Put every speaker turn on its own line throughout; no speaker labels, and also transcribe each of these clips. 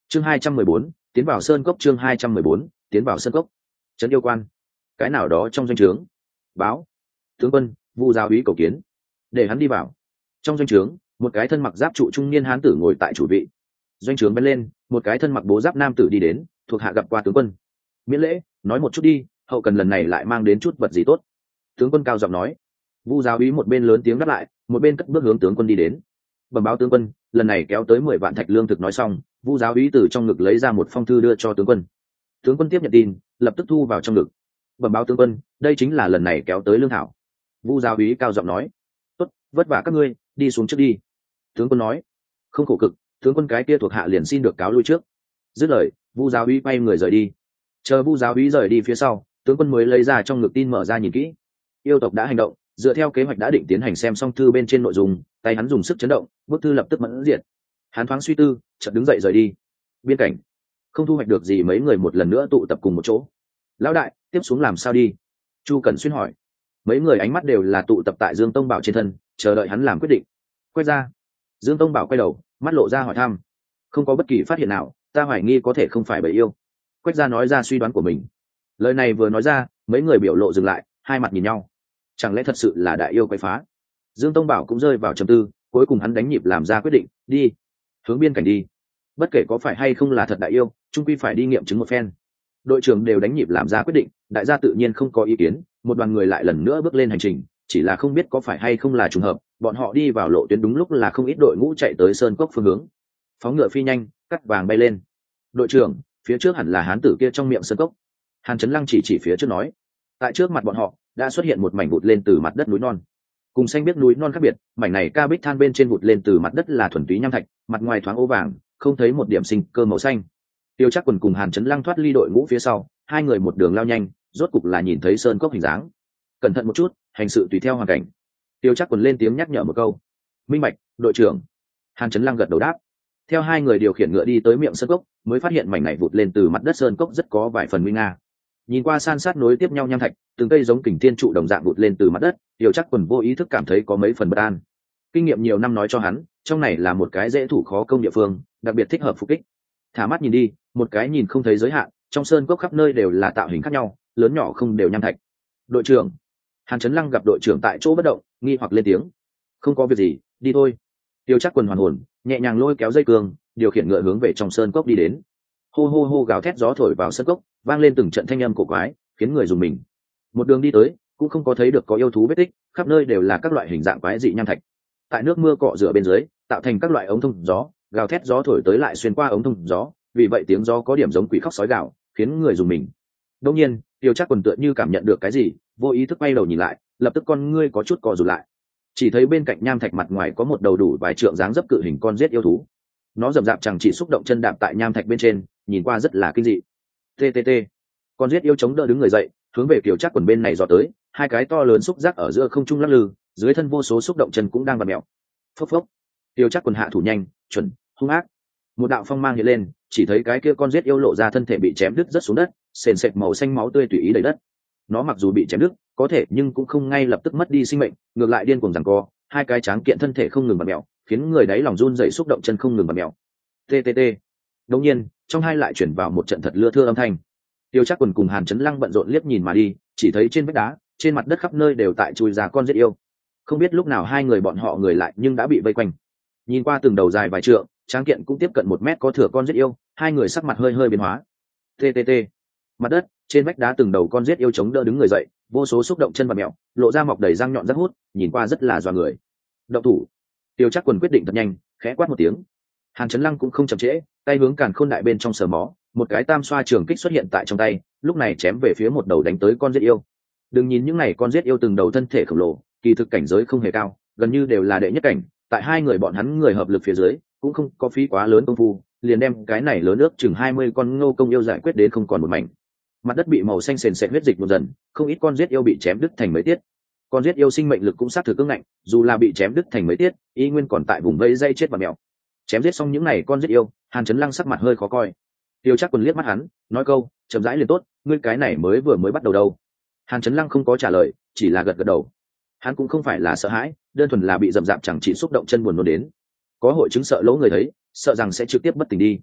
Chương 214, tiến vào sơn cốc. Chương 214, tiến vào sơn cốc. Trấn yêu quan, cái nào đó trong doanh trướng. Báo, tướng quân, Vu giáo úy cầu kiến, để hắn đi vào. Trong doanh trướng, một cái thân mặc giáp trụ trung niên hán tử ngồi tại chủ vị. Doanh trướng bên lên, một cái thân mặc bố giáp nam tử đi đến, thuộc hạ gặp qua tướng quân. Miễn lễ, nói một chút đi, hậu cần lần này lại mang đến chút vật gì tốt? Tướng quân cao giọng nói. Vu giáo úy một bên lớn tiếng đáp lại, một bên cất bước hướng tướng quân đi đến. Bẩm báo tướng quân, lần này kéo tới 10 vạn thạch lương thực. Nói xong, Vu giáo úy từ trong ngực lấy ra một phong thư đưa cho tướng quân. Tướng quân tiếp nhận tin, lập tức thu vào trong ngực. Bẩm báo tướng quân, đây chính là lần này kéo tới lương thảo. Vu giáo úy cao giọng nói. Tốt, vất vả các ngươi, đi xuống trước đi. Tướng quân nói. Không khổ cực, tướng quân cái kia thuộc hạ liền xin được cáo lui trước. Dứt lời, Vu giáo úy quay người rời đi. Chờ Vu giáo úy rời đi phía sau, tướng quân mới lấy ra trong ngực tin mở ra nhìn kỹ. Yêu tộc đã hành động, dựa theo kế hoạch đã định tiến hành. Xem xong thư bên trên nội dung, tay hắn dùng sức chấn động, bức thư lập tức mẫn diệt. Hắn thoáng suy tư, chợt đứng dậy rời đi. Biên cảnh không thu hoạch được gì, mấy người một lần nữa tụ tập cùng một chỗ. Lão đại, tiếp xuống làm sao đi? Chu Cẩn Xuyên hỏi. Mấy người ánh mắt đều là tụ tập tại Dương Tông Bảo trên thân, chờ đợi hắn làm quyết định. Quay ra. Dương Tông Bảo quay đầu, mắt lộ ra hỏi thăm. Không có bất kỳ phát hiện nào, ta hoài nghi có thể không phải bầy yêu. Quách gia nói ra suy đoán của mình. Lời này vừa nói ra, mấy người biểu lộ dừng lại, hai mặt nhìn nhau. Chẳng lẽ thật sự là đại yêu quấy phá? Dương Tông Bảo cũng rơi vào trầm tư, cuối cùng hắn đánh nhịp làm ra quyết định, đi, hướng biên cảnh đi. Bất kể có phải hay không là thật đại yêu, chung quy phải đi nghiệm chứng một phen. Đội trưởng đều đánh nhịp làm ra quyết định, đại gia tự nhiên không có ý kiến. Một đoàn người lại lần nữa bước lên hành trình, chỉ là không biết có phải hay không là trùng hợp, bọn họ đi vào lộ tuyến đúng lúc là không ít đội ngũ chạy tới sơn cốc phương hướng. Phóng ngựa phi nhanh, cắt vàng bay lên. Đội trưởng, phía trước hẳn là hán tử kia trong miệng sơn cốc. Hàn Chấn Lăng chỉ phía trước nói. Tại trước mặt bọn họ đã xuất hiện một mảnh vụt lên từ mặt đất núi non. Cùng xanh biết núi non khác biệt, mảnh này ca bích than bên trên vụt lên từ mặt đất là thuần túy nham thạch, mặt ngoài thoáng ố vàng, không thấy một điểm sinh cơ màu xanh. Tiêu Trác Quần cùng Hàn Chấn Lăng thoát ly đội ngũ phía sau, hai người một đường lao nhanh, rốt cục là nhìn thấy sơn cốc hình dáng. Cẩn thận một chút, hành sự tùy theo hoàn cảnh. Tiêu Trác Quần lên tiếng nhắc nhở một câu. Minh bạch, đội trưởng. Hàn Chấn Lăng gật đầu đáp. Theo hai người điều khiển ngựa đi tới miệng sơn cốc, mới phát hiện mảnh này vụt lên từ mặt đất sơn cốc rất có vài phần nguy nga. Nhìn qua san sát nối tiếp nhau nham thạch, từng cây giống kình thiên trụ đồng dạng vụt lên từ mặt đất, Tiêu Trác Quần vô ý thức cảm thấy có mấy phần bất an. Kinh nghiệm nhiều năm nói cho hắn, trong này là một cái dễ thủ khó công địa phương, đặc biệt thích hợp phục kích. Thả mắt nhìn đi, một cái nhìn không thấy giới hạn, trong sơn cốc khắp nơi đều là tạo hình khác nhau, lớn nhỏ không đều nham thạch. Đội trưởng. Hàn Chấn Lăng gặp đội trưởng tại chỗ bất động, nghi hoặc lên tiếng. Không có việc gì, đi thôi. Tiêu Trác Quần hoàn hồn, nhẹ nhàng lôi kéo dây cương, điều khiển ngựa hướng về trong sơn cốc đi đến. Hô hô hô, gào thét gió thổi vào sơn cốc, vang lên từng trận thanh âm cổ quái, khiến người dùng mình. Một đường đi tới, cũng không có thấy được có yêu thú vết tích, khắp nơi đều là các loại hình dạng quái dị nham thạch. Tại nước mưa cọ rửa bên dưới, tạo thành các loại ống thông gió, gào thét gió thổi tới lại xuyên qua ống thông gió, vì vậy tiếng gió có điểm giống quỷ khóc sói gào, khiến người dùng mình. Đương nhiên, Tiêu Trác Quần tựa như cảm nhận được cái gì, vô ý thức quay đầu nhìn lại, lập tức con ngươi có chút co rụt lại. Chỉ thấy bên cạnh nham thạch mặt ngoài có một đầu đủ vài trượng dáng dấp cự hình con giết yêu thú. Nó rậm rạp chẳng chỉ xúc động chân đạp tại nham thạch bên trên, nhìn qua rất là kinh dị. TTT. Con giết yêu chống đỡ đứng người dậy, hướng về Tiêu Trác Quần bên này dò tới, hai cái to lớn xúc giác ở giữa không trung lắc lư, dưới thân vô số xúc động chân cũng đang vặn mèo. Phốc phốc. Tiêu Trác Quần hạ thủ nhanh, chuẩn, hung ác. Một đạo phong mang hiện lên, chỉ thấy cái kia con giết yêu lộ ra thân thể bị chém đứt rất xuống đất, sền sệt màu xanh máu tươi tùy ý đầy đất. Nó mặc dù bị chém đứt, có thể nhưng cũng không ngay lập tức mất đi sinh mệnh, ngược lại điên cuồng giằng co, hai cái tráng kiện thân thể không ngừng vặn mèo, khiến người đáy lòng run rẩy, xúc động chân không ngừng vặn mèo. TTT. Đột nhiên, trong hai lại chuyển vào một trận thật lưa thưa âm thanh. Tiêu Trác Quần cùng Hàn Chấn Lăng bận rộn liếc nhìn mà đi, chỉ thấy trên vách đá, trên mặt đất khắp nơi đều tại chui ra con giết yêu. Không biết lúc nào hai người bọn họ người lại nhưng đã bị vây quanh. Nhìn qua từng đầu dài vài trượng, tráng kiện cũng tiếp cận 1 mét có thừa con giết yêu, hai người sắc mặt hơi hơi biến hóa. TTT. Mặt đất, trên vách đá từng đầu con giết yêu chống đỡ đứng người dậy, vô số xúc động chân và mèo, lộ ra mọc đầy răng nhọn rất hút, nhìn qua rất là dọa người. Động thủ. Tiêu Trác Quần quyết định thật nhanh, khẽ quát một tiếng. Hàn Chấn Lăng cũng không chậm trễ, tay hướng càn khôn đại bên trong sờ mó, một cái tam xoa trường kích xuất hiện tại trong tay, lúc này chém về phía một đầu đánh tới con giết yêu. Đừng nhìn những này con giết yêu từng đầu thân thể khổng lồ, kỳ thực cảnh giới không hề cao, gần như đều là đệ nhất cảnh, tại hai người bọn hắn người hợp lực phía dưới, cũng không có phí quá lớn công phu, liền đem cái này lớn ước chừng 20 con ngô công yêu giải quyết đến không còn một mảnh. Mặt đất bị màu xanh sền sệt huyết dịch một dần, không ít con giết yêu bị chém đứt thành mấy tiết. Con giết yêu sinh mệnh lực cũng sát thực cứng ngạnh, dù là bị chém đứt thành mấy tiết, y nguyên còn tại vùng vây dây chết và mèo. Chém giết xong những này con giết yêu, Hàn Chấn Lăng sắc mặt hơi khó coi. Tiêu Trác Quần liếc mắt hắn, nói câu, chậm rãi liền tốt, ngươi cái này mới bắt đầu đâu. Hàn Chấn Lăng không có trả lời, chỉ là gật gật đầu. Hắn cũng không phải là sợ hãi, đơn thuần là bị rậm rạp chẳng chỉ xúc động chân buồn nôn đến. Có hội chứng sợ lỗ người thấy, sợ rằng sẽ trực tiếp bất tỉnh đi.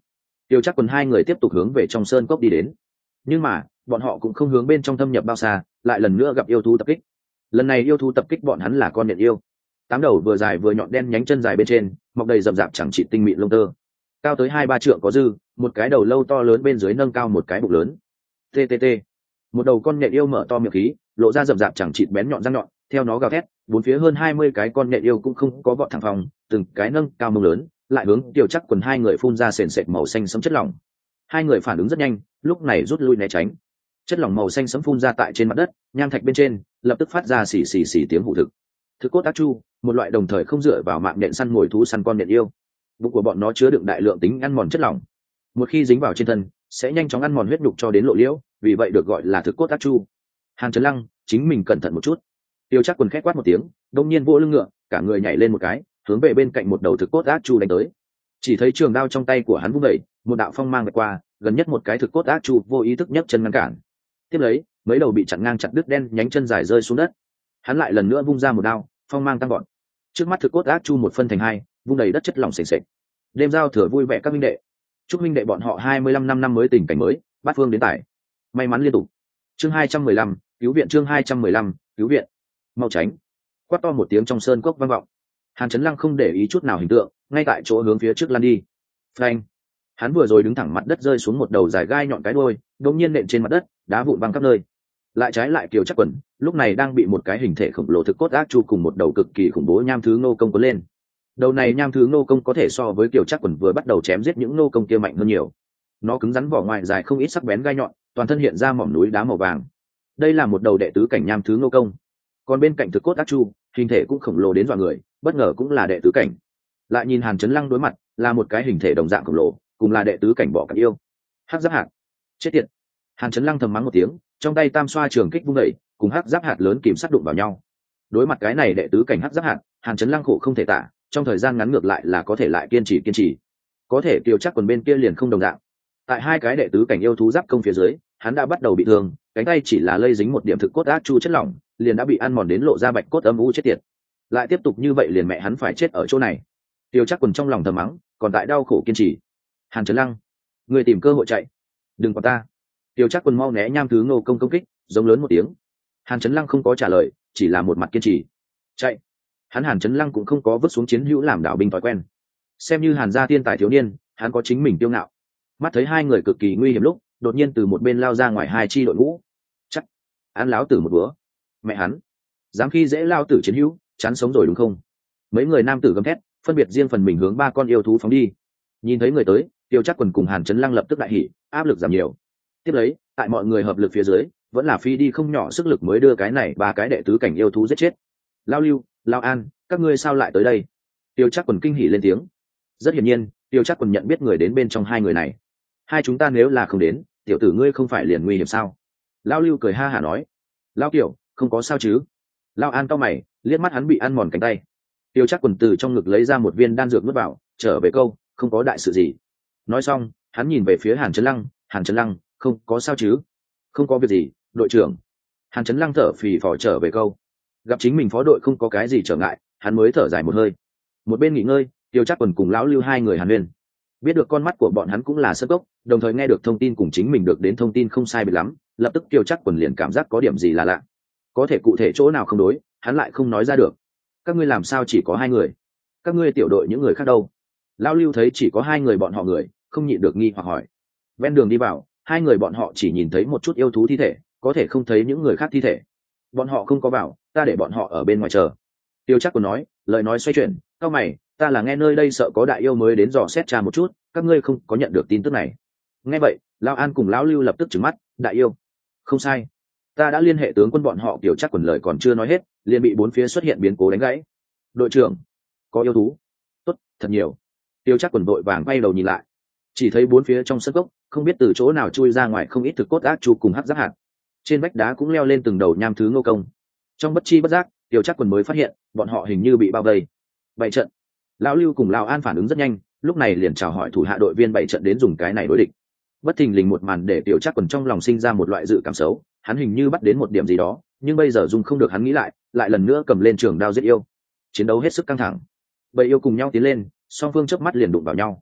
Tiêu Trác Quần hai người tiếp tục hướng về trong sơn cốc đi đến, nhưng mà bọn họ cũng không hướng bên trong thâm nhập bao xa, lại lần nữa gặp yêu thú tập kích. Lần này yêu thú tập kích bọn hắn là con nhện yêu, tám đầu vừa dài vừa nhọn đen nhánh chân dài bên trên mọc đầy rậm rạp chẳng trị tinh mịn lông tơ, cao tới 2-3 trượng có dư, một cái đầu lâu to lớn bên dưới nâng cao một cái bụng lớn. TTT. Một đầu con nhện yêu mở to miệng khí, lộ ra rậm rạp chẳng trị bén nhọn răng nhọn, theo nó gào thét, bốn phía hơn 20 cái con nhện yêu cũng không có vọt thẳng phòng, từng cái nâng cao mông lớn, lại hướng Tiêu Trác Quần hai người phun ra sền sệt màu xanh sẫm chất lỏng. Hai người phản ứng rất nhanh, lúc này rút lui né tránh. Chất lỏng màu xanh sẫm phun ra tại trên mặt đất, nham thạch bên trên lập tức phát ra xì xì xì tiếng hụ thực. Thực cốt ác chu, một loại đồng thời không dựa vào mạng nhện săn mồi thú săn con nhện yêu. Bụng của bọn nó chứa đựng đại lượng tính ăn mòn chất lỏng, một khi dính vào trên thân sẽ nhanh chóng ăn mòn huyết nhục cho đến lộ liễu, vì vậy được gọi là thực cốt ác chu. Hàn Trấn Lăng, chính mình cẩn thận một chút. Tiêu Trác Quần khét quát một tiếng, đông nhiên vỗ lưng ngựa, cả người nhảy lên một cái, hướng về bên cạnh một đầu thực cốt ác chu đánh tới. Chỉ thấy trường đao trong tay của hắn vung đẩy, một đạo phong mang vạch qua, gần nhất một cái thực cốt ác chu vô ý thức nhấc chân ngăn cản. Tiếp lấy, mấy đầu bị chặn ngang chặt đứt đen nhánh chân dài rơi xuống đất. Hắn lại lần nữa vung ra một đao, phong mang tăng gọn. Trước mắt thực cốt ác chu một phân thành hai, vung đầy đất chất lỏng sền sệt. Đêm giao thừa vui vẻ các minh đệ, chúc minh đệ bọn họ 25 năm mới tình cảnh mới, bát phương đến tải, may mắn liên tục. Chương 215, cứu viện. Chương 215, cứu viện. Mau tránh! Quát to một tiếng trong sơn cốc vang vọng. Hàn Trấn Lăng không để ý chút nào hình tượng, ngay tại chỗ hướng phía trước lăn đi. Phanh! Hắn vừa rồi đứng thẳng mặt đất rơi xuống một đầu dài gai nhọn cái đuôi, đột nhiên nện trên mặt đất, đá vụn văng khắp nơi. Lại trái lại Kiều Trác Quần, lúc này đang bị một cái hình thể khổng lồ thực cốt ác chu cùng một đầu cực kỳ khủng bố nham thứ nô công cuốn lên. Đầu này nham thứ nô công có thể so với Kiều Trác Quần vừa bắt đầu chém giết những nô công kia mạnh hơn nhiều. Nó cứng rắn vỏ ngoài dài không ít sắc bén gai nhọn, toàn thân hiện ra mỏm núi đá màu vàng. Đây là một đầu đệ tứ cảnh nham thứ nô công. Còn bên cạnh thực cốt ác chu, hình thể cũng khổng lồ đến dọa người, bất ngờ cũng là đệ tứ cảnh. Lại nhìn Hàn Trấn Lăng đối mặt, là một cái hình thể đồng dạng khổng lồ, cùng là đệ tứ cảnh bỏ cặp yêu. Hắc giáp hạt, chết tiệt! Hàn Trấn Lăng thầm mắng một tiếng, trong tay tam xoa trường kích vung đẩy, cùng hắc giáp hạt lớn kìm sát đụng vào nhau. Đối mặt cái này đệ tứ cảnh hắc giáp hạt, Hàn Trấn Lăng khổ không thể tả, trong thời gian ngắn ngược lại là có thể lại kiên trì. Có thể Kiều Trác Quần bên kia liền không đồng dạng. Tại hai cái đệ tứ cảnh yêu thú giáp công phía dưới, hắn đã bắt đầu bị thương, cánh tay chỉ là lây dính một điểm thực cốt ác chu chất lỏng, liền đã bị ăn mòn đến lộ ra bạch cốt âm u chết tiệt. Lại tiếp tục như vậy liền mẹ hắn phải chết ở chỗ này. Kiều Trác Quần trong lòng thầm mắng, còn tại đau khổ kiên trì. Hàn Trấn Lăng, người tìm cơ hội chạy, đừng có ta. Kiều Trác Quần mau né nham thứ nô công kích, giống lớn một tiếng. Hàn Trấn Lăng không có trả lời, chỉ là một mặt kiên trì. Chạy! Hắn Hàn Trấn Lăng cũng không có vứt xuống chiến hữu làm đạo binh thói quen. Xem như Hàn gia thiên tài thiếu niên, hắn có chính mình kiêu ngạo. Mắt thấy hai người cực kỳ nguy hiểm lúc, đột nhiên từ một bên lao ra ngoài hai chi đội ngũ. Chắc hắn láo tử một búa. Mẹ hắn, dám khi dễ lao tử chiến hữu, chán sống rồi đúng không? Mấy người nam tử gầm thét, phân biệt riêng phần mình hướng ba con yêu thú phóng đi. Nhìn thấy người tới, Tiêu Trác Quần cùng Hàn Trấn Lăng lập tức đại hỉ, áp lực giảm nhiều. Tiếp lấy, tại mọi người hợp lực phía dưới, vẫn là phi đi không nhỏ sức lực mới đưa cái này ba cái đệ tứ cảnh yêu thú giết chết. Lao Lưu, Lao An, các ngươi sao lại tới đây? Tiêu Trác Quần kinh hỉ lên tiếng. Rất hiển nhiên, Tiêu Trác Quần nhận biết người đến bên trong hai người này. Hai chúng ta nếu là không đến, tiểu tử ngươi không phải liền nguy hiểm sao? Lao Lưu cười ha hả nói. Lao Kiều, không có sao chứ? Lao An cau mày, liếc mắt hắn bị ăn mòn cánh tay. Tiêu Trác Quần từ trong ngực lấy ra một viên đan dược nuốt vào, trở về câu, không có đại sự gì. Nói xong, hắn nhìn về phía Hàn Trấn Lăng, Hàn Trấn Lăng, không có sao chứ? Không có việc gì, đội trưởng. Hàn Trấn Lăng thở phì phò trở về câu. Gặp chính mình phó đội không có cái gì trở ngại, hắn mới thở dài một hơi. Một bên nghỉ ngơi, Tiêu Trác Quần cùng lão Lưu hai người hàn huyên. Biết được con mắt của bọn hắn cũng là sơ cốc, đồng thời nghe được thông tin cùng chính mình được đến thông tin không sai biệt lắm, lập tức Tiêu Trác Quần liền cảm giác có điểm gì là lạ. Có thể cụ thể chỗ nào không đối, hắn lại không nói ra được. Các ngươi làm sao chỉ có hai người? Các ngươi tiểu đội những người khác đâu? Lão Lưu thấy chỉ có hai người bọn họ người, không nhịn được nghi hoặc hỏi. Ven đường đi vào, hai người bọn họ chỉ nhìn thấy một chút yêu thú thi thể, có thể không thấy những người khác thi thể. Bọn họ không có vào, ta để bọn họ ở bên ngoài chờ. Tiêu Trác Quần nói, lời nói xoay chuyển, cao mày, ta là nghe nơi đây sợ có đại yêu mới đến dò xét tra một chút, các ngươi không có nhận được tin tức này. Nghe vậy, Lão An cùng Lão Lưu lập tức trừng mắt, đại yêu? Không sai, ta đã liên hệ tướng quân bọn họ. Tiêu Trác Quần lời còn chưa nói hết, liền bị bốn phía xuất hiện biến cố đánh gãy. Đội trưởng, có yêu thú? Tốt, thật nhiều. Tiêu Trác Quần vội vàng quay đầu nhìn lại, chỉ thấy bốn phía trong sân cốc, không biết từ chỗ nào chui ra ngoài không ít thực cốt ác chu cùng hắc giáp hạt. Trên vách đá cũng leo lên từng đầu nham thứ nô công. Trong bất chi bất giác, Tiêu Trác Quần mới phát hiện, bọn họ hình như bị bao vây. Bày trận. Lão Lưu cùng Lão An phản ứng rất nhanh, lúc này liền chào hỏi thủ hạ đội viên bày trận đến dùng cái này đối địch. Bất thình lình một màn để Tiêu Trác Quần trong lòng sinh ra một loại dự cảm xấu, hắn hình như bắt đến một điểm gì đó, nhưng bây giờ dùng không được hắn nghĩ lại lần nữa cầm lên trường đao giết yêu. Chiến đấu hết sức căng thẳng. Bầy yêu cùng nhau tiến lên, song phương chớp mắt liền đụng vào nhau.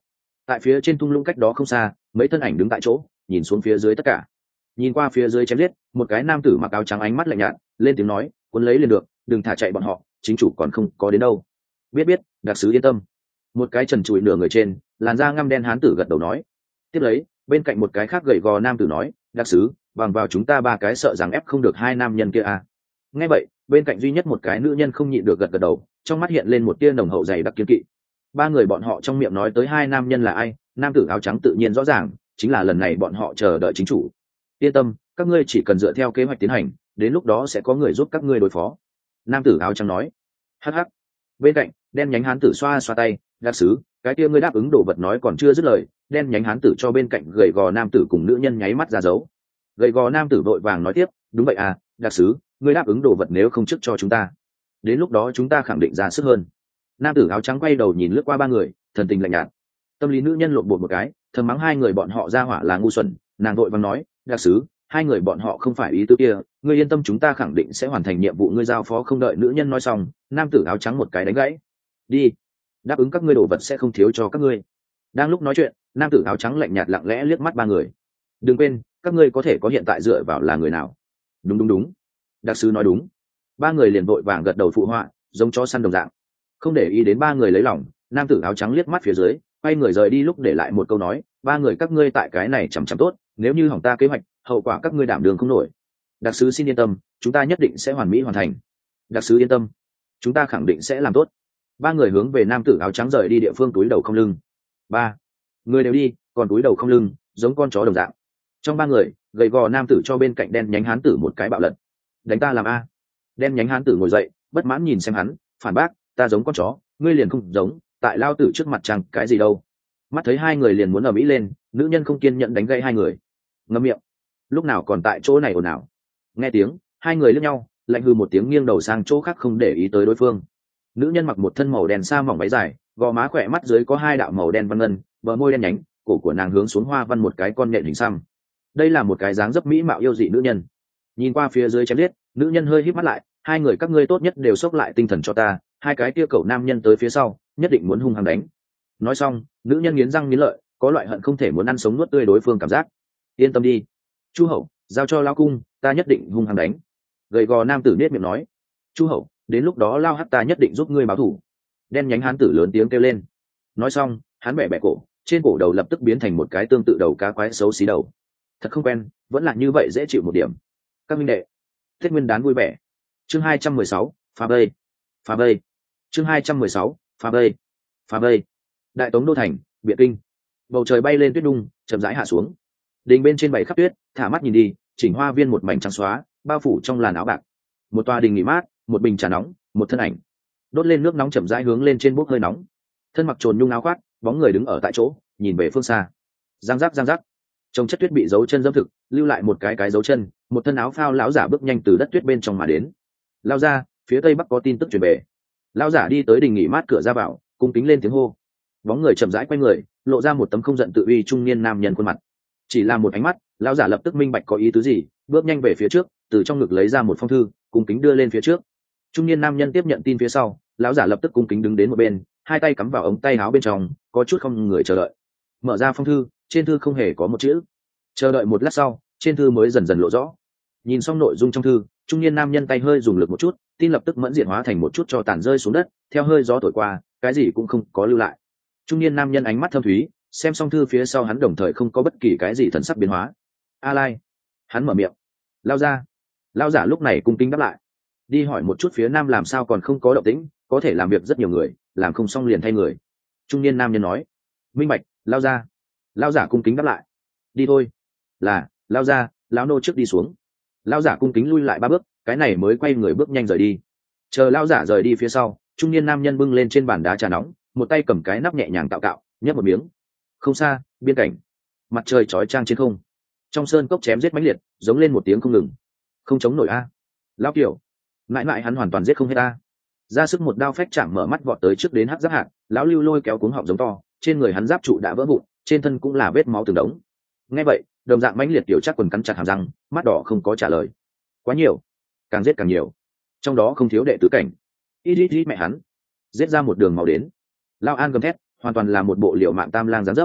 Tại phía trên thung lũng cách đó không xa, mấy thân ảnh đứng tại chỗ nhìn xuống phía dưới tất cả. Nhìn qua phía dưới chém giết, một cái nam tử mặc áo trắng ánh mắt lạnh nhạt lên tiếng nói, cuốn lấy liền được, đừng thả chạy bọn họ, chính chủ còn không có đến đâu. Biết, đặc sứ yên tâm. Một cái trần trụi nửa người trên, làn da ngăm đen hán tử gật đầu nói. Tiếp lấy, bên cạnh một cái khác gầy gò nam tử nói, đặc sứ, bằng vào chúng ta ba cái sợ rằng ép không được hai nam nhân kia à. Nghe vậy, bên cạnh duy nhất một cái nữ nhân không nhịn được gật đầu, trong mắt hiện lên một tia nồng hậu dày đặc kiên kỵ. Ba người bọn họ trong miệng nói tới hai nam nhân là ai, nam tử áo trắng tự nhiên rõ ràng, chính là lần này bọn họ chờ đợi chính chủ. Yên tâm, các ngươi chỉ cần dựa theo kế hoạch tiến hành, đến lúc đó sẽ có người giúp các ngươi đối phó. Nam tử áo trắng nói. Hắc. Bên cạnh, đen nhánh hán tử xoa xoa tay, đặc sứ, cái kia ngươi đáp ứng đồ vật nói còn chưa dứt lời, đen nhánh hán tử cho bên cạnh gầy gò nam tử cùng nữ nhân nháy mắt ra dấu. Gầy gò nam tử vội vàng nói tiếp, đúng vậy à, đặc sứ, ngươi đáp ứng đồ vật nếu không trước cho chúng ta, đến lúc đó chúng ta khẳng định ra sức hơn. Nam tử áo trắng quay đầu nhìn lướt qua ba người, thần tình lạnh nhạt. Tâm lý nữ nhân lộn bột một cái, thầm mắng hai người bọn họ ra hỏa là ngu xuẩn, nàng vội vàng nói, đặc sứ, hai người bọn họ không phải ý tứ kia, ngươi yên tâm chúng ta khẳng định sẽ hoàn thành nhiệm vụ ngươi giao phó. Không đợi nữ nhân nói xong, nam tử áo trắng một cái đánh gãy. Đi, đáp ứng các ngươi đồ vật sẽ không thiếu cho các ngươi. Đang lúc nói chuyện, nam tử áo trắng lạnh nhạt lặng lẽ liếc mắt ba người. Đừng quên, các ngươi có thể có hiện tại dựa vào là người nào. Đúng, đặc sứ nói đúng. Ba người liền vội vàng gật đầu phụ họa, giống chó săn đồng dạng. Không để ý đến ba người lấy lòng, nam tử áo trắng liếc mắt phía dưới, quay người rời đi lúc để lại một câu nói, ba người các ngươi tại cái này chằm chằm tốt, nếu như hỏng ta kế hoạch, hậu quả các ngươi đảm đường không nổi. Đặc sứ xin yên tâm, chúng ta nhất định sẽ hoàn mỹ hoàn thành. Đặc sứ yên tâm, chúng ta khẳng định sẽ làm tốt. Ba người hướng về nam tử áo trắng rời đi địa phương túi đầu không lưng. Ba người đều đi, còn túi đầu không lưng, giống con chó đồng dạng. Trong ba người, gầy gò nam tử cho bên cạnh đen nhánh hán tử một cái bạo lật. Đánh ta làm a? Đen nhánh hán tử ngồi dậy, bất mãn nhìn xem hắn, phản bác, ta giống con chó, ngươi liền không giống, tại lao tử trước mặt chẳng cái gì đâu. Mắt thấy hai người liền muốn ầm ĩ lên, nữ nhân không kiên nhẫn đánh gãy hai người. Ngậm miệng, lúc nào còn tại chỗ này ồn ào. Nghe tiếng, hai người liếc nhau, lạnh hư một tiếng nghiêng đầu sang chỗ khác không để ý tới đối phương. Nữ nhân mặc một thân màu đen sa mỏng váy dài, gò má khỏe mắt dưới có hai đạo màu đen văn ngân, bờ môi đen nhánh, cổ của nàng hướng xuống hoa văn một cái con nhện hình xăm. Đây là một cái dáng dấp mỹ mạo yêu dị nữ nhân. Nhìn qua phía dưới chém liết, nữ nhân hơi híp mắt lại, hai người các ngươi tốt nhất đều xốc lại tinh thần cho ta, hai cái kia cậu nam nhân tới phía sau, nhất định muốn hung hăng đánh. Nói xong, nữ nhân nghiến răng nghiến lợi, có loại hận không thể muốn ăn sống nuốt tươi đối phương cảm giác. Yên tâm đi, chu hậu, giao cho lao cung, ta nhất định hung hăng đánh. Gầy gò nam tử nết miệng nói. Chu hậu, đến lúc đó lao hắt ta nhất định giúp ngươi báo thù. Đen nhánh hán tử lớn tiếng kêu lên. Nói xong, hắn bẻ bẻ cổ, trên cổ đầu lập tức biến thành một cái tương tự đầu cá quái xấu xí đầu. Thật không quen, vẫn là như vậy dễ chịu một điểm. Các minh đệ, Tết Nguyên đán vui vẻ. Chương 216, phá vây. Phá vây. Chương 216, phá vây. Phá vây. Đại Tống đô thành, Biện Kinh. Bầu trời bay lên tuyết đung, chậm rãi hạ xuống. Đình bên trên bảy khắp tuyết, thả mắt nhìn đi, chỉnh hoa viên một mảnh trắng xóa, bao phủ trong làn áo bạc. Một tòa đình nghỉ mát, một bình trà nóng, một thân ảnh. Đốt lên nước nóng chậm rãi hướng lên trên bốc hơi nóng. Thân mặc trồn nhung áo khoác, bóng người đứng ở tại chỗ, nhìn về phương xa. Giang rắc. Trong chất tuyết bị dấu chân dẫm thực, lưu lại một cái dấu chân, một thân áo phao lão giả bước nhanh từ đất tuyết bên trong mà đến. Lao ra, phía tây bắc có tin tức truyền về. Lão giả đi tới đình nghỉ mát cửa ra vào, cung kính lên tiếng hô. Bóng người chậm rãi quay người, lộ ra một tấm không giận tự uy trung niên nam nhân khuôn mặt. Chỉ là một ánh mắt, lão giả lập tức minh bạch có ý tứ gì, bước nhanh về phía trước, từ trong ngực lấy ra một phong thư, cung kính đưa lên phía trước. Trung niên nam nhân tiếp nhận tin phía sau, lão giả lập tức cung kính đứng đến một bên, hai tay cắm vào ống tay áo bên trong, có chút không người chờ đợi. Mở ra phong thư, trên thư không hề có một chữ. Chờ đợi một lát sau, trên thư mới dần dần lộ rõ. Nhìn xong nội dung trong thư, trung niên nam nhân tay hơi dùng lực một chút, tin lập tức mẫn diện hóa thành một chút cho tàn rơi xuống đất, theo hơi gió thổi qua, cái gì cũng không có lưu lại. Trung niên nam nhân ánh mắt thâm thúy, xem xong thư phía sau hắn đồng thời không có bất kỳ cái gì thần sắc biến hóa. A Lai, hắn mở miệng. Lao ra. Lao giả lúc này cung kính đáp lại. Đi hỏi một chút phía nam làm sao còn không có động tĩnh, có thể làm việc rất nhiều người, làm không xong liền thay người. Trung niên nam nhân nói. Minh bạch, Lao ra. Lao giả cung kính đáp lại. Đi thôi. Là, Lao ra, lão nô trước đi xuống. Lao giả cung kính lui lại 3 bước, cái này mới quay người bước nhanh rời đi. Chờ Lao giả rời đi phía sau, trung niên nam nhân bưng lên trên bàn đá trà nóng, một tay cầm cái nắp nhẹ nhàng tạo cạo, nhấp một miếng. Không xa, biên cảnh, mặt trời chói chang trên không, trong sơn cốc chém giết mãnh liệt, giống lên một tiếng không ngừng. Không chống nổi a. Lão kiểu, mãi mãi hắn hoàn toàn giết không hết a. Ra sức một đao phách chạm mở mắt vọt tới trước đến hắc giáp hạt, lão lưu lôi kéo cuống họng giống to, trên người hắn giáp trụ đã vỡ vụn, trên thân cũng là vết máu từng đống. Nghe vậy, đồng dạng mãnh liệt tiểu chắc quần cắn chặt hàm răng, mắt đỏ không có trả lời. Quá nhiều, càng giết càng nhiều, trong đó không thiếu đệ tứ cảnh. Ít mẹ hắn, giết ra một đường máu đến. Lao An gầm thét, hoàn toàn là một bộ liều mạng tam lang giáng dấp.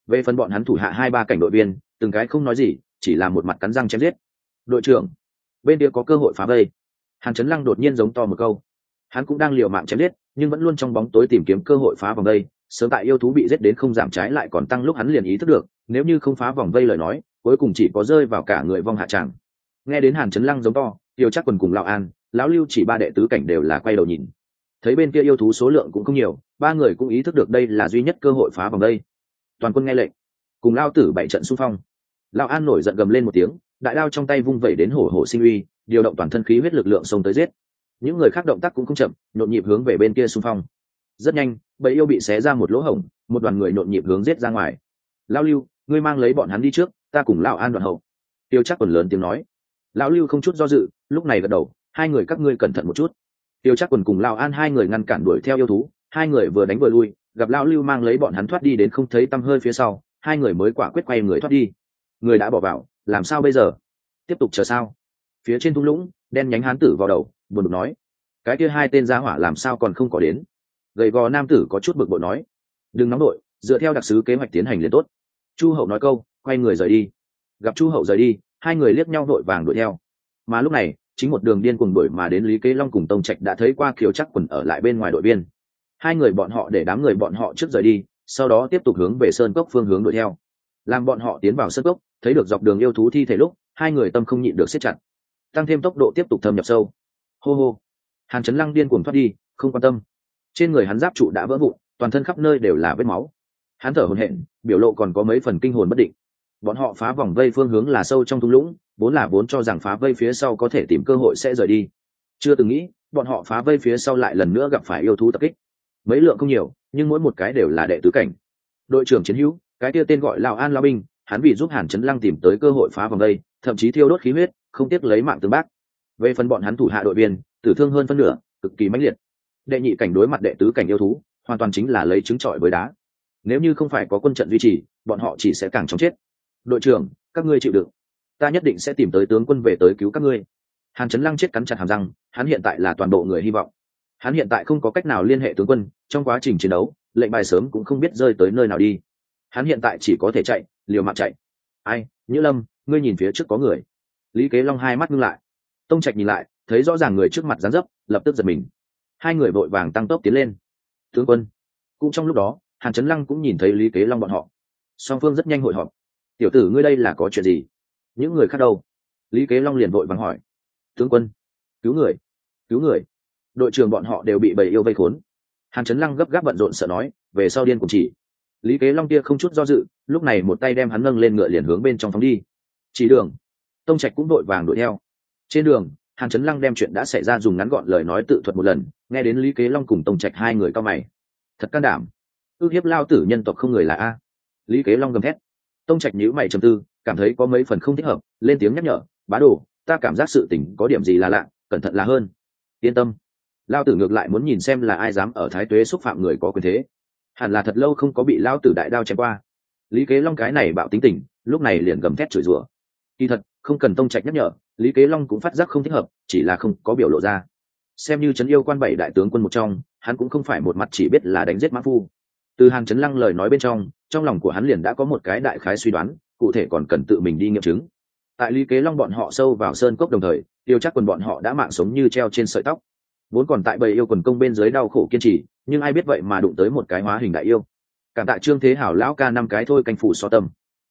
Về phần bọn hắn thủ hạ 2-3 cảnh đội viên, từng cái không nói gì, chỉ là một mặt cắn răng chém giết. Đội trưởng, bên kia có cơ hội phá vây. Hàn Chấn Lăng đột nhiên giống to một câu. Hắn cũng đang liều mạng chém giết, nhưng vẫn luôn trong bóng tối tìm kiếm cơ hội phá vòng vây. Sớm tại yêu thú bị giết đến không giảm trái lại còn tăng lúc hắn liền ý thức được, nếu như không phá vòng vây lời nói, cuối cùng chỉ có rơi vào cả người vong hạ tràng. Nghe đến Hàn Chấn Lăng giống to, Tiêu Trác Quần cùng Lão An, lão Lưu chỉ 3 đệ tứ cảnh đều là quay đầu nhìn. Thấy bên kia yêu thú số lượng cũng không nhiều, 3 người cũng ý thức được đây là duy nhất cơ hội phá vòng vây. Toàn quân nghe lệnh, cùng lao tử 7 trận xung phong. Lão An nổi giận gầm lên một tiếng, đại đao trong tay vung vẩy đến hổ hổ sinh uy, điều động toàn thân khí huyết lực lượng xông tới giết. Những người khác động tác cũng không chậm, nhộn nhịp hướng về bên kia xung phong. Rất nhanh, bầy yêu bị xé ra một lỗ hổng, một đoàn người nhộn nhịp hướng giết ra ngoài. Lão Lưu, ngươi mang lấy bọn hắn đi trước, ta cùng Lão An đoạn hậu. Tiêu Trác Quần lớn tiếng nói. Lão Lưu không chút do dự, lúc này gật đầu, 2 người các ngươi cẩn thận một chút. Tiêu Trác Quần cùng Lão An 2 người ngăn cản đuổi theo yêu thú, 2 người vừa đánh vừa lui, gặp Lão Lưu mang lấy bọn hắn thoát đi đến không thấy tăm hơi phía sau, 2 người mới quả quyết quay người thoát đi. Người đã bỏ vào, làm sao bây giờ? Tiếp tục chờ sao? Phía trên thung lũng, đen nhánh hán tử vào đầu, buồn bực nói. Cái kia 2 tên gia hỏa làm sao còn không có đến? Gầy gò nam tử có chút bực bội nói. Đừng nóng đội, dựa theo đặc sứ kế hoạch tiến hành liền tốt. Chu Hậu nói câu, quay người rời đi. Gặp Chu Hậu rời đi, 2 người liếc nhau vội vàng đuổi theo. Mà lúc này, chính một đường điên cuồng đuổi mà đến Lý Kế Long cùng Tông Trạch đã thấy qua Kiều Trác Quần ở lại bên ngoài đội viên. 2 người bọn họ để đám người bọn họ trước rời đi, sau đó tiếp tục hướng về sơn cốc phương hướng đuổi theo. Làm bọn họ tiến vào sơn cốc, thấy được dọc đường yêu thú thi thể lúc, 2 người tâm không nhịn được siết chặt, tăng thêm tốc độ tiếp tục thâm nhập sâu. Hô hô. Hàn Chấn Lăng điên cuồng thoát đi, không quan tâm. Trên người hắn giáp trụ đã vỡ vụn, toàn thân khắp nơi đều là vết máu. Hắn thở hổn hển, biểu lộ còn có mấy phần kinh hồn bất định. Bọn họ phá vòng vây phương hướng là sâu trong thung lũng, vốn cho rằng phá vây phía sau có thể tìm cơ hội sẽ rời đi. Chưa từng nghĩ, bọn họ phá vây phía sau lại lần nữa gặp phải yêu thú tập kích. Mấy lượng không nhiều, nhưng mỗi một cái đều là đệ tứ cảnh. Đội trưởng chiến hữu, cái kia tên gọi Lão An Lão binh, hắn vì giúp Hàn Chấn Lăng tìm tới cơ hội phá vòng vây, thậm chí thiêu đốt khí huyết, không tiếc lấy mạng tương bác. Về phần bọn hắn thủ hạ đội viên, tử thương hơn phân nửa, cực kỳ mãnh liệt. Đệ nhị cảnh đối mặt đệ tứ cảnh yêu thú, hoàn toàn chính là lấy trứng trọi với đá. Nếu như không phải có quân trận duy trì, bọn họ chỉ sẽ càng chóng chết. Đội trưởng, các ngươi chịu đựng, ta nhất định sẽ tìm tới tướng quân về tới cứu các ngươi. Hàn Chấn Lăng chết cắn chặt hàm răng, hắn hiện tại là toàn bộ người hy vọng. Hắn hiện tại không có cách nào liên hệ tướng quân, trong quá trình chiến đấu, lệnh bài sớm cũng không biết rơi tới nơi nào đi. Hắn hiện tại chỉ có thể chạy, liều mạng chạy. Ai, Nhữ Lâm, ngươi nhìn phía trước có người. Lý Kế Long 2 mắt ngưng lại. Tông Trạch nhìn lại, thấy rõ ràng người trước mặt dáng dấp, lập tức giật mình. 2 người vội vàng tăng tốc tiến lên. Tướng quân. Cũng trong lúc đó, Hàn Chấn Lăng cũng nhìn thấy Lý Kế Long bọn họ. Song phương rất nhanh hội họp. Tiểu tử ngươi đây là có chuyện gì? Những người khác đâu? Lý Kế Long liền vội vàng hỏi. Tướng quân, cứu người, cứu người. Đội trưởng bọn họ đều bị bầy yêu vây khốn. Hàn Chấn Lăng gấp gáp bận rộn sợ nói, về sau điên cùng chỉ. Lý Kế Long kia không chút do dự, lúc này một tay đem hắn nâng lên ngựa liền hướng bên trong phóng đi. Chỉ đường. Tông Trạch cũng đội vàng đuổi theo. Trên đường, Hàn Chấn Lăng đem chuyện đã xảy ra dùng ngắn gọn lời nói tự thuật một lần, nghe đến Lý Kế Long cùng Tông Trạch 2 người cao mày. Thật can đảm, ước hiếp lao tử nhân tộc không người là a. Lý Kế Long gầm thét. Tông Trạch nhíu mày trầm tư, cảm thấy có mấy phần không thích hợp, lên tiếng nhắc nhở, bá đồ, ta cảm giác sự tình có điểm gì là lạ, cẩn thận là hơn. Yên tâm, lao tử ngược lại muốn nhìn xem là ai dám ở Thái Tuế xúc phạm người có quyền thế. Hẳn là thật lâu không có bị lao tử đại đao chém qua. Lý Kế Long cái này bạo tính tình, lúc này liền gầm thét chửi rủa. Kỳ thật, không cần Tông Trạch nhắc nhở, Lý Kế Long cũng phát giác không thích hợp, chỉ là không có biểu lộ ra. Xem như trấn yêu quan 7 đại tướng quân một trong, hắn cũng không phải một mặt chỉ biết là đánh giết mã phu. Từ Hàn Chấn Lăng lời nói bên trong lòng của hắn liền đã có một cái đại khái suy đoán, cụ thể còn cần tự mình đi nghiệm chứng. Tại Lý Kế Long bọn họ sâu vào sơn cốc đồng thời, Tiêu Trác Quần bọn họ đã mạng sống như treo trên sợi tóc. Vốn còn tại bầy yêu quần công bên dưới đau khổ kiên trì, nhưng ai biết vậy mà đụng tới một cái hóa hình đại yêu. Cảm tạ Trương Thế Hảo lão ca 5 cái thôi canh phủ so tâm.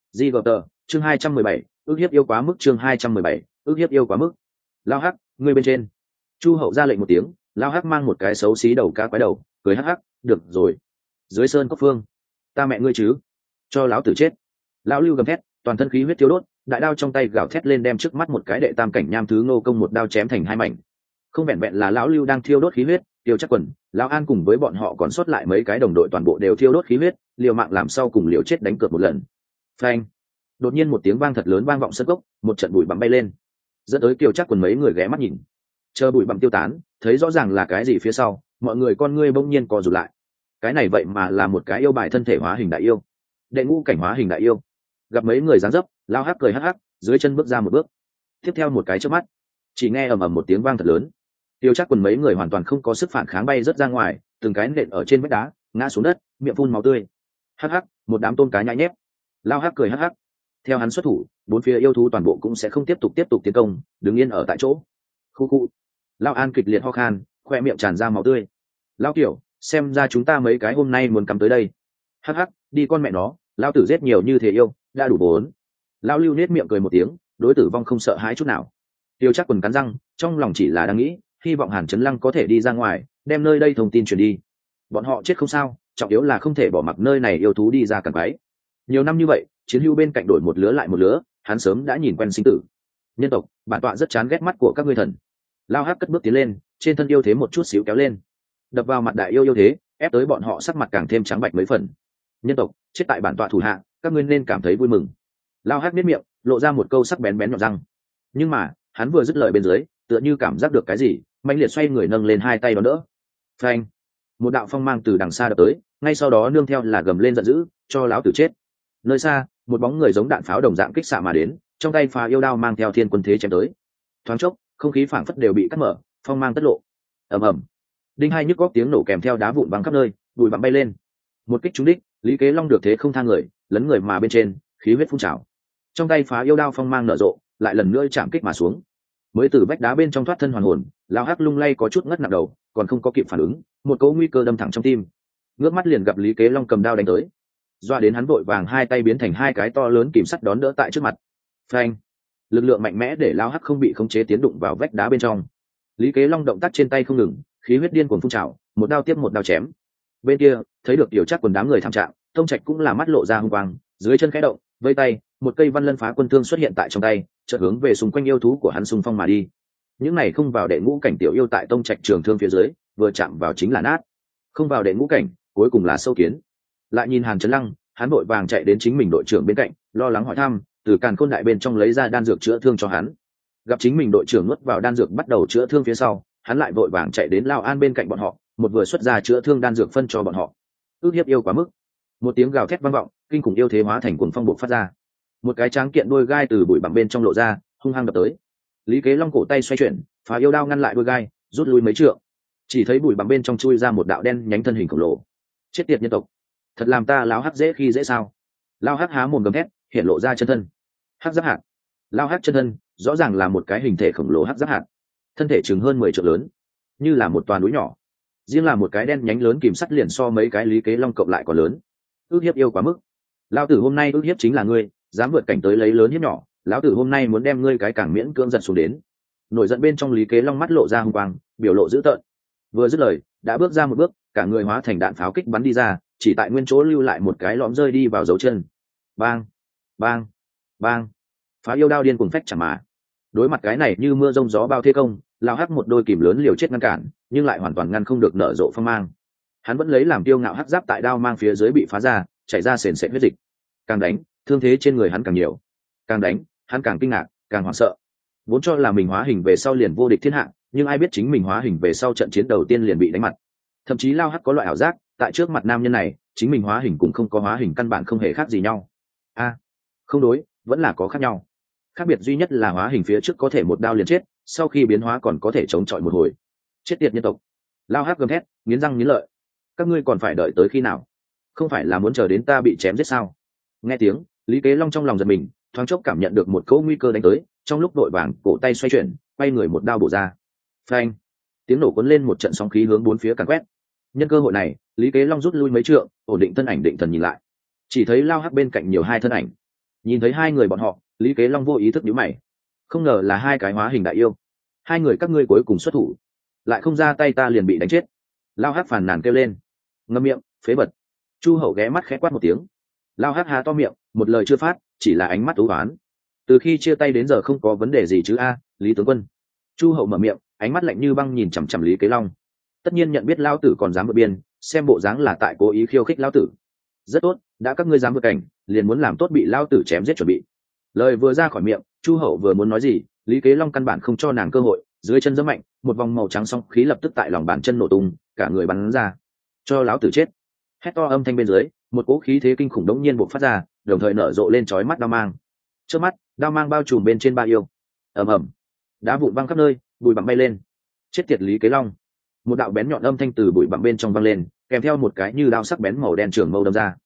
Tờ chương 217, ước hiếp yêu quá mức chương 217, ước hiếp yêu quá mức. Lao Hắc, ngươi bên trên. Chu Hậu ra lệnh một tiếng, Lao Hắc mang một cái xấu xí đầu cá quái đầu, cười hắc hắc, được rồi. Dưới sơn cốc phương, ta mẹ ngươi chứ, cho lão tử chết. Lão Lưu gầm thét, toàn thân khí huyết thiêu đốt, đại đao trong tay gào thét lên đem trước mắt một cái đệ tam cảnh nham thứ Ngô Công một đao chém thành 2 mảnh. Không vẹn vẹn là lão Lưu đang thiêu đốt khí huyết, Tiêu Trác Quần, Lão An cùng với bọn họ còn sót lại mấy cái đồng đội toàn bộ đều thiêu đốt khí huyết, liều mạng làm sau cùng liều chết đánh cược một lần. Phanh! Đột nhiên một tiếng vang thật lớn vang vọng sân cốc, một trận bụi bặm bay lên, dẫn tới Tiêu Trác Quần mấy người ghé mắt nhìn. Chờ bụi bặm tiêu tán, thấy rõ ràng là cái gì phía sau, mọi người con ngươi bỗng nhiên co rụt lại. Cái này vậy mà là một cái yêu bài thân thể hóa hình đại yêu, đệ ngũ cảnh hóa hình đại yêu. Gặp mấy người dáng dấp, Lao Hắc cười hắc hắc, dưới chân bước ra một bước. Tiếp theo một cái chớp mắt, chỉ nghe ầm ầm một tiếng vang thật lớn. Tiêu Trác Quần mấy người hoàn toàn không có sức phản kháng bay rớt ra ngoài, từng cái nện ở trên vách đá, ngã xuống đất, miệng phun máu tươi. Hắc hắc, một đám tôm cá nhãi nhép, Lao hắc cười hắc hắc, theo hắn xuất thủ, bốn phía yêu thú toàn bộ cũng sẽ không tiếp tục tiến công, đứng yên ở tại chỗ. Khu khu. Lao An kịch liệt ho khan, khoe miệng tràn ra máu tươi. Lao Kiểu, xem ra chúng ta mấy cái hôm nay muốn cắm tới đây. Hắc hắc, đi con mẹ nó, Lao Tử giết nhiều như thế yêu, đã đủ bốn. Lao Lưu nết miệng cười một tiếng, đối tử vong không sợ hãi chút nào. Tiêu Trác Quần cắn răng, trong lòng chỉ là đang nghĩ, hy vọng Hàn Chấn Lăng có thể đi ra ngoài, đem nơi đây thông tin truyền đi. Bọn họ chết không sao, trọng yếu là không thể bỏ mặc nơi này yêu thú đi ra càn quấy. Nhiều năm như vậy, chiến hữu bên cạnh đổi một lứa lại một lứa, hắn sớm đã nhìn quen sinh tử. Nhân tộc, bản tọa rất chán ghét mắt của các ngươi thần. Lao Hắc cất bước tiến lên, trên thân yêu thế một chút xíu kéo lên, đập vào mặt đại yêu thế, ép tới bọn họ sắc mặt càng thêm trắng bạch mấy phần. Nhân tộc, chết tại bản tọa thủ hạ, các ngươi nên cảm thấy vui mừng. Lao Hắc biết miệng, lộ ra một câu sắc bén bén nhọn răng. Nhưng mà, hắn vừa dứt lời bên dưới, tựa như cảm giác được cái gì, mãnh liệt xoay người nâng lên hai tay đón đỡ. Phanh! Một đạo phong mang từ đằng xa đập tới, ngay sau đó nương theo là gầm lên giận dữ, cho lão tử chết. Nơi xa, một bóng người giống đạn pháo đồng dạng kích xạ mà đến, trong tay phá yêu đao mang theo thiên quân thế chém tới. Thoáng chốc, không khí phảng phất đều bị cắt mở, phong mang tất lộ. Ầm ầm. Đinh hai nhức góc tiếng nổ kèm theo đá vụn văng khắp nơi, bụi bặm bay lên. Một kích trúng đích, Lý Kế Long được thế không thang người, lấn người mà bên trên, khí huyết phun trào. Trong tay phá yêu đao phong mang nở rộ, lại lần nữa chạm kích mà xuống. Mới từ vách đá bên trong thoát thân hoàn hồn, lão hắc lung lay có chút ngất nặng đầu, còn không có kịp phản ứng, một cỗ nguy cơ đâm thẳng trong tim. Ngước mắt liền gặp Lý Kế Long cầm đao đánh tới, doa đến hắn vội vàng hai tay biến thành hai cái to lớn kìm sắt đón đỡ tại trước mặt. Phanh! Lực lượng mạnh mẽ để lão hắc không bị khống chế tiến đụng vào vách đá bên trong. Lý Kế Long động tác trên tay không ngừng, khí huyết điên cuồng phun trào, một đao tiếp một đao chém. Bên kia, thấy được Tiểu Trác Quần đám người tham trạng, Tông Trạch cũng là mắt lộ ra hung quang, dưới chân khẽ động, vây tay, một cây văn lân phá quân thương xuất hiện tại trong tay, chợt hướng về xung quanh yêu thú của hắn xung phong mà đi. Những này không vào đệ ngũ cảnh tiểu yêu tại Tông Trạch trường thương phía dưới, vừa chạm vào chính là nát. Không vào đệ ngũ cảnh, cuối cùng là sâu kiến. Lại nhìn Hàn Chấn Lăng, hắn vội vàng chạy đến chính mình đội trưởng bên cạnh, lo lắng hỏi thăm, từ càn khôn đại bên trong lấy ra đan dược chữa thương cho hắn. Gặp chính mình đội trưởng nuốt vào đan dược bắt đầu chữa thương phía sau, hắn lại vội vàng chạy đến Lao An bên cạnh bọn họ, một vừa xuất ra chữa thương đan dược phân cho bọn họ. Ước hiếp yêu quá mức. Một tiếng gào thét vang vọng, kinh khủng yêu thế hóa thành cuồng phong bộc phát ra. Một cái tráng kiện đuôi gai từ bụi bặm bên trong lộ ra, hung hăng đập tới. Lý Kế Long cổ tay xoay chuyển, phá yêu đao ngăn lại đuôi gai, rút lui mấy trượng. Chỉ thấy bụi bặm bên trong chui ra một đạo đen nhánh thân hình khổng lồ. Chết tiệt nhân tộc, thật làm ta láo hắc dễ khi dễ sao? Lao hắc há mồm gầm thét, hiện lộ ra chân thân. Hắc giáp hạt. Lao hắc chân thân, rõ ràng là một cái hình thể khổng lồ hắc giáp hạt. Thân thể chừng hơn 10 trượng lớn, như là một toàn núi nhỏ. Riêng là một cái đen nhánh lớn kìm sắt liền so mấy cái Lý Kế Long cộng lại còn lớn. Ước hiếp yêu quá mức. Lão tử hôm nay ước hiếp chính là ngươi, dám vượt cảnh tới lấy lớn hiếp nhỏ, lão tử hôm nay muốn đem ngươi cái cảng miễn cưỡng giật xuống đến. Nổi giận bên trong Lý Kế Long mắt lộ ra hung quang, biểu lộ dữ tợn. Vừa dứt lời, đã bước ra một bước, cả người hóa thành đạn pháo kích bắn đi ra, chỉ tại nguyên chỗ lưu lại một cái lõm rơi đi vào dấu chân. Bang, bang, bang. Phá yêu đao điên cuồng phách chẳng mà. Đối mặt cái này như mưa rông gió bao thế công, lão hắc một đôi kìm lớn liều chết ngăn cản, nhưng lại hoàn toàn ngăn không được nở rộ phong mang. Hắn vẫn lấy làm tiêu ngạo hắc giáp tại đao mang phía dưới bị phá ra, chảy ra sền sệt huyết dịch. Càng đánh, thương thế trên người hắn càng nhiều. Càng đánh, hắn càng kinh ngạc, càng hoảng sợ. Vốn cho là mình hóa hình về sau liền vô địch thiên hạ, nhưng ai biết chính mình hóa hình về sau trận chiến đầu tiên liền bị đánh mặt. Thậm chí Lao Hắc có loại ảo giác, tại trước mặt nam nhân này, chính mình hóa hình cũng không có hóa hình căn bản không hề khác gì nhau. Không đối, vẫn là có khác nhau. Khác biệt duy nhất là hóa hình phía trước có thể một đao liền chết, sau khi biến hóa còn có thể chống chọi một hồi. Chết tiệt nhân tộc. Lao Hắc gầm thét, nghiến răng nghiến lợi. Các ngươi còn phải đợi tới khi nào? Không phải là muốn chờ đến ta bị chém giết sao? Nghe tiếng, Lý Kế Long trong lòng giật mình, thoáng chốc cảm nhận được một cỗ nguy cơ đánh tới, trong lúc đội vàng cổ tay xoay chuyển, quay người một đao bổ ra. Phanh! Tiếng nổ cuốn lên một trận sóng khí hướng bốn phía càn quét. Nhân cơ hội này, Lý Kế Long rút lui mấy trượng, ổn định thân ảnh định thần nhìn lại. Chỉ thấy Lao Hắc bên cạnh nhiều hai thân ảnh. Nhìn thấy hai người bọn họ, Lý Kế Long vô ý thức nhíu mày. Không ngờ là hai cái hóa hình đại yêu. Hai người các ngươi cuối cùng xuất thủ, lại không ra tay ta liền bị đánh chết. Lao Hắc phàn nàn kêu lên. Ngậm miệng, phế vật. Chu Hậu ghé mắt khẽ quát một tiếng. Lao Hắc há to miệng, một lời chưa phát, chỉ là ánh mắt u ám. Từ khi chia tay đến giờ không có vấn đề gì chứ a, Lý tướng quân. Chu Hậu mở miệng, ánh mắt lạnh như băng nhìn chằm chằm Lý Kế Long. Tất nhiên nhận biết Lao tử còn dám vượt biên, xem bộ dáng là tại cố ý khiêu khích Lao tử. Rất tốt, đã các ngươi dám vượt cảnh, liền muốn làm tốt bị Lao tử chém giết chuẩn bị. Lời vừa ra khỏi miệng, Chu Hậu vừa muốn nói gì, Lý Kế Long căn bản không cho nàng cơ hội, dưới chân giẫm mạnh, một vòng màu trắng song khí lập tức tại lòng bàn chân nổ tung, cả người bắn ra. Cho lão tử chết. Hét to âm thanh bên dưới, một cỗ khí thế kinh khủng đống nhiên bộc phát ra, đồng thời nở rộ lên chói mắt đao mang. Trước mắt, đao mang bao trùm bên trên ba yêu. Ầm ầm, đá vụn văng khắp nơi, bụi bặm bay lên. Chết tiệt Lý Kế Long. Một đạo bén nhọn âm thanh từ bụi bặm bên trong vang lên, kèm theo một cái như đao sắc bén màu đen trường mâu đâm ra.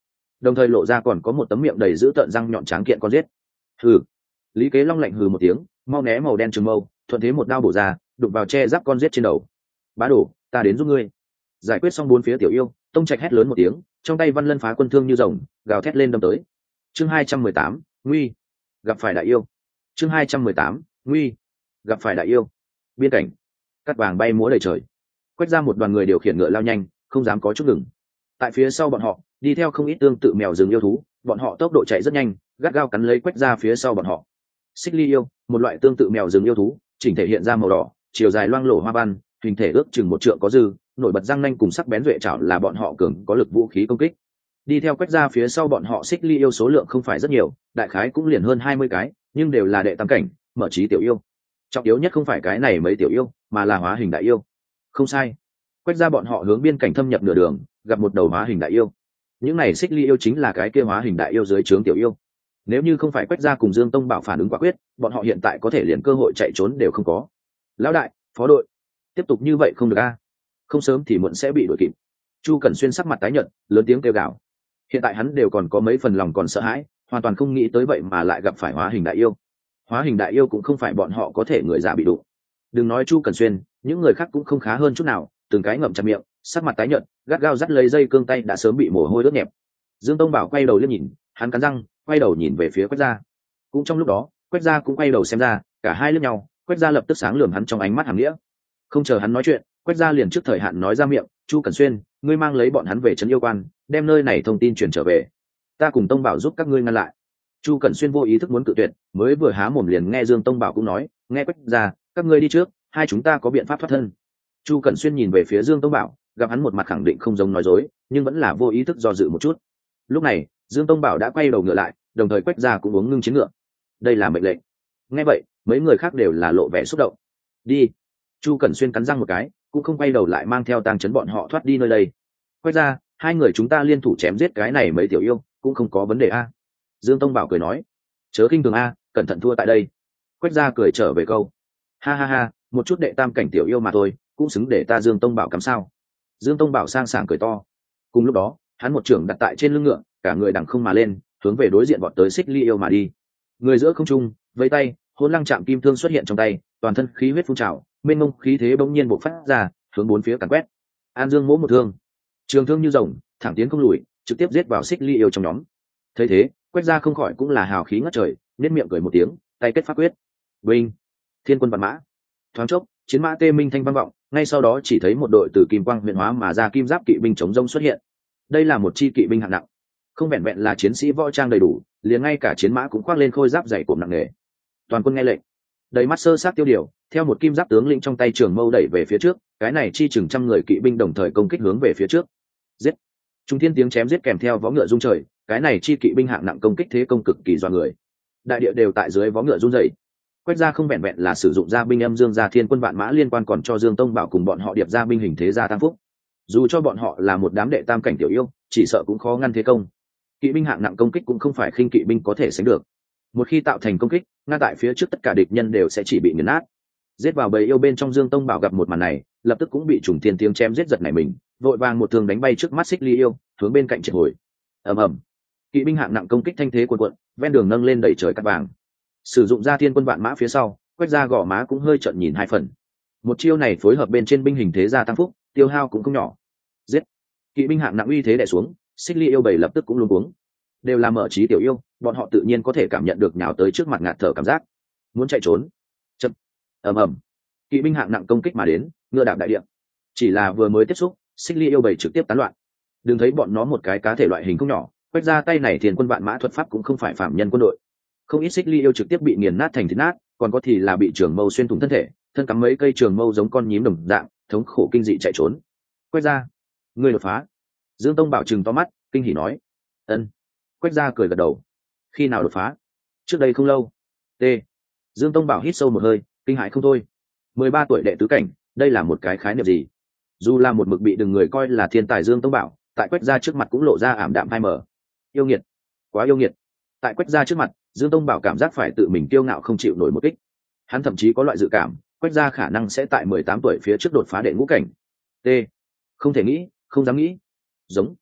đồng thời lộ ra còn có một tấm miệng đầy dữ tợn răng nhọn tráng kiện con giết. Hừ. Lý Kế Long lạnh hừ một tiếng, mau né màu đen trường mâu, thuận thế một đao bổ ra, đụng vào che giáp con giết trên đầu. Bá Đồ, ta đến giúp ngươi. Giải quyết xong bốn phía tiểu yêu, Tông Trạch hét lớn một tiếng, trong tay Văn Lân Phá Quân thương như rồng, gào thét lên đâm tới. Chương 218, nguy, gặp phải đại yêu. Chương 218, nguy, gặp phải đại yêu. Biên cảnh, cát vàng bay múa đầy trời. Quét ra một đoàn người điều khiển ngựa lao nhanh, không dám có chút ngừng. Tại phía sau bọn họ, đi theo không ít tương tự mèo rừng yêu thú, bọn họ tốc độ chạy rất nhanh, gắt gao cắn lấy Quét ra phía sau bọn họ. Xích ly yêu, một loại tương tự mèo rừng yêu thú, chỉnh thể hiện ra màu đỏ, chiều dài loang lổ hoa văn, hình thể ước chừng 1 trượng có dư, nổi bật răng nanh cùng sắc bén duệ chảo là bọn họ cường có lực vũ khí công kích. Đi theo Quét ra phía sau bọn họ xích ly yêu số lượng không phải rất nhiều, đại khái cũng liền hơn 20 cái, nhưng đều là đệ tam cảnh, mở trí tiểu yêu. Trọng yếu nhất không phải cái này mấy tiểu yêu, mà là hóa hình đại yêu. Không sai. Quét ra bọn họ hướng biên cảnh thâm nhập nửa đường, gặp một đầu hóa hình đại yêu. Những này xích ly yêu chính là cái kia hóa hình đại yêu dưới trướng tiểu yêu. Nếu như không phải Quét ra cùng Dương Tông Bảo phản ứng quả quyết, bọn họ hiện tại có thể liền cơ hội chạy trốn đều không có. Lão đại, phó đội, tiếp tục như vậy không được a, không sớm thì muộn sẽ bị đuổi kịp. Chu Cẩn Xuyên sắc mặt tái nhợt, lớn tiếng kêu gào. Hiện tại hắn đều còn có mấy phần lòng còn sợ hãi, hoàn toàn không nghĩ tới vậy mà lại gặp phải hóa hình đại yêu. Hóa hình đại yêu cũng không phải bọn họ có thể người già bị đụng. Đừng nói Chu Cẩn Xuyên, những người khác cũng không khá hơn chút nào, từng cái ngậm chặt miệng, sắc mặt tái nhợt, gắt gao dắt lấy dây cương tay đã sớm bị mồ hôi ướt nhẹp. Dương Tông Bảo quay đầu liếc nhìn, hắn cắn răng, quay đầu nhìn về phía Quách Gia. Cũng trong lúc đó, Quách Gia cũng quay đầu xem ra, cả hai liếc nhau, Quách Gia lập tức sáng lườm hắn trong ánh mắt hàm nghĩa. Không chờ hắn nói chuyện, Quách Gia liền trước thời hạn nói ra miệng, "Chu Cẩn Xuyên, ngươi mang lấy bọn hắn về trấn yêu quan, đem nơi này thông tin truyền trở về. Ta cùng Tông Bảo giúp các ngươi ngăn lại." Chu Cẩn Xuyên vô ý thức muốn cự tuyệt, mới vừa há mồm liền nghe Dương Tông Bảo cũng nói, "Nghe Quách Gia, các ngươi đi trước, hai chúng ta có biện pháp thoát thân." Chu Cẩn Xuyên nhìn về phía Dương Tông Bảo, gặp hắn một mặt khẳng định không giống nói dối, nhưng vẫn là vô ý thức do dự một chút. Lúc này, Dương Tông Bảo đã quay đầu ngựa lại, đồng thời Quách Gia cũng uống ngưng chiến ngựa. Đây là mệnh lệnh. Nghe vậy, mấy người khác đều là lộ vẻ xúc động. Đi. Chu Cẩn Xuyên cắn răng một cái, cũng không quay đầu lại mang theo tang chấn bọn họ thoát đi nơi đây. Quách Gia, hai người chúng ta liên thủ chém giết cái này mấy tiểu yêu, cũng không có vấn đề a. Dương Tông Bảo cười nói. Chớ khinh thường a, cẩn thận thua tại đây. Quách Gia cười trở về câu. Ha ha ha, một chút đệ tam cảnh tiểu yêu mà thôi, cũng xứng để ta Dương Tông Bảo cắm sao. Dương Tông Bảo sang sảng cười to. Cùng lúc đó, hắn một trưởng đặt tại trên lưng ngựa, cả người đằng không mà lên, hướng về đối diện bọn tới xích ly yêu mà đi. Người giữa không trung, vẫy tay, hỗn lăng chạm kim thương xuất hiện trong tay, toàn thân khí huyết phun trào, mênh mông khí thế bỗng nhiên bộc phát ra, hướng bốn phía càn quét. An Dương mỗ một thương, trường thương như rồng, thẳng tiến không lùi, trực tiếp giết vào xích ly yêu trong nhóm. Thấy thế, Quách Gia không khỏi cũng là hào khí ngất trời, nhếch miệng cười một tiếng, tay kết pháp quyết. Vinh, Thiên Quân Vạn Mã. Thoáng chốc, chiến mã tê minh thanh vang vọng, ngay sau đó chỉ thấy một đội từ kim quang huyền hóa mà ra kim giáp kỵ binh chống rông xuất hiện. Đây là một chi kỵ binh hạng nặng, không vẹn vẹn là chiến sĩ võ trang đầy đủ, liền ngay cả chiến mã cũng khoác lên khôi giáp dày cộm nặng nề. Toàn quân nghe lệnh, đầy mắt sơ sát tiêu điều, theo một kim giáp tướng lĩnh trong tay trường mâu đẩy về phía trước, cái này chi chừng trăm người kỵ binh đồng thời công kích hướng về phía trước. Giết! Trung thiên tiếng chém giết kèm theo vó ngựa rung trời, cái này chi kỵ binh hạng nặng công kích thế công cực kỳ dọa người. Đại địa đều tại dưới vó ngựa run rẩy. Quách Gia không vẹn vẹn là sử dụng gia binh âm dương gia thiên quân vạn mã liên quan, còn cho Dương Tông Bảo cùng bọn họ điệp gia binh hình thế gia tăng phúc. Dù cho bọn họ là một đám đệ tam cảnh tiểu yêu, chỉ sợ cũng khó ngăn thế công. Kỵ binh hạng nặng công kích cũng không phải khinh kỵ binh có thể sánh được. Một khi tạo thành công kích, ngay tại phía trước tất cả địch nhân đều sẽ chỉ bị nghiền nát. Giết vào bầy yêu bên trong, Dương Tông Bảo gặp một màn này, lập tức cũng bị trùng thiên tiếng chém giết giật nảy mình, vội vàng một thương đánh bay trước mắt xích ly yêu, hướng bên cạnh triệt hồi. Ầm ầm, kỵ binh hạng nặng công kích thanh thế cuồn cuộn, ven đường nâng lên đẩy trời cát vàng. Sử dụng ra thiên quân vạn mã phía sau, Quách Gia gò má cũng hơi trợn nhìn hai phần. Một chiêu này phối hợp bên trên binh hình thế gia tăng phúc, tiêu hao cũng không nhỏ. Giết! Kỵ binh hạng nặng uy thế đè xuống, xích ly yêu bầy lập tức cũng luống cuống. Đều là mở trí tiểu yêu, bọn họ tự nhiên có thể cảm nhận được nhào tới trước mặt ngạt thở cảm giác, muốn chạy trốn. Chậm. Ầm ầm, kỵ binh hạng nặng công kích mà đến, ngựa đạp đại địa. Chỉ là vừa mới tiếp xúc, xích ly yêu bầy trực tiếp tán loạn. Đừng thấy bọn nó một cái cá thể loại hình không nhỏ, Quách Gia tay này thiên quân vạn mã thuật pháp cũng không phải phạm nhân quân đội. Không ít xích ly yêu trực tiếp bị nghiền nát thành thịt nát, còn có thì là bị trường mâu xuyên thủng thân thể, thân cắm mấy cây trường mâu giống con nhím đồng dạng, thống khổ kinh dị chạy trốn. Quách Gia, ngươi đột phá. Dương Tông Bảo trừng to mắt, kinh hỉ nói. Ân. Quách Gia cười gật đầu. Khi nào đột phá? Trước đây không lâu. T. Dương Tông Bảo hít sâu một hơi, kinh hãi không thôi. 13 tuổi đệ tứ cảnh, đây là một cái khái niệm gì? Dù là một mực bị đừng người coi là thiên tài Dương Tông Bảo, tại Quách Gia trước mặt cũng lộ ra ảm đạm phai mờ. Yêu nghiệt, quá yêu nghiệt. Tại Quách Gia trước mặt, Dương Tông Bảo cảm giác phải tự mình kiêu ngạo không chịu nổi một kích. Hắn thậm chí có loại dự cảm, Quách Gia khả năng sẽ tại 18 tuổi phía trước đột phá đệ ngũ cảnh. T. Không thể nghĩ, không dám nghĩ. Giống.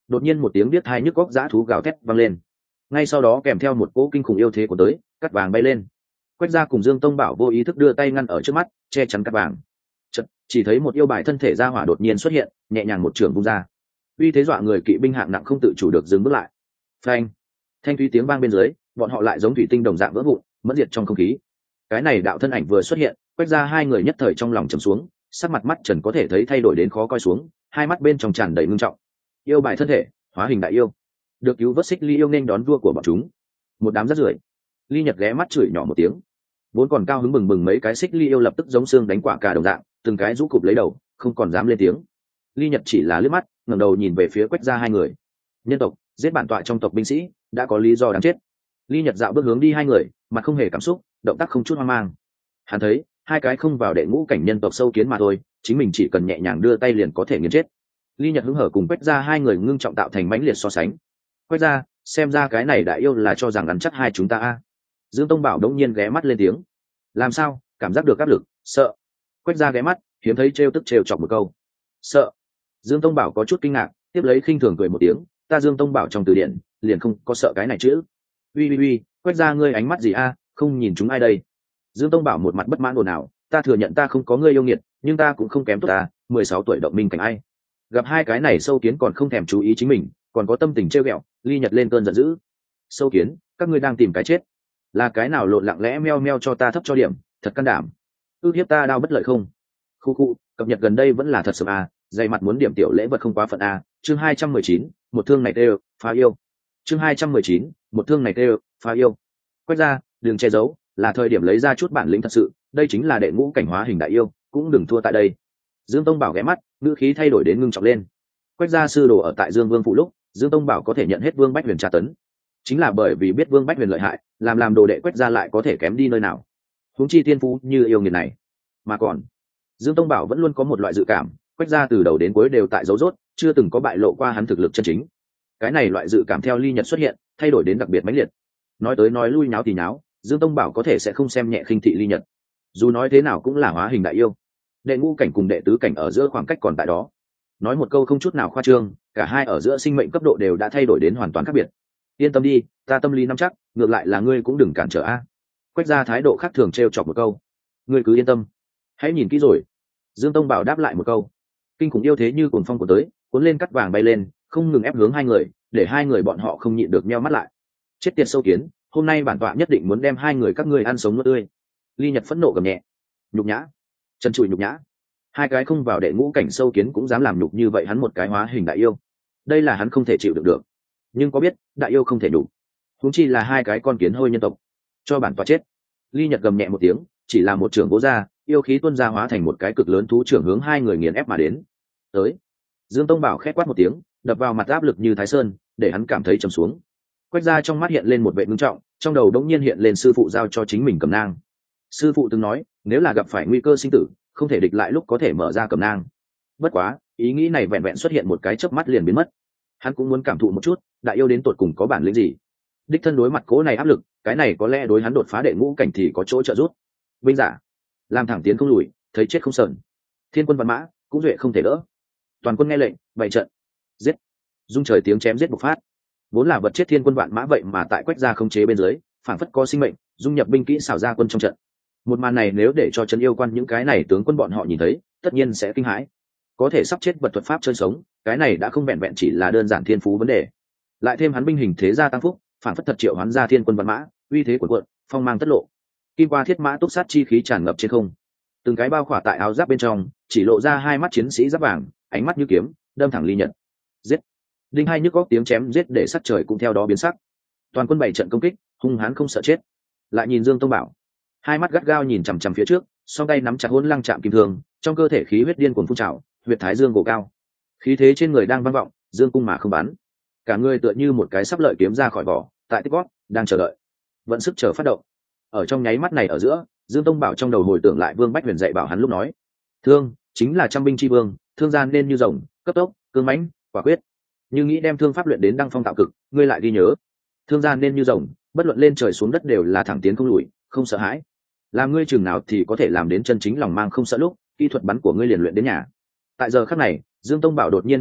đột nhiên một tiếng biết hai nhức góc dã thú gào thét vang lên, ngay sau đó kèm theo một cỗ kinh khủng yêu thế của tới, cắt vàng bay lên. Quách gia cùng Dương Tông Bảo vô ý thức đưa tay ngăn ở trước mắt, che chắn cắt vàng. Chợt, chỉ thấy một yêu bài thân thể ra hỏa đột nhiên xuất hiện, nhẹ nhàng một trường vung ra. Uy thế dọa người kỵ binh hạng nặng không tự chủ được dừng bước lại. Phanh! Thanh thúy tiếng vang bên dưới, bọn họ lại giống thủy tinh đồng dạng vỡ vụn, mẫn diệt trong không khí. Cái này đạo thân ảnh vừa xuất hiện, Quách gia hai người nhất thời trong lòng trầm xuống, sắc mặt mắt trần có thể thấy thay đổi đến khó coi xuống, hai mắt bên trong tràn đầy ngưng trọng. Yêu bài thân thể, hóa hình đại yêu, được cứu vớt Xích Ly yêu nên đón vua của bọn chúng. Một đám rác rưởi. Ly Nhật ghé mắt chửi nhỏ một tiếng. Vốn còn cao hứng bừng bừng mấy cái Xích Ly yêu lập tức giống xương đánh quả cà đồng dạng, từng cái rũ cụp lấy đầu, không còn dám lên tiếng. Ly Nhật chỉ là liếc mắt, ngẩng đầu nhìn về phía Quách gia hai người. Nhân tộc giết bản tọa trong tộc binh sĩ, đã có lý do đáng chết. Ly Nhật dạo bước hướng đi hai người, mặt không hề cảm xúc, động tác không chút hoang mang. Hắn thấy hai cái không vào đệ ngũ cảnh nhân tộc sâu kiến mà thôi, chính mình chỉ cần nhẹ nhàng đưa tay liền có thể nghiền chết. Ly Nhật hứng hở cùng Quách gia hai người ngưng trọng tạo thành mãnh liệt so sánh. Quách gia, xem ra cái này đại yêu là cho rằng ăn chắc hai chúng ta a. Dương Tông Bảo đống nhiên ghé mắt lên tiếng. Làm sao, cảm giác được áp lực, sợ. Quách gia ghé mắt, hiếm thấy trêu tức trêu chọc một câu. Sợ. Dương Tông Bảo có chút kinh ngạc, tiếp lấy khinh thường cười một tiếng, ta Dương Tông Bảo trong từ điển liền không có sợ cái này chữ. Uy, Quách gia ngươi ánh mắt gì a, không nhìn chúng ai đây? Dương Tông Bảo một mặt bất mãn ồn ào, ta thừa nhận ta không có ngươi yêu nghiệt, nhưng ta cũng không kém tốt ta, 16 tuổi động minh cảnh ai. Gặp hai cái này sâu kiến còn không thèm chú ý chính mình, còn có tâm tình trêu ghẹo, Ly Nhật lên cơn giận dữ. Sâu kiến, các ngươi đang tìm cái chết. Là cái nào lộn lặng lẽ meo meo cho ta thấp cho điểm, thật can đảm. Ước hiếp ta đau bất lợi không? Khu, cập nhật gần đây vẫn là thật sớm a, dày mặt muốn điểm tiểu lễ vật không quá phận a. Chương 219, một thương này tê, phá yêu. Chương 219, một thương này tê, phá yêu. Quách gia, đừng che giấu, là thời điểm lấy ra chút bản lĩnh thật sự, đây chính là đệ ngũ cảnh hóa hình đại yêu, cũng đừng thua tại đây. Dương Tông Bảo ghé mắt, ngữ khí thay đổi đến ngưng trọng lên. Quách gia sư đồ ở tại Dương Vương phủ lúc, Dương Tông Bảo có thể nhận hết Vương Bách Huyền tra tấn, chính là bởi vì biết Vương Bách Huyền lợi hại, làm đồ đệ Quách gia lại có thể kém đi nơi nào. Huống chi tiên phú như yêu nghiệt này, mà còn Dương Tông Bảo vẫn luôn có một loại dự cảm, Quách gia từ đầu đến cuối đều tại dấu rốt, chưa từng có bại lộ qua hắn thực lực chân chính. Cái này loại dự cảm theo Ly Nhật xuất hiện, thay đổi đến đặc biệt mãnh liệt. Nói tới nói lui nháo thì nháo, Dương Tông Bảo có thể sẽ không xem nhẹ khinh thị Ly Nhật. Dù nói thế nào cũng là hóa hình đại yêu, đệ ngũ cảnh cùng đệ tứ cảnh ở giữa khoảng cách còn tại đó. Nói một câu không chút nào khoa trương, cả hai ở giữa sinh mệnh cấp độ đều đã thay đổi đến hoàn toàn khác biệt. Yên tâm đi, ta tâm lý nắm chắc, ngược lại là ngươi cũng đừng cản trở a. Quách gia thái độ khác thường trêu chọc một câu. Ngươi cứ yên tâm, hãy nhìn kỹ rồi. Dương Tông Bảo đáp lại một câu. Kinh khủng yêu thế như cuồng phong của tới, cuốn lên cắt vàng bay lên, không ngừng ép hướng hai người, để hai người bọn họ không nhịn được nheo mắt lại. Chết tiệt sâu kiến, hôm nay bản tọa nhất định muốn đem hai người các ngươi ăn sống nuốt tươi. Ly Nhật phẫn nộ gầm nhẹ. Nhục nhã, trần trụi nhục nhã. Hai cái không vào đệ ngũ cảnh sâu kiến cũng dám làm nhục như vậy hắn một cái hóa hình đại yêu, đây là hắn không thể chịu đựng được. Nhưng có biết đại yêu không thể đủ, huống chi là hai cái con kiến hôi nhân tộc. Cho bản tọa chết. Ly Nhật gầm nhẹ một tiếng, chỉ là một trường vỗ ra, yêu khí tuôn ra hóa thành một cái cực lớn thú trưởng hướng hai người nghiền ép mà đến. Tới. Dương Tông Bảo khét quát một tiếng, đập vào mặt áp lực như Thái Sơn, để hắn cảm thấy trầm xuống. Quách gia trong mắt hiện lên một vẻ ngưng trọng, trong đầu đống nhiên hiện lên sư phụ giao cho chính mình cầm nang. Sư phụ từng nói, nếu là gặp phải nguy cơ sinh tử, không thể địch lại lúc có thể mở ra cầm nang. Bất quá, ý nghĩ này vẹn vẹn xuất hiện một cái chớp mắt liền biến mất. Hắn cũng muốn cảm thụ một chút, đại yêu đến tột cùng có bản lĩnh gì. Đích thân đối mặt cố này áp lực, cái này có lẽ đối hắn đột phá đệ ngũ cảnh thì có chỗ trợ giúp. Binh giả, làm thẳng tiến không lùi, thấy chết không sờn. Thiên quân văn mã, cũng duệ không thể đỡ. Toàn quân nghe lệnh, bày trận, giết. Dung trời tiếng chém giết bộc phát. Vốn là vật chết thiên quân vạn mã vậy mà tại Quách gia khống chế bên dưới, phản phất có sinh mệnh, dung nhập binh kỹ xảo ra quân trong trận. Một màn này nếu để cho trấn yêu quan những cái này tướng quân bọn họ nhìn thấy, tất nhiên sẽ kinh hãi. Có thể sắp chết vật thuật pháp chơi sống, cái này đã không vẹn vẹn chỉ là đơn giản thiên phú vấn đề. Lại thêm hắn binh hình thế gia tăng phúc, phản phất thật triệu hoán ra thiên quân văn mã, uy thế của quận, phong mang tất lộ. Kim qua thiết mã túc sát chi khí tràn ngập trên không. Từng cái bao khỏa tại áo giáp bên trong, chỉ lộ ra hai mắt chiến sĩ giáp vàng, ánh mắt như kiếm, đâm thẳng Ly Nhật. Giết. Đinh hai nhức góc tiếng chém giết để sắc trời cũng theo đó biến sắc. Toàn quân bảy trận công kích, hung hãn không sợ chết. Lại nhìn Dương Tông Bảo, hai mắt gắt gao nhìn chằm chằm phía trước, song tay nắm chặt hỗn lăng chạm kim thương, trong cơ thể khí huyết điên cuồng phun trào, huyệt thái dương gồ cao, khí thế trên người đang vang vọng, dương cung mà không bắn. Cả người tựa như một cái sắp lợi kiếm ra khỏi vỏ, tại tích gót, đang chờ đợi, vận sức chờ phát động. Ở trong nháy mắt này ở giữa, Dương Tông Bảo trong đầu hồi tưởng lại Vương Bách Huyền dạy bảo hắn lúc nói, thương chính là trăm binh chi vương, thương gian nên như rồng, cấp tốc, cương mãnh, quả quyết. Như nghĩ đem thương pháp luyện đến đăng phong tạo cực, ngươi lại ghi nhớ, thương gian nên như rồng, bất luận lên trời xuống đất đều là thẳng tiến không lùi, không sợ hãi. Làm ngươi chừng nào thì có thể làm đến chân chính lòng mang không sợ lúc, kỹ thuật bắn của ngươi liền luyện đến nhà. Tại giờ khắc này, Dương Tông Bảo đột nhiên đốn ngộ,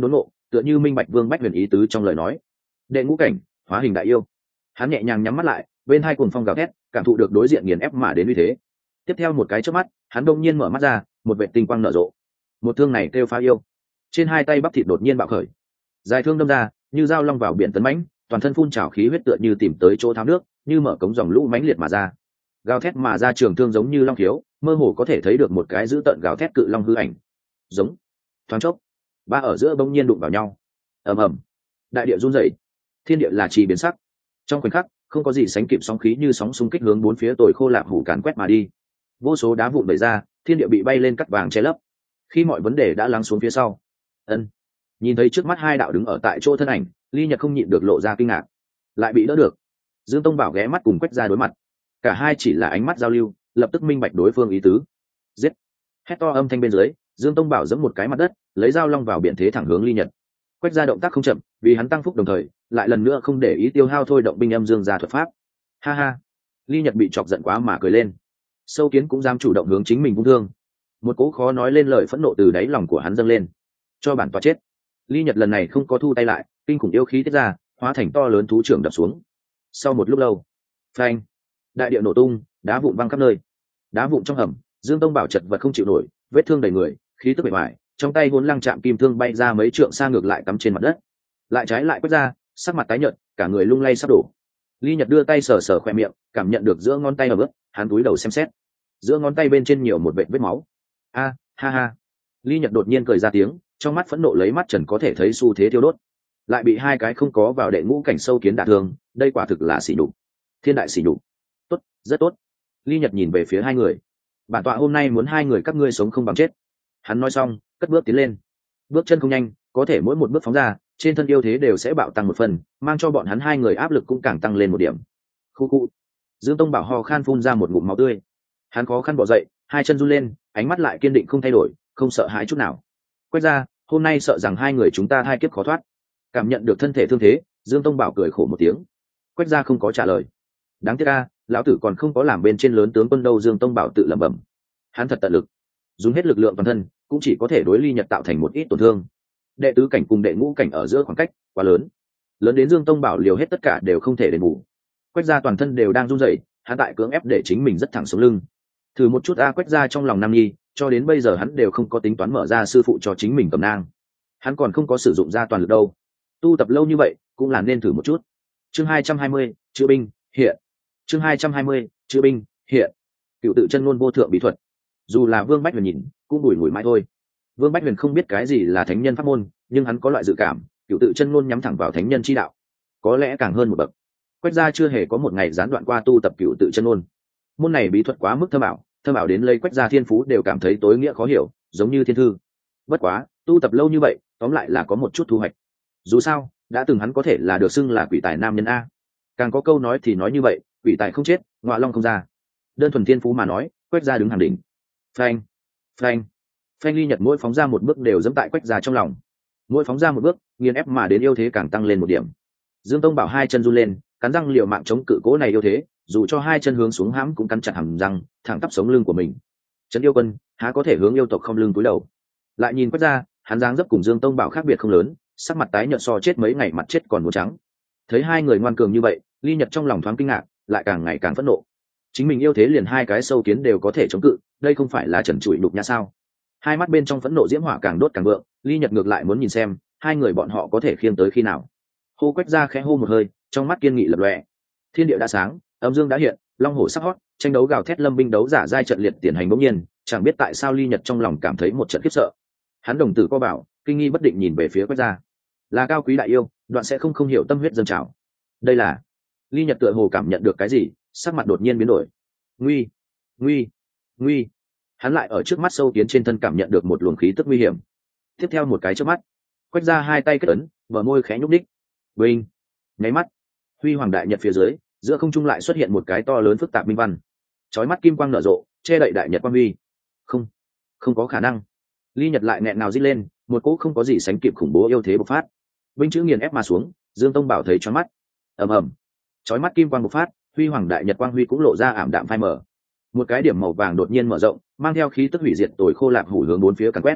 tựa như minh bạch Vương Bách Huyền ý tứ trong lời nói. Đệ ngũ cảnh, hóa hình đại yêu. Hắn nhẹ nhàng nhắm mắt lại, bên hai cuồng phong gào thét, cảm thụ được đối diện nghiền ép mà đến uy thế. Tiếp theo một cái chớp mắt, hắn đông nhiên mở mắt ra, một vệt tinh quang nở rộ. Một thương này kêu phá yêu. Trên hai tay bắp thịt đột nhiên bạo khởi, dài thương đâm ra, như dao long vào biển tấn mãnh, toàn thân phun trào khí huyết tựa như tìm tới chỗ tháo nước, như mở cống dòng lũ mãnh liệt mà ra. Gào thét mà ra trường thương giống như long khiếu, mơ hồ có thể thấy được một cái dữ tợn gào thét cự long hư ảnh. Giống. Thoáng chốc, ba ở giữa bỗng nhiên đụng vào nhau. Ầm ầm. Đại địa run rẩy, thiên địa là trì biến sắc. Trong khoảnh khắc, không có gì sánh kịp sóng khí như sóng xung kích hướng bốn phía tồi khô lạp hủ càn quét mà đi. Vô số đá vụn bể ra, thiên địa bị bay lên cắt vàng che lấp. Khi mọi vấn đề đã lắng xuống phía sau, nhìn thấy trước mắt hai đạo đứng ở tại chỗ thân ảnh, Ly Nhật không nhịn được lộ ra kinh ngạc. Lại bị đỡ được. Dương Tông Bảo ghé mắt cùng Quách Gia đối mặt, cả hai chỉ là ánh mắt giao lưu, lập tức minh bạch đối phương ý tứ. Giết. Hét to âm thanh bên dưới, Dương Tông Bảo giẫm một cái mặt đất, lấy dao long vào biển thế thẳng hướng Ly Nhật. Quách Gia động tác không chậm, vì hắn tăng phúc đồng thời, lại lần nữa không để ý tiêu hao thôi động binh âm dương gia thuật pháp. Ha ha. Ly Nhật bị chọc giận quá mà cười lên. Sâu kiến cũng dám chủ động hướng chính mình vung thương. Một cỗ khó nói lên lời phẫn nộ từ đáy lòng của hắn dâng lên. Cho bản tọa chết. Ly Nhật lần này không có thu tay lại, kinh khủng yêu khí tiết ra, hóa thành to lớn thú trưởng đập xuống. Sau một lúc lâu, phanh, đại địa nổ tung, đá vụn văng khắp nơi. Đá vụn trong hầm, Dương Tông Bảo chật vật không chịu nổi, vết thương đầy người, khí tức bề ngoài, trong tay vốn lăng chạm kim thương bay ra mấy trượng xa ngược lại cắm trên mặt đất. Lại trái lại quét ra, sắc mặt tái nhợt, cả người lung lay sắp đổ. Ly Nhật đưa tay sờ sờ khoe miệng, cảm nhận được giữa ngón tay ở bước, hắn cúi đầu xem xét. Giữa ngón tay bên trên nhiều một vệt vết máu. A, ha ha. Ly Nhật đột nhiên cười ra tiếng, trong mắt phẫn nộ lấy mắt trần có thể thấy xu thế thiêu đốt. Lại bị hai cái không có vào đệ ngũ cảnh sâu kiến đả thương, đây quả thực là sỉ nhục. Thiên đại sỉ nhục. Tốt, rất tốt. Ly Nhật nhìn về phía hai người. Bản tọa hôm nay muốn hai người các ngươi sống không bằng chết. Hắn nói xong, cất bước tiến lên. Bước chân không nhanh, có thể mỗi một bước phóng ra, trên thân yêu thế đều sẽ bạo tăng một phần, mang cho bọn hắn hai người áp lực cũng càng tăng lên một điểm. Khu khu. Dương Tông Bảo ho khan phun ra một ngụm máu tươi. Hắn khó khăn bò dậy, hai chân run lên, ánh mắt lại kiên định không thay đổi, không sợ hãi chút nào. Quét ra, hôm nay sợ rằng hai người chúng ta hai kiếp khó thoát. Cảm nhận được thân thể thương thế, Dương Tông Bảo cười khổ một tiếng. Quét ra không có trả lời. Đáng tiếc a, lão tử còn không có làm bên trên lớn tướng quân đâu. Dương Tông Bảo tự lẩm bẩm. Hắn thật tận lực, dùng hết lực lượng toàn thân, cũng chỉ có thể đối Ly Nhật tạo thành một ít tổn thương. Đệ tứ cảnh cùng đệ ngũ cảnh ở giữa khoảng cách quá lớn, lớn đến Dương Tông Bảo liều hết tất cả đều không thể đền bù. Quách Gia toàn thân đều đang run rẩy, hắn tại cưỡng ép để chính mình rất thẳng sống lưng. Thử một chút a. Quách Gia trong lòng nam nhi, cho đến bây giờ hắn đều không có tính toán mở ra sư phụ cho chính mình cầm nang. Hắn còn không có sử dụng ra toàn lực đâu. Tu tập lâu như vậy, cũng là nên thử một chút. Chương 220, chữa binh hiện. Chương 220, chữa binh hiện. Cựu tự chân ngôn vô thượng bí thuật. Dù là Vương Bách Huyền nhìn, cũng bùi ngùi mãi thôi. Vương Bách Huyền không biết cái gì là thánh nhân pháp môn, nhưng hắn có loại dự cảm, cựu tự chân ngôn nhắm thẳng vào thánh nhân chi đạo, có lẽ càng hơn một bậc. Quách Gia chưa hề có một ngày gián đoạn qua tu tập cựu tự chân ngôn. Môn này bí thuật quá mức thâm ảo đến lấy Quách Gia thiên phú đều cảm thấy tối nghĩa khó hiểu, giống như thiên thư. Bất quá, tu tập lâu như vậy, tóm lại là có một chút thu hoạch. Dù sao, đã từng hắn có thể là được xưng là quỷ tài nam nhân a. Càng có câu nói thì nói như vậy, quỷ tài không chết, ngọa long không ra. Đơn thuần thiên phú mà nói, Quách Gia đứng hàng đỉnh. Phanh, phanh, phanh. Ly Nhật mỗi phóng ra một bước đều dẫm tại Quách Gia trong lòng. Mỗi phóng ra một bước, nghiền ép mà đến yêu thế càng tăng lên một điểm. Dương Tông Bảo hai chân run lên, cắn răng liều mạng chống cự cố này yêu thế, dù cho hai chân hướng xuống hãm cũng cắn chặt hàm răng, thẳng tắp sống lưng của mình. Trấn Yêu Quân há có thể hướng yêu tộc không lưng cúi đầu. Lại nhìn Quách Gia, hắn dáng dấp cùng Dương Tông Bảo khác biệt không lớn, sắc mặt tái nhợt so chết mấy ngày mặt chết còn muốn trắng. Thấy hai người ngoan cường như vậy, Ly Nhật trong lòng thoáng kinh ngạc, lại càng ngày càng phẫn nộ. Chính mình yêu thế liền hai cái sâu kiến đều có thể chống cự, đây không phải là trần trụi đục nhã sao? Hai mắt bên trong phẫn nộ diễm hỏa càng đốt càng vượng, Ly Nhật ngược lại muốn nhìn xem hai người bọn họ có thể khiêng tới khi nào. Hô. Quách Gia khẽ hô một hơi, trong mắt kiên nghị lập lòe. Thiên địa đã sáng, âm dương đã hiện, long hổ sắc hót, tranh đấu gào thét, lâm binh đấu giả giai trận liệt tiền hành bỗng nhiên, chẳng biết tại sao Ly Nhật trong lòng cảm thấy một trận khiếp sợ. Hắn đồng tử co bảo, kinh nghi bất định nhìn về phía Quách Gia. Là cao quý đại yêu, đoạn sẽ không hiểu tâm huyết dâng trào. Đây là Ly Nhật tựa hồ cảm nhận được cái gì, sắc mặt đột nhiên biến đổi. Nguy, nguy, nguy. Hắn lại ở trước mắt sâu kiến trên thân cảm nhận được một luồng khí tức nguy hiểm. Tiếp theo một cái chớp mắt, Quách Gia hai tay kết ấn, bờ môi khẽ nhúc nhích. Vinh, nháy mắt, huy hoàng đại nhật phía dưới, giữa không trung lại xuất hiện một cái to lớn phức tạp minh văn. Chói mắt kim quang nở rộ, che đậy đại nhật quang huy. Không có khả năng. Ly Nhật lại nghẹn nào rít lên, một cỗ không có gì sánh kịp khủng bố yêu thế bộc phát. Vinh chữ nghiền ép mà xuống, Dương Tông Bảo thấy choáng mắt. Ầm ầm. Chói mắt kim quang bộc phát, huy hoàng đại nhật quang huy cũng lộ ra ảm đạm phai mờ. Một cái điểm màu vàng đột nhiên mở rộng, mang theo khí tức hủy diệt tồi khô lạc hủ hướng bốn phía càn quét.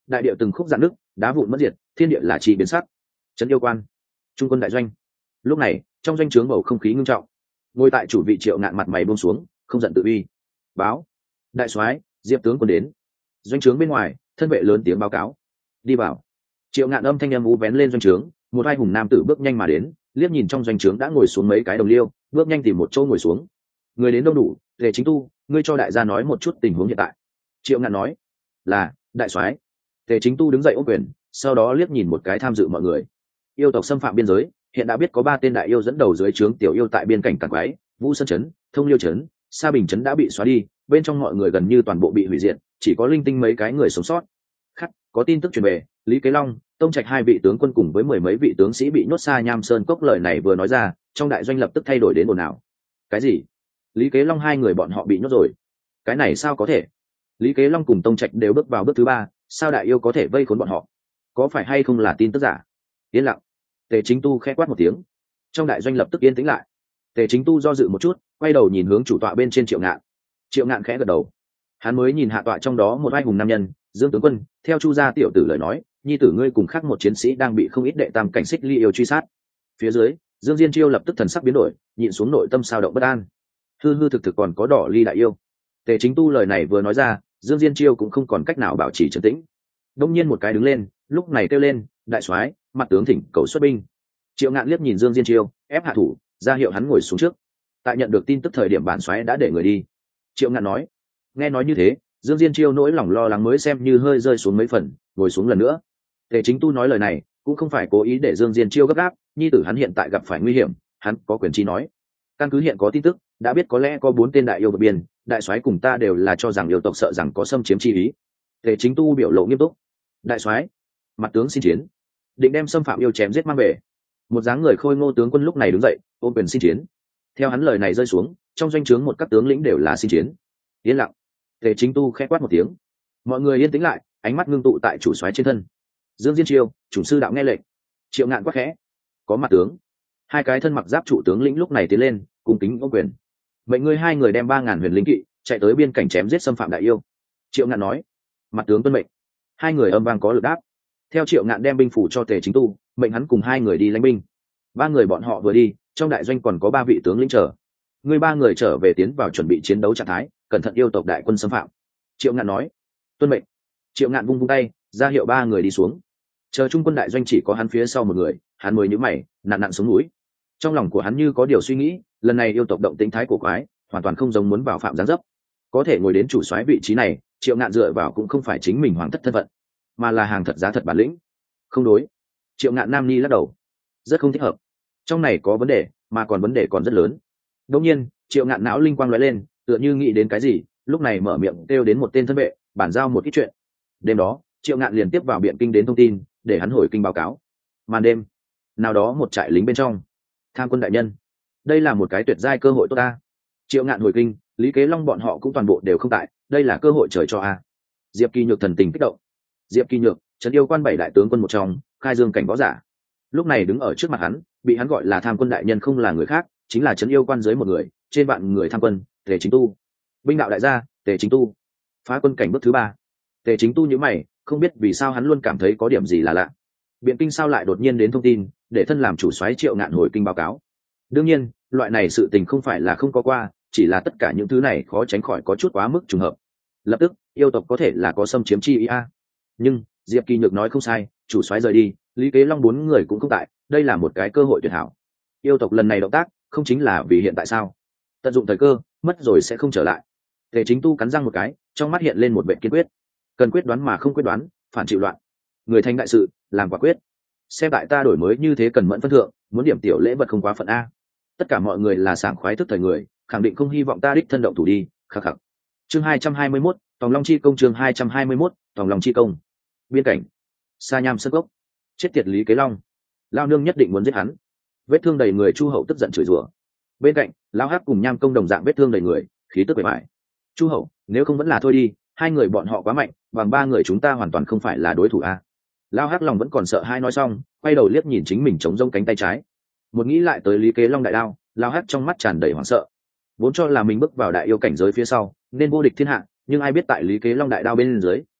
đại địa từng khúc dạn nước, đá vụn mất diệt, thiên địa là chi biến sắc. Trấn yêu quan, trung quân đại doanh. Lúc này trong doanh trướng bầu không khí ngưng trọng, ngồi tại chủ vị Triệu Ngạn mặt mày buông xuống, không giận tự uy. Báo, đại soái, Diệp tướng quân đến. Doanh trướng bên ngoài, thân vệ lớn tiếng báo cáo. Đi vào. Triệu Ngạn âm thanh âm u vén lên doanh trướng, một hai hùng nam tử bước nhanh mà đến, liếc nhìn trong doanh trướng đã ngồi xuống mấy cái đồng liêu, bước nhanh tìm một chỗ ngồi xuống. Người đến đông đủ, Tề Chính Tu, ngươi cho đại gia nói một chút tình huống hiện tại. Triệu Ngạn nói. Là, đại soái. Tề Chính Tu đứng dậy ôm quyền, sau đó liếc nhìn một cái tham dự mọi người. Yêu tộc xâm phạm biên giới, hiện đã biết có 3 tên đại yêu dẫn đầu dưới trướng tiểu yêu tại biên cảnh càn quái, Vũ Sơn trấn, Thông Liêu trấn, Sa Bình trấn đã bị xóa đi, bên trong mọi người gần như toàn bộ bị hủy diệt, chỉ có linh tinh mấy cái người sống sót. Khắc, có tin tức truyền về, Lý Kế Long, Tông Trạch 2 vị tướng quân cùng với 10 mấy vị tướng sĩ bị nhốt Sa Nham Sơn cốc. Lời này vừa nói ra, trong đại doanh lập tức thay đổi đến ồn ào. Cái gì? Lý Kế Long 2 người bọn họ bị nhốt rồi? Cái này sao có thể? Lý Kế Long cùng Tông Trạch đều bước vào bước thứ 3, sao đại yêu có thể vây khốn bọn họ? Có phải hay không là tin tức giả? Yên lặng. Tề Chính Tu khẽ quát một tiếng, trong đại doanh lập tức yên tĩnh lại. Tề Chính Tu do dự một chút, quay đầu nhìn hướng chủ tọa bên trên Triệu Ngạn. Triệu Ngạn khẽ gật đầu, hắn mới nhìn hạ tọa trong đó một ai hùng nam nhân, Dương tướng quân, theo Chu gia tiểu tử lời nói, nhi tử ngươi cùng khác một chiến sĩ đang bị không ít đệ tam cảnh xích ly yêu truy sát. Phía dưới, Dương Diên Chiêu lập tức thần sắc biến đổi, nhịn xuống nội tâm sao động bất an. Hư hư thực thực còn có đỏ ly đại yêu. Tề Chính Tu lời này vừa nói ra, Dương Diên Chiêu cũng không còn cách nào bảo trì trấn tĩnh. Đông nhiên một cái đứng lên, lúc này kêu lên, đại soái, mặt tướng thỉnh cầu xuất binh. Triệu Ngạn liếc nhìn Dương Diên Chiêu, ép hạ thủ, ra hiệu hắn ngồi xuống trước. Tại nhận được tin tức thời điểm bản soái đã để người đi. Triệu Ngạn nói. Nghe nói như thế, Dương Diên Chiêu nỗi lòng lo lắng mới xem như hơi rơi xuống mấy phần, ngồi xuống lần nữa. Tề Chính Tu nói lời này cũng không phải cố ý để Dương Diên Chiêu gấp gáp, nhi tử hắn hiện tại gặp phải nguy hiểm, hắn có quyền chi nói. Căn cứ hiện có tin tức, đã biết có lẽ có 4 tên đại yêu vượt biên, đại soái cùng ta đều là cho rằng yêu tộc sợ rằng có xâm chiếm chi ý. Tề Chính Tu biểu lộ nghiêm túc. Đại soái, mặt tướng xin chiến, định đem xâm phạm yêu chém giết mang về. Một dáng người khôi ngô tướng quân lúc này đứng dậy, ôm quyền xin chiến. Theo hắn lời này rơi xuống, trong doanh trướng một các tướng lĩnh đều là xin chiến. Yên lặng. Tề Chính Tu khẽ quát một tiếng, mọi người yên tĩnh lại, ánh mắt ngưng tụ tại chủ soái trên thân. Dương Diên Chiêu, chủ sư đạo nghe lệnh. Triệu Ngạn quát khẽ. Có mặt tướng. 2 cái thân mặc giáp trụ tướng lĩnh lúc này tiến lên, cùng kính ôm quyền. Mệnh ngươi 2 người đem 3000 huyền linh kỵ chạy tới biên cảnh chém giết xâm phạm đại yêu. Triệu Ngạn nói. Mặt tướng tuân mệnh. 2 người âm vang có lực đáp. Theo Triệu Ngạn đem binh phủ cho Tề Chính Tu, mệnh hắn cùng 2 người đi lãnh binh. 3 người bọn họ vừa đi, trong đại doanh còn có 3 vị tướng lĩnh chờ. Ngươi 3 người trở về tiến vào chuẩn bị chiến đấu trạng thái, cẩn thận yêu tộc đại quân xâm phạm. Triệu Ngạn nói. Tuân mệnh. Triệu Ngạn vung vung tay, ra hiệu 3 người đi xuống. Chờ trung quân đại doanh chỉ có hắn phía sau một người, hắn mới nhíu mày, nặn xuống núi. Trong lòng của hắn như có điều suy nghĩ, lần này yêu tộc động tĩnh thái cổ quái, hoàn toàn không giống muốn vào phạm giáng dấp. Có thể ngồi đến chủ soái vị trí này, Triệu Ngạn dựa vào cũng không phải chính mình hoàng thất thân phận, mà là hàng thật giá thật bản lĩnh. Không đối. Triệu Ngạn nam ni lắc đầu, rất không thích hợp. Trong này có vấn đề, mà còn vấn đề còn rất lớn. Đột nhiên, Triệu Ngạn não linh quang lóe lên, tựa như nghĩ đến cái gì, lúc này mở miệng kêu đến một tên thân vệ, bản giao một ít chuyện. Đêm đó, Triệu Ngạn liền tiếp vào Biện Kinh đến thông tin, để hắn hồi kinh báo cáo. Màn đêm, nào đó một trại lính bên trong, Tham quân đại nhân, đây là một cái tuyệt giai cơ hội tốt ta. Triệu Ngạn hồi kinh, Lý Kế Long bọn họ cũng toàn bộ đều không tại, đây là cơ hội trời cho a. Diệp Kỳ Nhược thần tình kích động. Diệp Kỳ Nhược, trấn yêu quan 7 đại tướng quân một trong, khai dương cảnh võ giả. Lúc này đứng ở trước mặt hắn, bị hắn gọi là Tham quân đại nhân không là người khác, chính là trấn yêu quan dưới một người, trên vạn người tham quân, Tề Chính Tu. Binh đạo đại gia, Tề Chính Tu. Phá quân cảnh bước thứ 3. Tề Chính Tu nhíu mày, không biết vì sao hắn luôn cảm thấy có điểm gì là lạ. Biện Kinh sao lại đột nhiên đến thông tin, để thân làm chủ soái Triệu Ngạn hồi kinh báo cáo. Đương nhiên, loại này sự tình không phải là không có qua, chỉ là tất cả những thứ này khó tránh khỏi có chút quá mức trùng hợp. Lập tức, yêu tộc có thể là có xâm chiếm chi ý a. Nhưng Diệp Kỳ Nhược nói không sai, chủ soái rời đi, Lý Kế Long 4 người cũng không tại, đây là một cái cơ hội tuyệt hảo. Yêu tộc lần này động tác, không chính là vì hiện tại sao? Tận dụng thời cơ, mất rồi sẽ không trở lại. Tề Chính Tu cắn răng một cái, trong mắt hiện lên một vẻ kiên quyết. Cần quyết đoán mà không quyết đoán, phản chịu loạn. Người thành đại sự, làm quả quyết. Xem tại ta đổi mới như thế cần mẫn phân thượng, muốn điểm tiểu lễ vật không quá phận a. Tất cả mọi người là sảng khoái thức thời người, khẳng định không hy vọng ta đích thân động thủ đi, khắc khắc. Chương 221, Tòng Long chi công. Chương 221, Tòng Long chi công. Biên cảnh, Sa Nham Sơn Cốc. Chết tiệt Lý Kế Long, lao nương nhất định muốn giết hắn. Vết thương đầy người Chu Hậu tức giận chửi rủa. Bên cạnh, lão Hắc cùng Nham Công đồng dạng vết thương đầy người, khí tức bề bại. Chu Hậu, nếu không vẫn là thôi đi, 2 người bọn họ quá mạnh, bằng 3 người chúng ta hoàn toàn không phải là đối thủ a. Lão Hắc lòng vẫn còn sợ hai nói xong, quay đầu liếc nhìn chính mình chống rông cánh tay trái. Một nghĩ lại tới Lý Kế Long đại đao, lão Hắc trong mắt tràn đầy hoảng sợ. Vốn cho là mình bước vào đại yêu cảnh giới phía sau, nên vô địch thiên hạ, nhưng ai biết tại Lý Kế Long đại đao bên dưới,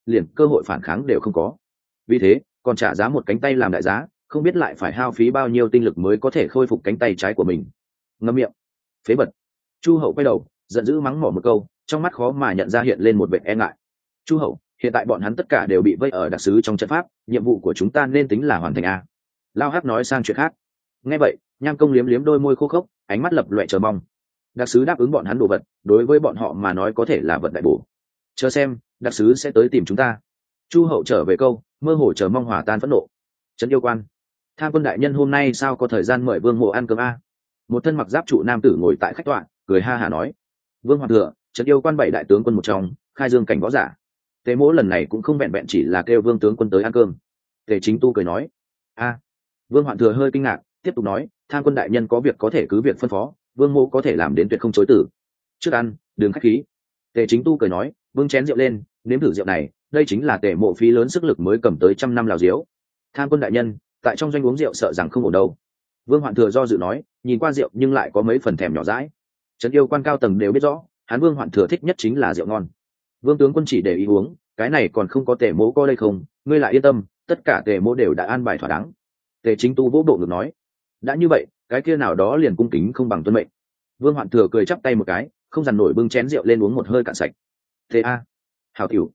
liền cơ hội phản kháng đều không có. Vì thế còn trả giá một cánh tay làm đại giá, không biết lại phải hao phí bao nhiêu tinh lực mới có thể khôi phục cánh tay trái của mình. Ngậm miệng, phế vật. Chu Hậu quay đầu giận dữ mắng mỏ một câu, trong mắt khó mà nhận ra hiện lên một vẻ e ngại. Chu Hậu, hiện tại bọn hắn tất cả đều bị vây ở đặc sứ trong trận pháp, nhiệm vụ của chúng ta nên tính là hoàn thành a. Lao Hắc nói sang chuyện khác. Nghe vậy Nham Công liếm liếm đôi môi khô khốc, ánh mắt lập loè chờ mong. Đặc sứ đáp ứng bọn hắn đồ vật, đối với bọn họ mà nói có thể là vật đại bổ. Chờ xem đặc sứ sẽ tới tìm chúng ta. Chu Hậu trở về câu, mơ hồ chờ mong hòa tan phẫn nộ. Trấn Yêu Quan, Tham Quân đại nhân hôm nay sao có thời gian mời Vương Mộ ăn cơm a? Một thân mặc giáp trụ nam tử ngồi tại khách tọa, cười ha hả nói. Vương Hoàng Thừa, Trấn Yêu Quan 7 đại tướng quân một trong, khai dương cảnh võ giả. Tề Mỗ lần này cũng không vẹn vẹn chỉ là kêu Vương tướng quân tới ăn cơm. Tề Chính Tu cười nói. A. Vương Hoàng Thừa hơi kinh ngạc, tiếp tục nói, Tham Quân đại nhân có việc có thể cứ việc phân phó, Vương Mỗ có thể làm đến tuyệt không chối từ. Trước ăn, đừng khách khí. Tề Chính Tu cười nói, vương chén rượu lên, nếm thử rượu này, đây chính là Tề Mộ phí lớn sức lực mới cầm tới 100 năm lào diếu. Tham Quân đại nhân, tại trong doanh uống rượu sợ rằng không ổn đâu. Vương Hoạn Thừa do dự nói, nhìn qua rượu nhưng lại có mấy phần thèm nhỏ dãi. Trấn Yêu Quan cao tầng đều biết rõ, hắn Vương Hoạn Thừa thích nhất chính là rượu ngon. Vương tướng quân chỉ để ý uống, cái này còn không có Tề Mỗ có đây không, ngươi lại yên tâm, tất cả Tề Mỗ đều đã an bài thỏa đáng. Tề Chính Tu vỗ bộ ngực nói, đã như vậy, cái kia nào đó liền cung kính không bằng tuân mệnh. Vương Hoạn Thừa cười chắp tay một cái, không dằn nổi bưng chén rượu lên uống một hơi cạn sạch. Thế a, hảo tiểu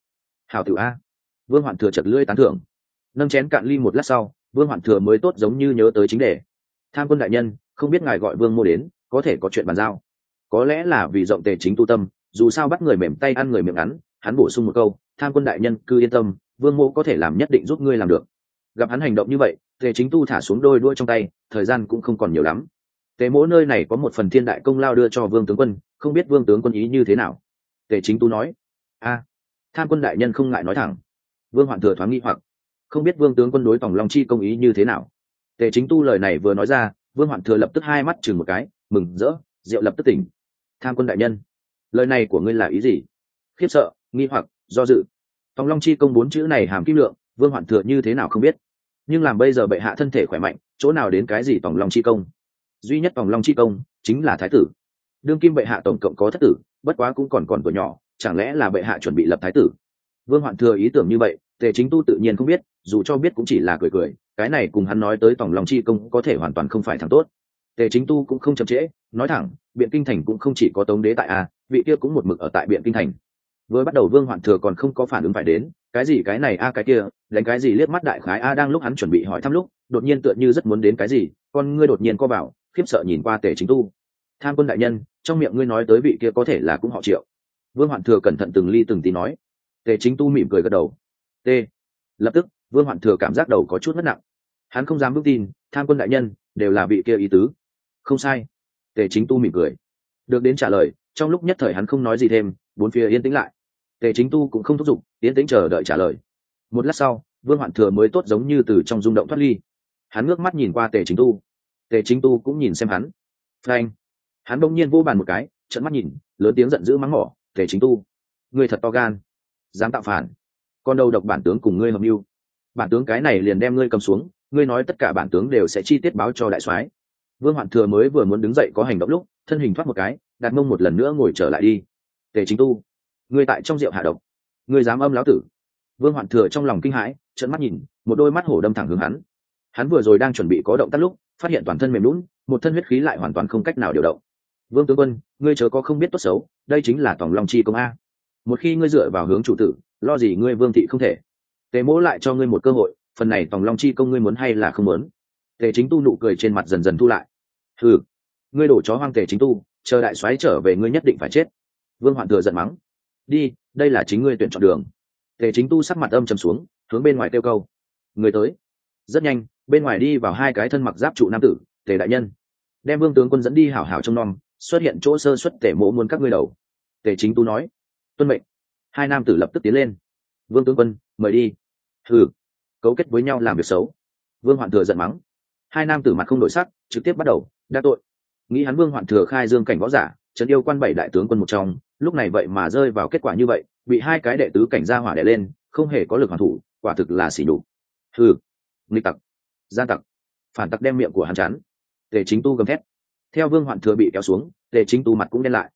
a. Vương Hoạn Thừa chật lưỡi tán thưởng, nâng chén cạn ly một lát sau, Vương Hoạn Thừa mới tốt giống như nhớ tới chính đề. Tham Quân đại nhân, không biết ngài gọi Vương Mô đến, có thể có chuyện bàn giao. Có lẽ là vì rộng Tề Chính Tu tâm, dù sao bắt người mềm tay ăn người miệng ngắn, hắn bổ sung một câu, Tham Quân đại nhân cứ yên tâm, Vương Mô có thể làm nhất định giúp ngươi làm được. Gặp hắn hành động như vậy, Tề Chính Tu thả xuống đôi đuôi trong tay, thời gian cũng không còn nhiều lắm. Tề Mỗ nơi này có một phần thiên đại công lao đưa cho Vương tướng quân, không biết Vương tướng quân ý như thế nào. Tề Chính Tu nói, a, Tham Quân đại nhân không ngại nói thẳng. Vương Hoạn Thừa thoáng nghi hoặc, không biết Vương tướng quân đối Tòng Long Chi công ý như thế nào. Tề Chính Tu lời này vừa nói ra, Vương Hoạn Thừa lập tức hai mắt chừng một cái, mừng rỡ, rượu lập tức tỉnh. Tham Quân đại nhân, lời này của ngươi là ý gì? Khiếp sợ, nghi hoặc, do dự. Tòng Long Chi công 4 chữ này hàm kim lượng, Vương Hoạn Thừa như thế nào không biết. Nhưng làm bây giờ bệ hạ thân thể khỏe mạnh, chỗ nào đến cái gì Tòng Long Chi công? Duy nhất Tòng Long Chi công chính là thái tử. Đương kim bệ hạ tổng cộng có thất tử, bất quá cũng còn tuổi nhỏ, chẳng lẽ là bệ hạ chuẩn bị lập thái tử? Vương Hoạn Thừa ý tưởng như vậy, Tề Chính Tu tự nhiên không biết, dù cho biết cũng chỉ là cười cười, cái này cùng hắn nói tới Tòng Long Chi công có thể hoàn toàn không phải thằng tốt. Tề Chính Tu cũng không chậm trễ, nói thẳng, Biện Kinh thành cũng không chỉ có Tống đế tại a, vị kia cũng một mực ở tại Biện Kinh thành. Vừa bắt đầu Vương Hoạn Thừa còn không có phản ứng phải đến, cái gì cái này a cái kia, đánh cái gì liếc mắt đại khái a, đang lúc hắn chuẩn bị hỏi thăm lúc, đột nhiên tựa như rất muốn đến cái gì, con ngươi đột nhiên co vào, khiếp sợ nhìn qua Tề Chính Tu. Tham Quân đại nhân, trong miệng ngươi nói tới vị kia có thể là cũng họ Triệu. Vương Hoạn Thừa cẩn thận từng ly từng tí nói. Tề Chính Tu mỉm cười gật đầu. T. Lập tức, Vương Hoạn Thừa cảm giác đầu có chút mất nặng. Hắn không dám vững tin, Tham Quân đại nhân đều là vị kia ý tứ. Không sai. Tề Chính Tu mỉm cười. Được đến trả lời, trong lúc nhất thời hắn không nói gì thêm, bốn phía yên tĩnh lại. Tề Chính Tu cũng không thúc giục, yên tĩnh chờ đợi trả lời. Một lát sau, Vương Hoạn Thừa mới tốt giống như từ trong rung động thoát ly. Hắn ngước mắt nhìn qua Tề Chính Tu. Tề Chính Tu cũng nhìn xem hắn. Phanh. Hắn bỗng nhiên vô bàn một cái, trợn mắt nhìn, lớn tiếng giận dữ mắng mỏ, Tề Chính Tu, ngươi thật to gan, dám tạo phản, con đầu độc bản tướng cùng ngươi hợp mưu, bản tướng cái này liền đem ngươi cầm xuống, ngươi nói tất cả bản tướng đều sẽ chi tiết báo cho đại soái. Vương Hoạn Thừa mới vừa muốn đứng dậy có hành động lúc, thân hình thoát một cái, đặt mông một lần nữa ngồi trở lại đi. Tề Chính Tu, ngươi tại trong rượu hạ độc, ngươi dám âm lão tử. Vương Hoạn Thừa trong lòng kinh hãi, trợn mắt nhìn, một đôi mắt hổ đâm thẳng hướng hắn. Hắn vừa rồi đang chuẩn bị có động tác lúc, phát hiện toàn thân mềm lún, một thân huyết khí lại hoàn toàn không cách nào điều động. Vương tướng quân, ngươi chớ có không biết tốt xấu, đây chính là Tòng Long Chi công a. Một khi ngươi dựa vào hướng chủ tử, lo gì ngươi Vương thị không thể. Tề Mỗ lại cho ngươi một cơ hội, phần này Tòng Long Chi công ngươi muốn hay là không muốn? Tề Chính Tu nụ cười trên mặt dần dần thu lại. Hừ, ngươi đổ chó hoang Tề Chính Tu, chờ đại soái trở về ngươi nhất định phải chết. Vương Hoạn Thừa giận mắng. Đi, đây là chính ngươi tuyển chọn đường. Tề Chính Tu sắc mặt âm trầm xuống, hướng bên ngoài kêu câu. Người tới. Rất nhanh, bên ngoài đi vào hai cái thân mặc giáp trụ nam tử, Tề đại nhân, đem Vương tướng quân dẫn đi hảo hảo trông nom, xuất hiện chỗ sơ xuất Tề Mỗ muốn các ngươi đầu. Tề Chính Tu nói. Tuân mệnh. Hai nam tử lập tức tiến lên. Vương tướng quân, mời đi. Hừ, cấu kết với nhau làm việc xấu. Vương Hoạn Thừa giận mắng. Hai nam tử mặt không đổi sắc, trực tiếp bắt đầu đa tội. Nghĩ hắn Vương Hoạn Thừa khai dương cảnh võ giả, trấn yêu quan 7 đại tướng quân một trong, lúc này vậy mà rơi vào kết quả như vậy, bị hai cái đệ tứ cảnh gia hỏa đè lên, không hề có lực hoàn thủ, quả thực là xỉ nhục. Hừ, nghịch tặc, gian tặc, phản tặc, đem miệng của hắn chắn. Tề Chính Tu gầm thét. Theo Vương Hoạn Thừa bị kéo xuống, Tề Chính Tu mặt cũng đen lại.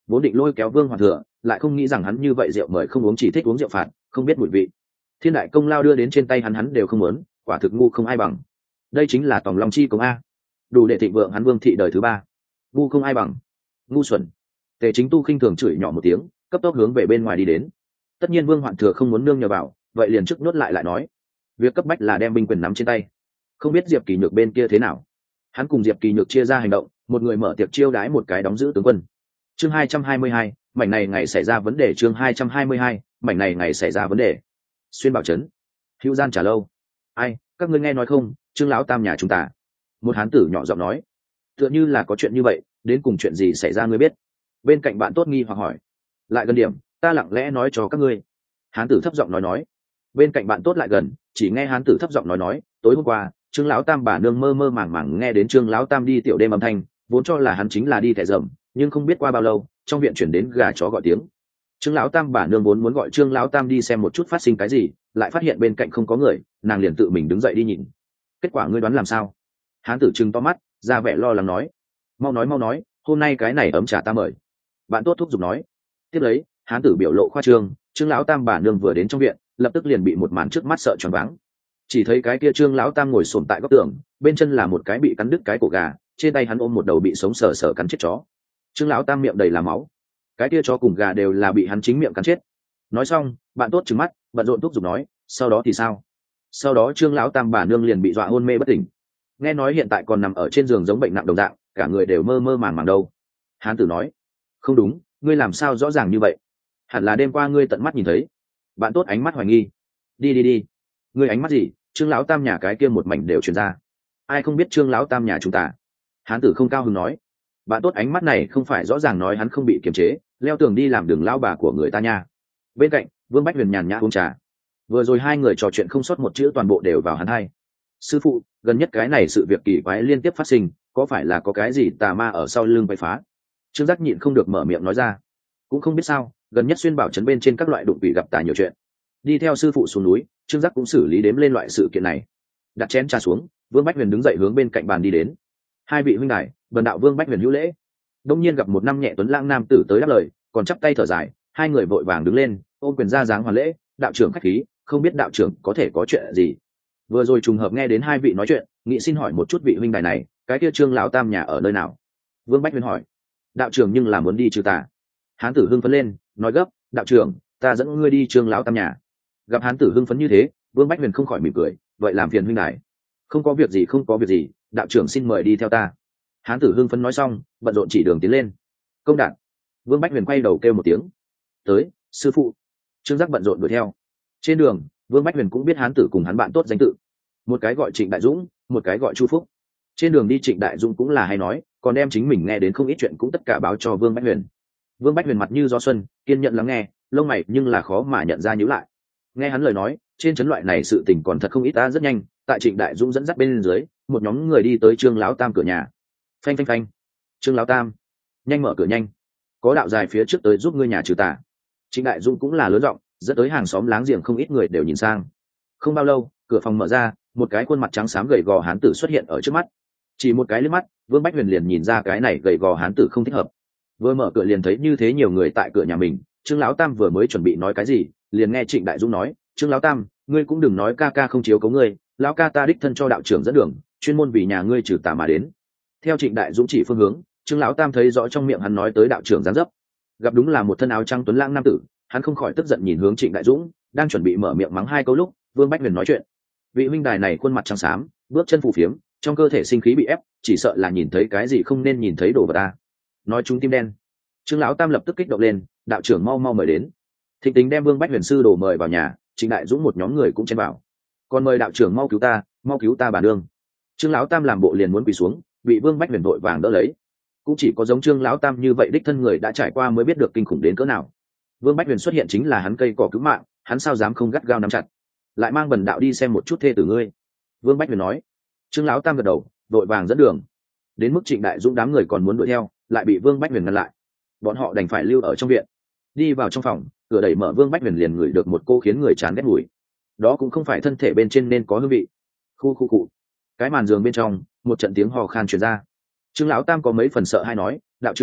vốn định lôi kéo Vương Hoàn Thừa, lại không nghĩ rằng hắn như vậy rượu mời không uống, chỉ thích uống rượu phạt, không biết mùi vị. Thiên đại công lao đưa đến trên tay hắn đều không muốn, quả thực ngu không ai bằng. Đây chính là tòng long chi công a, đủ để thịnh vượng hắn Vương thị đời thứ 3. Ngu không ai bằng, ngu xuẩn. Tề Chính Tu khinh thường chửi nhỏ một tiếng, cấp tốc hướng về bên ngoài đi đến. Tất nhiên Vương Hoạn Thừa không muốn nương nhờ vào, vậy liền trước nuốt lại nói, việc cấp bách là đem binh quyền nắm trên tay. Không biết Diệp Kỳ Nhược bên kia thế nào. Hắn cùng Diệp Kỳ Nhược chia ra hành động, một người mở tiệc chiêu đái một cái đóng giữ tướng quân. Chương 222, mảnh này ngày xảy ra vấn đề. Chương 222, mảnh này ngày xảy ra vấn đề. Xuyên Bảo trấn, hữu gian trả lâu. Ai, các ngươi nghe nói không, Trương lão tam nhà chúng ta. Một hán tử nhỏ giọng nói, tựa như là có chuyện như vậy, đến cùng chuyện gì xảy ra ngươi biết? Bên cạnh bạn tốt nghi hoặc hỏi. Lại gần điểm, ta lặng lẽ nói cho các ngươi. Hán tử thấp giọng nói. Bên cạnh bạn tốt lại gần, chỉ nghe hán tử thấp giọng nói, tối hôm qua Trương lão tam bà nương mơ mơ màng màng nghe đến Trương lão tam đi tiểu đêm âm thanh, vốn cho là hắn chính là đi thẻ dầm, nhưng không biết qua bao lâu trong viện chuyển đến gà chó gọi tiếng. Trương lão tam bà nương vốn muốn gọi Trương lão tam đi xem một chút phát sinh cái gì, lại phát hiện bên cạnh không có người, nàng liền tự mình đứng dậy đi nhìn. Kết quả ngươi đoán làm sao? Hán tử trừng to mắt, ra vẻ lo lắng nói. Mau nói, hôm nay cái này ấm trà ta mời. Bạn tốt thúc giục nói. Tiếp lấy hán tử biểu lộ khoa trương, Trương lão tam bà nương vừa đến trong viện, lập tức liền bị một màn trước mắt sợ choáng váng. Chỉ thấy cái kia Trương lão tam ngồi xổm tại góc tường, bên chân là một cái bị cắn đứt cái cổ gà, trên tay hắn ôm một đầu bị sống sờ sờ cắn chết chó. Trương lão tam miệng đầy là máu, cái kia chó cùng gà đều là bị hắn chính miệng cắn chết. Nói xong, bạn tốt trừng mắt, bận rộn thúc giục nói, sau đó thì sao? Sau đó Trương lão tam bà nương liền bị dọa hôn mê bất tỉnh. Nghe nói hiện tại còn nằm ở trên giường giống bệnh nặng đồng dạng, cả người đều mơ mơ màng màng đâu. Hán tử nói, không đúng, ngươi làm sao rõ ràng như vậy? Hẳn là đêm qua ngươi tận mắt nhìn thấy. Bạn tốt ánh mắt hoài nghi. Đi, ngươi ánh mắt gì? Trương lão tam nhà cái kia một mảnh đều truyền ra. Ai không biết Trương lão tam nhà chúng ta? Hán tử không cao hứng nói. Bạn tốt ánh mắt này không phải rõ ràng nói hắn không bị kiềm chế, leo tường đi làm đường lao bà của người ta nha. Bên cạnh Vương Bách Huyền nhàn nhã uống trà. Vừa rồi hai người trò chuyện không sót một chữ, toàn bộ đều vào hắn hai. Sư phụ, gần nhất cái này sự việc kỳ quái liên tiếp phát sinh, có phải là có cái gì tà ma ở sau lưng bày phá? Trương Giác nhịn không được mở miệng nói ra. Cũng không biết sao, gần nhất Xuyên Bảo trấn bên trên các loại đụng quỷ gặp tà nhiều chuyện. Đi theo sư phụ xuống núi, Trương Giác cũng xử lý đếm lên loại sự kiện này. Đặt chén trà xuống, Vương Bách Huyền đứng dậy hướng bên cạnh bàn đi đến. Hai vị huynh đài, bần đạo Vương Bách Huyền hữu lễ. Đông nhiên gặp một năm nhẹ tuấn lãng nam tử tới đáp lời, còn chắp tay thở dài, hai người vội vàng đứng lên, ôm quyền ra dáng hoàn lễ. Đạo trưởng khách khí, không biết đạo trưởng có thể có chuyện gì? Vừa rồi trùng hợp nghe đến hai vị nói chuyện, nghĩ xin hỏi một chút vị huynh đài này, cái kia Trương lão tam nhà ở nơi nào? Vương Bách Huyền hỏi. Đạo trưởng nhưng là muốn đi trừ tà. Hán tử hưng phấn lên, nói gấp, đạo trưởng, ta dẫn ngươi đi Trương lão tam nhà. Gặp hán tử hưng phấn như thế, Vương Bách Huyền không khỏi mỉm cười, vậy làm phiền huynh đài. Không có việc gì, đạo trưởng xin mời đi theo ta. Hán tử hưng phấn nói xong, bận rộn chỉ đường tiến lên. Công đạt. Vương Bách Huyền quay đầu kêu một tiếng. Tới, sư phụ. Trương Giác bận rộn đuổi theo. Trên đường, Vương Bách Huyền cũng biết hán tử cùng hắn bạn tốt danh tự. Một cái gọi Trịnh Đại Dũng, một cái gọi Chu Phúc. Trên đường đi Trịnh Đại Dũng cũng là hay nói, còn đem chính mình nghe đến không ít chuyện cũng tất cả báo cho Vương Bách Huyền. Vương Bách Huyền mặt như gió xuân, kiên nhẫn lắng nghe, lông mày nhưng là khó mà nhận ra nhíu lại. Nghe hắn lời nói, trên chấn loại này sự tình còn thật không ít ta. Rất nhanh, tại Trịnh Đại Dũng dẫn dắt bên dưới, một nhóm người đi tới Trương lão tam cửa nhà. Phanh phanh phanh. Trương lão tam, nhanh mở cửa nhanh, có đạo dài phía trước tới giúp ngươi nhà trừ tà. Trịnh Đại Dũng cũng là lớn giọng, dẫn tới hàng xóm láng giềng không ít người đều nhìn sang. Không bao lâu, cửa phòng mở ra, một cái khuôn mặt trắng xám gầy gò hán tử xuất hiện ở trước mắt. Chỉ một cái liếc mắt, Vương Bách Huyền liền nhìn ra cái này gầy gò hán tử không thích hợp. Vừa mở cửa liền thấy như thế nhiều người tại cửa nhà mình, Trương lão tam vừa mới chuẩn bị nói cái gì, liền nghe Trịnh Đại Dũng nói, Trương lão tam, ngươi cũng đừng nói ca ca không chiếu cố ngươi, lão ca ta đích thân cho đạo trưởng dẫn đường, chuyên môn vì nhà ngươi trừ tà mà đến. Theo Trịnh Đại Dũng chỉ phương hướng, Trương lão tam thấy rõ trong miệng hắn nói tới đạo trưởng dáng dấp, gặp đúng là một thân áo trắng tuấn lãng nam tử, hắn không khỏi tức giận nhìn hướng Trịnh Đại Dũng, đang chuẩn bị mở miệng mắng hai câu lúc, Vương Bách Huyền nói chuyện. Vị huynh đài này khuôn mặt trắng xám, bước chân phù phiếm, trong cơ thể sinh khí bị ép, chỉ sợ là nhìn thấy cái gì không nên nhìn thấy đồ vật ta. Nói chúng tim đen. Trương lão tam lập tức kích động lên, đạo trưởng mau mau mời đến. Thịnh tính đem Vương Bách Huyền sư đồ mời vào nhà, Trịnh Đại Dũng một nhóm người cũng chen vào. Còn mời đạo trưởng mau cứu ta bà nương. Trương lão tam làm bộ liền muốn quỳ xuống, bị Vương Bách Huyền vội vàng đỡ lấy. Cũng chỉ có giống Trương lão tam như vậy đích thân người đã trải qua mới biết được kinh khủng đến cỡ nào. Vương Bách Huyền xuất hiện chính là hắn cây cỏ cứu mạng, hắn sao dám không gắt gao nắm chặt. Lại mang bần đạo đi xem một chút thê tử ngươi. Vương Bách Huyền nói. Trương lão tam gật đầu, vội vàng dẫn đường. Đến mức Trịnh Đại Dũng đám người còn muốn đuổi theo, lại bị Vương Bách Huyền ngăn lại. Bọn họ đành phải lưu ở trong viện. Đi vào trong phòng, cửa đẩy mở, Vương Bách Huyền liền ngửi được một cô khiến người chán ghét mùi. Đó cũng không phải thân thể bên trên nên có hương vị. Khu. Cái màn giường bên trong, một trận tiếng hò khan truyền ra. Trương lão tam có mấy phần sợ hay nói, đạo trưởng,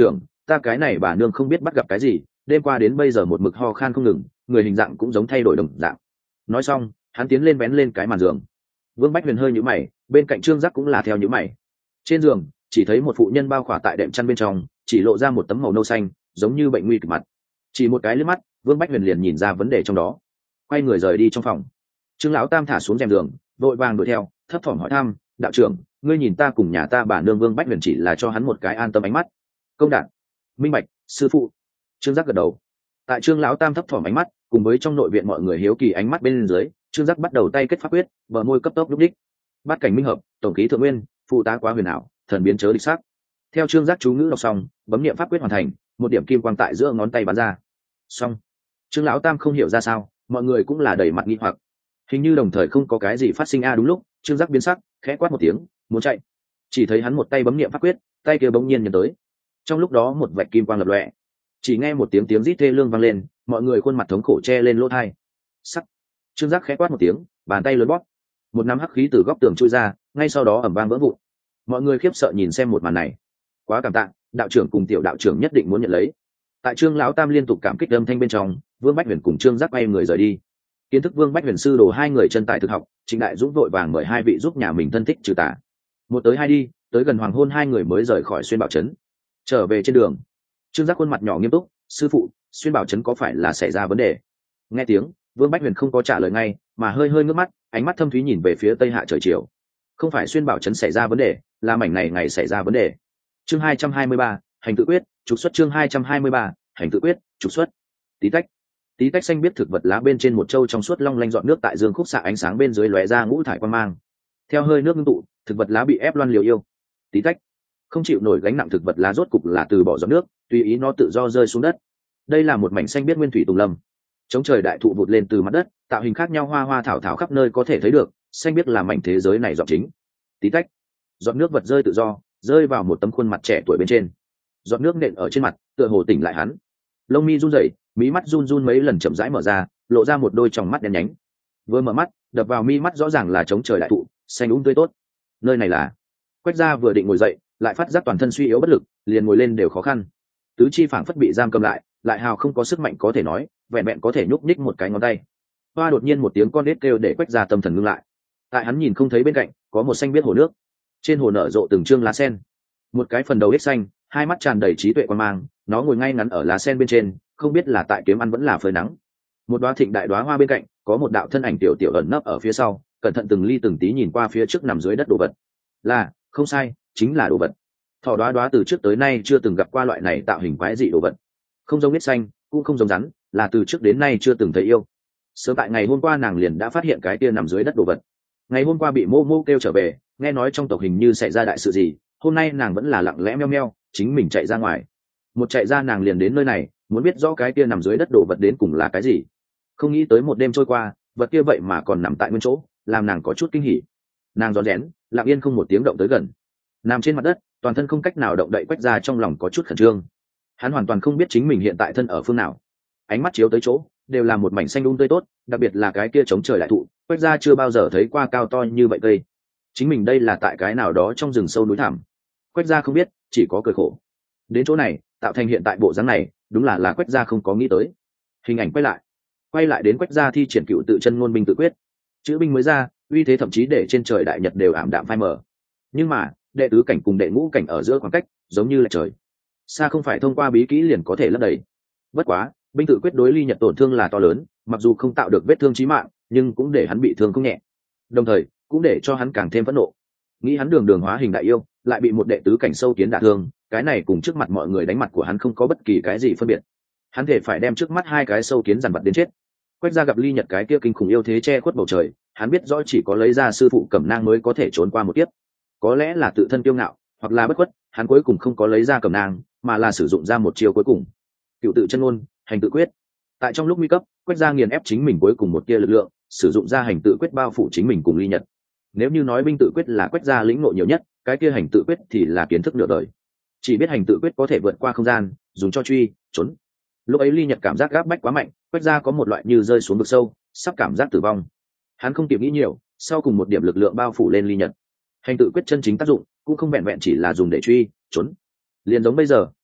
ta cái này bà nương không biết bắt gặp cái gì, đêm qua đến bây giờ một mực ho khan không ngừng, người hình dạng cũng giống thay đổi đồng dạng. Nói xong hắn tiến lên vén lên cái màn giường. Vương Bách Huyền hơi nhíu mày, bên cạnh Trương Giác cũng là theo nhíu mày. Trên giường chỉ thấy một phụ nhân bao khỏa tại đệm chăn bên trong, chỉ lộ ra một tấm màu nâu xanh giống như bệnh nguy kịch mặt. Chỉ một cái liếc mắt, Vương Bách Huyền liền nhìn ra vấn đề trong đó, quay người rời đi trong phòng. Trương lão tam thả xuống rèm giường, vội vàng đuổi theo, thấp thỏm hỏi thăm, đạo trưởng, ngươi nhìn ta cùng nhà ta bà nương. Vương Bách Huyền chỉ là cho hắn một cái an tâm ánh mắt. Công đạt, minh bạch, sư phụ. Trương Giác gật đầu. Tại Trương lão tam thấp thỏm ánh mắt cùng với trong nội viện mọi người hiếu kỳ ánh mắt bên dưới, Trương Giác bắt đầu tay kết pháp quyết, bờ môi cấp tốc lúc đích. Bát cảnh minh hợp, tổng khí thượng nguyên, phụ tá quá huyền ảo, thần biến chớ địch sắc. Theo Trương Giác chú ngữ đọc xong, bấm niệm pháp quyết hoàn thành, một điểm kim quang tại giữa ngón tay bắn ra. Xong. Trương lão tam không hiểu ra sao, mọi người cũng là đầy mặt nghi hoặc. Hình như đồng thời không có cái gì phát sinh đúng lúc, Trương Giác biến sắc, khẽ quát một tiếng, muốn chạy. Chỉ thấy hắn một tay bấm niệm pháp quyết, tay kia bỗng nhiên nhấn tới. Trong lúc đó một vạch kim quang lập lòe, chỉ nghe một tiếng rít thê lương vang lên, mọi người khuôn mặt thống khổ che lên lỗ tai. Sắc. Trương Giác khẽ quát một tiếng, bàn tay lớn bóp, một nắm hắc khí từ góc tường trôi ra, ngay sau đó ầm vang vỡ vụn. Mọi người khiếp sợ nhìn xem một màn này. Quá cảm tạ, đạo trưởng cùng tiểu đạo trưởng nhất định muốn nhận lấy. Tại Trương lão tam liên tục cảm kích âm thanh bên trong, Vương Bách Huyền cùng Trương Giác bay người rời đi. Kiến thức Vương Bách Huyền sư đồ hai người chân tài thực học, Trịnh Đại Dũng vội vàng mời hai vị giúp nhà mình thân thích trừ tà. Một tới hai đi, tới gần hoàng hôn hai người mới rời khỏi Xuyên Bảo trấn. Trở về trên đường, Trương Giác khuôn mặt nhỏ nghiêm túc, sư phụ, Xuyên Bảo trấn có phải là xảy ra vấn đề? Nghe tiếng, Vương Bách Huyền không có trả lời ngay, mà hơi hơi ngước mắt, ánh mắt thâm thúy nhìn về phía tây hạ trời chiều. Không phải Xuyên Bảo trấn xảy ra vấn đề, là mảnh này ngày xảy ra vấn đề. Chương 223, hành tự quyết, trục xuất. Chương 223, hành tự quyết, trục xuất. Tí tách. Tí tách xanh biết thực vật lá bên trên một châu trong suốt long lanh dọn nước tại dương khúc xạ ánh sáng bên dưới lóe ra ngũ thải quang mang. Theo hơi nước ngưng tụ, thực vật lá bị ép loan liều yêu. Tí tách. Không chịu nổi gánh nặng thực vật lá rốt cục là từ bỏ giọt nước, tùy ý nó tự do rơi xuống đất. Đây là một mảnh xanh biết nguyên thủy tùng lâm. Chống trời đại thụ vụt lên từ mặt đất, tạo hình khác nhau hoa hoa thảo thảo khắp nơi có thể thấy được, xanh biết là mảnh thế giới này giọng chính. Tí tách. Giọt nước vật rơi tự do, rơi vào một tấm khuôn mặt trẻ tuổi bên trên. Giọt nước nện ở trên mặt, tựa hồ tỉnh lại hắn. Lông mi run rẩy, mí mắt run run mấy lần chậm rãi mở ra, lộ ra một đôi tròng mắt đen nhánh. Vừa mở mắt, đập vào mi mắt rõ ràng là chống trời đại thụ, xanh tươi tốt. Nơi này là... Quách Gia vừa định ngồi dậy, lại phát giác toàn thân suy yếu bất lực, liền ngồi lên đều khó khăn. Tứ chi phảng phất bị giam cầm lại hào không có sức mạnh có thể nói, vẹn vẹn có thể nhúc nhích một cái ngón tay. Hoa đột nhiên một tiếng con đít kêu để Quách Gia tâm thần ngưng lại. Tại hắn nhìn không thấy bên cạnh, có một xanh biết hồ nước. Trên hồ nở rộ từng trương lá sen. Một cái phần đầu hết xanh, hai mắt tràn đầy trí tuệ quan mang, nó ngồi ngay ngắn ở lá sen bên trên, không biết là tại kiếm ăn vẫn là phơi nắng. Một đóa thịnh đại đóa hoa bên cạnh, có một đạo thân ảnh tiểu tiểu ẩn nấp ở phía sau, cẩn thận từng ly từng tí nhìn qua phía trước nằm dưới đất đồ vật. Là, không sai, chính là đồ vật. Thỏ đóa từ trước tới nay chưa từng gặp qua loại này tạo hình quái dị đồ vật. Không giống biết xanh, cũng không giống rắn, là từ trước đến nay chưa từng thấy yêu. Sớm tại ngày hôm qua nàng liền đã phát hiện cái kia nằm dưới đất đồ vật. Ngày hôm qua bị mô mô kêu trở về, nghe nói trong tộc hình như xảy ra đại sự gì, hôm nay nàng vẫn là lặng lẽ meo meo, chính mình chạy ra ngoài. Một chạy ra nàng liền đến nơi này, muốn biết rõ cái kia nằm dưới đất đồ vật đến cùng là cái gì. Không nghĩ tới một đêm trôi qua, vật kia vậy mà còn nằm tại nguyên chỗ, làm nàng có chút kinh hỉ. Nàng rón rén, lặng yên không một tiếng động tới gần. Nằm trên mặt đất, toàn thân không cách nào động đậy, Quách Gia trong lòng có chút khẩn trương. Hắn hoàn toàn không biết chính mình hiện tại thân ở phương nào. Ánh mắt chiếu tới chỗ, đều là một mảnh xanh tươi tốt, đặc biệt là cái kia chống trời đại thụ, Quách Gia chưa bao giờ thấy qua cao to như vậy cây. Chính mình đây là tại cái nào đó trong rừng sâu núi thẳm. Quách Gia không biết, chỉ có cười khổ. Đến chỗ này, tạo thành hiện tại bộ dáng này, đúng là Quách Gia không có nghĩ tới. Hình ảnh quay lại đến Quách Gia thi triển cựu tự chân ngôn binh tự quyết. Chữ binh mới ra, uy thế thậm chí để trên trời đại nhật đều ảm đạm phai mờ. Nhưng mà, đệ tứ cảnh cùng đệ ngũ cảnh ở giữa khoảng cách, giống như là trời. Xa không phải thông qua bí kỹ liền có thể lấp đầy. Bất quá, binh tự quyết đối Ly Nhật tổn thương là to lớn, mặc dù không tạo được vết thương chí mạng, nhưng cũng để hắn bị thương không nhẹ. Đồng thời, cũng để cho hắn càng thêm phẫn nộ. Nghĩ hắn đường đường hóa hình đại yêu, lại bị một đệ tứ cảnh sâu kiến đả thương, cái này cùng trước mặt mọi người đánh mặt của hắn không có bất kỳ cái gì phân biệt. Hắn thể phải đem trước mắt hai cái sâu kiến dằn vặt đến chết. Quách Gia gặp Ly Nhật cái kia kinh khủng yêu thế che khuất bầu trời, hắn biết rõ chỉ có lấy ra sư phụ Cẩm Nang mới có thể trốn qua một kiếp. Có lẽ là tự thân kiêu ngạo, hoặc là bất khuất, hắn cuối cùng không có lấy ra Cẩm Nang, mà là sử dụng ra một chiêu cuối cùng. Cựu tự chân ngôn, hành tự quyết. Tại trong lúc nguy cấp, Quách Gia nghiền ép chính mình cuối cùng một tia lực lượng, sử dụng ra hành tự quyết bao phủ chính mình cùng Ly Nhật. Nếu như nói binh tự quyết là Quách Gia lĩnh ngộ nhiều nhất, cái kia hành tự quyết thì là kiến thức nửa đời. Chỉ biết hành tự quyết có thể vượt qua không gian, dùng cho truy, trốn. Lúc ấy Ly Nhật cảm giác gáp bách quá mạnh, Quách Gia có một loại như rơi xuống vực sâu, sắp cảm giác tử vong. Hắn không kịp nghĩ nhiều, sau cùng một điểm lực lượng bao phủ lên Ly Nhật. Hành tự quyết chân chính tác dụng cũng không vẹn vẹn chỉ là dùng để truy, trốn. Liền giống bây giờ,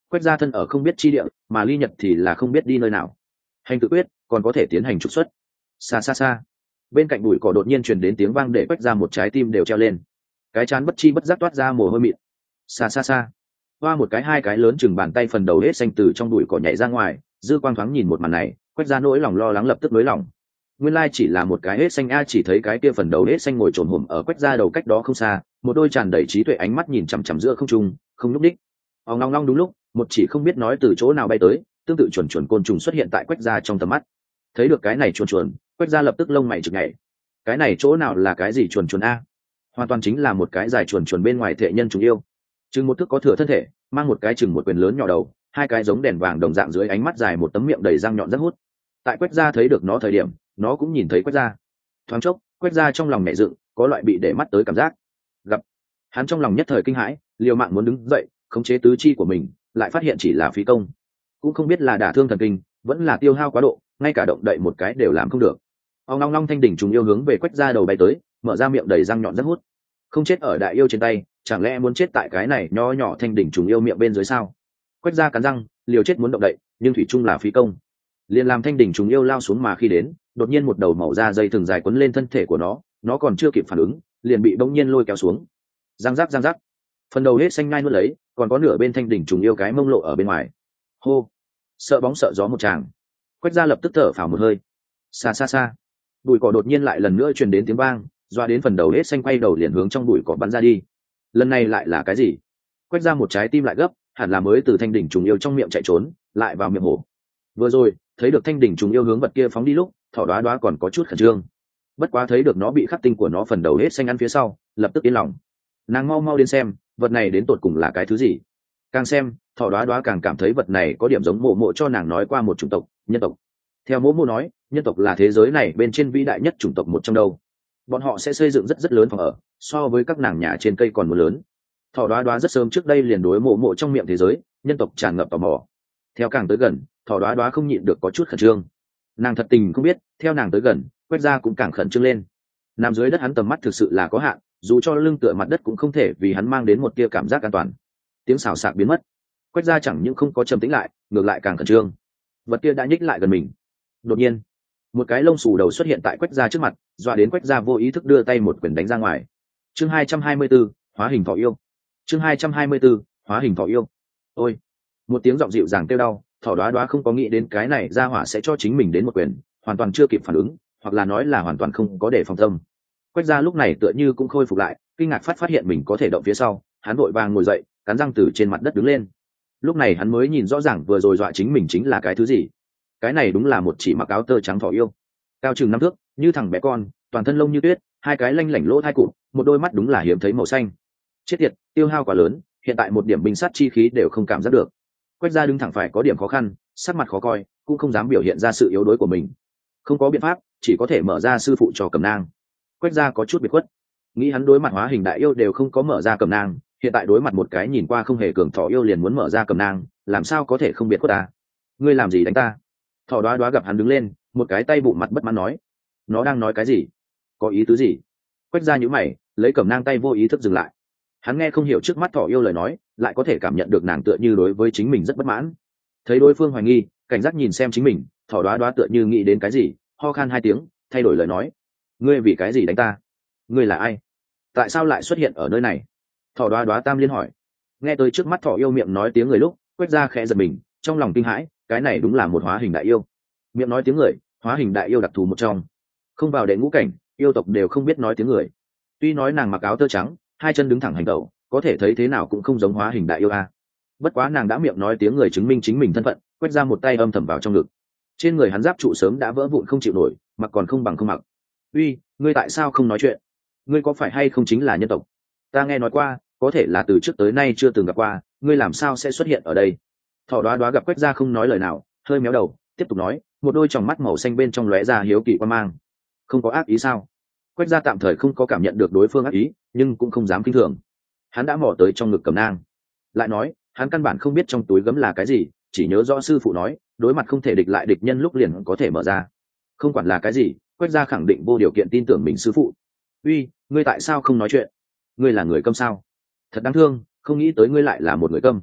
Quách gia thân ở không biết chi địa, mà Ly Nhật thì là không biết đi nơi nào. Hành tự quyết còn có thể tiến hành trục xuất. Xa xa xa, bên cạnh bụi cỏ đột nhiên truyền đến tiếng vang để Quách gia một trái tim đều treo lên, cái trán bất chi bất giác toát ra mồ hôi mịn. Xa xa xa, hoa một cái hai cái lớn chừng bàn tay phần đầu hết xanh từ trong bụi cỏ nhảy ra ngoài. Dư Quang thoáng nhìn một màn này, Quách gia nỗi lòng lo lắng lập tức nới lòng. Nguyên lai chỉ là một cái hết xanh a, chỉ thấy cái kia phần đầu hết xanh ngồi trồn hổm ở Quách gia đầu cách đó không xa, một đôi tràn đầy trí tuệ ánh mắt nhìn chằm chằm giữa không trung, không nhúc đích. Ong long long, đúng lúc một chỉ không biết nói từ chỗ nào bay tới, tương tự chuẩn chuẩn côn trùng xuất hiện tại Quách gia trong tầm mắt. Thấy được cái này chuồn chuồn, Quách gia lập tức lông mày chực nhảy. Cái này chỗ nào là cái gì chuồn chuồn a? Hoàn toàn chính là một cái dài chuồn chuồn bên ngoài thể nhân trùng yêu. Chừng một thước có thừa thân thể, mang một cái chừng một quyền lớn nhỏ đầu, hai cái giống đèn vàng đồng dạng dưới ánh mắt dài, một tấm miệng đầy răng nhọn rất hút. Tại Quách gia thấy được nó thời điểm, nó cũng nhìn thấy Quách gia. Thoáng chốc, Quách gia trong lòng nhẹ dựng, có loại bị để mắt tới cảm giác. Gặp, hắn trong lòng nhất thời kinh hãi, liều mạng muốn đứng dậy, khống chế tứ chi của mình, lại phát hiện chỉ là phí công, cũng không biết là đả thương thần kinh, vẫn là tiêu hao quá độ, ngay cả động đậy một cái đều làm không được. Ong long long, thanh đỉnh trùng yêu hướng về Quách gia đầu bay tới, mở ra miệng đầy răng nhọn rất hút. Không chết ở đại yêu trên tay, chẳng lẽ muốn chết tại cái này nho nhỏ thanh đỉnh trùng yêu miệng bên dưới sao? Quách gia cắn răng, liều chết muốn động đậy, nhưng thủy chung là phí công. Liền làm thanh đỉnh trùng yêu lao xuống, mà khi đến, đột nhiên một đầu màu da dây thừng dài quấn lên thân thể của nó còn chưa kịp phản ứng, liền bị bỗng nhiên lôi kéo xuống. Răng rắc, phần đầu hết xanh ngai nuốt lấy, còn có nửa bên thanh đỉnh trùng yêu cái mông lộ ở bên ngoài. Hô, sợ bóng sợ gió một tràng. Quách gia lập tức thở phào một hơi. Xa xa xa, bụi cỏ đột nhiên lại lần nữa truyền đến tiếng vang, doa đến phần đầu hết xanh quay đầu liền hướng trong bụi cỏ bắn ra đi. Lần này lại là cái gì? Quách gia một trái tim lại gấp, hẳn là mới từ thanh đỉnh trùng yêu trong miệng chạy trốn lại vào miệng hổ. Vừa rồi thấy được thanh đỉnh trùng yêu hướng vật kia phóng đi lúc, thỏ đoá đoá còn có chút khẩn trương. Bất quá thấy được nó bị khắc tinh của nó phần đầu hết xanh ăn phía sau, lập tức yên lòng. Nàng mau mau đến xem vật này đến tột cùng là cái thứ gì. Càng xem, thỏ đoá đoá càng cảm thấy vật này có điểm giống mộ mộ cho nàng nói qua một chủng tộc, nhân tộc. Theo mộ mộ nói, nhân tộc là thế giới này bên trên vĩ đại nhất chủng tộc một trong đâu. Bọn họ sẽ xây dựng rất rất lớn phòng ở, so với các nàng nhà trên cây còn muốn lớn. Thỏ đoá đoá rất sớm trước đây liền đối mộ mộ trong miệng thế giới nhân tộc tràn ngập tò mò. Theo càng tới gần, thỏ đoá đoá không nhịn được có chút khẩn trương. Nàng thật tình không biết, theo nàng tới gần, Quách gia cũng càng khẩn trương lên. Nằm dưới đất hắn tầm mắt thực sự là có hạn, dù cho lưng tựa mặt đất cũng không thể vì hắn mang đến một tia cảm giác an toàn. Tiếng xào xạc biến mất, Quách gia chẳng những không có trầm tĩnh lại, ngược lại càng khẩn trương. Vật kia đã nhích lại gần mình. Đột nhiên, một cái lông xù đầu xuất hiện tại Quách gia trước mặt, dọa đến Quách gia vô ý thức đưa tay một quyền đánh ra ngoài. Chương 224, hóa hình thỏ yêu. Chương 224, hóa hình thỏ yêu. Ôi! Một tiếng giọng dịu dàng kêu đau, thỏ đoá đoá không có nghĩ đến cái này ra hỏa sẽ cho chính mình đến một quyền, hoàn toàn chưa kịp phản ứng, hoặc là nói là hoàn toàn không có để phòng tâm. Quách gia lúc này tựa như cũng khôi phục lại, kinh ngạc phát hiện mình có thể động phía sau, hắn vội vàng ngồi dậy, cắn răng từ trên mặt đất đứng lên. Lúc này hắn mới nhìn rõ ràng vừa rồi dọa chính mình chính là cái thứ gì. Cái này đúng là một chỉ mặc áo tơ trắng thỏ yêu, cao chừng 5 thước, như thằng bé con, toàn thân lông như tuyết, hai cái lanh lảnh lỗ thai cụt, một đôi mắt đúng là hiếm thấy màu xanh. Chết tiệt, tiêu hao quá lớn, hiện tại một điểm binh sát chi khí đều không cảm giác được. Quách gia đứng thẳng phải có điểm khó khăn, sắc mặt khó coi, cũng không dám biểu hiện ra sự yếu đuối của mình. Không có biện pháp, chỉ có thể mở ra sư phụ cho Cẩm Nang. Quách gia có chút biệt khuất, nghĩ hắn đối mặt hóa hình đại yêu đều không có mở ra Cẩm Nang, hiện tại đối mặt một cái nhìn qua không hề cường thỏ yêu liền muốn mở ra Cẩm Nang, làm sao có thể không biệt khuất ta? Ngươi làm gì đánh ta? Thỏ đoá đoá gặp hắn đứng lên, một cái tay bụng mặt bất mãn nói. Nó đang nói cái gì? Có ý tứ gì? Quách gia nhíu mày, lấy Cẩm Nang tay vô ý thức dừng lại. Hắn nghe không hiểu trước mắt thỏ yêu lời nói, lại có thể cảm nhận được nàng tựa như đối với chính mình rất bất mãn. Thấy đối phương hoài nghi, cảnh giác nhìn xem chính mình, thỏ đoá đoá tựa như nghĩ đến cái gì, ho khan 2 tiếng, thay đổi lời nói. Ngươi vì cái gì đánh ta? Ngươi là ai? Tại sao lại xuất hiện ở nơi này? Thỏ đoá đoá tam liên hỏi. Nghe tới trước mắt thỏ yêu miệng nói tiếng người lúc, Quách gia khẽ giật mình, trong lòng kinh hãi, cái này đúng là một hóa hình đại yêu. Miệng nói tiếng người, hóa hình đại yêu đặc thù một trong. Không vào đệ ngũ cảnh, yêu tộc đều không biết nói tiếng người. Tuy nói nàng mặc áo tơ trắng, 2 chân đứng thẳng hành tẩu, có thể thấy thế nào cũng không giống hóa hình đại yêu a. Bất quá nàng đã miệng nói tiếng người chứng minh chính mình thân phận, Quách ra một tay âm thầm vào trong ngực. Trên người hắn giáp trụ sớm đã vỡ vụn không chịu nổi, mặc còn không bằng không mặc. Uy, ngươi tại sao không nói chuyện? Ngươi có phải hay không chính là nhân tộc? Ta nghe nói qua, có thể là từ trước tới nay chưa từng gặp qua, ngươi làm sao sẽ xuất hiện ở đây? Thỏ đoá đoá gặp Quách ra không nói lời nào, hơi méo đầu, tiếp tục nói, một đôi tròng mắt màu xanh bên trong lóe ra hiếu kỳ quan mang. Không có ác ý sao? Quách ra tạm thời không có cảm nhận được đối phương ác ý, nhưng cũng không dám kinh thường. Hắn đã mò tới trong ngực Cẩm Nang, lại nói hắn căn bản không biết trong túi gấm là cái gì, chỉ nhớ rõ sư phụ nói đối mặt không thể địch lại địch nhân lúc liền có thể mở ra. Không quản là cái gì, Quách gia khẳng định vô điều kiện tin tưởng mình sư phụ. Uy, ngươi tại sao không nói chuyện? Ngươi là người câm sao? Thật đáng thương, không nghĩ tới ngươi lại là một người câm.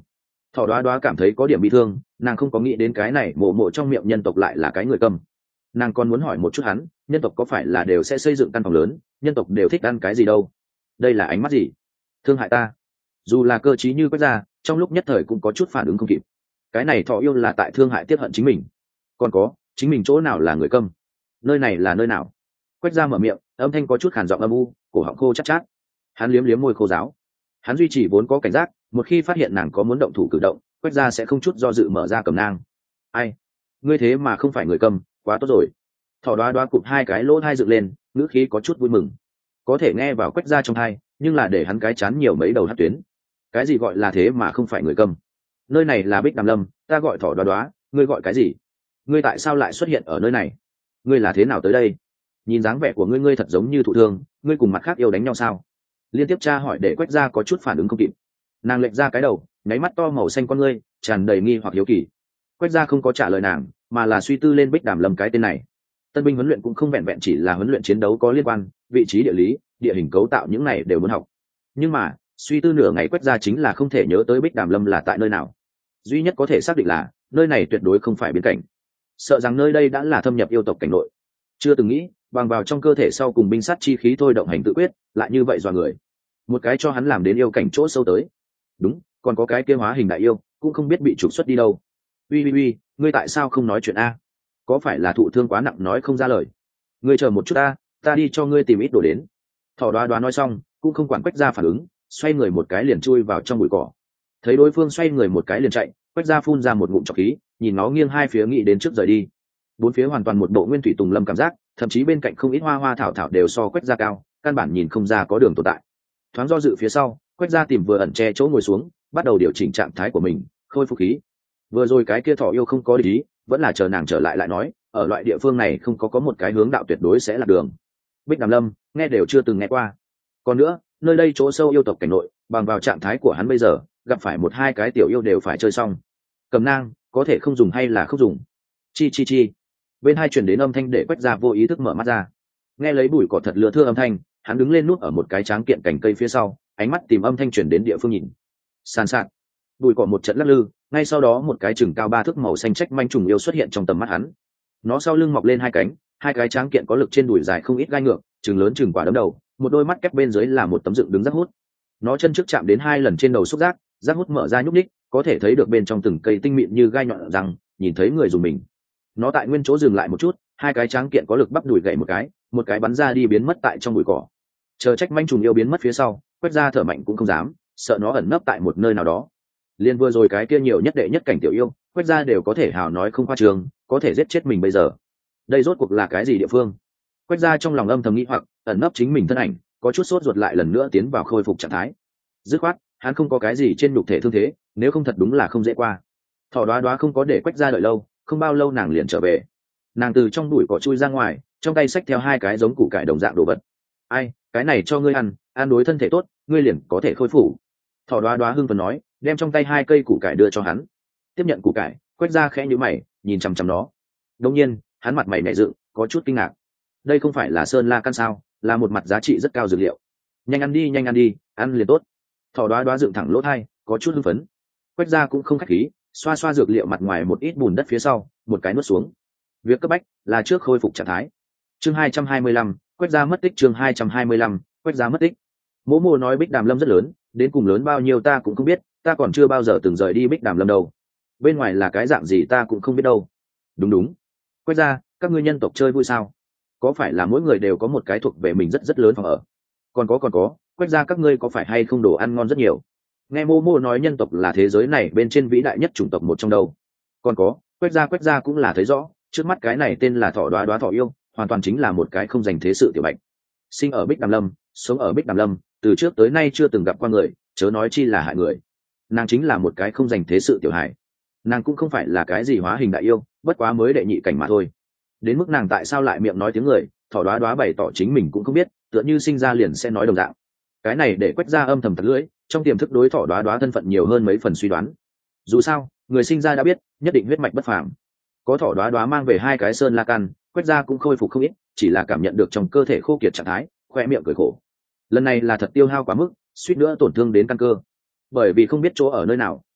Thỏ Đoá Đoá cảm thấy có điểm bị thương, nàng không có nghĩ đến cái này mộ mộ trong miệng nhân tộc lại là cái người câm. Nàng còn muốn hỏi một chút hắn, nhân tộc có phải là đều sẽ xây dựng căn phòng lớn, nhân tộc đều thích ăn cái gì đâu? Đây là ánh mắt gì? Thương hại ta? Dù là cơ trí như Quách Gia, trong lúc nhất thời cũng có chút phản ứng không kịp. Cái này thọ yêu là tại thương hại tiết hận chính mình. Còn có, chính mình chỗ nào là người câm? Nơi này là nơi nào? Quách Gia mở miệng, âm thanh có chút khàn giọng âm u, cổ họng khô chát chát. Hắn liếm liếm môi khô giáo. Hắn duy trì vốn có cảnh giác, một khi phát hiện nàng có muốn động thủ cử động, Quách Gia sẽ không chút do dự mở ra cầm nang. Ai? Ngươi thế mà không phải người câm, quá tốt rồi. Thỏ Đoá Đoá cụp hai cái lỗ thai dựng lên, ngữ khí có chút vui mừng. Có thể nghe vào Quách Gia trong thai, nhưng là để hắn cái chán nhiều mấy đầu hất tuyến. Cái gì gọi là thế mà không phải người câm? Nơi này là Bích Đàm Lâm, ta gọi Thỏ Đoá Đoá, ngươi gọi cái gì? Ngươi tại sao lại xuất hiện ở nơi này? Ngươi là thế nào tới đây? Nhìn dáng vẻ của ngươi, ngươi thật giống như thụ thương, ngươi cùng mặt khác yêu đánh nhau sao? Liên tiếp tra hỏi để Quách Gia có chút phản ứng không kịp. Nàng lệch ra cái đầu, nháy mắt to màu xanh con ngươi, tràn đầy nghi hoặc hiếu kỳ. Quách Gia không có trả lời nàng, mà là suy tư lên Bích Đàm Lâm cái tên này. Tân binh huấn luyện cũng không vẹn vẹn chỉ là huấn luyện chiến đấu có liên quan, vị trí địa lý, địa hình cấu tạo những này đều muốn học. Nhưng mà suy tư nửa ngày Quách Gia chính là không thể nhớ tới Bích Đàm Lâm là tại nơi nào. Duy nhất có thể xác định là nơi này tuyệt đối không phải biên cảnh, sợ rằng nơi đây đã là thâm nhập yêu tộc cảnh nội. Chưa từng nghĩ bằng vào trong cơ thể sau cùng binh sát chi khí thôi động hành tự quyết, lại như vậy dọa người. Một cái cho hắn làm đến yêu cảnh chỗ sâu tới. Đúng, còn có cái kia hóa hình đại yêu cũng không biết bị trục xuất đi đâu. Uy, ngươi tại sao không nói chuyện a? Có phải là thụ thương quá nặng nói không ra lời? Ngươi chờ một chút ta đi cho ngươi tìm ít đồ đến. Thỏ Đoá Đoá nói xong cũng không quản Quách Gia phản ứng, xoay người một cái liền chui vào trong bụi cỏ. Thấy đối phương xoay người một cái liền chạy, Quách Gia phun ra một ngụm trọc khí, nhìn nó nghiêng hai phía nghĩ đến trước rời đi. Bốn phía hoàn toàn một bộ nguyên thủy tùng lâm cảm giác, thậm chí bên cạnh không ít hoa hoa thảo thảo đều so Quách Gia cao, căn bản nhìn không ra có đường tồn tại. Thoáng do dự phía sau, Quách Gia tìm vừa ẩn che chỗ ngồi xuống, bắt đầu điều chỉnh trạng thái của mình, khôi phục khí. Vừa rồi cái kia thỏ yêu không có ý, vẫn là chờ nàng trở lại lại nói, ở loại địa phương này không có một cái hướng đạo tuyệt đối sẽ là đường. Bích Đàm Lâm nghe đều chưa từng nghe qua. Còn nữa, nơi đây chỗ sâu yêu tộc cảnh nội, bằng vào trạng thái của hắn bây giờ, gặp phải một hai cái tiểu yêu đều phải chơi xong. Cầm nang có thể không dùng hay là không dùng? Chi. Bên hai truyền đến âm thanh để Quách Gia vô ý thức mở mắt ra. Nghe lấy bụi cỏ thật lừa thưa âm thanh, hắn đứng lên núp ở một cái tráng kiện cành cây phía sau, ánh mắt tìm âm thanh truyền đến địa phương nhìn. Sàn sạt, bụi cỏ một trận lắc lư, ngay sau đó một cái chừng cao 3 thước màu xanh trách manh trùng yêu xuất hiện trong tầm mắt hắn. Nó sau lưng mọc lên hai cánh, hai cái tráng kiện có lực trên đùi dài không ít gai ngược, chừng lớn chừng quả đấm đầu, một đôi mắt kép bên dưới là một tấm dựng đứng rác hút. Nó chân trước chạm đến 2 lần trên đầu xúc giác, rác hút mở ra nhúc ních, có thể thấy được bên trong từng cây tinh mịn như gai nhọn răng, nhìn thấy người dùng mình. Nó tại nguyên chỗ dừng lại một chút, hai cái tráng kiện có lực bắp đùi gậy một cái bắn ra đi biến mất tại trong bụi cỏ. Chờ trách manh trùng yêu biến mất phía sau, Quách Gia thở mạnh cũng không dám, sợ nó ẩn nấp tại một nơi nào đó. Liên vừa rồi cái kia nhiều nhất đệ nhất cảnh tiểu yêu, Quách Gia đều có thể hào nói không khoa trương, có thể giết chết mình bây giờ. Đây rốt cuộc là cái gì địa phương? Quách Gia trong lòng âm thầm nghĩ hoặc, ẩn nấp chính mình thân ảnh, có chút sốt ruột lại lần nữa tiến vào khôi phục trạng thái. Dứt khoát, hắn không có cái gì trên nhục thể thương thế, nếu không thật đúng là không dễ qua. Thỏ Đoá Đoá không có để Quách Gia đợi lâu, không bao lâu nàng liền trở về. Nàng từ trong bụi cỏ chui ra ngoài, trong tay xách theo hai cái giống củ cải đồng dạng đồ vật. Ai, cái này cho ngươi ăn đối thân thể tốt, ngươi liền có thể khôi phục. Thỏ Đoá Đoá hưng phấn nói, đem trong tay hai cây củ cải đưa cho hắn. Tiếp nhận củ cải, Quách Gia khẽ nhíu mày, nhìn chằm chằm nó. Đột nhiên, hắn mặt mày nhảy dựng, có chút kinh ngạc. Đây không phải là sơn la căn sao, là một mặt giá trị rất cao dược liệu. Nhanh ăn đi, ăn liền tốt. Thỏ Đoá Đoá dựng thẳng lỗ tai, có chút hưng phấn. Quách Gia cũng không khách khí, xoa xoa dược liệu mặt ngoài một ít bùn đất phía sau, một cái nuốt xuống. Việc cấp bách là trước khôi phục trạng thái. Chương 225, Quách Gia mất tích. Chương 225, Quách Gia mất tích. Mỗ Mô nói Bích Đàm Lâm rất lớn, đến cùng lớn bao nhiêu ta cũng không biết, ta còn chưa bao giờ từng rời đi Bích Đàm Lâm đâu. Bên ngoài là cái dạng gì ta cũng không biết đâu. Đúng. Quách Gia, các ngươi nhân tộc chơi vui sao? Có phải là mỗi người đều có một cái thuộc về mình rất rất lớn phòng ở? Còn có, Quách Gia các ngươi có phải hay không đồ ăn ngon rất nhiều? Nghe Mô Mô nói nhân tộc là thế giới này bên trên vĩ đại nhất chủng tộc một trong đầu. Còn có, Quách Gia cũng là thấy rõ, trước mắt cái này tên là Thỏ Đoá Đoá thỏ yêu, hoàn toàn chính là một cái không dành thế sự tiểu bạch. Sinh ở Bích Đàm Lâm, sống ở Bích Đàm Lâm, từ trước tới nay chưa từng gặp qua người, chớ nói chi là hại người. Nàng chính là một cái không dành thế sự tiểu hài. Nàng cũng không phải là cái gì hóa hình đại yêu, bất quá mới đệ nhị cảnh mà thôi. Đến mức nàng tại sao lại miệng nói tiếng người, Thỏ Đoá Đoá bày tỏ chính mình cũng không biết, tựa như sinh ra liền sẽ nói đồng dạng. Cái này để Quách Gia âm thầm thật lưỡi, trong tiềm thức đối Thỏ Đoá Đoá thân phận nhiều hơn mấy phần suy đoán. Dù sao, người sinh ra đã biết, nhất định huyết mạch bất phàm. Có Thỏ Đoá Đoá mang về hai cái sơn la căn, Quách Gia cũng khôi phục không ít, chỉ là cảm nhận được trong cơ thể khô kiệt trạng thái, khoe miệng cười khổ. Lần này là thật tiêu hao quá mức, suýt nữa tổn thương đến căn cơ. Bởi vì không biết chỗ ở nơi nào,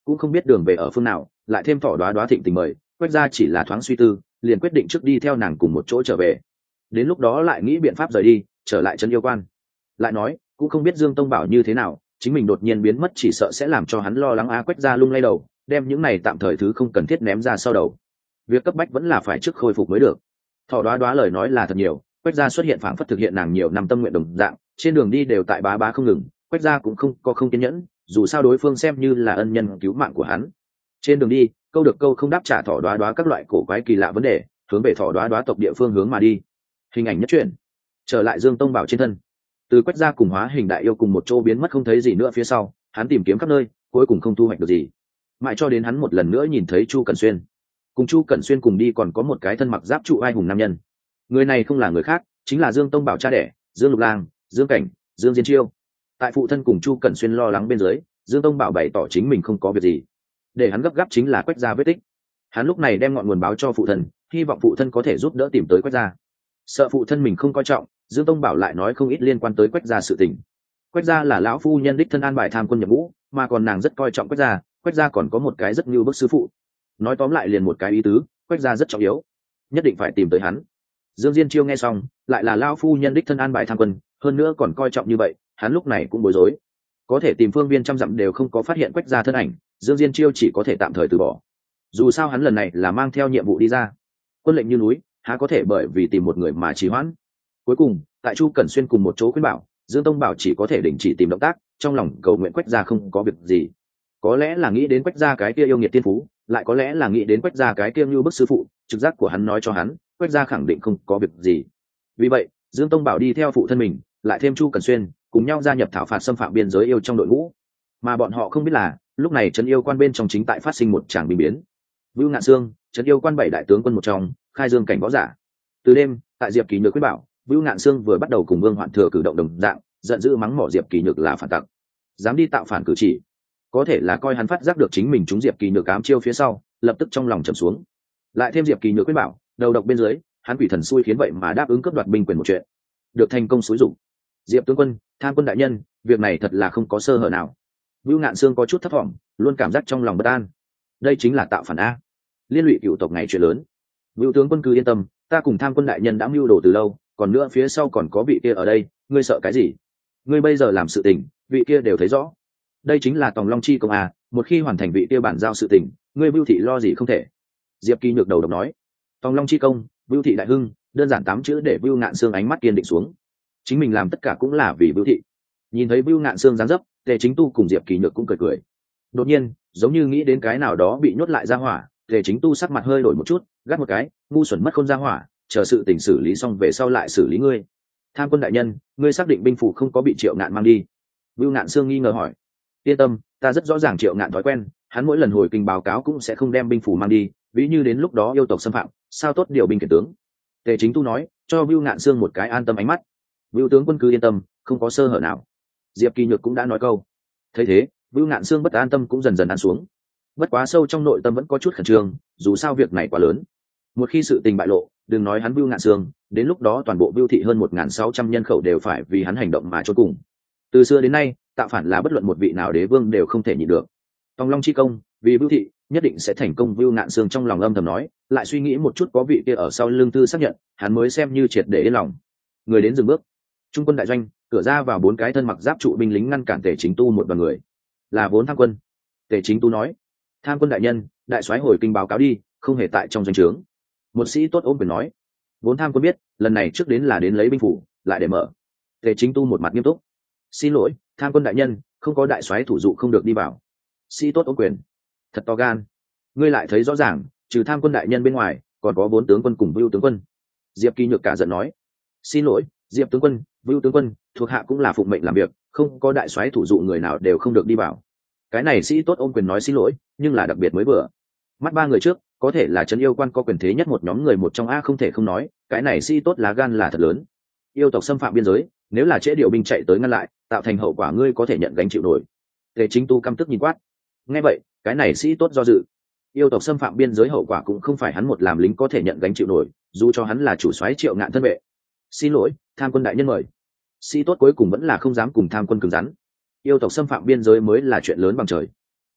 cũng không biết đường về ở phương nào, lại thêm Thỏ Đoá Đoá thịnh tình mời, Quách gia chỉ là thoáng suy tư, liền quyết định trước đi theo nàng cùng một chỗ trở về. Đến lúc đó lại nghĩ biện pháp rời đi, trở lại trấn yêu quan. Lại nói, cũng không biết Dương Tông Bảo như thế nào, chính mình đột nhiên biến mất chỉ sợ sẽ làm cho hắn lo lắng Quách gia lung lay đầu, đem những này tạm thời thứ không cần thiết ném ra sau đầu. Việc cấp bách vẫn là phải trước khôi phục mới được. Thỏ Đoá Đoá lời nói là thật nhiều, Quách gia xuất hiện phảng phất thực hiện nàng nhiều năm tâm nguyện đồng dạng, trên đường đi đều tại bá bá không ngừng, Quách gia cũng không kiên nhẫn, dù sao đối phương xem như là ân nhân cứu mạng của hắn. Trên đường đi, câu được câu không đáp trả Thỏ Đoá Đoá các loại cổ quái kỳ lạ vấn đề, hướng về Thỏ Đoá Đoá tộc địa phương hướng mà đi. Hình ảnh nhất truyện, trở lại Dương Tông Bảo trên thân. Từ Quách gia cùng Hóa Hình đại yêu cùng một chỗ biến mất không thấy gì nữa phía sau, hắn tìm kiếm khắp nơi, cuối cùng không thu hoạch được gì. Mãi cho đến hắn một lần nữa nhìn thấy Chu Cẩn Xuyên. Cùng Chu Cẩn Xuyên cùng đi còn có một cái thân mặc giáp trụ ai hùng nam nhân. Người này không là người khác, chính là Dương Tông Bảo cha đẻ, Dương Lục Lang, Dương Cảnh, Dương Diên Chiêu. Tại phụ thân cùng Chu Cẩn Xuyên lo lắng bên dưới, Dương Tông Bảo bày tỏ chính mình không có việc gì. Để hắn gấp gáp chính là Quách gia vết tích. Hắn lúc này đem ngọn nguồn báo cho phụ thân, hy vọng phụ thân có thể giúp đỡ tìm tới Quách gia. Sợ phụ thân mình không coi trọng, Dương Tông Bảo lại nói không ít liên quan tới Quách gia sự tình. Quách gia là lão phu nhân đích thân an bài tham quân nhập ngũ, mà còn nàng rất coi trọng Quách gia, Quách gia còn có một cái rất như bức sư phụ. Nói tóm lại liền một cái ý tứ, Quách gia rất trọng yếu, nhất định phải tìm tới hắn. Dương Diên Chiêu nghe xong, lại là lão phu nhân đích thân an bài tham quân, hơn nữa còn coi trọng như vậy, hắn lúc này cũng bối rối. Có thể tìm phương viên trăm dặm đều không có phát hiện Quách gia thân ảnh, Dương Diên Chiêu chỉ có thể tạm thời từ bỏ. Dù sao hắn lần này là mang theo nhiệm vụ đi ra, quân lệnh như núi, há có thể bởi vì tìm một người mà trì hoãn. Cuối cùng, tại Chu Cẩn Xuyên cùng một chỗ khuyên bảo, Dương Tông Bảo chỉ có thể đình chỉ tìm động tác, trong lòng cầu nguyện Quách gia không có việc gì. Có lẽ là nghĩ đến Quách gia cái kia yêu nghiệt tiên phú, lại có lẽ là nghĩ đến Quách gia cái kia như bức sư phụ, trực giác của hắn nói cho hắn, Quách gia khẳng định không có việc gì. Vì vậy, Dương Tông Bảo đi theo phụ thân mình, lại thêm Chu Cẩn Xuyên, cùng nhau gia nhập thảo phạt xâm phạm biên giới yêu trong đội ngũ. Mà bọn họ không biết là, lúc này trấn yêu quan bên trong chính tại phát sinh một tràng binh biến. Vưu Ngạn Sương, trấn yêu quan 7 đại tướng quân một trong, khai dương cảnh võ giả. Từ đêm, tại Diệp Kỳ Nhược quyết bảo, Vưu Ngạn Sương vừa bắt đầu cùng Vương Hoạn Thừa cử động đồng dạng, giận dữ mắng mỏ Diệp Kỳ Nhược là phản tặc, dám đi tạo phản cử chỉ. Có thể là coi hắn phát giác được chính mình trúng Diệp Kỳ Nhược ám chiêu phía sau, lập tức trong lòng trầm xuống. Lại thêm Diệp Kỳ Nhược quyết bảo, đầu độc bên dưới, hắn quỷ thần xui khiến vậy mà đáp ứng cướp đoạt binh quyền một chuyện, được thành công xúi dụng. Diệp tướng quân, Tham quân đại nhân, việc này thật là không có sơ hở nào. Vưu Ngạn Sương có chút thất vọng, luôn cảm giác trong lòng bất an. Đây chính là tạo phản a, liên lụy cựu tộc ngày chuyện lớn. Vưu tướng quân cứ yên tâm, ta cùng Tham quân đại nhân đã mưu đồ từ lâu, còn nữa phía sau còn có vị kia ở đây, ngươi sợ cái gì? Ngươi bây giờ làm sự tình, vị kia đều thấy rõ. Đây chính là Tòng Long chi công a, một khi hoàn thành vị kia bản giao sự tình, ngươi Vưu thị lo gì không thể. Diệp Kỳ Nhược đầu độc nói. Tòng Long chi công, Vưu thị đại hưng, đơn giản 8 chữ để Vưu Ngạn Sương ánh mắt kiên định xuống. Chính mình làm tất cả cũng là vì Vưu thị. Nhìn thấy Vưu Ngạn Sương dáng dấp, Tề Chính Tu cùng Diệp Kỳ Nhược cũng cười cười. Đột nhiên, giống như nghĩ đến cái nào đó bị nhốt lại ra hỏa, Tề Chính Tu sắc mặt hơi đổi một chút, gắt một cái, ngu xuẩn mất không ra hỏa, chờ sự tình xử lý xong về sau lại xử lý ngươi. Tham quân đại nhân, ngươi xác định binh phủ không có bị Triệu Ngạn mang đi? Vưu Ngạn Sương nghi ngờ hỏi. Yên tâm, ta rất rõ ràng Triệu Ngạn thói quen, hắn mỗi lần hồi kinh báo cáo cũng sẽ không đem binh phủ mang đi, ví như đến lúc đó yêu tộc xâm phạm, sao tốt điều binh khiển tướng. Tề Chính Tu nói, cho Vưu Ngạn Sương một cái an tâm ánh mắt. Vưu tướng quân cứ yên tâm, không có sơ hở nào. Diệp Kỳ Nhược cũng đã nói câu. Thấy thế, Vưu Ngạn Sương bất an tâm cũng dần dần ăn xuống. Bất quá sâu trong nội tâm vẫn có chút khẩn trương, dù sao việc này quá lớn. Một khi sự tình bại lộ, đừng nói hắn Vưu Ngạn Sương, đến lúc đó toàn bộ Vưu thị hơn 1.600 nhân khẩu đều phải vì hắn hành động mà chôn cùng. Từ xưa đến nay, tạo phản là bất luận một vị nào đế vương đều không thể nhịn được. Tòng Long chi công, vì Vưu thị nhất định sẽ thành công. Vưu Ngạn Sương trong lòng âm thầm nói, lại suy nghĩ một chút có vị kia ở sau lưng tư xác nhận, hắn mới xem như triệt để yên lòng. Người đến dừng bước. Trung quân đại doanh, cửa ra vào 4 cái thân mặc giáp trụ binh lính ngăn cản Tề Chính Tu một đoàn người. Là vốn Tham quân. Tề Chính Tu nói. Tham quân đại nhân, đại soái hồi kinh báo cáo đi, không hề tại trong doanh trướng. Một sĩ tốt ôm quyền nói. Vốn Tham quân biết, lần này trước đến là đến lấy binh phủ, lại để mở. Tề Chính Tu một mặt nghiêm túc. Xin lỗi, Tham quân đại nhân, không có đại soái thủ dụ không được đi vào. Sĩ tốt ôm quyền. Thật to gan. Ngươi lại thấy rõ ràng, trừ Tham quân đại nhân bên ngoài, còn có 4 tướng quân cùng Vưu tướng quân. Diệp Kỳ Nhược cả giận nói. Xin lỗi, Diệp tướng quân, Vưu tướng quân, thuộc hạ cũng là phụng mệnh làm việc, không có đại soái thủ dụ người nào đều không được đi vào. Cái này sĩ tốt ôm quyền nói xin lỗi, nhưng là đặc biệt mới vừa. Mắt 3 người trước, có thể là trấn yêu quan có quyền thế nhất một nhóm người một trong a, không thể không nói, cái này sĩ tốt lá gan là thật lớn. Yêu tộc xâm phạm biên giới, nếu là trễ điều binh chạy tới ngăn lại, tạo thành hậu quả ngươi có thể nhận gánh chịu nổi. Tề Chính Tu căm tức nhìn quát. Nghe vậy, cái này sĩ tốt do dự. Yêu tộc xâm phạm biên giới hậu quả cũng không phải hắn một làm lính có thể nhận gánh chịu nổi, dù cho hắn là chủ soái Triệu Ngạn thân vệ. Xin lỗi, Tham quân đại nhân mời. Sĩ tốt cuối cùng vẫn là không dám cùng Tham quân cứng rắn. Yêu tộc xâm phạm biên giới mới là chuyện lớn bằng trời.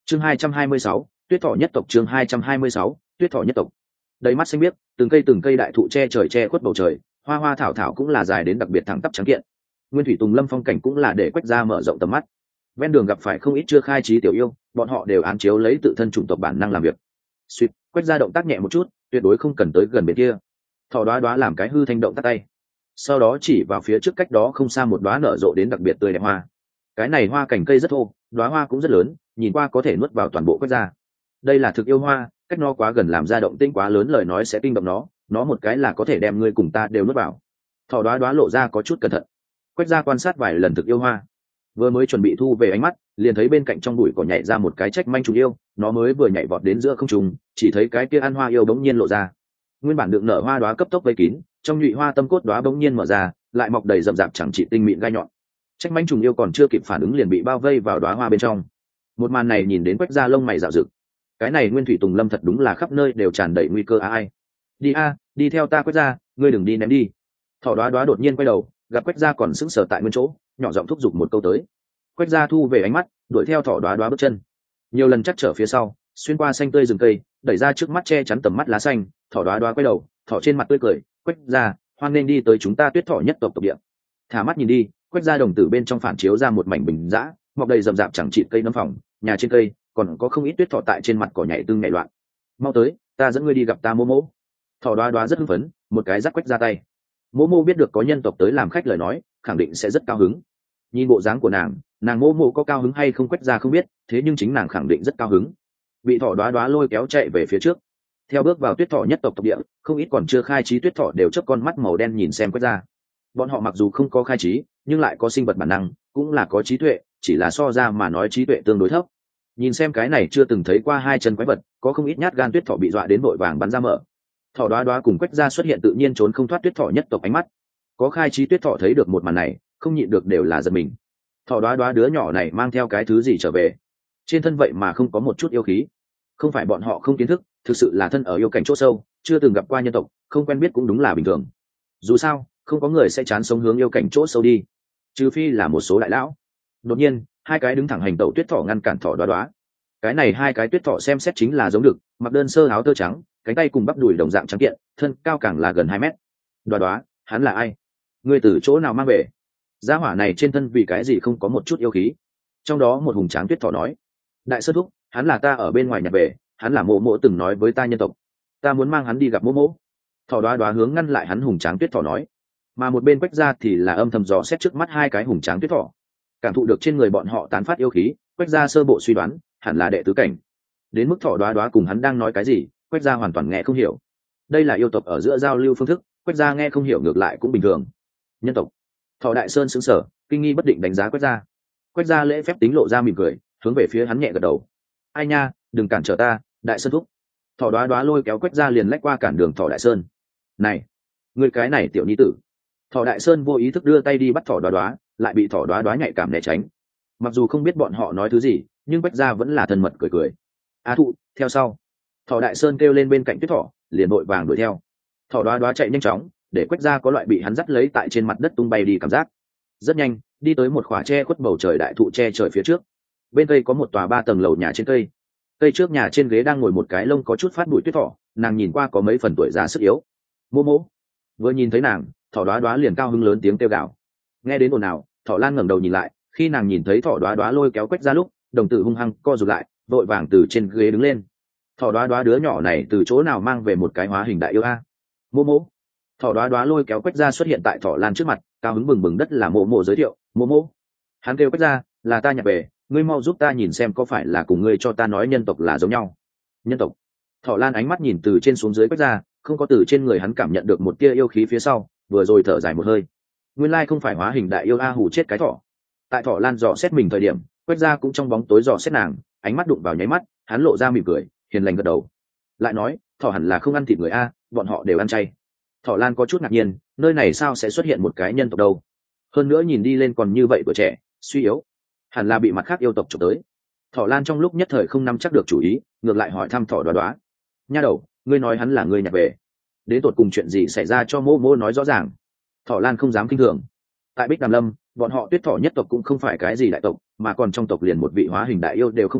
chương 226, tuyết thỏ nhất tộc. chương 226, tuyết thỏ nhất tộc. Đầy mắt xanh biếc, từng cây đại thụ che trời che khuất bầu trời, hoa hoa thảo thảo cũng là dài đến đặc biệt thẳng tắp trắng kiện. Nguyên thủy tùng lâm phong cảnh cũng là để Quách Gia mở rộng tầm mắt. Ven đường gặp phải không ít chưa khai trí tiểu yêu, bọn họ đều án chiếu lấy tự thân chủng tộc bản năng làm việc. Suýt, Quách Gia động tác nhẹ một chút, tuyệt đối không cần tới gần bên kia. Thỏ đoá đoá làm cái hư thanh động tác tay, sau đó chỉ vào phía trước cách đó không xa một đoá nở rộ đến đặc biệt tươi đẹp hoa. Cái này hoa cành cây rất thô, đoá hoa cũng rất lớn, nhìn qua có thể nuốt vào toàn bộ Quách Gia. Đây là thực yêu hoa, cách nó quá gần làm ra động tĩnh quá lớn lời nói sẽ kinh động nó một cái là có thể đem ngươi cùng ta đều nuốt vào. Thỏ đoá đoá lộ ra có chút cẩn thận. Quách Gia quan sát vài lần thực yêu hoa, vừa mới chuẩn bị thu về ánh mắt, liền thấy bên cạnh trong bụi cỏ nhảy ra một cái trách manh trùng yêu. Nó mới vừa nhảy vọt đến giữa không trung, chỉ thấy cái kia ăn hoa yêu bỗng nhiên lộ ra. Nguyên bản đựng nở hoa đoá cấp tốc vây kín, trong nhụy hoa tâm cốt đoá bỗng nhiên mở ra, lại mọc đầy rậm rạp chẳng trị tinh mịn gai nhọn. Trách manh trùng yêu còn chưa kịp phản ứng liền bị bao vây vào đoá hoa bên trong. Một màn này nhìn đến Quách Gia lông mày dạo rực. Cái này nguyên thủy tùng lâm thật đúng là khắp nơi đều tràn đầy nguy cơ ai. Đi theo ta Quách Gia, ngươi đừng đi ném đi. Thỏ đoá đoá đột nhiên quay đầu, gặp Quách Gia còn sững sờ tại nguyên chỗ, nhỏ giọng thúc giục một câu tới. Quách Gia thu về ánh mắt, đuổi theo thỏ đoá đoá bước chân. Nhiều lần chắc trở phía sau, xuyên qua xanh tươi rừng cây, đẩy ra trước mắt che chắn tầm mắt lá xanh. Thỏ đoá đoá quay đầu, thỏ trên mặt tươi cười. Quách Gia, hoan nên đi tới chúng ta tuyết thỏ nhất tộc địa. Thả mắt nhìn đi, Quách Gia đồng tử bên trong phản chiếu ra một mảnh bình dã, mọc đầy rậm rạp chẳng chịt cây nấm phòng, nhà trên cây còn có không ít tuyết thỏ tại trên mặt cỏ nhảy tương nhảy loạn. Mau tới, ta dẫn ngươi đi gặp ta Mô Mô. Thỏ đoá đoá rất hưng phấn, một cái dắt Quách Gia tay. Mô Mô biết được có nhân tộc tới làm khách lời nói, khẳng định sẽ rất cao hứng. Nhìn bộ dáng của nàng Mô Mô có cao hứng hay không Quách Gia không biết, thế nhưng chính nàng khẳng định rất cao hứng. Bị thỏ đoá đoá lôi kéo chạy về phía trước. Theo bước vào tuyết thỏ nhất tộc địa, không ít còn chưa khai trí tuyết thỏ đều chớp con mắt màu đen nhìn xem Quách Gia. Bọn họ mặc dù không có khai trí, nhưng lại có sinh vật bản năng, cũng là có trí tuệ, chỉ là so ra mà nói trí tuệ tương đối thấp. Nhìn xem cái này chưa từng thấy qua hai chân quái vật, có không ít nhát gan tuyết thỏ bị dọa đến vội vàng bắn ra mở. Thỏ đoá đoá cùng Quách Gia xuất hiện tự nhiên trốn không thoát tuyết thỏ nhất tộc ánh mắt. Có khai trí tuyết thỏ thấy được một màn này, không nhịn được đều là giật mình. Thỏ đoá đoá đứa nhỏ này mang theo cái thứ gì trở về? Trên thân vậy mà không có một chút yêu khí. Không phải bọn họ không kiến thức, thực sự là thân ở yêu cảnh chỗ sâu, chưa từng gặp qua nhân tộc, không quen biết cũng đúng là bình thường. Dù sao, không có người sẽ chán sống hướng yêu cảnh chỗ sâu đi, trừ phi là một số đại lão. Đột nhiên, hai cái đứng thẳng hành tẩu tuyết thỏ ngăn cản thỏ đoá đoá. Cái này hai cái tuyết thỏ xem xét chính là giống được, mặc đơn sơ áo tơ trắng, cánh tay cùng bắp đùi đồng dạng trắng kiện, thân cao càng là gần 2 mét. Đoá đoá, hắn là ai? Ngươi từ chỗ nào mang về? Gia hỏa này trên thân vì cái gì không có một chút yêu khí? Trong đó một hùng tráng tuyết thỏ nói, đại sư thúc, hắn là ta ở bên ngoài nhặt về, hắn là Mộ Mộ từng nói với ta nhân tộc, ta muốn mang hắn đi gặp Mộ Mộ. Thỏ đoá đoá hướng ngăn lại hắn hùng tráng tuyết thỏ nói. Mà một bên Quách Gia thì là âm thầm dò xét trước mắt hai cái hùng tráng tuyết thỏ. Cảm thụ được trên người bọn họ tán phát yêu khí, Quách Gia sơ bộ suy đoán hẳn là đệ tứ cảnh. Đến mức thỏ đoá đoá cùng hắn đang nói cái gì, Quách Gia hoàn toàn nghe không hiểu. Đây là yêu tộc ở giữa giao lưu phương thức, Quách Gia nghe không hiểu ngược lại cũng bình thường. Nhân tộc. Thỏ Đại Sơn sững sờ, kinh nghi bất định đánh giá Quách Gia. Quách Gia lễ phép tính lộ ra mỉm cười, hướng về phía hắn nhẹ gật đầu. Ai nha, đừng cản trở ta, Đại Sơn thúc. Thỏ đoá đoá lôi kéo Quách Gia liền lách qua cản đường thỏ Đại Sơn. Này, người cái này tiểu nhi tử. Thỏ Đại Sơn vô ý thức đưa tay đi bắt thỏ đoá đoá, lại bị thỏ đoá đoá nhạy cảm né tránh. Mặc dù không biết bọn họ nói thứ gì, nhưng Quách Gia vẫn là thân mật cười cười. A thụ, theo sau. Thỏ Đại Sơn kêu lên bên cạnh tuyết thỏ, liền vội vàng đuổi theo. Thỏ đoá đoá chạy nhanh chóng, để Quách Gia có loại bị hắn dắt lấy tại trên mặt đất tung bay đi cảm giác. Rất nhanh, đi tới một khỏa tre khuất bầu trời đại thụ che trời phía trước. Bên cây có một tòa 3 tầng lầu nhà trên cây. Cây trước nhà trên ghế đang ngồi một cái lông có chút phát bụi tuyết thỏ, nàng nhìn qua có mấy phần tuổi già sức yếu. Mô Mô. Vừa nhìn thấy nàng, thỏ đoá đoá liền cao hứng lớn tiếng kêu gào. Nghe đến ồn ào, thỏ Lan ngẩng đầu nhìn lại, khi nàng nhìn thấy thỏ đoá đoá lôi kéo Quách Gia lúc, đồng tử hung hăng co rụt lại, vội vàng từ trên ghế đứng lên. Thỏ đoá đoá đứa nhỏ này từ chỗ nào mang về một cái hóa hình đại yêu a? Mô Mô. Thỏ đoá đoá lôi kéo Quách Gia xuất hiện tại thỏ Lan trước mặt, cao hứng bừng bừng đất là Mô Mô giới thiệu. Mô Mô. Hắn kêu Quách Gia, là ta nhặt về, ngươi mau giúp ta nhìn xem có phải là cùng ngươi cho ta nói nhân tộc là giống nhau. Nhân tộc. Thỏ Lan ánh mắt nhìn từ trên xuống dưới Quách Gia, không có từ trên người hắn cảm nhận được một tia yêu khí phía sau, vừa rồi thở dài một hơi. Nguyên lai không phải hóa hình đại yêu a, hù chết cái thỏ. Tại thỏ Lan dò xét mình thời điểm, Quách Gia cũng trong bóng tối dò xét nàng, ánh mắt đụng vào nháy mắt, hắn lộ ra mỉm cười, hiền lành gật đầu. Lại nói, thỏ hẳn là không ăn thịt người a, bọn họ đều ăn chay. Thỏ Lan có chút ngạc nhiên, nơi này sao sẽ xuất hiện một cái nhân tộc đâu? Hơn nữa nhìn đi lên còn như vậy tuổi trẻ, suy yếu, hẳn là bị mặt khác yêu tộc chụp tới. Thỏ Lan trong lúc nhất thời không nắm chắc được chủ ý, ngược lại hỏi thăm thỏ đoá đoá. Nha đầu, ngươi nói hắn là ngươi nhặt về, đến tột cùng chuyện gì xảy ra cho Mô Mô nói rõ ràng. Thỏ Lan không dám kinh thường. Tại Bích Đàm Lâm, bọn họ tuyết thỏ nhất tộc cũng không phải cái gì đại tộc, mà còn trong tộc liền một vị hóa hình đại yêu đều không có,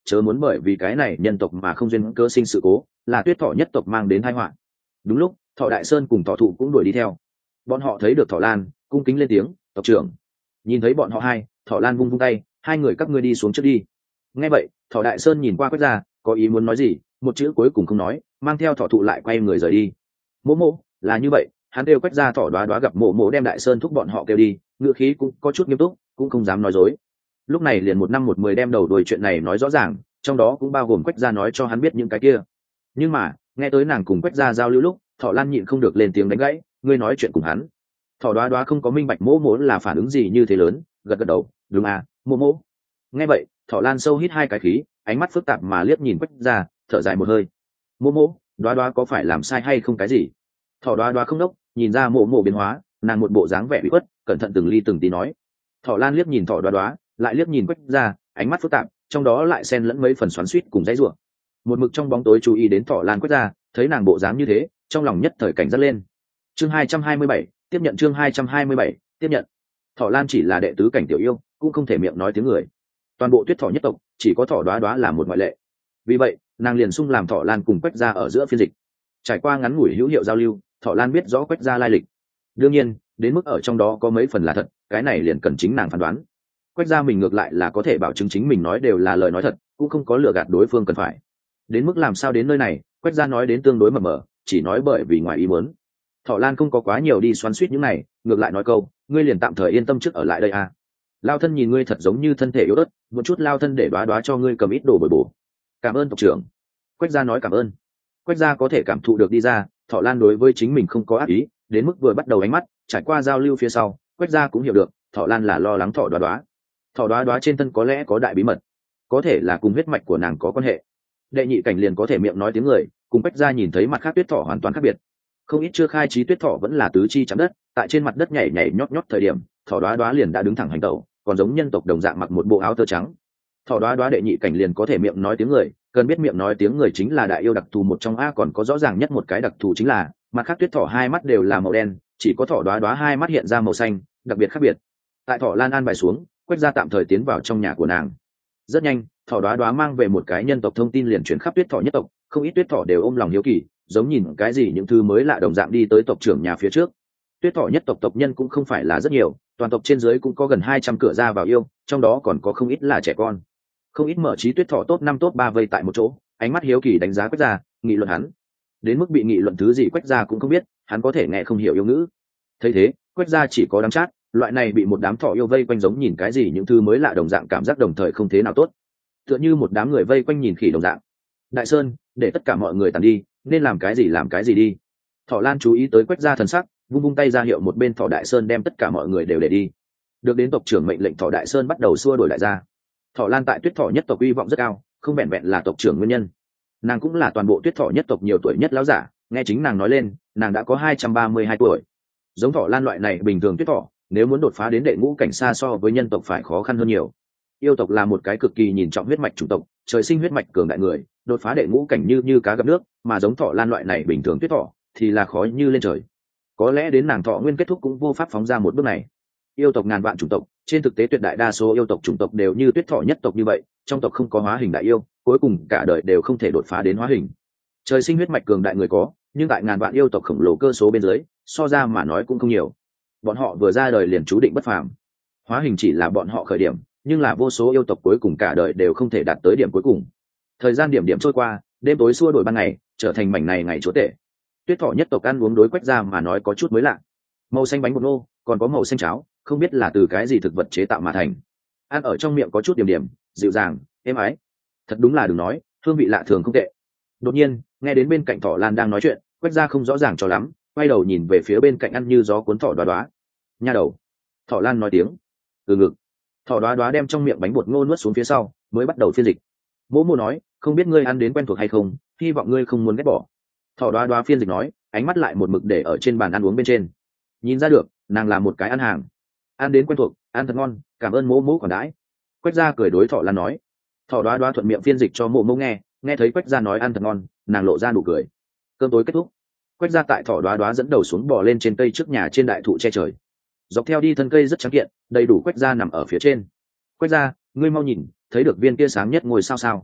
chớ muốn bởi vì cái này nhân tộc mà không duyên cơ sinh sự cố, là tuyết thỏ nhất tộc mang đến tai họa. Đúng lúc thọ đại sơn cùng thọ thụ cũng đuổi đi theo. Bọn họ thấy được thọ lan, cung kính lên tiếng, tộc trưởng. Nhìn thấy bọn họ hai, thọ lan vung vung tay, hai người các ngươi đi xuống trước đi. Nghe vậy thọ đại sơn nhìn qua Quách gia, có ý muốn nói gì, một chữ cuối cùng không nói, mang theo thọ thụ lại quay người rời đi. Mỗ mỗ, là như vậy. Hắn kêu Quách gia thọ đoá đoá gặp mỗ mỗ đem đại sơn thúc bọn họ kêu đi, ngựa khí cũng có chút nghiêm túc, cũng không dám nói dối. Lúc này liền một năm một mười đem đầu đuôi chuyện này nói rõ ràng, trong đó cũng bao gồm Quách gia nói cho hắn biết những cái kia. Nhưng mà nghe tới nàng cùng Quách gia giao lưu lúc, thọ lan nhịn không được lên tiếng đánh gãy, ngươi nói chuyện cùng hắn. Thọ đoá đoá không có minh bạch mỗ mỗ là phản ứng gì như thế lớn, gật gật đầu, đúng à, mỗ mỗ. Nghe vậy thọ lan sâu hít hai cái khí, ánh mắt phức tạp mà liếc nhìn Quách gia, thở dài một hơi. Mỗ mỗ, đoá đoá có phải làm sai hay không cái gì? Thọ đoá đoá không đốc, nhìn ra mỗ mỗ biến hóa, nàng một bộ dáng vẻ bị khuất, cẩn thận từng ly từng tí nói. Thọ lan liếc nhìn thọ đoá đoá, lại liếc nhìn Quách gia, ánh mắt phức tạp, trong đó lại xen lẫn mấy phần xoắn xuýt cùng dãy rủa. Một mực trong bóng tối chú ý đến thọ lan Quách gia, thấy nàng bộ dáng như thế, trong lòng nhất thời cảnh giác lên. Chương 227, tiếp nhận. Chương 227, tiếp nhận. Thọ lan chỉ là đệ tứ cảnh tiểu yêu, cũng không thể miệng nói tiếng người. Toàn bộ tuyết thọ nhất tộc chỉ có thọ đoá đoá là một ngoại lệ. Vì vậy nàng liền sung làm thọ lan cùng Quách gia ở giữa phiên dịch. Trải qua ngắn ngủi hữu hiệu giao lưu, thọ lan biết rõ Quách gia lai lịch. Đương nhiên đến mức ở trong đó có mấy phần là thật, cái này liền cần chính nàng phán đoán. Quách gia mình ngược lại là có thể bảo chứng chính mình nói đều là lời nói thật, cũng không có lừa gạt đối phương cần phải. Đến mức làm sao đến nơi này, Quách gia nói đến tương đối mờ mờ, chỉ nói bởi vì ngoài ý muốn. Thọ lan không có quá nhiều đi xoắn xuýt những này, ngược lại nói câu, ngươi liền tạm thời yên tâm trước ở lại đây à. Lao thân nhìn ngươi thật giống như thân thể yếu ớt, một chút lao thân để đoá đoá cho ngươi cầm ít đồ bồi bổ. Cảm ơn tộc trưởng. Quách gia nói cảm ơn. Quách gia có thể cảm thụ được đi ra, thọ lan đối với chính mình không có ác ý, đến mức vừa bắt đầu ánh mắt trải qua giao lưu phía sau, Quách gia cũng hiểu được thọ lan là lo lắng thọ đoá đoá. Thọ đoá đoá trên thân có lẽ có đại bí mật, có thể là cùng huyết mạch của nàng có quan hệ. Đệ nhị cảnh liền có thể miệng nói tiếng người, cùng Quách gia nhìn thấy mặt khác tuyết thỏ hoàn toàn khác biệt. Không ít chưa khai trí tuyết thỏ vẫn là tứ chi chạm đất, tại trên mặt đất nhảy nhảy nhót nhót thời điểm, thỏ đoá đoá liền đã đứng thẳng hành tẩu, còn giống nhân tộc đồng dạng mặc một bộ áo tơ trắng. Thỏ đoá đoá đệ nhị cảnh liền có thể miệng nói tiếng người, cần biết miệng nói tiếng người chính là đại yêu đặc thù một trong a, còn có rõ ràng nhất một cái đặc thù chính là mặt khác tuyết thỏ hai mắt đều là màu đen, chỉ có thỏ đoá đoá hai mắt hiện ra màu xanh, đặc biệt khác biệt. Tại thỏ lan an bài xuống, Quách gia tạm thời tiến vào trong nhà của nàng. Rất nhanh thỏ đoá đoá mang về một cái nhân tộc thông tin liền chuyển khắp tuyết thỏ nhất tộc, không ít tuyết thỏ đều ôm lòng hiếu kỳ, giống nhìn cái gì những thứ mới lạ đồng dạng đi tới tộc trưởng nhà phía trước. Tuyết thỏ nhất tộc tộc nhân cũng không phải là rất nhiều, toàn tộc trên dưới cũng có gần 200 cửa ra vào yêu, trong đó còn có không ít là trẻ con. Không ít mở trí tuyết thỏ top 5 top 3 vây tại một chỗ, ánh mắt hiếu kỳ đánh giá Quách gia, nghị luận hắn. Đến mức bị nghị luận thứ gì Quách gia cũng không biết, hắn có thể nghe không hiểu yêu ngữ. Thấy thế Quách gia chỉ có đắng chát, loại này bị một đám thỏ yêu vây quanh giống nhìn cái gì những thứ mới lạ đồng dạng cảm giác đồng thời không thế nào tốt, tựa như một đám người vây quanh nhìn khỉ đồng dạng. Đại sơn, để tất cả mọi người tàn đi, nên làm cái gì đi. Thỏ lan chú ý tới Quách gia thần sắc, vung vung tay ra hiệu một bên thỏ đại sơn đem tất cả mọi người đều để đi. Được đến tộc trưởng mệnh lệnh, thỏ đại sơn bắt đầu xua đuổi đại gia. Thỏ lan tại tuyết thỏ nhất tộc uy vọng rất cao, không vẹn vẹn là tộc trưởng nguyên nhân, nàng cũng là toàn bộ tuyết thỏ nhất tộc nhiều tuổi nhất lão giả. Nghe chính nàng nói lên, nàng đã có 232 tuổi. Giống thỏ lan loại này bình thường tuyết thỏ, nếu muốn đột phá đến đệ ngũ cảnh xa so với nhân tộc phải khó khăn hơn nhiều. Yêu tộc là một cái cực kỳ nhìn trọng huyết mạch chủng tộc, trời sinh huyết mạch cường đại người, đột phá đệ ngũ cảnh như cá gặp nước, mà giống thỏ lan loại này bình thường tuyết thỏ thì là khó như lên trời. Có lẽ đến nàng thọ nguyên kết thúc cũng vô pháp phóng ra một bước này. Yêu tộc ngàn vạn chủng tộc, trên thực tế tuyệt đại đa số yêu tộc chủng tộc đều như tuyết thỏ nhất tộc như vậy, trong tộc không có hóa hình đại yêu, cuối cùng cả đời đều không thể đột phá đến hóa hình. Trời sinh huyết mạch cường đại người có, nhưng tại ngàn vạn yêu tộc khổng lồ cơ số bên dưới, so ra mà nói cũng không nhiều. Bọn họ vừa ra đời liền chú định bất phàm. Hóa hình chỉ là bọn họ khởi điểm, nhưng là vô số yêu tộc cuối cùng cả đời đều không thể đạt tới điểm cuối cùng. Thời gian điểm trôi qua, đêm tối xua đổi ban ngày, trở thành mảnh này ngày chúa tể. Tuyết thỏ nhất tộc ăn uống đối Quách gia mà nói có chút mới lạ. Màu xanh bánh bột ngô, còn có màu xanh cháo, không biết là từ cái gì thực vật chế tạo mà thành. Ăn ở trong miệng có chút điểm điểm, dịu dàng, êm ái. Thật đúng là đừng nói, hương vị lạ thường không tệ. Đột nhiên nghe đến bên cạnh thỏ lan đang nói chuyện, Quách gia không rõ ràng cho lắm, quay đầu nhìn về phía bên cạnh ăn như gió cuốn thỏ đoá đoá. Nha đầu. Thỏ lan nói tiếng. Từ ngực. Thỏ đoá đoá đem trong miệng bánh bột ngô nuốt xuống phía sau, mới bắt đầu phiên dịch. Mỗ mỗ nói, không biết ngươi ăn đến quen thuộc hay không, hy vọng ngươi không muốn ghét bỏ. Thỏ đoá đoá phiên dịch nói, ánh mắt lại một mực để ở trên bàn ăn uống bên trên. Nhìn ra được nàng là một cái ăn hàng, ăn đến quen thuộc, ăn thật ngon, cảm ơn mỗ mỗ quản đãi. Quách gia cười đối thỏ lan nói. Thỏ đoá đoá thuận miệng phiên dịch cho mỗ mỗ nghe, nghe thấy Quách gia nói ăn thật ngon, nàng lộ ra nụ cười. Cơm tối kết thúc, Quách gia tại thỏ đoá đoá dẫn đầu xuống bò lên trên cây trước nhà trên đại thụ che trời. Dọc theo đi thân cây rất trắng kiện, đầy đủ Quách gia nằm ở phía trên. Quách gia, ngươi mau nhìn, thấy được viên kia sáng nhất ngôi sao sao?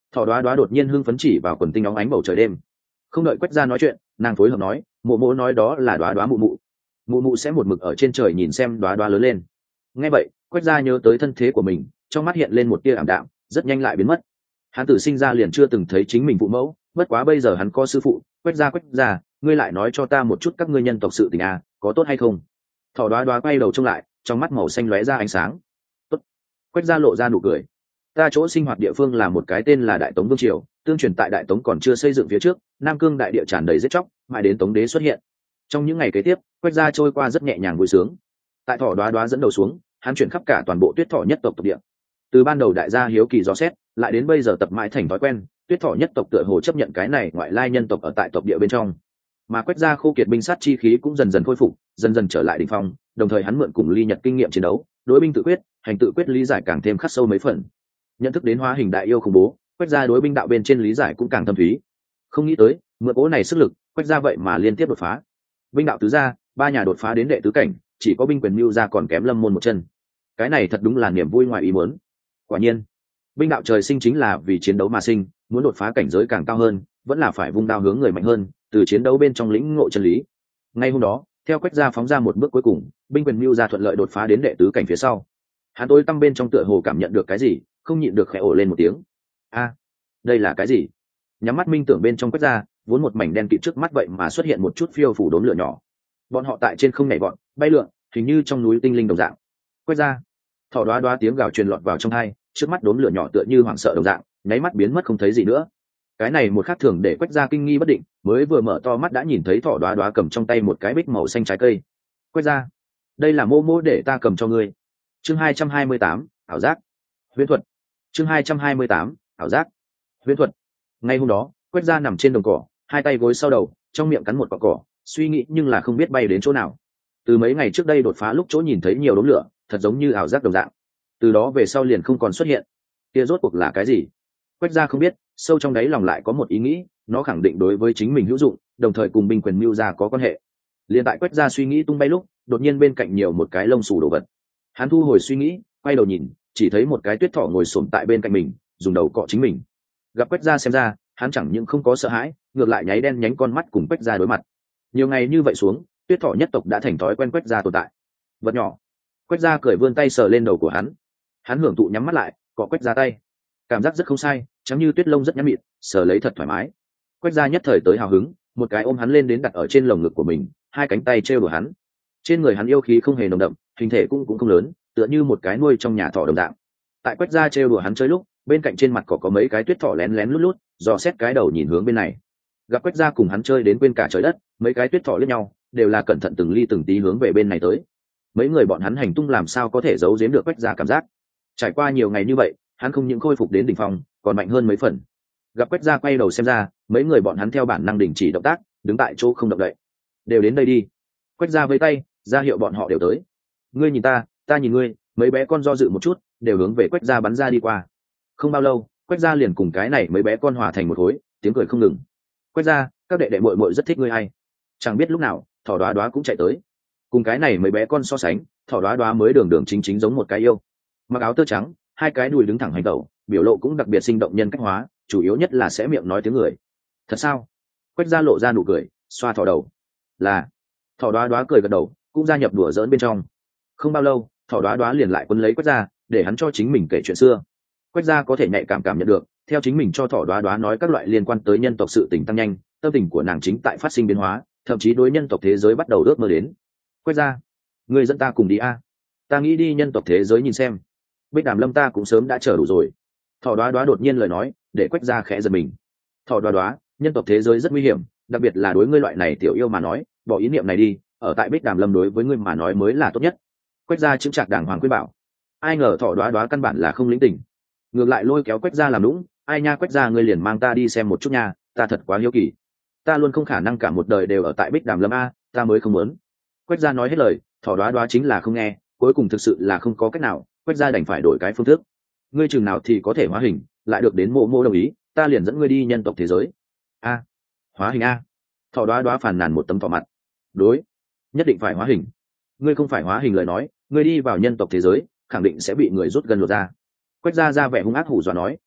Thỏ Đoá Đoá đột nhiên hưng phấn chỉ vào quần tinh óng ánh bầu trời đêm. Không đợi Quách gia nói chuyện, nàng phối hợp nói, mộ mộ nói đó là Đoá Đoá mụ mụ, mụ mụ sẽ một mực ở trên trời nhìn xem Đoá Đoá lớn lên. Nghe vậy, Quách gia nhớ tới thân thế của mình, trong mắt hiện lên một tia ảm đạm, rất nhanh lại biến mất. Hắn tự sinh ra liền chưa từng thấy chính mình phụ mẫu, bất quá bây giờ hắn có sư phụ. Quách gia, ngươi lại nói cho ta một chút các ngươi nhân tộc sự tình à, có tốt hay không? Thỏ Đoá Đoá quay đầu trông lại, trong mắt màu xanh lóe ra ánh sáng. Tốt. Quách gia lộ ra nụ cười. Ta chỗ sinh hoạt địa phương là một cái tên là Đại Tống Vương Triều, tương truyền tại Đại Tống còn chưa xây dựng phía trước, Nam Cương đại địa tràn đầy giết chóc, mãi đến Tống đế xuất hiện. Trong những ngày kế tiếp, Quách gia trôi qua rất nhẹ nhàng vui sướng. Tại Thỏ Đoá Đoá dẫn đầu xuống, hắn chuyển khắp cả toàn bộ Tuyết Thỏ nhất tộc địa. Từ ban đầu đại gia hiếu kỳ dò xét, lại đến bây giờ tập mãi thành thói quen, Tuyết Thỏ nhất tộc tựa hồ chấp nhận cái này ngoại lai nhân tộc ở tại tộc địa bên trong. Mà Quách gia khô kiệt binh sát chi khí cũng dần dần khôi phục, dần dần trở lại đỉnh phong, đồng thời hắn mượn cùng Ly Nhật kinh nghiệm chiến đấu, đối binh tự quyết, hành tự quyết lý giải càng thêm khắc sâu mấy phần. Nhận thức đến hóa hình đại yêu khủng bố, Quách gia đối binh đạo bên trên lý giải cũng càng thâm thúy. Không nghĩ tới, mượn cố này sức lực, Quách gia vậy mà liên tiếp đột phá. Binh đạo tứ gia, ba nhà đột phá đến đệ tứ cảnh, chỉ có binh quyền mưu gia còn kém Lâm môn một chân. Cái này thật đúng là niềm vui ngoài ý muốn. Quả nhiên, binh đạo trời sinh chính là vì chiến đấu mà sinh, muốn đột phá cảnh giới càng cao hơn, vẫn là phải vung đao hướng người mạnh hơn, từ chiến đấu bên trong lĩnh ngộ chân lý. Ngay hôm đó, theo Quách gia phóng ra một bước cuối cùng, binh quyền mưu gia thuận lợi đột phá đến đệ tứ cảnh phía sau. Hắn tối tâm bên trong tựa hồ cảm nhận được cái gì, không nhịn được khẽ ồ lên một tiếng. A, đây là cái gì? Nhắm mắt minh tưởng bên trong Quách gia, vốn một mảnh đen kịt trước mắt vậy mà xuất hiện một chút phiêu phủ đốm lửa nhỏ. Bọn họ tại trên không nhảy vọt, bay lượn, hình như trong núi tinh linh đồng dạng. Quách gia, Thỏ Đoá Đoá tiếng gào truyền lọt vào trong tai, trước mắt đốm lửa nhỏ tựa như hoảng sợ đồng dạng, nháy mắt biến mất không thấy gì nữa. Cái này một khác thường để Quách gia kinh nghi bất định, mới vừa mở to mắt đã nhìn thấy Thỏ Đoá Đoá cầm trong tay một cái bích màu xanh trái cây. Quách gia, đây là mô mô để ta cầm cho ngươi. Chương 228, ảo giác. Huyễn thuật. Chương 228, ảo giác. Huyễn thuật. Ngay hôm đó, Quách gia nằm trên đồng cỏ, hai tay gối sau đầu, trong miệng cắn một cọng cỏ, suy nghĩ nhưng là không biết bay đến chỗ nào. Từ mấy ngày trước đây đột phá lúc chỗ nhìn thấy nhiều đốm lửa, thật giống như ảo giác đồng dạng. Từ đó về sau liền không còn xuất hiện. Kia rốt cuộc là cái gì? Quách gia không biết, sâu trong đáy lòng lại có một ý nghĩ, nó khẳng định đối với chính mình hữu dụng, đồng thời cùng binh quyền mưu gia có quan hệ. Liên tại Quách gia suy nghĩ tung bay lúc, đột nhiên bên cạnh nhiều một cái lông xù đồ vật. Hắn thu hồi suy nghĩ, quay đầu nhìn, chỉ thấy một cái tuyết thỏ ngồi xổm tại bên cạnh mình, dùng đầu cọ chính mình. Gặp Quách gia xem ra, hắn chẳng những không có sợ hãi, ngược lại nháy đen nhánh con mắt cùng Quách gia đối mặt. Nhiều ngày như vậy xuống, tuyết thỏ nhất tộc đã thành thói quen Quách gia tồn tại. Vật nhỏ. Quách gia cười vươn tay sờ lên đầu của hắn. Hắn hưởng thụ nhắm mắt lại, cọ Quách gia tay. Cảm giác rất không sai, trắng như tuyết lông rất nhẵn mịn, sờ lấy thật thoải mái. Quách gia nhất thời tới hào hứng, một cái ôm hắn lên đến đặt ở trên lồng ngực của mình, hai cánh tay trêu đùa hắn. Trên người hắn yêu khí không hề nồng đậm, hình thể cũng không lớn, tựa như một cái nuôi trong nhà thỏ đồng dạng. Tại Quách gia trêu đùa hắn chơi lúc, bên cạnh trên mặt cỏ có mấy cái tuyết thỏ lén lén lút lút, dò xét cái đầu nhìn hướng bên này. Gặp Quách gia cùng hắn chơi đến quên cả trời đất, mấy cái tuyết thỏ liếc nhau, đều là cẩn thận từng ly từng tí hướng về bên này tới. Mấy người bọn hắn hành tung làm sao có thể giấu giếm được Quách gia cảm giác. Trải qua nhiều ngày như vậy, hắn không những khôi phục đến đỉnh phong, còn mạnh hơn mấy phần. Gặp Quách gia quay đầu xem ra, mấy người bọn hắn theo bản năng đình chỉ động tác, đứng tại chỗ không động đậy. Đều đến đây đi. Quách gia vẫy tay, ra hiệu bọn họ đều tới. Ngươi nhìn ta, ta nhìn ngươi, mấy bé con do dự một chút, đều hướng về Quách gia bắn ra đi qua. Không bao lâu, Quách gia liền cùng cái này mấy bé con hòa thành một khối, tiếng cười không ngừng. Quách gia, các đệ đệ muội muội rất thích ngươi hay. Chẳng biết lúc nào, Thỏ Đoá Đoá cũng chạy tới. Cùng cái này mấy bé con so sánh, Thỏ Đoá Đoá mới đường đường chính chính giống một cái yêu. Mặc áo tơ trắng, hai cái đùi đứng thẳng hành tẩu, biểu lộ cũng đặc biệt sinh động nhân cách hóa, chủ yếu nhất là sẽ miệng nói tiếng người. Thật sao? Quách gia lộ ra nụ cười, xoa thỏ đầu. Là. Thỏ Đoá Đoá cười gật đầu, cũng gia nhập đùa giỡn bên trong. Không bao lâu, Thỏ Đoá Đoá liền lại quấn lấy Quách gia, để hắn cho chính mình kể chuyện xưa. Quách gia có thể nhạy cảm nhận được, theo chính mình cho Thỏ Đoá Đoá nói các loại liên quan tới nhân tộc sự tình tăng nhanh, tâm tình của nàng chính tại phát sinh biến hóa, thậm chí đối nhân tộc thế giới bắt đầu ước mơ đến. Quách gia, người dẫn ta cùng đi a. Ta nghĩ đi nhân tộc thế giới nhìn xem. Bích Đàm Lâm ta cũng sớm đã chờ đủ rồi. Thỏ Đoá Đoá đột nhiên lời nói, để Quách gia khẽ giật mình. Thỏ Đoá Đoá, nhân tộc thế giới rất nguy hiểm, đặc biệt là đối ngươi loại này tiểu yêu mà nói, bỏ ý niệm này đi, ở tại Bích Đàm Lâm đối với ngươi mà nói mới là tốt nhất. Quách gia chững chạc đàng hoàng khuyên bảo. Ai ngờ Thỏ Đoá Đoá căn bản là không lĩnh tình, ngược lại lôi kéo Quách gia làm lũng. Ai nha Quách gia, ngươi liền mang ta đi xem một chút nha, ta thật quá hiếu kỳ. Ta luôn không khả năng cả một đời đều ở tại Bích Đàm Lâm a, ta mới không muốn. Quách gia nói hết lời, Thỏ Đoá Đoá chính là không nghe, cuối cùng thực sự là không có cách nào, Quách gia đành phải đổi cái phương thức. Ngươi chừng nào thì có thể hóa hình, lại được đến mộ mộ đồng ý, ta liền dẫn ngươi đi nhân tộc thế giới. A, hóa hình a. Thỏ Đoá Đoá phàn nàn một tấm thỏ mặt. Đối, nhất định phải hóa hình. Ngươi không phải hóa hình lời nói, ngươi đi vào nhân tộc thế giới, khẳng định sẽ bị người rút gần lột ra. Quách gia ra vẻ hung ác hù dọa nói.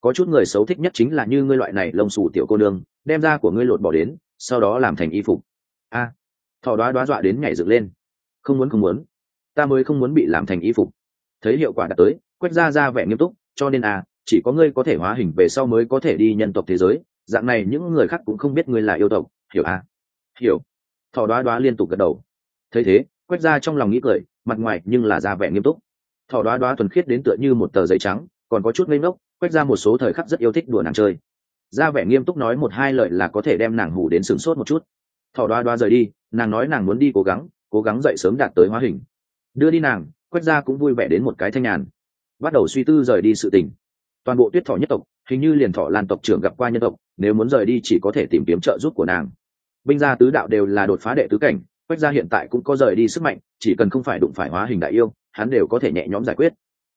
có chút người xấu thích nhất chính là như ngươi loại này lông xù tiểu cô nương, đem da của ngươi lột bỏ đến, sau đó làm thành y phục. A, thỏ đoá đoá dọa đến nhảy dựng lên. Không muốn không muốn, ta mới không muốn bị làm thành y phục. Thấy hiệu quả đã tới, Quách gia ra vẻ nghiêm túc, cho nên chỉ có ngươi có thể hóa hình về sau mới có thể đi nhân tộc thế giới, dạng này những người khác cũng không biết ngươi là yêu tộc, hiểu hiểu. Thỏ đoá đoá liên tục gật đầu. Thấy thế, Quách gia trong lòng nghĩ cười, mặt ngoài nhưng là ra vẻ nghiêm túc. Thỏ đoá đoá thuần khiết đến tựa như một tờ giấy trắng, còn có chút ngây ngốc. Quách gia một số thời khắc rất yêu thích đùa nàng chơi, ra vẻ nghiêm túc nói một hai lời là có thể đem nàng hù đến sửng sốt một chút. Thỏ đoá đoá rời đi, nàng nói nàng muốn đi cố gắng dậy sớm đạt tới hóa hình. Đưa đi nàng, Quách gia cũng vui vẻ đến một cái thanh nhàn, bắt đầu suy tư rời đi sự tình. Toàn bộ Tuyết Thỏ nhất tộc hình như liền Thỏ Lan tộc trưởng gặp qua nhân tộc, nếu muốn rời đi chỉ có thể tìm kiếm trợ giúp của nàng. Binh gia tứ đạo đều là đột phá đệ tứ cảnh, Quách gia hiện tại cũng có rời đi sức mạnh, chỉ cần không phải đụng phải hóa hình đại yêu, hắn đều có thể nhẹ nhõm giải quyết.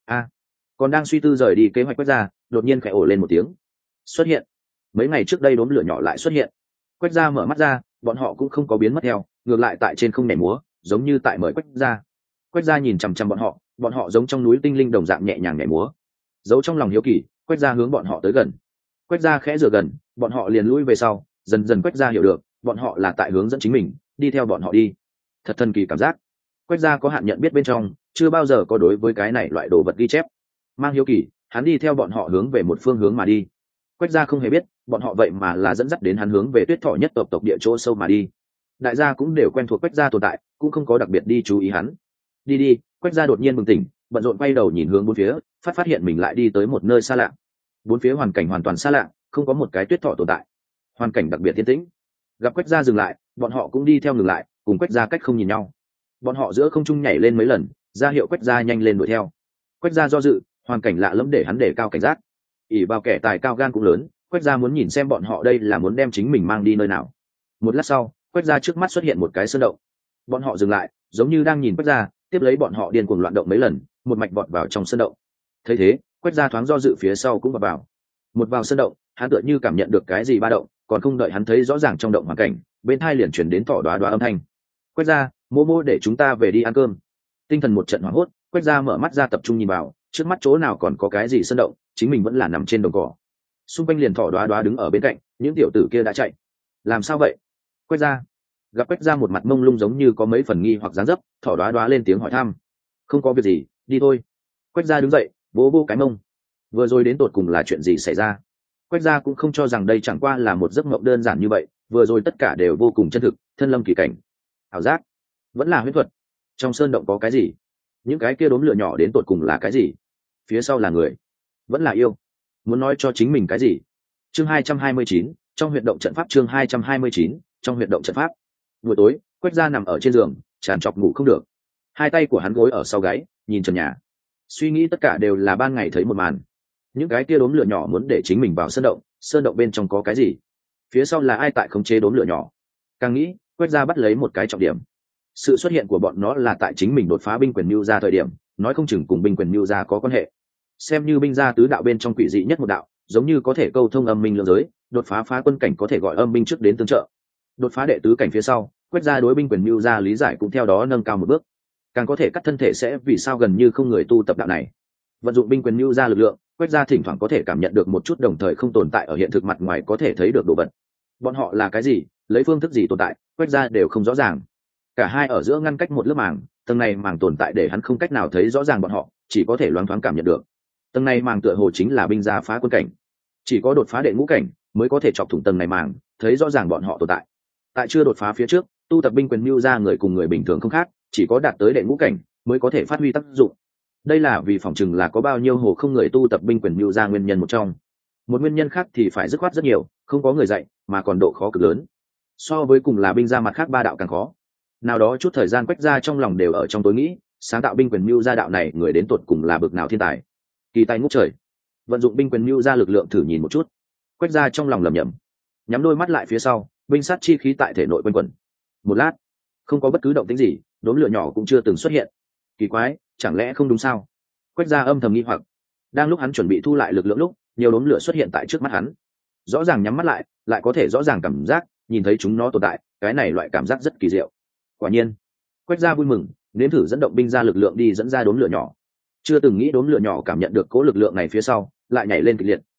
Còn đang suy tư rời đi kế hoạch Quách gia, đột nhiên khẽ ồ lên một tiếng. Xuất hiện. Mấy ngày trước đây đốm lửa nhỏ lại xuất hiện. Quách gia mở mắt ra, bọn họ cũng không có biến mất theo, ngược lại tại trên không nhảy múa, giống như tại mời Quách gia. Quách gia nhìn chằm chằm bọn họ giống trong núi tinh linh đồng dạng nhẹ nhàng nhảy múa. Giấu trong lòng hiếu kỳ, Quách gia hướng bọn họ tới gần. Quách gia khẽ rửa gần, bọn họ liền lui về sau, dần dần Quách gia hiểu được, bọn họ là tại hướng dẫn chính mình, đi theo bọn họ đi. Thật thần kỳ cảm giác. Quách gia có hạn nhận biết bên trong, chưa bao giờ có đối với cái này loại đồ vật ghi chép. Mang hiếu kỳ, hắn đi theo bọn họ hướng về một phương hướng mà đi. Quách gia không hề biết, bọn họ vậy mà là dẫn dắt đến hắn hướng về Tuyết Thỏ nhất tộc địa chỗ sâu mà đi. Đại gia cũng đều quen thuộc Quách gia tồn tại, cũng không có đặc biệt đi chú ý hắn. Đi, Quách gia đột nhiên bừng tỉnh, bận rộn quay đầu nhìn hướng bốn phía, phát hiện mình lại đi tới một nơi xa lạ. Bốn phía hoàn cảnh hoàn toàn xa lạ, không có một cái Tuyết Thỏ tồn tại. Hoàn cảnh đặc biệt yên tĩnh. Gặp Quách gia dừng lại, bọn họ cũng đi theo ngừng lại, cùng Quách gia cách không nhìn nhau. Bọn họ giữa không trung nhảy lên mấy lần, ra hiệu Quách gia nhanh lên đuổi theo. Quách gia do dự, hoàn cảnh lạ lẫm để hắn đề cao cảnh giác. ỷ vào kẻ tài cao gan cũng lớn, Quách gia muốn nhìn xem bọn họ đây là muốn đem chính mình mang đi nơi nào. Một lát sau, Quách gia trước mắt xuất hiện một cái sơn động. Bọn họ dừng lại, giống như đang nhìn Quách gia, tiếp lấy bọn họ điên cuồng loạn động mấy lần, một mạch vọt vào trong sơn động. Thấy thế, Quách gia thoáng do dự phía sau cũng vào. Một vào sơn động, hắn tựa như cảm nhận được cái gì ba động, còn không đợi hắn thấy rõ ràng trong động hoàn cảnh, bên tai liền chuyển đến Thỏ đoá đoá âm thanh. Quách gia, mô để chúng ta về đi ăn cơm. Tinh thần một trận hoảng hốt, Quách gia mở mắt ra tập trung nhìn vào, trước mắt chỗ nào còn có cái gì sơn động, chính mình vẫn là nằm trên đồng cỏ. Xung quanh liền Thỏ đoá đoá đứng ở bên cạnh, những tiểu tử kia đã chạy. Làm sao vậy? Quách gia. Gặp Quách gia một mặt mông lung giống như có mấy phần nghi hoặc dáng dấp, Thỏ đoá đoá lên tiếng hỏi thăm. Không có việc gì, đi thôi. Quách gia đứng dậy, vỗ cái mông. Vừa rồi đến tột cùng là chuyện gì xảy ra? Quách gia cũng không cho rằng đây chẳng qua là một giấc mộng đơn giản như vậy, vừa rồi tất cả đều vô cùng chân thực, thân lâm kỳ cảnh. Ảo giác, vẫn là huyễn thuật. Trong sơn động có cái gì? Những cái kia đốm lửa nhỏ đến tột cùng là cái gì? Phía sau là người, vẫn là yêu? Muốn nói cho chính mình cái gì? Chương 229, trong huyệt động trận pháp. Chương 229, trong huyệt động trận pháp. Buổi tối, Quách gia nằm ở trên giường, tràn trọc ngủ không được. Hai tay của hắn gối ở sau gáy, nhìn trần nhà. Suy nghĩ tất cả đều là ban ngày thấy một màn. Những cái kia đốm lửa nhỏ muốn để chính mình vào sơn động bên trong có cái gì? Phía sau là ai tại khống chế đốm lửa nhỏ? Càng nghĩ, Quách gia bắt lấy một cái trọng điểm. Sự xuất hiện của bọn nó là tại chính mình đột phá binh quyền mưu gia thời điểm, nói không chừng cùng binh quyền mưu gia có quan hệ. Xem như binh gia tứ đạo bên trong quỷ dị nhất một đạo, giống như có thể câu thông âm minh lượng giới, đột phá phá quân cảnh có thể gọi âm binh trước đến tương trợ. Đột phá đệ tứ cảnh phía sau, Quách gia đối binh quyền mưu gia lý giải cũng theo đó nâng cao một bước. Càng có thể cắt thân thể sẽ vì sao gần như không người tu tập đạo này. Vận dụng binh quyền mưu gia lực lượng, Quách gia thỉnh thoảng có thể cảm nhận được một chút đồng thời không tồn tại ở hiện thực mặt ngoài có thể thấy được đồ vật. Bọn họ là cái gì, lấy phương thức gì tồn tại, Quách gia đều không rõ ràng. Cả hai ở giữa ngăn cách một lớp màng, tầng này màng tồn tại để hắn không cách nào thấy rõ ràng bọn họ, chỉ có thể loáng thoáng cảm nhận được. Tầng này màng tựa hồ chính là binh gia phá quân cảnh, chỉ có đột phá đệ ngũ cảnh mới có thể chọc thủng tầng này màng, thấy rõ ràng bọn họ tồn tại. Tại chưa đột phá phía trước, tu tập binh quyền mưu gia người cùng người bình thường không khác, chỉ có đạt tới đệ ngũ cảnh mới có thể phát huy tác dụng. Đây là vì phỏng chừng là có bao nhiêu hồ không người tu tập binh quyền mưu gia nguyên nhân một trong. Một nguyên nhân khác thì phải dứt khoát rất nhiều, không có người dạy mà còn độ khó cực lớn. So với cùng là binh gia mặt khác ba đạo càng khó. Nào đó chút thời gian Quách gia trong lòng đều ở trong tối nghĩ, sáng tạo binh quyền mưu gia đạo này người đến tột cùng là bực nào thiên tài, kỳ tài ngút trời. Vận dụng binh quyền mưu gia lực lượng thử nhìn một chút. Quách gia trong lòng lẩm nhẩm, nhắm đôi mắt lại phía sau, binh sát chi khí tại thể nội quanh quẩn. Một lát, không có bất cứ động tĩnh gì, đốm lửa nhỏ cũng chưa từng xuất hiện. Kỳ quái, chẳng lẽ không đúng sao? Quách gia âm thầm nghi hoặc. Đang lúc hắn chuẩn bị thu lại lực lượng lúc, nhiều đốm lửa xuất hiện tại trước mắt hắn. Rõ ràng nhắm mắt lại có thể rõ ràng cảm giác nhìn thấy chúng nó tồn tại, cái này loại cảm giác rất kỳ diệu. Quả nhiên, Quách gia vui mừng, nếm thử dẫn động binh gia lực lượng đi dẫn ra đốm lửa nhỏ. Chưa từng nghĩ đốm lửa nhỏ cảm nhận được cố lực lượng này phía sau, lại nhảy lên kịch liệt,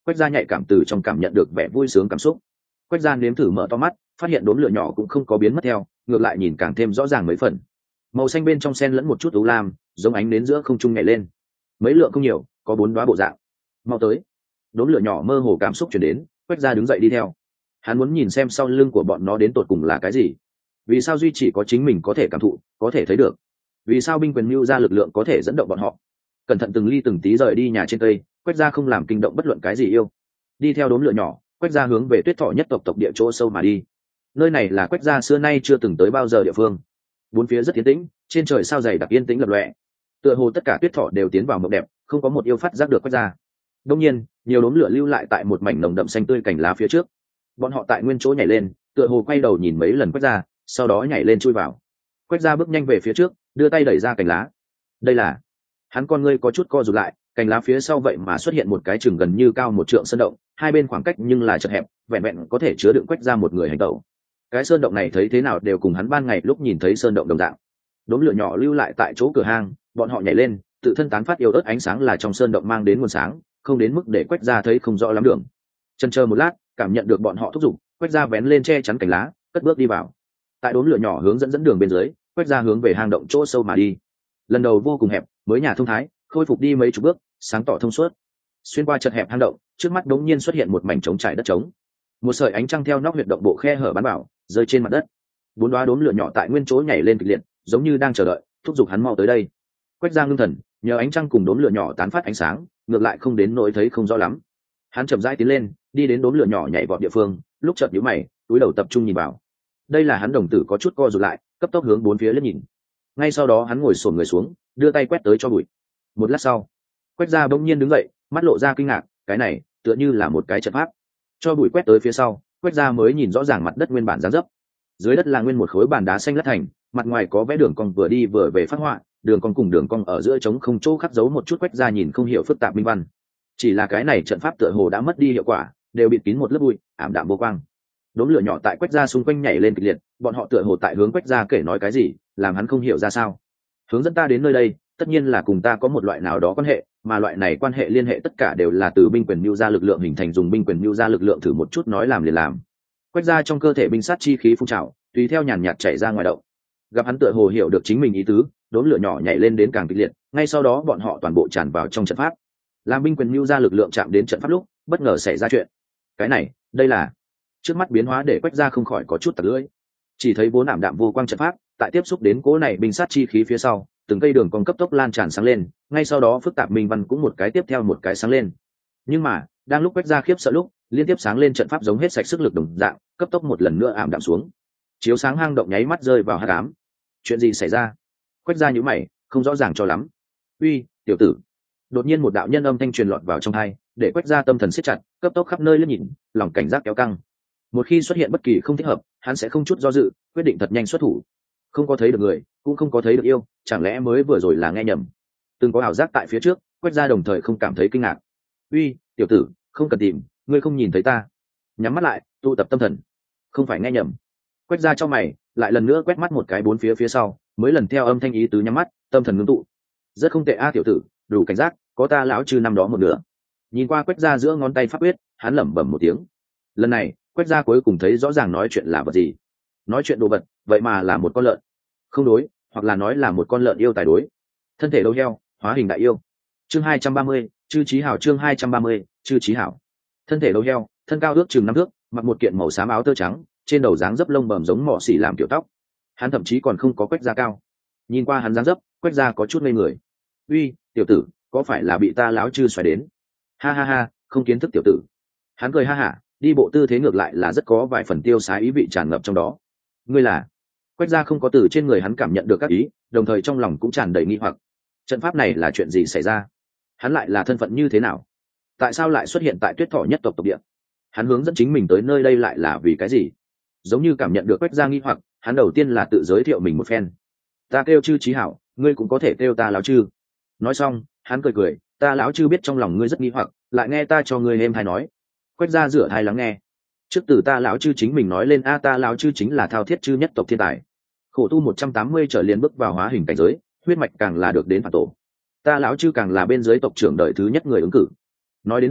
Quách gia nhạy cảm từ trong cảm nhận được vẻ vui sướng cảm xúc. Quách gia nếm thử mở to mắt, phát hiện đốm lửa nhỏ cũng không có biến mất theo, ngược lại nhìn càng thêm rõ ràng mấy phần. Màu xanh bên trong xen lẫn một chút u lam, giống ánh nến giữa không trung nhảy lên. Mấy lượng không nhiều, có 4 đóa bộ dạng. Mau tới. Đốm lửa nhỏ mơ hồ cảm xúc chuyển đến, Quách gia đứng dậy đi theo. Hắn muốn nhìn xem sau lưng của bọn nó đến tột cùng là cái gì. Vì sao duy chỉ có chính mình có thể cảm thụ, có thể thấy được? Vì sao binh quyền mưu ra lực lượng có thể dẫn động bọn họ? Cẩn thận từng ly từng tí rời đi nhà trên cây, Quách gia không làm kinh động bất luận cái gì yêu. Đi theo đốm lửa nhỏ, Quách gia hướng về Tuyết Thọ nhất tộc địa chỗ sâu mà đi. Nơi này là Quách gia xưa nay chưa từng tới bao giờ địa phương. Bốn phía rất yên tĩnh, trên trời sao dày đặc yên tĩnh lập lòe. Tựa hồ tất cả Tuyết Thọ đều tiến vào mộng đẹp, không có một yêu phát giác được Quách gia. Đương nhiên, nhiều đốm lửa lưu lại tại một mảnh nồng đậm xanh tươi cành lá phía trước. Bọn họ tại nguyên chỗ nhảy lên, tựa hồ quay đầu nhìn mấy lần Quách gia, sau đó nhảy lên chui vào. Quách gia bước nhanh về phía trước, đưa tay đẩy ra cành lá. Đây là, hắn con ngươi có chút co rụt lại, cành lá phía sau vậy mà xuất hiện một cái chừng gần như cao 1 trượng sơn động, hai bên khoảng cách nhưng là chật hẹp, vẹn vẹn có thể chứa đựng Quách gia một người hành tẩu. Cái sơn động này thấy thế nào đều cùng hắn ban ngày lúc nhìn thấy sơn động đồng dạng. Đốm lửa nhỏ lưu lại tại chỗ cửa hang, bọn họ nhảy lên, tự thân tán phát yếu ớt ánh sáng là trong sơn động mang đến nguồn sáng, không đến mức để Quách gia thấy không rõ lắm đường. Chần chờ một lát, cảm nhận được bọn họ thúc giục, Quách gia vén lên che chắn cành lá, cất bước đi vào. Tại đốm lửa nhỏ hướng dẫn đường bên dưới, Quách gia hướng về hang động chỗ sâu mà đi. Lần đầu vô cùng hẹp, mới nhà thông thái, khôi phục đi mấy chục bước, sáng tỏ thông suốt. Xuyên qua chật hẹp hang động, trước mắt đống nhiên xuất hiện một mảnh trống trải đất trống. Một sợi ánh trăng theo nóc huyệt động bộ khe hở bắn vào, rơi trên mặt đất. 4 đóa đốm lửa nhỏ tại nguyên chỗ nhảy lên kịch liệt, giống như đang chờ đợi, thúc giục hắn mau tới đây. Quách gia ngưng thần, nhờ ánh trăng cùng đốm lửa nhỏ tán phát ánh sáng, ngược lại không đến nỗi thấy không rõ lắm. Hắn chậm rãi tiến lên, đi đến đốm lửa nhỏ nhảy vọt địa phương, lúc chợt nhíu mày, túi đầu tập trung nhìn vào. Đây là hắn đồng tử có chút co rụt lại, cấp tốc hướng bốn phía liếc nhìn. Ngay sau đó hắn ngồi xổm người xuống, đưa tay quét tới cho bụi. Một lát sau, Quách gia bỗng nhiên đứng dậy, mắt lộ ra kinh ngạc, cái này tựa như là một cái trận pháp. Cho bụi quét tới phía sau, Quách gia mới nhìn rõ ràng mặt đất nguyên bản dáng dấp. Dưới đất là nguyên một khối bàn đá xanh lát thành, mặt ngoài có vẽ đường cong vừa đi vừa về phát họa, đường cong cùng đường cong ở giữa trống không chỗ khắc dấu một chút. Quách gia nhìn không hiểu phức tạp minh văn. Chỉ là cái này trận pháp tựa hồ đã mất đi hiệu quả, đều bịt kín một lớp bụi, ảm đạm vô quang. Đốm lửa nhỏ tại Quách gia xung quanh nhảy lên kịch liệt, bọn họ tựa hồ tại hướng Quách gia kể nói cái gì, làm hắn không hiểu ra sao. Hướng dẫn ta đến nơi đây, tất nhiên là cùng ta có một loại nào đó quan hệ, mà loại này quan hệ liên hệ tất cả đều là từ binh quyền mưu ra lực lượng hình thành, dùng binh quyền mưu ra lực lượng thử một chút nói làm liền làm. Quách gia trong cơ thể binh sát chi khí phun trào, tùy theo nhàn nhạt chảy ra ngoài động. Gặp hắn tựa hồ hiểu được chính mình ý tứ, đốm lửa nhỏ nhảy lên đến càng kịch liệt, ngay sau đó bọn họ toàn bộ tràn vào trong trận pháp. Làm binh quyền mưu ra lực lượng chạm đến trận pháp lúc, bất ngờ xảy ra chuyện. Cái này, đây là, trước mắt biến hóa để Quách gia không khỏi có chút tặc lưỡi. Chỉ thấy vốn ảm đạm vô quang trận pháp, tại tiếp xúc đến cỗ này binh sát chi khí phía sau, từng cây đường cong cấp tốc lan tràn sáng lên, ngay sau đó phức tạp minh văn cũng một cái tiếp theo một cái sáng lên. Nhưng mà, đang lúc Quách gia khiếp sợ lúc, liên tiếp sáng lên trận pháp giống hết sạch sức lực đồng dạng, cấp tốc một lần nữa ảm đạm xuống. Chiếu sáng hang động nháy mắt rơi vào hắc ám. Chuyện gì xảy ra? Quách gia nhíu mày, không rõ ràng cho lắm. Uy, tiểu tử! Đột nhiên một đạo nhân âm thanh truyền lọt vào trong tai, để Quách gia tâm thần siết chặt, cấp tốc khắp nơi liếc nhìn, lòng cảnh giác kéo căng. Một khi xuất hiện bất kỳ không thích hợp, hắn sẽ không chút do dự, quyết định thật nhanh xuất thủ. Không có thấy được người, cũng không có thấy được yêu, chẳng lẽ mới vừa rồi là nghe nhầm? Từng có ảo giác tại phía trước, Quách gia đồng thời không cảm thấy kinh ngạc. Uy, tiểu tử, không cần tìm, ngươi không nhìn thấy ta. Nhắm mắt lại, tụ tập tâm thần. Không phải nghe nhầm. Quách gia cho mày, lại lần nữa quét mắt một cái bốn phía phía sau, mới lần theo âm thanh ý tứ nhắm mắt, tâm thần ngưng tụ. Rất không tệ a tiểu tử, đủ cảnh giác, có ta lão chư năm đó một nửa. Nhìn qua Quách gia giữa ngón tay pháp quyết, hắn lẩm bẩm một tiếng. Lần này, Quách gia cuối cùng thấy rõ ràng nói chuyện là vật gì. Nói chuyện đồ vật, vậy mà là một con lợn. Không đối, hoặc là nói là một con lợn yêu tài đối. Thân thể đầu heo, hóa hình đại yêu. Chương 230, Chư Chí Hảo. Chương 230, Chư Chí Hảo. Thân thể đầu heo, thân cao ước chừng 5 thước, mặc một kiện màu xám áo tơ trắng, trên đầu dáng dấp lông bầm giống mọ xỉ làm kiểu tóc. Hắn thậm chí còn không có Quách gia cao. Nhìn qua hắn dáng dấp, Quách gia có chút ngây người. Uy, tiểu tử, có phải là bị ta láo chư xoáy đến? Ha ha ha, không kiến thức tiểu tử. Hắn cười ha hả, đi bộ tư thế ngược lại là rất có vài phần tiêu sái ý vị tràn ngập trong đó. Ngươi là? Quách gia không có từ trên người hắn cảm nhận được các ý, đồng thời trong lòng cũng tràn đầy nghi hoặc. Trận pháp này là chuyện gì xảy ra? Hắn lại là thân phận như thế nào? Tại sao lại xuất hiện tại Tuyết Thọ nhất tộc tộc địa? Hắn hướng dẫn chính mình tới nơi đây lại là vì cái gì? Giống như cảm nhận được Quách gia nghi hoặc, hắn đầu tiên là tự giới thiệu mình một phen. Ta kêu Chư Chí Hảo, ngươi cũng có thể kêu ta lão chư. Nói xong, hắn cười cười, ta lão chư biết trong lòng ngươi rất nghi hoặc, lại nghe ta cho ngươi êm hay nói. Quách gia rửa thai lắng nghe. Trước từ ta lão chư chính mình nói lên, ta lão chư chính là thao thiết chư nhất tộc thiên tài, khổ tu 180 trở liền bước vào hóa hình cảnh giới, huyết mạch càng là được đến phản tổ. Ta lão chư càng là bên dưới tộc trưởng đời thứ nhất người ứng cử. Nói đến đây,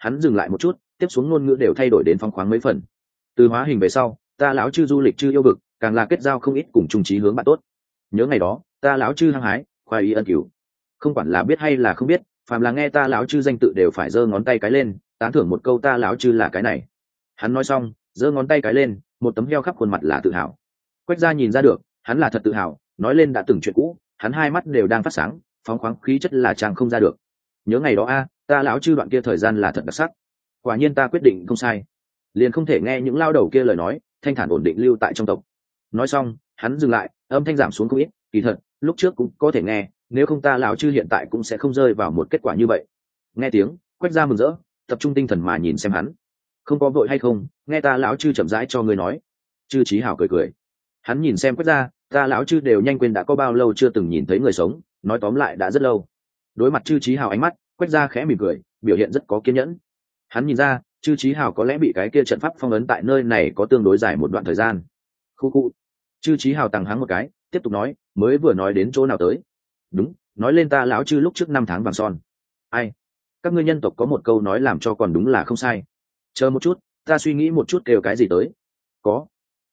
Hắn dừng lại một chút, tiếp xuống ngôn ngữ đều thay đổi đến phong khoáng mấy phần. Từ hóa hình về sau, ta lão chư du lịch chư yêu vực, càng là kết giao không ít cùng chung chí hướng bạn tốt. Nhớ ngày đó, ta lão chư hăng hái, khoái ý ân cửu. Không quản là biết hay là không biết, phàm là nghe ta lão chư danh tự đều phải giơ ngón tay cái lên, tán thưởng một câu ta lão chư là cái này. Hắn nói xong, giơ ngón tay cái lên, một tấm heo khắp khuôn mặt là tự hào. Quách gia nhìn ra được, hắn là thật tự hào, nói lên đã từng chuyện cũ, hắn hai mắt đều đang phát sáng, phóng khoáng khí chất là chàng không ra được. Nhớ ngày đó a, ta lão chư đoạn kia thời gian là thật đặc sắc. Quả nhiên ta quyết định không sai, liền không thể nghe những lao đầu kia lời nói, thanh thản ổn định lưu tại trong tộc. Nói xong, hắn dừng lại, âm thanh giảm xuống không ít, kỳ thật, lúc trước cũng có thể nghe, nếu không ta lão chư hiện tại cũng sẽ không rơi vào một kết quả như vậy. Nghe tiếng, Quách gia mừng rỡ, tập trung tinh thần mà nhìn xem hắn. Không có vội hay không, nghe ta lão chư chậm rãi cho ngươi nói. Chư Chí Hào cười cười. Hắn nhìn xem Quách gia, ta lão chư đều nhanh quên đã có bao lâu chưa từng nhìn thấy người sống, nói tóm lại đã rất lâu. Đối mặt Chư Chí Hào ánh mắt, Quách gia khẽ mỉm cười, biểu hiện rất có kiên nhẫn. Hắn nhìn ra, Chư Chí Hào có lẽ bị cái kia trận pháp phong ấn tại nơi này có tương đối dài một đoạn thời gian. Khu khu. Chư Chí Hào tằng hắng một cái, tiếp tục nói, mới vừa nói đến chỗ nào tới? Đúng, nói lên ta lão chư lúc trước 5 tháng vàng son. Ai? Các ngươi nhân tộc có một câu nói làm cho còn đúng là không sai. Chờ một chút, ta suy nghĩ một chút kêu cái gì tới. Có.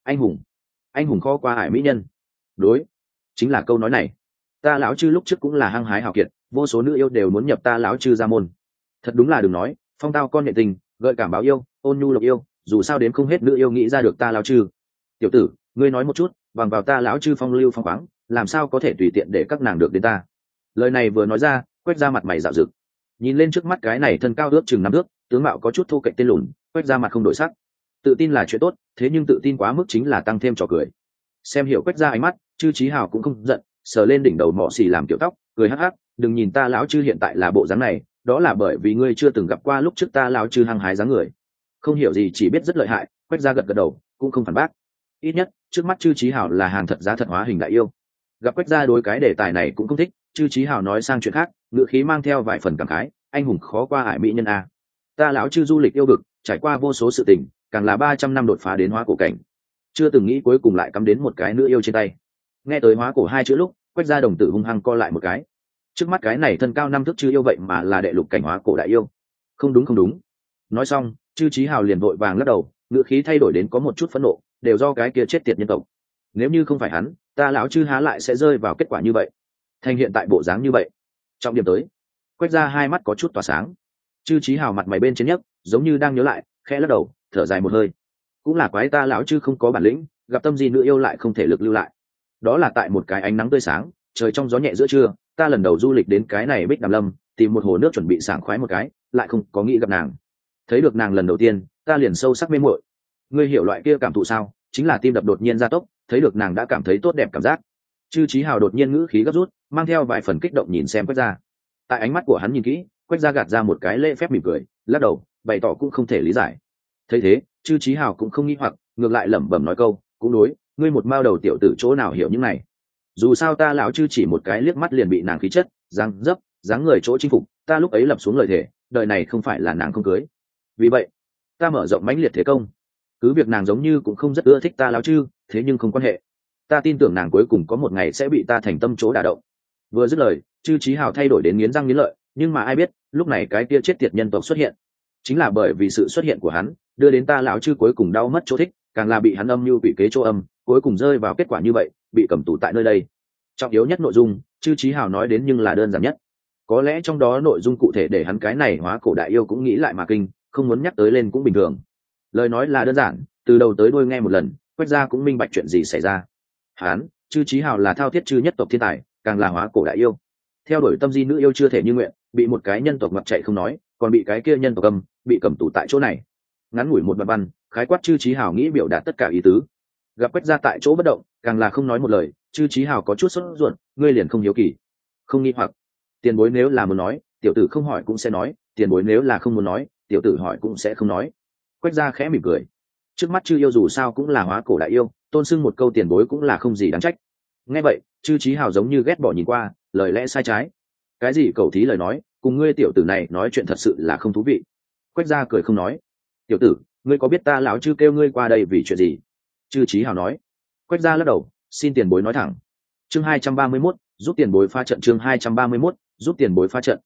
Anh hùng khó qua ải mỹ nhân. Đối, chính là câu nói này. Ta lão chư lúc trước cũng là hăng hái hào kiệt, vô số nữ yêu đều muốn nhập ta lão chư ra môn. Thật đúng là đừng nói, phong tao con nhện tình, gợi cảm báo yêu, ôn nhu lộc yêu, dù sao đến không hết nữ yêu nghĩ ra được ta lão chư. Tiểu tử, ngươi nói một chút, bằng vào ta lão chư phong lưu phong khoáng, làm sao có thể tùy tiện để các nàng được đến ta. Lời này vừa nói ra, Quách ra mặt mày dạo rực. Nhìn lên trước mắt cái này thân cao ước chừng 5 thước, tướng mạo có chút thô kệch tên lùn, Quách ra mặt không đổi sắc. Tự tin là chuyện tốt, thế nhưng tự tin quá mức chính là tăng thêm trò cười. Xem hiểu Quách ra ánh mắt, Chư Chí Hào cũng không giận, sờ lên đỉnh đầu mọ xì làm kiểu tóc, cười hắc hắc, đừng nhìn ta lão chư hiện tại là bộ dáng này, đó là bởi vì ngươi chưa từng gặp qua lúc trước ta lão chư hăng hái dáng người. Không hiểu gì chỉ biết rất lợi hại, Quách ra gật gật đầu, cũng không phản bác. Ít nhất, trước mắt Chư Chí Hào là hàng thật giá thật hóa hình đại yêu. Gặp Quách ra đối cái đề tài này cũng không thích, Chư Chí Hào nói sang chuyện khác, ngữ khí mang theo vài phần cảm khái, anh hùng khó qua ải mỹ nhân a. Ta lão chư du lịch yêu vực, trải qua vô số sự tình, càng là 300 năm đột phá đến hóa cổ cảnh, chưa từng nghĩ cuối cùng lại cắm đến một cái nữ yêu trên tay. Nghe tới hóa cổ hai chữ lúc, Quách gia đồng tử hung hăng co lại một cái. Trước mắt cái này thân cao 5 thước chư yêu vậy mà là đệ lục cảnh hóa cổ đại yêu. Không đúng không đúng. Nói xong, Chư Chí Hào liền vội vàng lắc đầu, ngữ khí thay đổi đến có một chút phẫn nộ, đều do cái kia chết tiệt nhân tộc. Nếu như không phải hắn, ta lão chư há lại sẽ rơi vào kết quả như vậy. Thành hiện tại bộ dáng như vậy. Trọng điểm tới. Quách gia hai mắt có chút tỏa sáng. Chư Chí Hào mặt mày bên trên nhấc, giống như đang nhớ lại, khẽ lắc đầu, thở dài một hơi. Cũng là quái ta lão chư không có bản lĩnh, gặp tâm gì nữ yêu lại không thể lực lưu lại. Đó là tại một cái ánh nắng tươi sáng, trời trong gió nhẹ giữa trưa, ta lần đầu du lịch đến cái này Bích Đàm Lâm, tìm một hồ nước chuẩn bị sảng khoái một cái, lại không có nghĩ gặp nàng. Thấy được nàng lần đầu tiên, ta liền sâu sắc mê muội. Ngươi hiểu loại kia cảm thụ sao? Chính là tim đập đột nhiên gia tốc, thấy được nàng đã cảm thấy tốt đẹp cảm giác. Chư Chí Hào đột nhiên ngữ khí gấp rút, mang theo vài phần kích động nhìn xem Quách gia. Tại ánh mắt của hắn nhìn kỹ, Quách gia gạt ra một cái lễ phép mỉm cười, lắc đầu, bày tỏ cũng không thể lý giải. Thấy thế, Chư Chí Hào cũng không nghi hoặc, ngược lại lẩm bẩm nói câu, cũng đối, ngươi một mao đầu tiểu tử chỗ nào hiểu những này. Dù sao ta lão chư chỉ một cái liếc mắt liền bị nàng khí chất, dáng dấp, dáng người chỗ chinh phục, ta lúc ấy lập xuống lời thề, đời này không phải là nàng không cưới. Vì vậy, ta mở rộng mãnh liệt thế công. Cứ việc nàng giống như cũng không rất ưa thích ta lão chư, thế nhưng không quan hệ. Ta tin tưởng nàng cuối cùng có một ngày sẽ bị ta thành tâm chỗ đả động. Vừa dứt lời, Chư Chí Hào thay đổi đến nghiến răng nghiến lợi, nhưng mà ai biết, lúc này cái kia chết tiệt nhân tộc xuất hiện. Chính là bởi vì sự xuất hiện của hắn, đưa đến ta lão chư cuối cùng đau mất chỗ thích, càng là bị hắn âm mưu bị kế chỗ âm, cuối cùng rơi vào kết quả như vậy, bị cầm tù tại nơi đây. Trọng yếu nhất nội dung, Chư Chí Hào nói đến nhưng là đơn giản nhất. Có lẽ trong đó nội dung cụ thể để hắn cái này hóa cổ đại yêu cũng nghĩ lại mà kinh, không muốn nhắc tới lên cũng bình thường. Lời nói là đơn giản, từ đầu tới đuôi nghe một lần, Quách gia cũng minh bạch chuyện gì xảy ra. Hắn, Chư Chí Hào là thao thiết chư nhất tộc thiên tài, càng là hóa cổ đại yêu. Theo đuổi tâm di nữ yêu chưa thể như nguyện, bị một cái nhân tộc ngoặt chạy không nói, còn bị cái kia nhân tộc âm, bị cầm tù tại chỗ này. Ngắn ngủi một đoạn văn, khái quát Chư Chí Hào nghĩ biểu đạt tất cả ý tứ. Gặp Quách gia tại chỗ bất động, càng là không nói một lời, Chư Chí Hào có chút sốt ruột, ngươi liền không hiếu kỳ, không nghi hoặc. Tiền bối nếu là muốn nói, tiểu tử không hỏi cũng sẽ nói, tiền bối nếu là không muốn nói, tiểu tử hỏi cũng sẽ không nói. Quách gia khẽ mỉm cười. Trước mắt Chư yêu dù sao cũng là hóa cổ đại yêu, tôn xưng một câu tiền bối cũng là không gì đáng trách. Nghe vậy, Chư Chí Hào giống như ghét bỏ nhìn qua, lời lẽ sai trái. Cái gì cẩu thí lời nói, cùng ngươi tiểu tử này nói chuyện thật sự là không thú vị. Quách gia cười không nói. Tiểu tử, ngươi có biết ta lão Chư kêu ngươi qua đây vì chuyện gì? Chư Chí Hào nói. Quách gia lắc đầu, xin tiền bối nói thẳng. Chương 231, giúp tiền bối phá trận. Chương 231, giúp tiền bối phá trận.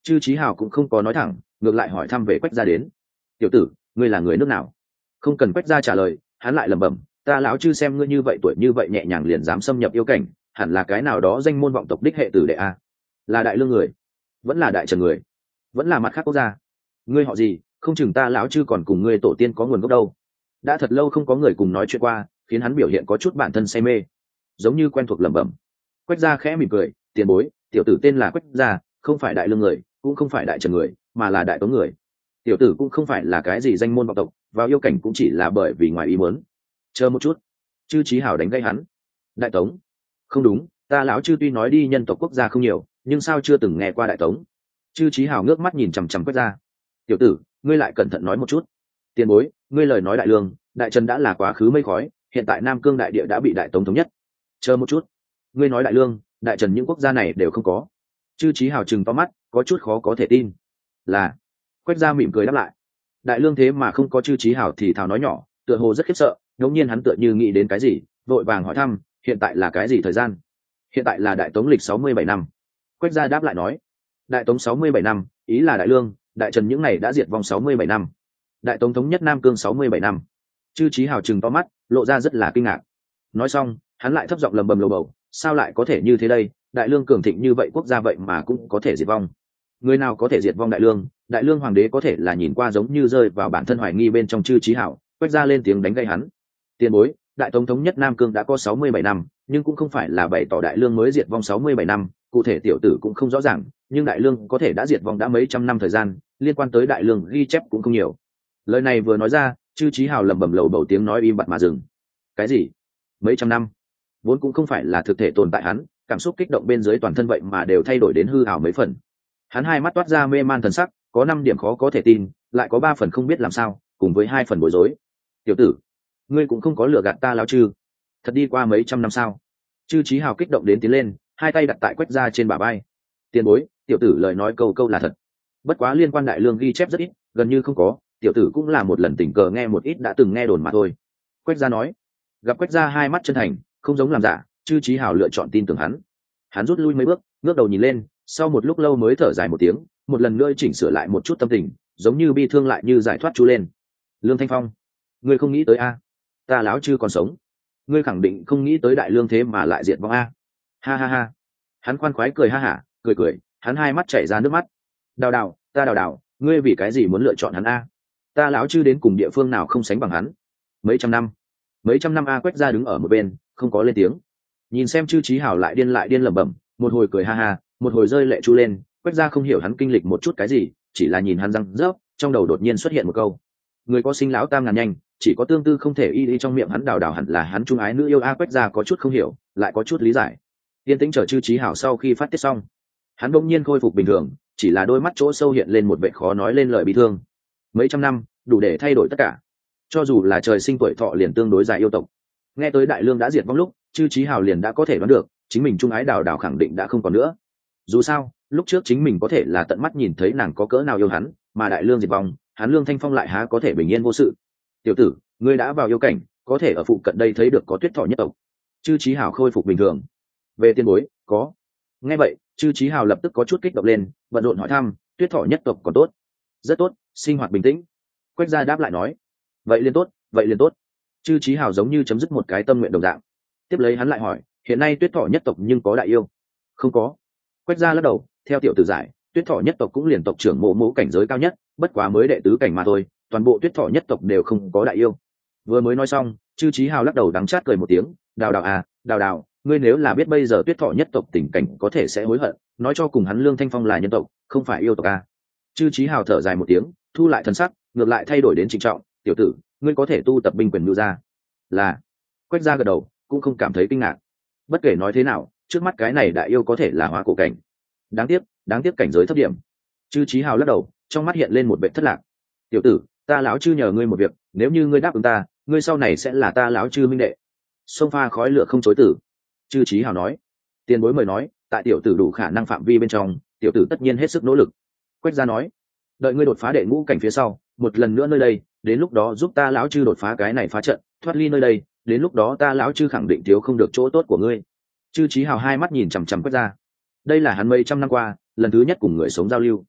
Chư Chí Hào cũng không có nói thẳng, ngược lại hỏi thăm về Quách gia đến. Tiểu tử, ngươi là người nước nào? Không cần Quách gia trả lời, hắn lại lẩm bẩm, ta lão chư xem ngươi như vậy tuổi như vậy nhẹ nhàng liền dám xâm nhập yêu cảnh, hẳn là cái nào đó danh môn vọng tộc đích hệ tử đệ a. Là Đại Lương người, vẫn là Đại Trần người, vẫn là mặt khác quốc gia. Ngươi họ gì? Không chừng ta lão chư còn cùng ngươi tổ tiên có nguồn gốc đâu. Đã thật lâu không có người cùng nói chuyện qua, khiến hắn biểu hiện có chút bản thân say mê, giống như quen thuộc lẩm bẩm. Quách gia khẽ mỉm cười, tiền bối, tiểu tử tên là Quách gia, không phải Đại Lương người, cũng không phải Đại Trần người, mà là Đại Tống người. Tiểu tử cũng không phải là cái gì danh môn vọng tộc, vào yêu cảnh cũng chỉ là bởi vì ngoài ý muốn. Chờ một chút. Chư Chí Hào đánh gây hắn. Đại Tống? Không đúng, ta lão chư tuy nói đi nhân tộc quốc gia không nhiều, nhưng sao chưa từng nghe qua Đại Tống? Chư Chí Hào ngước mắt nhìn chằm chằm Quách gia. Tiểu tử, ngươi lại cẩn thận nói một chút. Tiền bối, ngươi lời nói Đại Lương, Đại Trần đã là quá khứ mây khói, hiện tại Nam Cương đại địa đã bị Đại Tống thống nhất. Chờ một chút, ngươi nói Đại Lương, Đại Trần những quốc gia này đều không có. Chư Chí Hào trừng to mắt, có chút khó có thể tin. Là. Quách gia mỉm cười đáp lại. Đại Lương thế mà không có Chư Chí Hào thì thào nói nhỏ, tựa hồ rất khiếp sợ, ngẫu nhiên hắn tựa như nghĩ đến cái gì, vội vàng hỏi thăm, hiện tại là cái gì thời gian? Hiện tại là Đại Tống lịch 67 năm. Quách gia đáp lại nói. Đại Tống 67 năm, ý là Đại Lương, Đại Trần những này đã diệt vong 67 năm. Đại Tống thống nhất Nam Cương 67 năm. Chư Chí Hào trừng to mắt, lộ ra rất là kinh ngạc. Nói xong, hắn lại thấp giọng lầm bầm lầu bầu, sao lại có thể như thế đây? Đại Lương cường thịnh như vậy quốc gia vậy mà cũng có thể diệt vong. Người nào có thể diệt vong Đại Lương? Đại Lương hoàng đế có thể là nhìn qua giống như rơi vào bản thân hoài nghi bên trong Chư Chí Hào, Quách gia lên tiếng đánh gây hắn. Tiền bối, Đại Tống thống nhất Nam Cương đã có 67 năm, nhưng cũng không phải là bày tỏ Đại Lương mới diệt vong 67 năm, cụ thể tiểu tử cũng không rõ ràng, nhưng Đại Lương có thể đã diệt vong đã mấy trăm năm thời gian, liên quan tới Đại Lương ghi chép cũng không nhiều. Lời này vừa nói ra, Chư Chí Hào lẩm bẩm lầu bầu tiếng nói im bặt mà dừng. Cái gì? Mấy trăm năm? Vốn cũng không phải là thực thể tồn tại hắn, cảm xúc kích động bên dưới toàn thân vậy mà đều thay đổi đến hư ảo mấy phần. Hắn hai mắt toát ra mê man thần sắc, có 5 điểm khó có thể tin, lại có 3 phần không biết làm sao, cùng với 2 phần bối rối. Tiểu tử, ngươi cũng không có lừa gạt ta lão chư. Thật đi qua mấy trăm năm sao? Chư Chí Hào kích động đến tiến lên, hai tay đặt tại Quách gia trên bả vai. Tiền bối, tiểu tử lời nói câu câu là thật. Bất quá liên quan Đại Lương ghi chép rất ít, gần như không có, tiểu tử cũng là một lần tình cờ nghe một ít đã từng nghe đồn mà thôi. Quách gia nói. Gặp Quách gia hai mắt chân thành, không giống làm giả, Chư Chí Hào lựa chọn tin tưởng hắn. Hắn rút lui mấy bước, ngước đầu nhìn lên, sau một lúc lâu mới thở dài một tiếng, một lần nữa chỉnh sửa lại một chút tâm tình, giống như bi thương lại như giải thoát chú lên. Lương Thanh Phong, ngươi không nghĩ tới a? Ta lão chư còn sống, ngươi khẳng định không nghĩ tới Đại Lương thế mà lại diệt vong a? Ha ha ha. Hắn khoan khoái cười ha hả, cười, hắn hai mắt chảy ra nước mắt. Đào đào, ta đào đào, ngươi vì cái gì muốn lựa chọn hắn a? Ta lão chư đến cùng địa phương nào không sánh bằng hắn? Mấy trăm năm a. Quách gia đứng ở một bên, không có lên tiếng. Nhìn xem Chư Chí Hào lại điên lẩm bẩm, một hồi cười ha ha, một hồi rơi lệ chu lên. Quách gia không hiểu hắn kinh lịch một chút cái gì, chỉ là nhìn hắn răng rớp, trong đầu đột nhiên xuất hiện một câu: người có sinh lão tam ngàn nhanh, chỉ có tương tư không thể y trong miệng hắn. Đào đào hẳn là hắn trung ái nữ yêu a. Quách gia có chút không hiểu, lại có chút lý giải. Yên tĩnh chờ Chư Chí Hào sau khi phát tiết xong, hắn bỗng nhiên khôi phục bình thường, chỉ là đôi mắt chỗ sâu hiện lên một vẻ khó nói lên lời bi thương. Mấy trăm năm đủ để thay đổi tất cả, cho dù là trời sinh tuổi thọ liền tương đối dài yêu tộc. Nghe tới Đại Lương đã diệt vong lúc, Chư Chí Hào liền đã có thể đoán được chính mình trung ái đào đào khẳng định đã không còn nữa. Dù sao lúc trước chính mình có thể là tận mắt nhìn thấy nàng có cỡ nào yêu hắn, mà Đại Lương diệt vong, hắn Lương Thanh Phong lại há có thể bình yên vô sự. Tiểu tử, ngươi đã vào yêu cảnh, có thể ở phụ cận đây thấy được có Tuyết Thọ nhất tộc. Chư Chí Hào khôi phục bình thường. Về tiền bối, có. Nghe vậy, Chư Chí Hào lập tức có chút kích động lên, bận rộn hỏi thăm, Tuyết Thọ nhất tộc còn tốt? Rất tốt, sinh hoạt bình tĩnh. Quách gia đáp lại nói. Vậy liền tốt. Chư Chí Hào giống như chấm dứt một cái tâm nguyện đồng dạng. Tiếp lấy hắn lại hỏi, hiện nay Tuyết Thọ nhất tộc nhưng có đại yêu? Không có. Quách gia lắc đầu, theo tiểu tử giải, Tuyết Thọ nhất tộc cũng liền tộc trưởng mộ cảnh giới cao nhất, bất quá mới đệ tứ cảnh mà thôi, toàn bộ Tuyết Thọ nhất tộc đều không có đại yêu. Vừa mới nói xong, Chư Chí Hào lắc đầu đắng chát cười một tiếng, đào đào à, đào đào, ngươi nếu là biết bây giờ Tuyết Thọ nhất tộc tình cảnh có thể sẽ hối hận, nói cho cùng hắn Lương Thanh Phong là nhân tộc, không phải yêu tộc à. Chư Chí Hào thở dài một tiếng, thu lại thần sắc, ngược lại thay đổi đến trịnh trọng, tiểu tử, ngươi có thể tu tập binh quyền ngự ra. Là. Quách gia gật đầu, cũng không cảm thấy kinh ngạc. Bất kể nói thế nào, trước mắt cái này đại yêu có thể là hóa cổ cảnh. Đáng tiếc cảnh giới thấp điểm. Chư Chí Hào lắc đầu, trong mắt hiện lên một vẻ thất lạc. Tiểu tử, ta lão chư nhờ ngươi một việc, nếu như ngươi đáp ứng ta, ngươi sau này sẽ là ta lão chư minh đệ. Xông pha khói lửa không chối từ. Chư Chí Hào nói. Tiền bối mời nói, tại tiểu tử đủ khả năng phạm vi bên trong, tiểu tử tất nhiên hết sức nỗ lực. Quách gia nói. Đợi ngươi đột phá đệ ngũ cảnh phía sau, một lần nữa nơi đây, đến lúc đó giúp ta lão chư đột phá cái này phá trận, thoát ly nơi đây, đến lúc đó ta lão chư khẳng định thiếu không được chỗ tốt của ngươi. Chư Chí Hào hai mắt nhìn chằm chằm Quách gia. Đây là hắn mấy trăm năm qua lần thứ nhất cùng người sống giao lưu,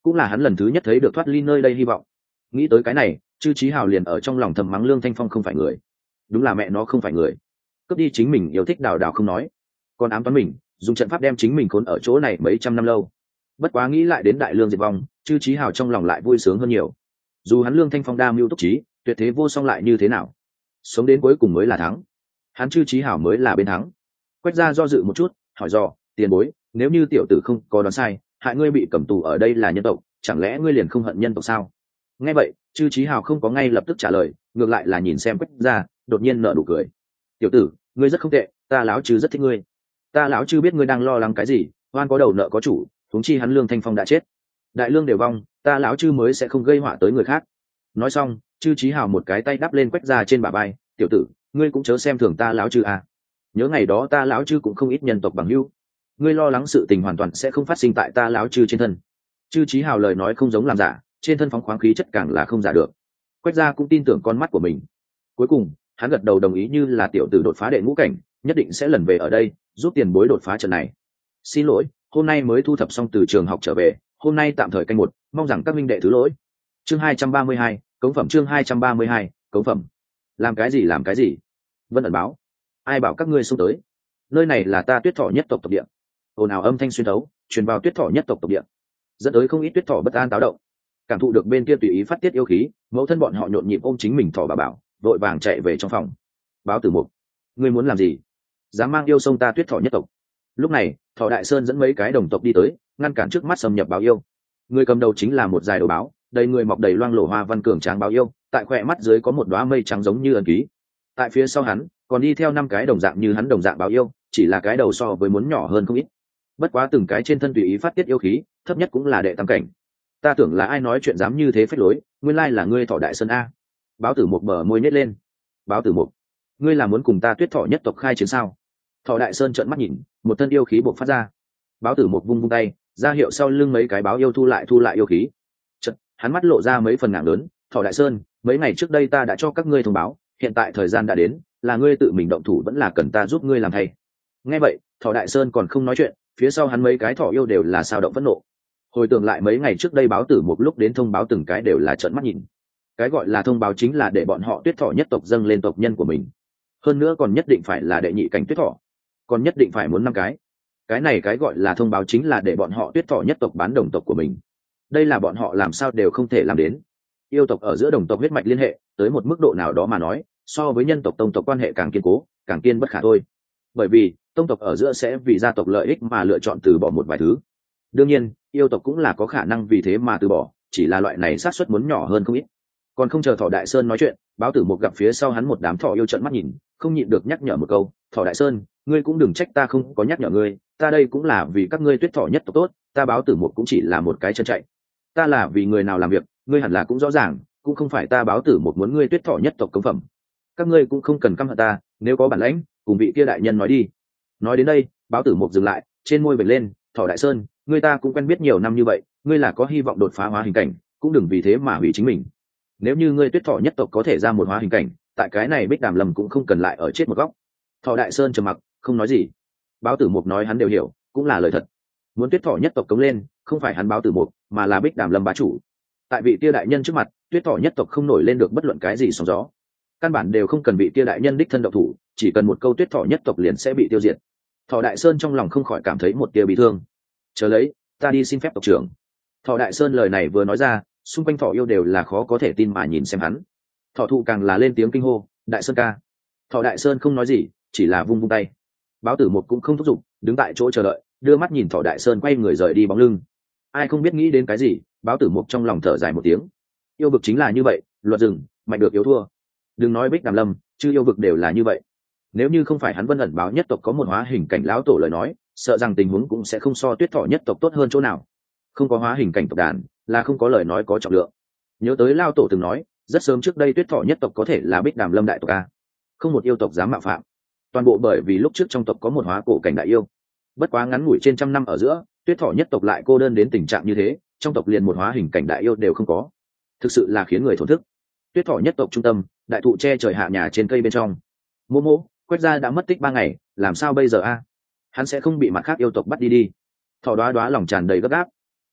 cũng là hắn lần thứ nhất thấy được thoát ly nơi đây hy vọng. Nghĩ tới cái này, Chư Chí Hào liền ở trong lòng thầm mắng Lương Thanh Phong không phải người, đúng là mẹ nó không phải người, cướp đi chính mình yêu thích đào đào không nói, còn ám toán mình, dùng trận pháp đem chính mình khốn ở chỗ này mấy trăm năm lâu. Bất quá nghĩ lại đến đại lương diệt vong, Chư Chí Hào trong lòng lại vui sướng hơn nhiều. Dù hắn Lương Thanh Phong đa mưu túc trí, tuyệt thế vô song lại như thế nào, sống đến cuối cùng mới là thắng, hắn Chư Chí Hào mới là bên thắng. Quách gia do dự một chút, hỏi dò, tiền bối, nếu như tiểu tử không có đoán sai, hại ngươi bị cầm tù ở đây là nhân tộc, chẳng lẽ ngươi liền không hận nhân tộc sao? Nghe vậy, Chư Chí Hào không có ngay lập tức trả lời, ngược lại là nhìn xem Quách gia, đột nhiên nở nụ cười. Tiểu tử, ngươi rất không tệ, ta lão Chư rất thích ngươi. Ta lão Chư biết ngươi đang lo lắng cái gì, oan có đầu nợ có chủ, huống chi hắn Lương Thanh Phong đã chết, đại lương đều vong, ta lão Chư mới sẽ không gây họa tới người khác. Nói xong, Chư Chí Hào một cái tay đắp lên Quách gia trên bả vai, tiểu tử, ngươi cũng chớ xem thường ta lão Chư à. Nhớ ngày đó ta lão Chư cũng không ít nhân tộc bằng hữu, ngươi lo lắng sự tình hoàn toàn sẽ không phát sinh tại ta lão Chư trên thân. Chư Chí Hào lời nói không giống làm giả, trên thân phóng khoáng khí chất càng là không giả được. Quách gia cũng tin tưởng con mắt của mình. Cuối cùng, hắn gật đầu đồng ý như là tiểu tử đột phá đệ ngũ cảnh, nhất định sẽ lần về ở đây, giúp tiền bối đột phá trận này. Xin lỗi, hôm nay mới thu thập xong từ trường học trở về, hôm nay tạm thời canh một, mong rằng các minh đệ thứ lỗi. Chương 232, cống phẩm chương 232, cống phẩm. Làm cái gì? Vân ẩn báo. Ai bảo các ngươi xông tới? Nơi này là ta Tuyết Thỏ nhất tộc tộc địa. Ồn ào âm thanh xuyên thấu, truyền vào Tuyết Thỏ nhất tộc tộc địa, dẫn tới không ít Tuyết Thỏ bất an táo động. Cảm thụ được bên kia tùy ý phát tiết yêu khí, mẫu thân bọn họ nhộn nhịp ôm chính mình thỏ bà bảo, vội vàng chạy về trong phòng. Báo Tử Mục, ngươi muốn làm gì? Dám mang yêu sông ta Tuyết Thỏ nhất tộc? Lúc này, Thỏ Đại Sơn dẫn mấy cái đồng tộc đi tới, ngăn cản trước mắt xâm nhập báo yêu. Người cầm đầu chính là một dài đầu báo, đầy người mọc đầy loang lổ hoa văn cường tráng báo yêu, tại khỏe mắt dưới có một đóa mây trắng giống như ẩn ký. Tại phía sau hắn, còn đi theo 5 cái đồng dạng như hắn đồng dạng báo yêu, chỉ là cái đầu so với muốn nhỏ hơn không ít. Bất quá từng cái trên thân tùy ý phát tiết yêu khí, thấp nhất cũng là đệ tam cảnh. Ta tưởng là ai nói chuyện dám như thế phách lối, nguyên lai là ngươi Thỏ Đại Sơn a. Báo Tử Mục bờ môi nhếch lên. Báo Tử Mục, ngươi là muốn cùng ta Tuyết Thỏ nhất tộc khai chiến sao? Thỏ Đại Sơn trợn mắt nhìn, một thân yêu khí bộc phát ra. Báo Tử Mục vung vung tay, ra hiệu sau lưng mấy cái báo yêu thu lại yêu khí. Chợt, hắn mắt lộ ra mấy phần ngạc lớn, Thỏ Đại Sơn, mấy ngày trước đây ta đã cho các ngươi thông báo, hiện tại thời gian đã đến, là ngươi tự mình động thủ vẫn là cần ta giúp ngươi làm thay? Nghe vậy, Thỏ Đại Sơn còn không nói chuyện, phía sau hắn mấy cái thỏ yêu đều là sao động phẫn nộ. Hồi tưởng lại mấy ngày trước đây Báo Tử Mục lúc đến thông báo từng cái đều là trợn mắt nhìn. Cái gọi là thông báo chính là để bọn họ Tuyết Thỏ nhất tộc dâng lên tộc nhân của mình, hơn nữa còn nhất định phải là đệ nhị cảnh Tuyết Thỏ, còn nhất định phải muốn 5 cái. Cái này cái gọi là thông báo chính là để bọn họ Tuyết Thỏ nhất tộc bán đồng tộc của mình. Đây là bọn họ làm sao đều không thể làm đến. Yêu tộc ở giữa đồng tộc huyết mạch liên hệ tới một mức độ nào đó mà nói, so với nhân tộc tông tộc quan hệ càng kiên cố, càng kiên bất khả thôi. Bởi vì tông tộc ở giữa sẽ vì gia tộc lợi ích mà lựa chọn từ bỏ một vài thứ. Đương nhiên, yêu tộc cũng là có khả năng vì thế mà từ bỏ, chỉ là loại này xác suất muốn nhỏ hơn không ít. Còn không chờ Thỏ Đại Sơn nói chuyện, Báo Tử Mục gặp phía sau hắn một đám thỏ yêu trợn mắt nhìn, không nhịn được nhắc nhở một câu, Thỏ Đại Sơn, ngươi cũng đừng trách ta không có nhắc nhở ngươi, ta đây cũng là vì các ngươi Tuyết Thỏ nhất tộc tốt, ta Báo Tử Mục cũng chỉ là một cái chân chạy. Ta là vì người nào làm việc, ngươi hẳn là cũng rõ ràng, cũng không phải ta Báo Tử Mục muốn ngươi Tuyết Thỏ nhất tộc cống phẩm. Các ngươi cũng không cần căm hận ta, nếu có bản lãnh, cùng vị kia đại nhân nói đi. Nói đến đây, Báo Tử Mục dừng lại, trên môi vểnh lên, Thỏ Đại Sơn, ngươi ta cũng quen biết nhiều năm như vậy, ngươi là có hy vọng đột phá hóa hình cảnh, cũng đừng vì thế mà hủy chính mình. Nếu như ngươi Tuyết Thỏ nhất tộc có thể ra một hóa hình cảnh, tại cái này Bích Đàm Lâm cũng không cần lại ở chết một góc. Thỏ Đại Sơn trầm mặc, không nói gì. Báo Tử Mục nói hắn đều hiểu, cũng là lời thật. Muốn Tuyết Thỏ nhất tộc cống lên, không phải hắn Báo Tử Mục, mà là Bích Đàm Lâm bá chủ. Tại vị kia đại nhân trước mặt, Tuyết Thỏ nhất tộc không nổi lên được bất luận cái gì sóng gió. Căn bản đều không cần vị kia đại nhân đích thân động thủ, chỉ cần một câu Tuyết Thỏ nhất tộc liền sẽ bị tiêu diệt. Thỏ Đại Sơn trong lòng không khỏi cảm thấy một tia bị thương. Chờ lấy, ta đi xin phép tộc trưởng. Thỏ Đại Sơn lời này vừa nói ra, xung quanh thỏ yêu đều là khó có thể tin mà nhìn xem hắn. Thỏ thụ càng là lên tiếng kinh hô, Đại Sơn ca. Thỏ Đại Sơn không nói gì, chỉ là vung vung tay. Báo Tử Mục cũng không thúc giục, đứng tại chỗ chờ đợi, đưa mắt nhìn Thỏ Đại Sơn quay người rời đi bóng lưng. Ai không biết nghĩ đến cái gì, Báo Tử Mục trong lòng thở dài một tiếng. Yêu vực chính là như vậy, luật rừng, mạnh được yếu thua. Đừng nói Bích Đàm Lâm, chứ yêu vực đều là như vậy. Nếu như không phải hắn Vân Ẩn báo nhất tộc có một hóa hình cảnh lão tổ lời nói, sợ rằng tình huống cũng sẽ không so Tuyết Thỏ nhất tộc tốt hơn chỗ nào. Không có hóa hình cảnh tộc đàn, là không có lời nói có trọng lượng. Nhớ tới lao tổ từng nói, rất sớm trước đây Tuyết Thỏ nhất tộc có thể là Bích Đàm Lâm đại tộc a, không một yêu tộc dám mạo phạm. Toàn bộ bởi vì lúc trước trong tộc có một hóa cổ cảnh đại yêu. Bất quá ngắn ngủi trên trăm năm ở giữa, Tuyết Thỏ nhất tộc lại cô đơn đến tình trạng như thế, trong tộc liền một hóa hình cảnh đại yêu đều không có, thực sự là khiến người thổn thức. Tuyết Thỏ nhất tộc trung tâm, đại thụ che trời hạ nhà trên cây bên trong. Mô Mô, Quách gia đã mất tích 3 ngày, làm sao bây giờ a? Hắn sẽ không bị mặt khác yêu tộc bắt đi đi? Thỏ Đoá Đoá lòng tràn đầy gấp gáp.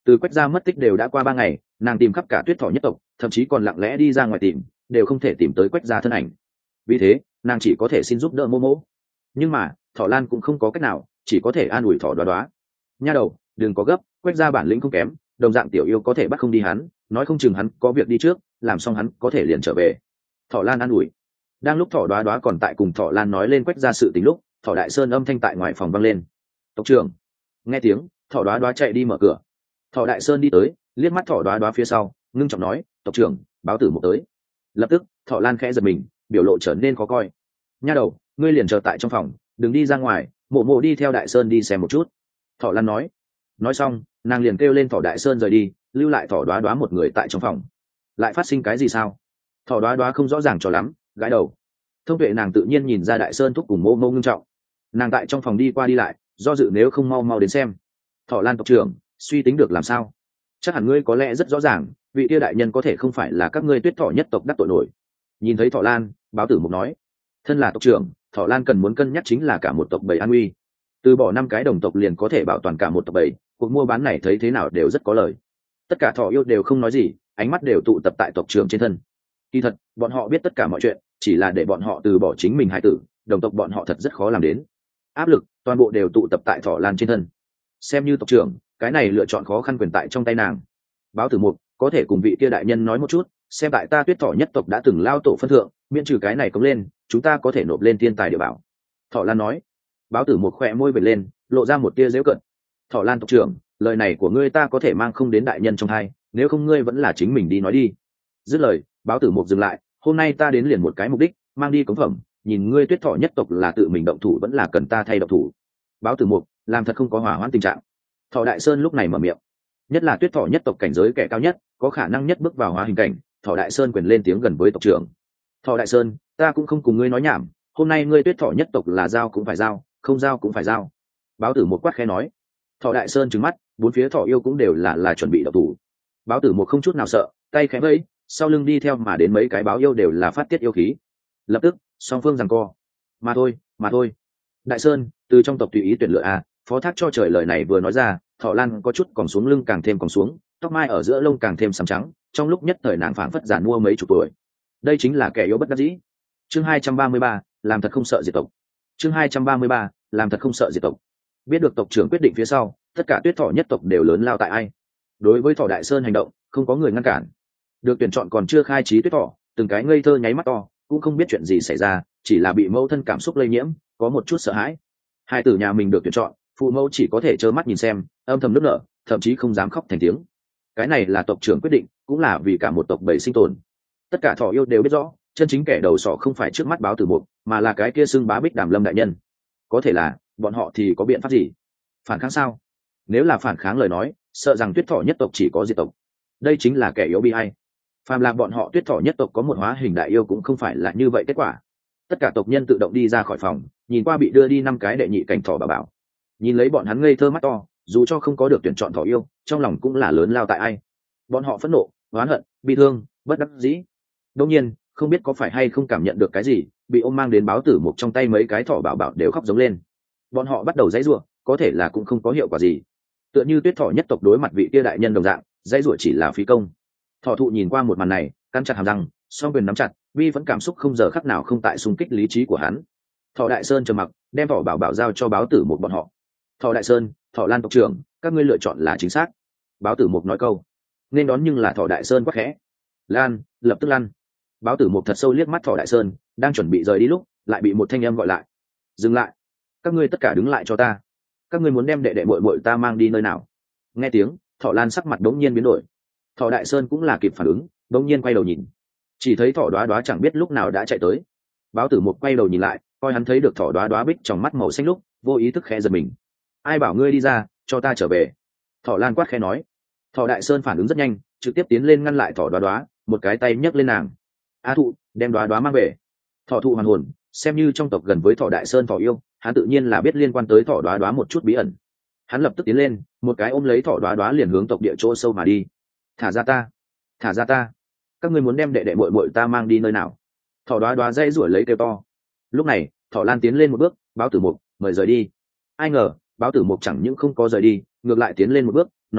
Từ Quách gia mất tích đều đã qua 3 ngày, nàng tìm khắp cả Tuyết Thỏ nhất tộc, thậm chí còn lặng lẽ đi ra ngoài tìm, đều không thể tìm tới Quách gia thân ảnh. Vì thế nàng chỉ có thể xin giúp đỡ Mô Mô. Nhưng mà Thỏ Lan cũng không có cách nào, chỉ có thể an ủi Thỏ Đoá Đoá. Nha đầu, đừng có gấp, Quách gia bản lĩnh không kém, đồng dạng tiểu yêu có thể bắt không đi hắn, nói không chừng hắn có việc đi trước, làm xong hắn có thể liền trở về. Thỏ Lan an ủi. Đang lúc Thỏ Đoá Đoá còn tại cùng Thỏ Lan nói lên Quách gia sự tình lúc, Thỏ Đại Sơn âm thanh tại ngoài phòng vang lên. Tộc trưởng. Nghe tiếng, Thỏ Đoá Đoá chạy đi mở cửa. Thỏ Đại Sơn đi tới, liếc mắt Thỏ Đoá Đoá phía sau, ngưng trọng nói, tộc trưởng, báo tử một tới. Lập tức Thỏ Lan khẽ giật mình, biểu lộ trở nên khó coi. Nha đầu, ngươi liền chờ tại trong phòng, đừng đi ra ngoài, Mộ Mộ đi theo Đại Sơn đi xem một chút. Thỏ Lan nói. Nói xong nàng liền kêu lên Thỏ Đại Sơn rời đi, lưu lại Thỏ Đoá Đoá một người tại trong phòng. Lại phát sinh cái gì sao? Thỏ Đoá Đoá không rõ ràng cho lắm, gãi đầu. Thông tuệ nàng tự nhiên nhìn ra Đại Sơn thúc cùng Mô Mô ngưng trọng, nàng tại trong phòng đi qua đi lại, do dự nếu không mau mau đến xem. Thỏ Lan tộc trưởng, suy tính được làm sao? Chắc hẳn ngươi có lẽ rất rõ ràng, vị kia đại nhân có thể không phải là các ngươi Tuyết Thỏ nhất tộc đắc tội nổi. Nhìn thấy Thỏ Lan, báo tử mục nói, thân là tộc trưởng, Thỏ Lan cần muốn cân nhắc chính là cả một tộc bầy an nguy. Từ bỏ 5 cái đồng tộc liền có thể bảo toàn cả một tộc bầy, cuộc mua bán này thấy thế nào đều rất có lời. Tất cả thỏ yêu đều không nói gì, ánh mắt đều tụ tập tại tộc trưởng trên thân. Kỳ thật bọn họ biết tất cả mọi chuyện, chỉ là để bọn họ từ bỏ chính mình hải tử, đồng tộc bọn họ thật rất khó làm đến. Áp lực toàn bộ đều tụ tập tại Thỏ Lan trên thân. Xem như tộc trưởng, cái này lựa chọn khó khăn quyền tại trong tay nàng. Báo tử mục có thể cùng vị kia đại nhân nói một chút, xem tại ta Tuyết Thỏ nhất tộc đã từng lao tổ phân thượng, miễn trừ cái này cống lên, chúng ta có thể nộp lên thiên tài địa bảo. Thỏ Lan nói. Báo tử mục khỏe môi vệt lên, lộ ra một tia giễu cợt. Thỏ Lan tộc trưởng, lời này của ngươi ta có thể mang không đến đại nhân trong hai, nếu không ngươi vẫn là chính mình đi nói đi. Dứt lời, báo tử mục dừng lại, hôm nay ta đến liền một cái mục đích, mang đi cống phẩm, nhìn ngươi Tuyết Thỏ nhất tộc là tự mình động thủ vẫn là cần ta thay động thủ. Báo tử mục làm thật không có hỏa hoãn tình trạng. Thỏ Đại Sơn lúc này mở miệng, nhất là Tuyết Thỏ nhất tộc cảnh giới kẻ cao nhất, có khả năng nhất bước vào hóa hình cảnh. Thỏ Đại Sơn quyền lên tiếng gần với tộc trưởng. Thỏ Đại Sơn, ta cũng không cùng ngươi nói nhảm, hôm nay ngươi Tuyết Thỏ nhất tộc là giao cũng phải giao, không giao cũng phải giao. Báo tử một quát khẽ nói. Thỏ Đại Sơn trừng mắt, bốn phía thỏ yêu cũng đều là chuẩn bị động thủ. Báo tử một không chút nào sợ, tay khẽ vẫy, sau lưng đi theo mà đến mấy cái báo yêu đều là phát tiết yêu khí. Lập tức song phương giằng co. Mà thôi. Đại Sơn, từ trong tộc tùy ý tuyển lựa à? Phó thác cho trời lời này vừa nói ra, Thỏ Lan có chút còn xuống lưng càng thêm còn xuống, tóc mai ở giữa lông càng thêm sẫm trắng, trong lúc nhất thời nàng phảng phất giàn mua mấy chục tuổi. Đây chính là kẻ yếu bất đắc dĩ. Chương 233, làm thật không sợ diệt tộc. Chương 233, làm thật không sợ diệt tộc. Biết được tộc trưởng quyết định phía sau, tất cả Tuyết Thỏ nhất tộc đều lớn lao tại ai. Đối với Thỏ Đại Sơn hành động, không có người ngăn cản. Được tuyển chọn còn chưa khai trí Tuyết Thỏ, từng cái ngây thơ nháy mắt to, cũng không biết chuyện gì xảy ra, chỉ là bị mẫu thân cảm xúc lây nhiễm, có một chút sợ hãi. Hai tử nhà mình được tuyển chọn, phụ mẫu chỉ có thể trơ mắt nhìn xem, âm thầm nức nở, thậm chí không dám khóc thành tiếng. Cái này là tộc trưởng quyết định, cũng là vì cả một tộc bầy sinh tồn. Tất cả thỏ yêu đều biết rõ, chân chính kẻ đầu sỏ không phải trước mắt báo tử mục, mà là cái kia xưng bá Bích Đàm Lâm đại nhân. Có thể là bọn họ thì có biện pháp gì? Phản kháng sao? Nếu là phản kháng lời nói, sợ rằng Tuyết Thỏ nhất tộc chỉ có diệt tộc. Đây chính là kẻ yếu bi ai. Phàm là bọn họ Tuyết Thỏ nhất tộc có một hóa hình đại yêu cũng không phải là như vậy kết quả. Tất cả tộc nhân tự động đi ra khỏi phòng, nhìn qua bị đưa đi 5 cái đệ nhị cảnh thỏ bà bảo. Nhìn lấy bọn hắn ngây thơ mắt to, dù cho không có được tuyển chọn thỏ yêu, trong lòng cũng là lớn lao tại ai. Bọn họ phẫn nộ, oán hận, bi thương, bất đắc dĩ. Đương nhiên, không biết có phải hay không cảm nhận được cái gì, bị ôm mang đến báo tử mục trong tay mấy cái thỏ bảo bảo đều khóc giống lên. Bọn họ bắt đầu giãy giụa, có thể là cũng không có hiệu quả gì. Tựa như Tuyết Thỏ nhất tộc đối mặt vị kia đại nhân đồng dạng, giãy giụa chỉ là phí công. Thỏ thụ nhìn qua một màn này, cắn chặt hàm răng, song quyền nắm chặt, vi vẫn cảm xúc không giờ khắc nào không tại xung kích lý trí của hắn. Thỏ Đại Sơn trầm mặc, đem thỏ bảo bảo giao cho báo tử mục bọn họ. Thỏ Đại Sơn, Thỏ Lan tộc trưởng, các ngươi lựa chọn là chính xác. Báo tử mục nói câu, nên đón nhưng là Thỏ Đại Sơn quát khẽ. Lan, lập tức lăn. Báo tử mục thật sâu liếc mắt Thỏ Đại Sơn, đang chuẩn bị rời đi lúc, lại bị một thanh âm gọi lại. Dừng lại, các ngươi tất cả đứng lại cho ta. Các ngươi muốn đem đệ đệ muội muội ta mang đi nơi nào? Nghe tiếng, Thỏ Lan sắc mặt đống nhiên biến đổi. Thỏ Đại Sơn cũng là kịp phản ứng, đống nhiên quay đầu nhìn, chỉ thấy Thỏ Đoá Đoá chẳng biết lúc nào đã chạy tới. Báo tử mục quay đầu nhìn lại, coi hắn thấy được Thỏ Đoá Đoá bích trong mắt màu xanh lúc, vô ý thức khẽ giật mình. Ai bảo ngươi đi ra, cho ta trở về. Thỏ Lan quát khẽ nói. Thỏ Đại Sơn phản ứng rất nhanh, trực tiếp tiến lên ngăn lại Thỏ Đoá Đoá, một cái tay nhấc lên nàng. A thụ, đem Đoá Đoá mang về. Thỏ thụ hoàn hồn, xem như trong tộc gần với Thỏ Đại Sơn thỏ yêu, hắn tự nhiên là biết liên quan tới Thỏ Đoá Đoá một chút bí ẩn. Hắn lập tức tiến lên, một cái ôm lấy Thỏ Đoá Đoá liền hướng tộc địa chỗ sâu mà đi. Thả ra ta, thả ra ta, các ngươi muốn đem đệ đệ muội muội ta mang đi nơi nào? Thỏ Đoá Đoá dây rủi lấy kêu to. Lúc này Thỏ Lan tiến lên một bước, báo tử mục mời rời đi. Ai ngờ báo tử mục chẳng những không có rời đi, ngược lại tiến lên một bước, nói,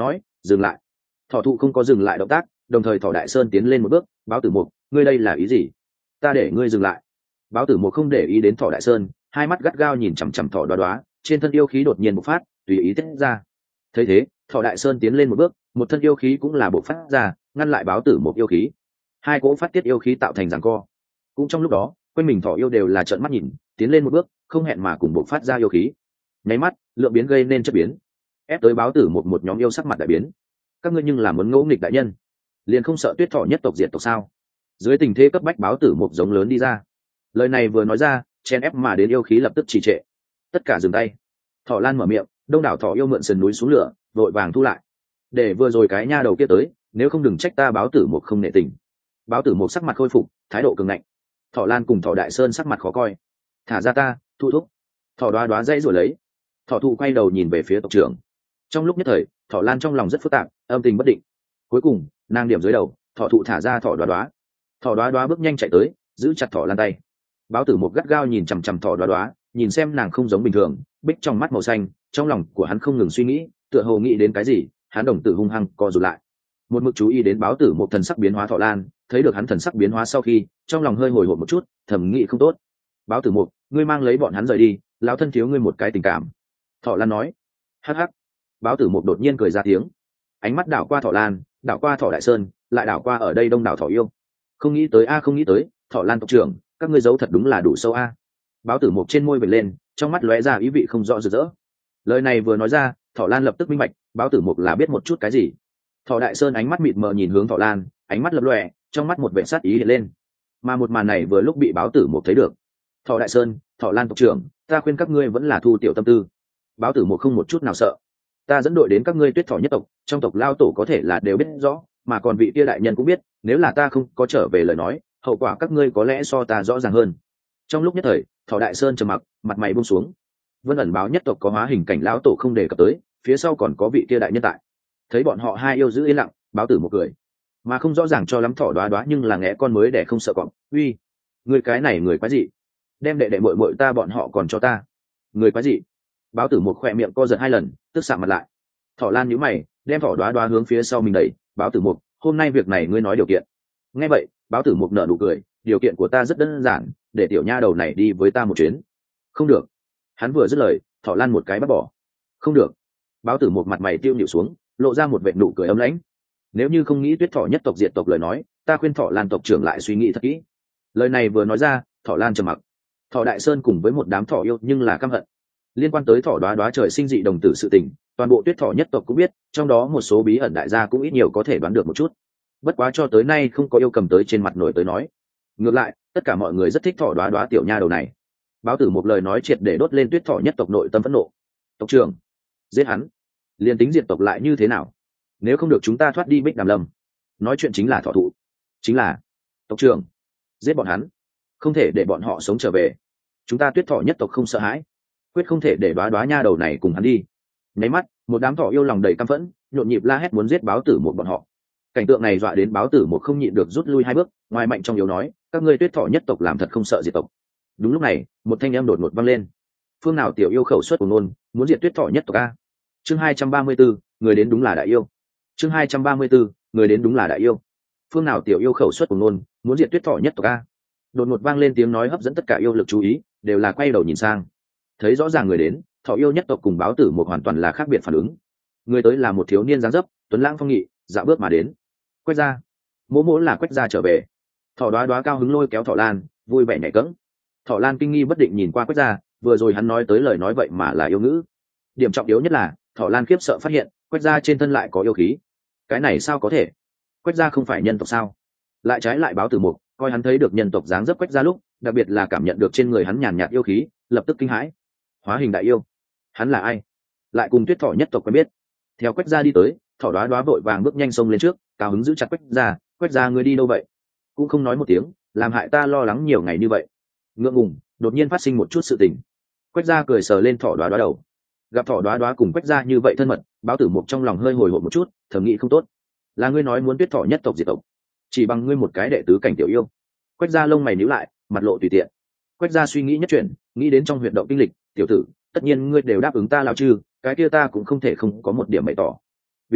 dừng lại. Thỏ thụ không có dừng lại động tác, đồng thời thỏ đại sơn tiến lên một bước. Báo tử mục, ngươi đây là ý gì? Ta để ngươi dừng lại. Báo tử mục không để ý đến thỏ đại sơn, hai mắt gắt gao nhìn chằm chằm thỏ đoá đoá, trên thân yêu khí đột nhiên bộc phát, tùy ý tiết ra. Thấy thế, thỏ đại sơn tiến lên một bước, một thân yêu khí cũng là bộc phát ra, ngăn lại báo tử mục yêu khí. Hai cỗ phát tiết yêu khí tạo thành giằng co. Cũng trong lúc đó, quanh mình thỏ yêu đều là trợn mắt nhìn, tiến lên một bước, không hẹn mà cùng bộc phát ra yêu khí. Nháy mắt, lượng biến gây nên chất biến, ép tới báo tử một nhóm yêu sắc mặt đại biến. Các ngươi nhưng là muốn ngỗ nghịch đại nhân, liền không sợ tuyết thỏ nhất tộc diệt tộc sao? Dưới tình thế cấp bách, báo tử một giống lớn đi ra. Lời này vừa nói ra, chen ép mà đến yêu khí lập tức trì trệ, tất cả dừng tay. Thỏ lan mở miệng, đông đảo thỏ yêu mượn sườn núi xuống lửa, vội vàng thu lại. Để vừa rồi cái nha đầu kia tới, nếu không đừng trách ta báo tử một không nể tình. Báo tử một sắc mặt khôi phục, thái độ cường ngạnh. Thỏ lan cùng thỏ đại sơn sắc mặt khó coi. Thả ra ta, thu thúc. Thỏ đoá đoá dãy rồi lấy. Thỏ thụ quay đầu nhìn về phía tộc trưởng. Trong lúc nhất thời, thỏ lan trong lòng rất phức tạp, âm tình bất định. Cuối cùng, nàng điểm dưới đầu, thỏ thụ thả ra thỏ đoá đoá. Thỏ đoá đoá bước nhanh chạy tới, giữ chặt thỏ lan tay. Báo tử một gắt gao nhìn chằm chằm thỏ đoá đoá, nhìn xem nàng không giống bình thường, bích trong mắt màu xanh. Trong lòng của hắn không ngừng suy nghĩ, tựa hồ nghĩ đến cái gì, hắn đồng tử hung hăng co rụt lại. Một mực chú ý đến báo tử một thần sắc biến hóa thỏ lan, thấy được hắn thần sắc biến hóa sau khi, trong lòng hơi hồi hộp một chút, thầm nghĩ không tốt. Báo tử một, ngươi mang lấy bọn hắn rời đi, lão thân thiếu ngươi một cái tình cảm. Thỏ lan nói. Hắc hắc. Báo tử một đột nhiên cười ra tiếng, ánh mắt đảo qua thỏ lan, đảo qua thỏ đại sơn, lại đảo qua ở đây đông đảo thỏ yêu. Không nghĩ tới a, không nghĩ tới, thỏ lan tộc trưởng, các ngươi giấu thật đúng là đủ sâu a. Báo tử một trên môi vệt lên, trong mắt lóe ra ý vị không rõ rực rỡ. Lời này vừa nói ra, thỏ lan lập tức minh bạch, báo tử một là biết một chút cái gì. Thỏ đại sơn ánh mắt mịt mờ nhìn hướng thỏ lan, ánh mắt lập lòe, trong mắt một vẻ sát ý hiện lên. Mà một màn này vừa lúc bị báo tử một thấy được. Thỏ đại sơn, thỏ lan tộc trưởng, ta khuyên các ngươi vẫn là thu tiểu tâm tư. Báo tử một không một chút nào sợ. Ta dẫn đội đến các ngươi tuyết thỏ nhất tộc, trong tộc lao tổ có thể là đều biết rõ, mà còn vị kia đại nhân cũng biết, nếu là ta không có trở về lời nói, hậu quả các ngươi có lẽ so ta rõ ràng hơn. Trong lúc nhất thời, thỏ đại sơn trầm mặc, mặt mày buông xuống. Vân ẩn báo nhất tộc có hóa hình cảnh lão tổ không đề cập tới, phía sau còn có vị kia đại nhân tại. Thấy bọn họ hai yêu giữ yên lặng, báo tử một cười, mà không rõ ràng cho lắm thỏ đoá đoá nhưng là nghe con mới để không sợ cọp. Uy, người cái này người quái gì, đem đệ đệ muội muội ta bọn họ còn cho ta, người quái gì? Báo tử một khỏe miệng co giật hai lần, tức sạm mặt lại. Thỏ lan nhíu mày, đem thỏ đoá đoá hướng phía sau mình đẩy. Báo tử một, hôm nay việc này ngươi nói điều kiện. Nghe vậy, báo tử một nở nụ cười, điều kiện của ta rất đơn giản, để tiểu nha đầu này đi với ta một chuyến. Không được. Hắn vừa dứt lời, thỏ lan một cái bắt bỏ. Không được. Báo tử một mặt mày tiêu nhịu xuống, lộ ra một vệt nụ cười ấm lãnh. Nếu như không nghĩ tuyết thỏ nhất tộc diệt tộc lời nói, ta khuyên thỏ lan tộc trưởng lại suy nghĩ thật kỹ. Lời này vừa nói ra, thỏ lan trầm mặc. Thỏ đại sơn cùng với một đám thỏ yêu nhưng là căm hận. Liên quan tới thỏ đoá đoá trời sinh dị đồng tử sự tình, toàn bộ tuyết thỏ nhất tộc cũng biết, trong đó một số bí ẩn đại gia cũng ít nhiều có thể đoán được một chút. Bất quá cho tới nay không có yêu cầm tới trên mặt nổi tới nói. Ngược lại, tất cả mọi người rất thích thỏ đoá đoá tiểu nha đầu này. Báo tử một lời nói triệt để đốt lên tuyết thỏ nhất tộc nội tâm phẫn nộ. Tộc trưởng, giết hắn. Liên tính diệt tộc lại như thế nào? Nếu không được chúng ta thoát đi Bích Đàm Lâm. Nói chuyện chính là thỏ thụ. Chính là tộc trưởng, giết bọn hắn, không thể để bọn họ sống trở về. Chúng ta tuyết thỏ nhất tộc không sợ hãi, quyết không thể để đoá đoá nha đầu này cùng hắn đi. Nháy mắt, một đám thỏ yêu lòng đầy căm phẫn, nhộn nhịp la hét muốn giết báo tử một bọn họ. Cảnh tượng này dọa đến báo tử một không nhịn được rút lui hai bước, ngoài mạnh trong yếu nói, các ngươi tuyết thỏ nhất tộc làm thật không sợ diệt tộc. Đúng lúc này, một thanh âm đột ngột vang lên. Phương nào tiểu yêu khẩu xuất của nôn, muốn diệt tuyết thỏ nhất tộc a? Chương 234, người đến đúng là đại yêu. Chương 234, người đến đúng là đại yêu. Phương nào tiểu yêu khẩu xuất của nôn, muốn diệt tuyết thỏ nhất tộc a? Đột ngột vang lên tiếng nói hấp dẫn tất cả yêu lực chú ý, đều là quay đầu nhìn sang. Thấy rõ ràng người đến, thỏ yêu nhất tộc cùng báo tử một hoàn toàn là khác biệt phản ứng. Người tới là một thiếu niên dáng dấp, tuấn lãng phong nghị, dạo bước mà đến. Quách gia, mỗ mỗ là Quách gia trở về. Thỏ đoá đoá cao hứng lôi kéo thỏ lan, vui vẻ nhảy cẫng. Thỏ lan kinh nghi bất định nhìn qua Quách gia, vừa rồi hắn nói tới lời nói vậy mà là yêu ngữ. Điểm trọng yếu nhất là thỏ lan khiếp sợ phát hiện Quách gia trên thân lại có yêu khí. Cái này sao có thể? Quách gia không phải nhân tộc sao? Lại trái lại báo tử mục coi hắn thấy được nhân tộc dáng dấp Quách gia lúc, đặc biệt là cảm nhận được trên người hắn nhàn nhạt yêu khí, lập tức kinh hãi. Hóa hình đại yêu, hắn là ai? Lại cùng tuyết thỏ nhất tộc quen biết. Theo Quách gia đi tới, thỏ đoá đoá vội vàng bước nhanh xông lên trước, cao hứng giữ chặt Quách gia. Quách gia ngươi đi đâu vậy? Cũng không nói một tiếng, làm hại ta lo lắng nhiều ngày như vậy. Ngượng ngùng, đột nhiên phát sinh một chút sự tình. Quách gia cười sờ lên thỏ đoá đoá đầu. Gặp thỏ đoá đoá cùng Quách gia như vậy thân mật, báo tử mục trong lòng hơi hồi hộp một chút, thầm nghĩ không tốt. Là ngươi nói muốn tuyết thỏ nhất tộc diệt tộc, chỉ bằng ngươi một cái đệ tứ cảnh tiểu yêu? Quách gia lông mày nhíu lại, mặt lộ tùy tiện. Quách gia suy nghĩ nhất chuyện, nghĩ đến trong huyệt động kinh lịch, tiểu tử, tất nhiên ngươi đều đáp ứng ta lao chư, cái kia ta cũng không thể không có một điểm bày tỏ. Vì vậy,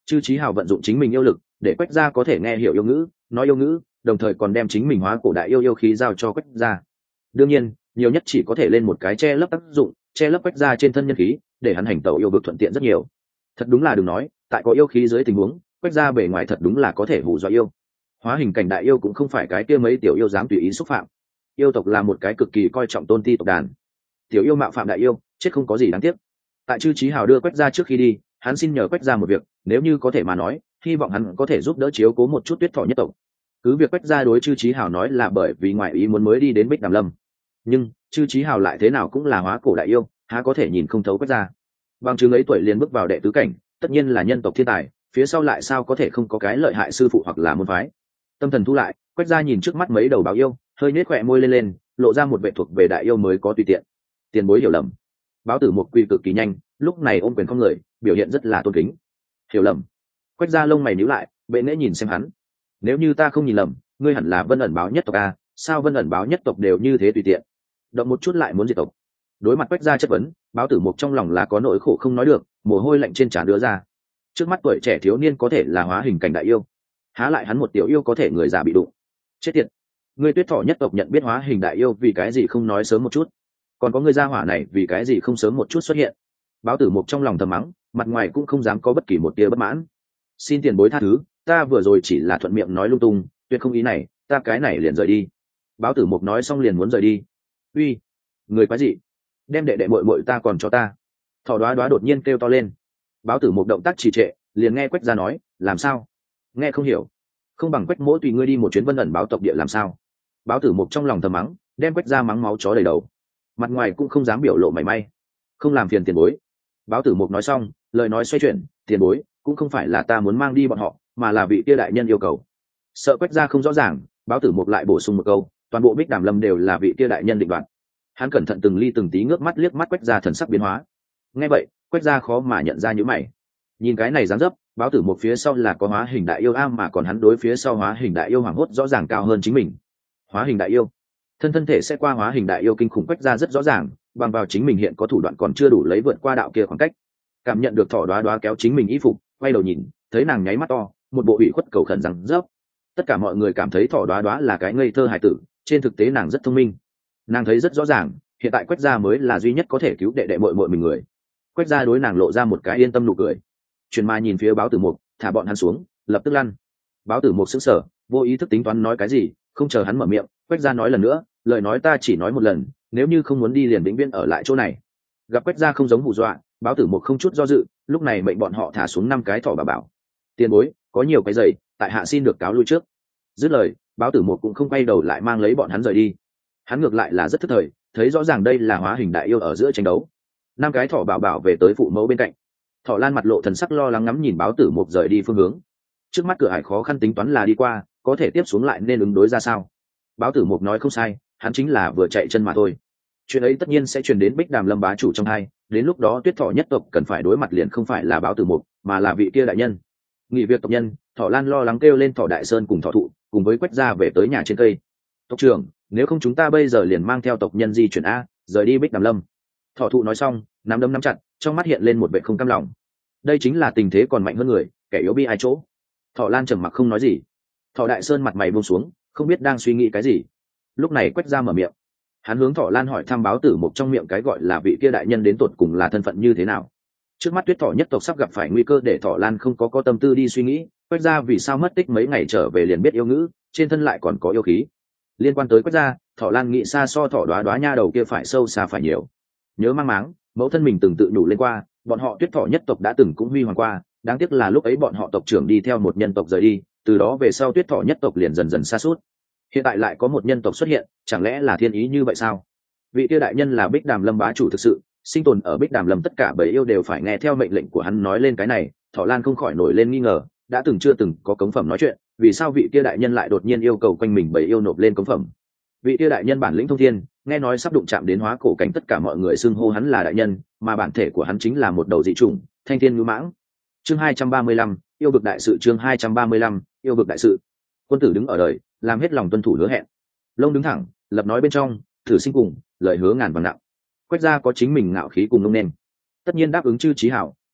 Chư Chí Hào vận dụng chính mình yêu lực để Quách gia có thể nghe hiểu yêu ngữ, nói yêu ngữ, đồng thời còn đem chính mình hóa cổ đại yêu khí giao cho Quách gia. Đương nhiên nhiều nhất chỉ có thể lên một cái che lấp tác dụng, che lấp Quách gia trên thân nhân khí, để hắn hành tẩu yêu vực thuận tiện rất nhiều. Thật đúng là đừng nói, tại có yêu khí dưới tình huống, Quách gia bề ngoài thật đúng là có thể hù dọa yêu. Hóa hình cảnh đại yêu cũng không phải cái kia mấy tiểu yêu dám tùy ý xúc phạm. Yêu tộc là một cái cực kỳ coi trọng tôn ti tộc đàn, tiểu yêu mạo phạm đại yêu chết không có gì đáng tiếc. Tại Chư Chí Hào đưa Quách gia trước khi đi, hắn xin nhờ Quách gia một việc, nếu như có thể mà nói, hy vọng hắn có thể giúp đỡ chiếu cố một chút Tuyết Thỏ nhất tộc. Cứ việc Quách gia đối Chư Chí Hào nói là bởi vì ngoại ý muốn mới đi đến Bích Đàm Lâm, nhưng Chư Chí Hào lại thế nào cũng là hóa cổ đại yêu, há có thể nhìn không thấu Quách gia. Bằng chứng ấy tuổi liền bước vào đệ tứ cảnh, tất nhiên là nhân tộc thiên tài, phía sau lại sao có thể không có cái lợi hại sư phụ hoặc là môn phái. Tâm thần thu lại, Quách gia nhìn trước mắt mấy đầu báo yêu, hơi nhếch khóe môi lên, lộ ra một vẻ thuộc về đại yêu mới có tùy tiện. Tiền bối hiểu lầm. Báo tử một quy cực kỳ nhanh, lúc này ôm quyền không người, biểu hiện rất là tôn kính. Hiểu lầm. Quách gia lông mày nhíu lại, bệ nghễ nhìn xem hắn. Nếu như ta không nhìn lầm, ngươi hẳn là Vân ẩn báo nhất tộc a, sao Vân ẩn báo nhất tộc đều như thế tùy tiện, động một chút lại muốn diệt tộc. Đối mặt Quách gia chất vấn, báo tử mục trong lòng là có nỗi khổ không nói được, mồ hôi lạnh trên trán đưa ra. Trước mắt tuổi trẻ thiếu niên có thể là hóa hình cảnh đại yêu, há lại hắn một tiểu yêu có thể người già bị đụng. Chết tiệt, ngươi Tuyết Thỏ nhất tộc nhận biết hóa hình đại yêu vì cái gì không nói sớm một chút, còn có ngươi gia hỏa này vì cái gì không sớm một chút xuất hiện. Báo tử mục trong lòng thầm mắng, mặt ngoài cũng không dám có bất kỳ một tia bất mãn. Xin tiền bối tha thứ, ta vừa rồi chỉ là thuận miệng nói lung tung, tuyệt không ý này, ta cái này liền rời đi. Báo tử mục nói xong liền muốn rời đi. Uy, người quái gì, đem đệ đệ muội muội ta còn cho ta. Thỏ Đoá Đoá đột nhiên kêu to lên. Báo tử mục động tác trì trệ, liền nghe Quách gia nói, làm sao, nghe không hiểu, không bằng Quách mỗ tùy ngươi đi một chuyến Vân ẩn báo tộc địa làm sao. Báo tử mục trong lòng thầm mắng, đem Quách gia mắng máu chó đầy đầu, mặt ngoài cũng không dám biểu lộ mảy may. Không làm phiền tiền bối. Báo tử mục nói xong, lời nói xoay chuyển, tiền bối cũng không phải là ta muốn mang đi bọn họ, mà là vị kia đại nhân yêu cầu. Sợ Quách gia không rõ ràng, báo tử mục lại bổ sung một câu, toàn bộ Bích Đàm Lâm đều là vị kia đại nhân định đoạt. Hắn cẩn thận từng ly từng tí ngước mắt liếc mắt Quách gia thần sắc biến hóa. Nghe vậy, Quách gia khó mà nhận ra những mày. Nhìn cái này dáng dấp, báo tử mục phía sau là có hóa hình đại yêu a, mà còn hắn đối phía sau hóa hình đại yêu hoảng hốt rõ ràng cao hơn chính mình. Hóa hình đại yêu, thân thể sẽ qua hóa hình đại yêu kinh khủng Quách gia rất rõ ràng, bằng vào chính mình hiện có thủ đoạn còn chưa đủ lấy vượt qua đạo kia khoảng cách. Cảm nhận được Thỏ Đoá Đoá kéo chính mình y phục, quay đầu nhìn, thấy nàng nháy mắt to, một bộ ủy khuất cầu khẩn rằng dốc. Tất cả mọi người cảm thấy Thỏ Đoá Đoá là cái ngây thơ hài tử, trên thực tế nàng rất thông minh. Nàng thấy rất rõ ràng, hiện tại Quách gia mới là duy nhất có thể cứu đệ đệ muội muội mình người. Quách gia đối nàng lộ ra một cái yên tâm nụ cười. Truyền ma nhìn phía báo tử mục, thả bọn hắn xuống, lập tức lăn. Báo tử mục sững sờ, vô ý thức tính toán nói cái gì, không chờ hắn mở miệng, Quách gia nói lần nữa, lời nói ta chỉ nói một lần, nếu như không muốn đi liền vĩnh viễn ở lại chỗ này. Gặp Quách gia không giống hù dọa, báo tử mục không chút do dự, lúc này mệnh bọn họ thả xuống 5 cái thỏ bà bảo. Tiền bối có nhiều cái giày, tại hạ xin được cáo lui trước. Dứt lời, báo tử mục cũng không quay đầu lại mang lấy bọn hắn rời đi. Hắn ngược lại là rất thức thời, thấy rõ ràng đây là hóa hình đại yêu ở giữa tranh đấu. 5 cái thỏ bảo bảo về tới phụ mẫu bên cạnh. Thỏ Lan mặt lộ thần sắc lo lắng ngắm nhìn báo tử mục rời đi phương hướng. Trước mắt cửa ải khó khăn tính toán là đi qua, có thể tiếp xuống lại nên ứng đối ra sao. Báo tử mục nói không sai, hắn chính là vừa chạy chân mà thôi. Chuyện ấy tất nhiên sẽ truyền đến Bích Đàm Lâm bá chủ trong hai, đến lúc đó Tuyết Thỏ nhất tộc cần phải đối mặt liền không phải là báo tử mục, mà là vị kia đại nhân. Nghỉ việc tộc nhân, Thỏ Lan lo lắng kêu lên Thỏ Đại Sơn cùng Thỏ Thụ, cùng với Quách gia về tới nhà trên cây. Tộc trưởng, nếu không chúng ta bây giờ liền mang theo tộc nhân di chuyển a, rời đi Bích Đàm Lâm. Thỏ Thụ nói xong, nắm đấm nắm chặt, trong mắt hiện lên một vẻ không cam lòng. Đây chính là tình thế còn mạnh hơn người, kẻ yếu bi ai chỗ. Thỏ Lan trầm mặc không nói gì. Thỏ Đại Sơn mặt mày buông xuống, không biết đang suy nghĩ cái gì. Lúc này Quách gia mở miệng. Hắn hướng Thỏ Lan hỏi thăm báo tử mục trong miệng cái gọi là vị kia đại nhân đến tột cùng là thân phận như thế nào. Trước mắt Tuyết Thỏ nhất tộc sắp gặp phải nguy cơ để Thỏ Lan không có tâm tư đi suy nghĩ, Quách gia vì sao mất tích mấy ngày trở về liền biết yêu ngữ, trên thân lại còn có yêu khí. Liên quan tới Quách gia, Thỏ Lan nghĩ xa so Thỏ Đoá Đoá nha đầu kia phải sâu xa phải nhiều. Nhớ mang máng, mẫu thân mình từng tự nhủ lên qua, bọn họ Tuyết Thỏ nhất tộc đã từng cũng huy hoàng qua, đáng tiếc là lúc ấy bọn họ tộc trưởng đi theo một nhân tộc rời đi, từ đó về sau Tuyết Thỏ nhất tộc liền dần dần sa sút. Hiện tại lại có một nhân tộc xuất hiện, chẳng lẽ là thiên ý như vậy sao? Vị kia đại nhân là Bích Đàm Lâm bá chủ thực sự, sinh tồn ở Bích Đàm Lâm tất cả bầy yêu đều phải nghe theo mệnh lệnh của hắn. Nói lên cái này, Thỏ Lan không khỏi nổi lên nghi ngờ, đã từng chưa từng có cống phẩm nói chuyện, vì sao vị kia đại nhân lại đột nhiên yêu cầu quanh mình bầy yêu nộp lên cống phẩm? Vị kia đại nhân bản lĩnh thông thiên, nghe nói sắp đụng chạm đến hóa cổ cảnh, tất cả mọi người xưng hô hắn là đại nhân, mà bản thể của hắn chính là một đầu dị chủng, thanh thiên ngưu mãng. Chương 235, yêu vực đại sự. Chương 235, yêu vực đại sự. Quân tử đứng ở đời, làm hết lòng tuân thủ hứa hẹn. Lông đứng thẳng, lập nói bên trong, thử sinh cùng, lời hứa ngàn vàng nặng. Quách gia có chính mình ngạo khí cùng nông nền, tất nhiên đáp ứng Chư Chí Hảo,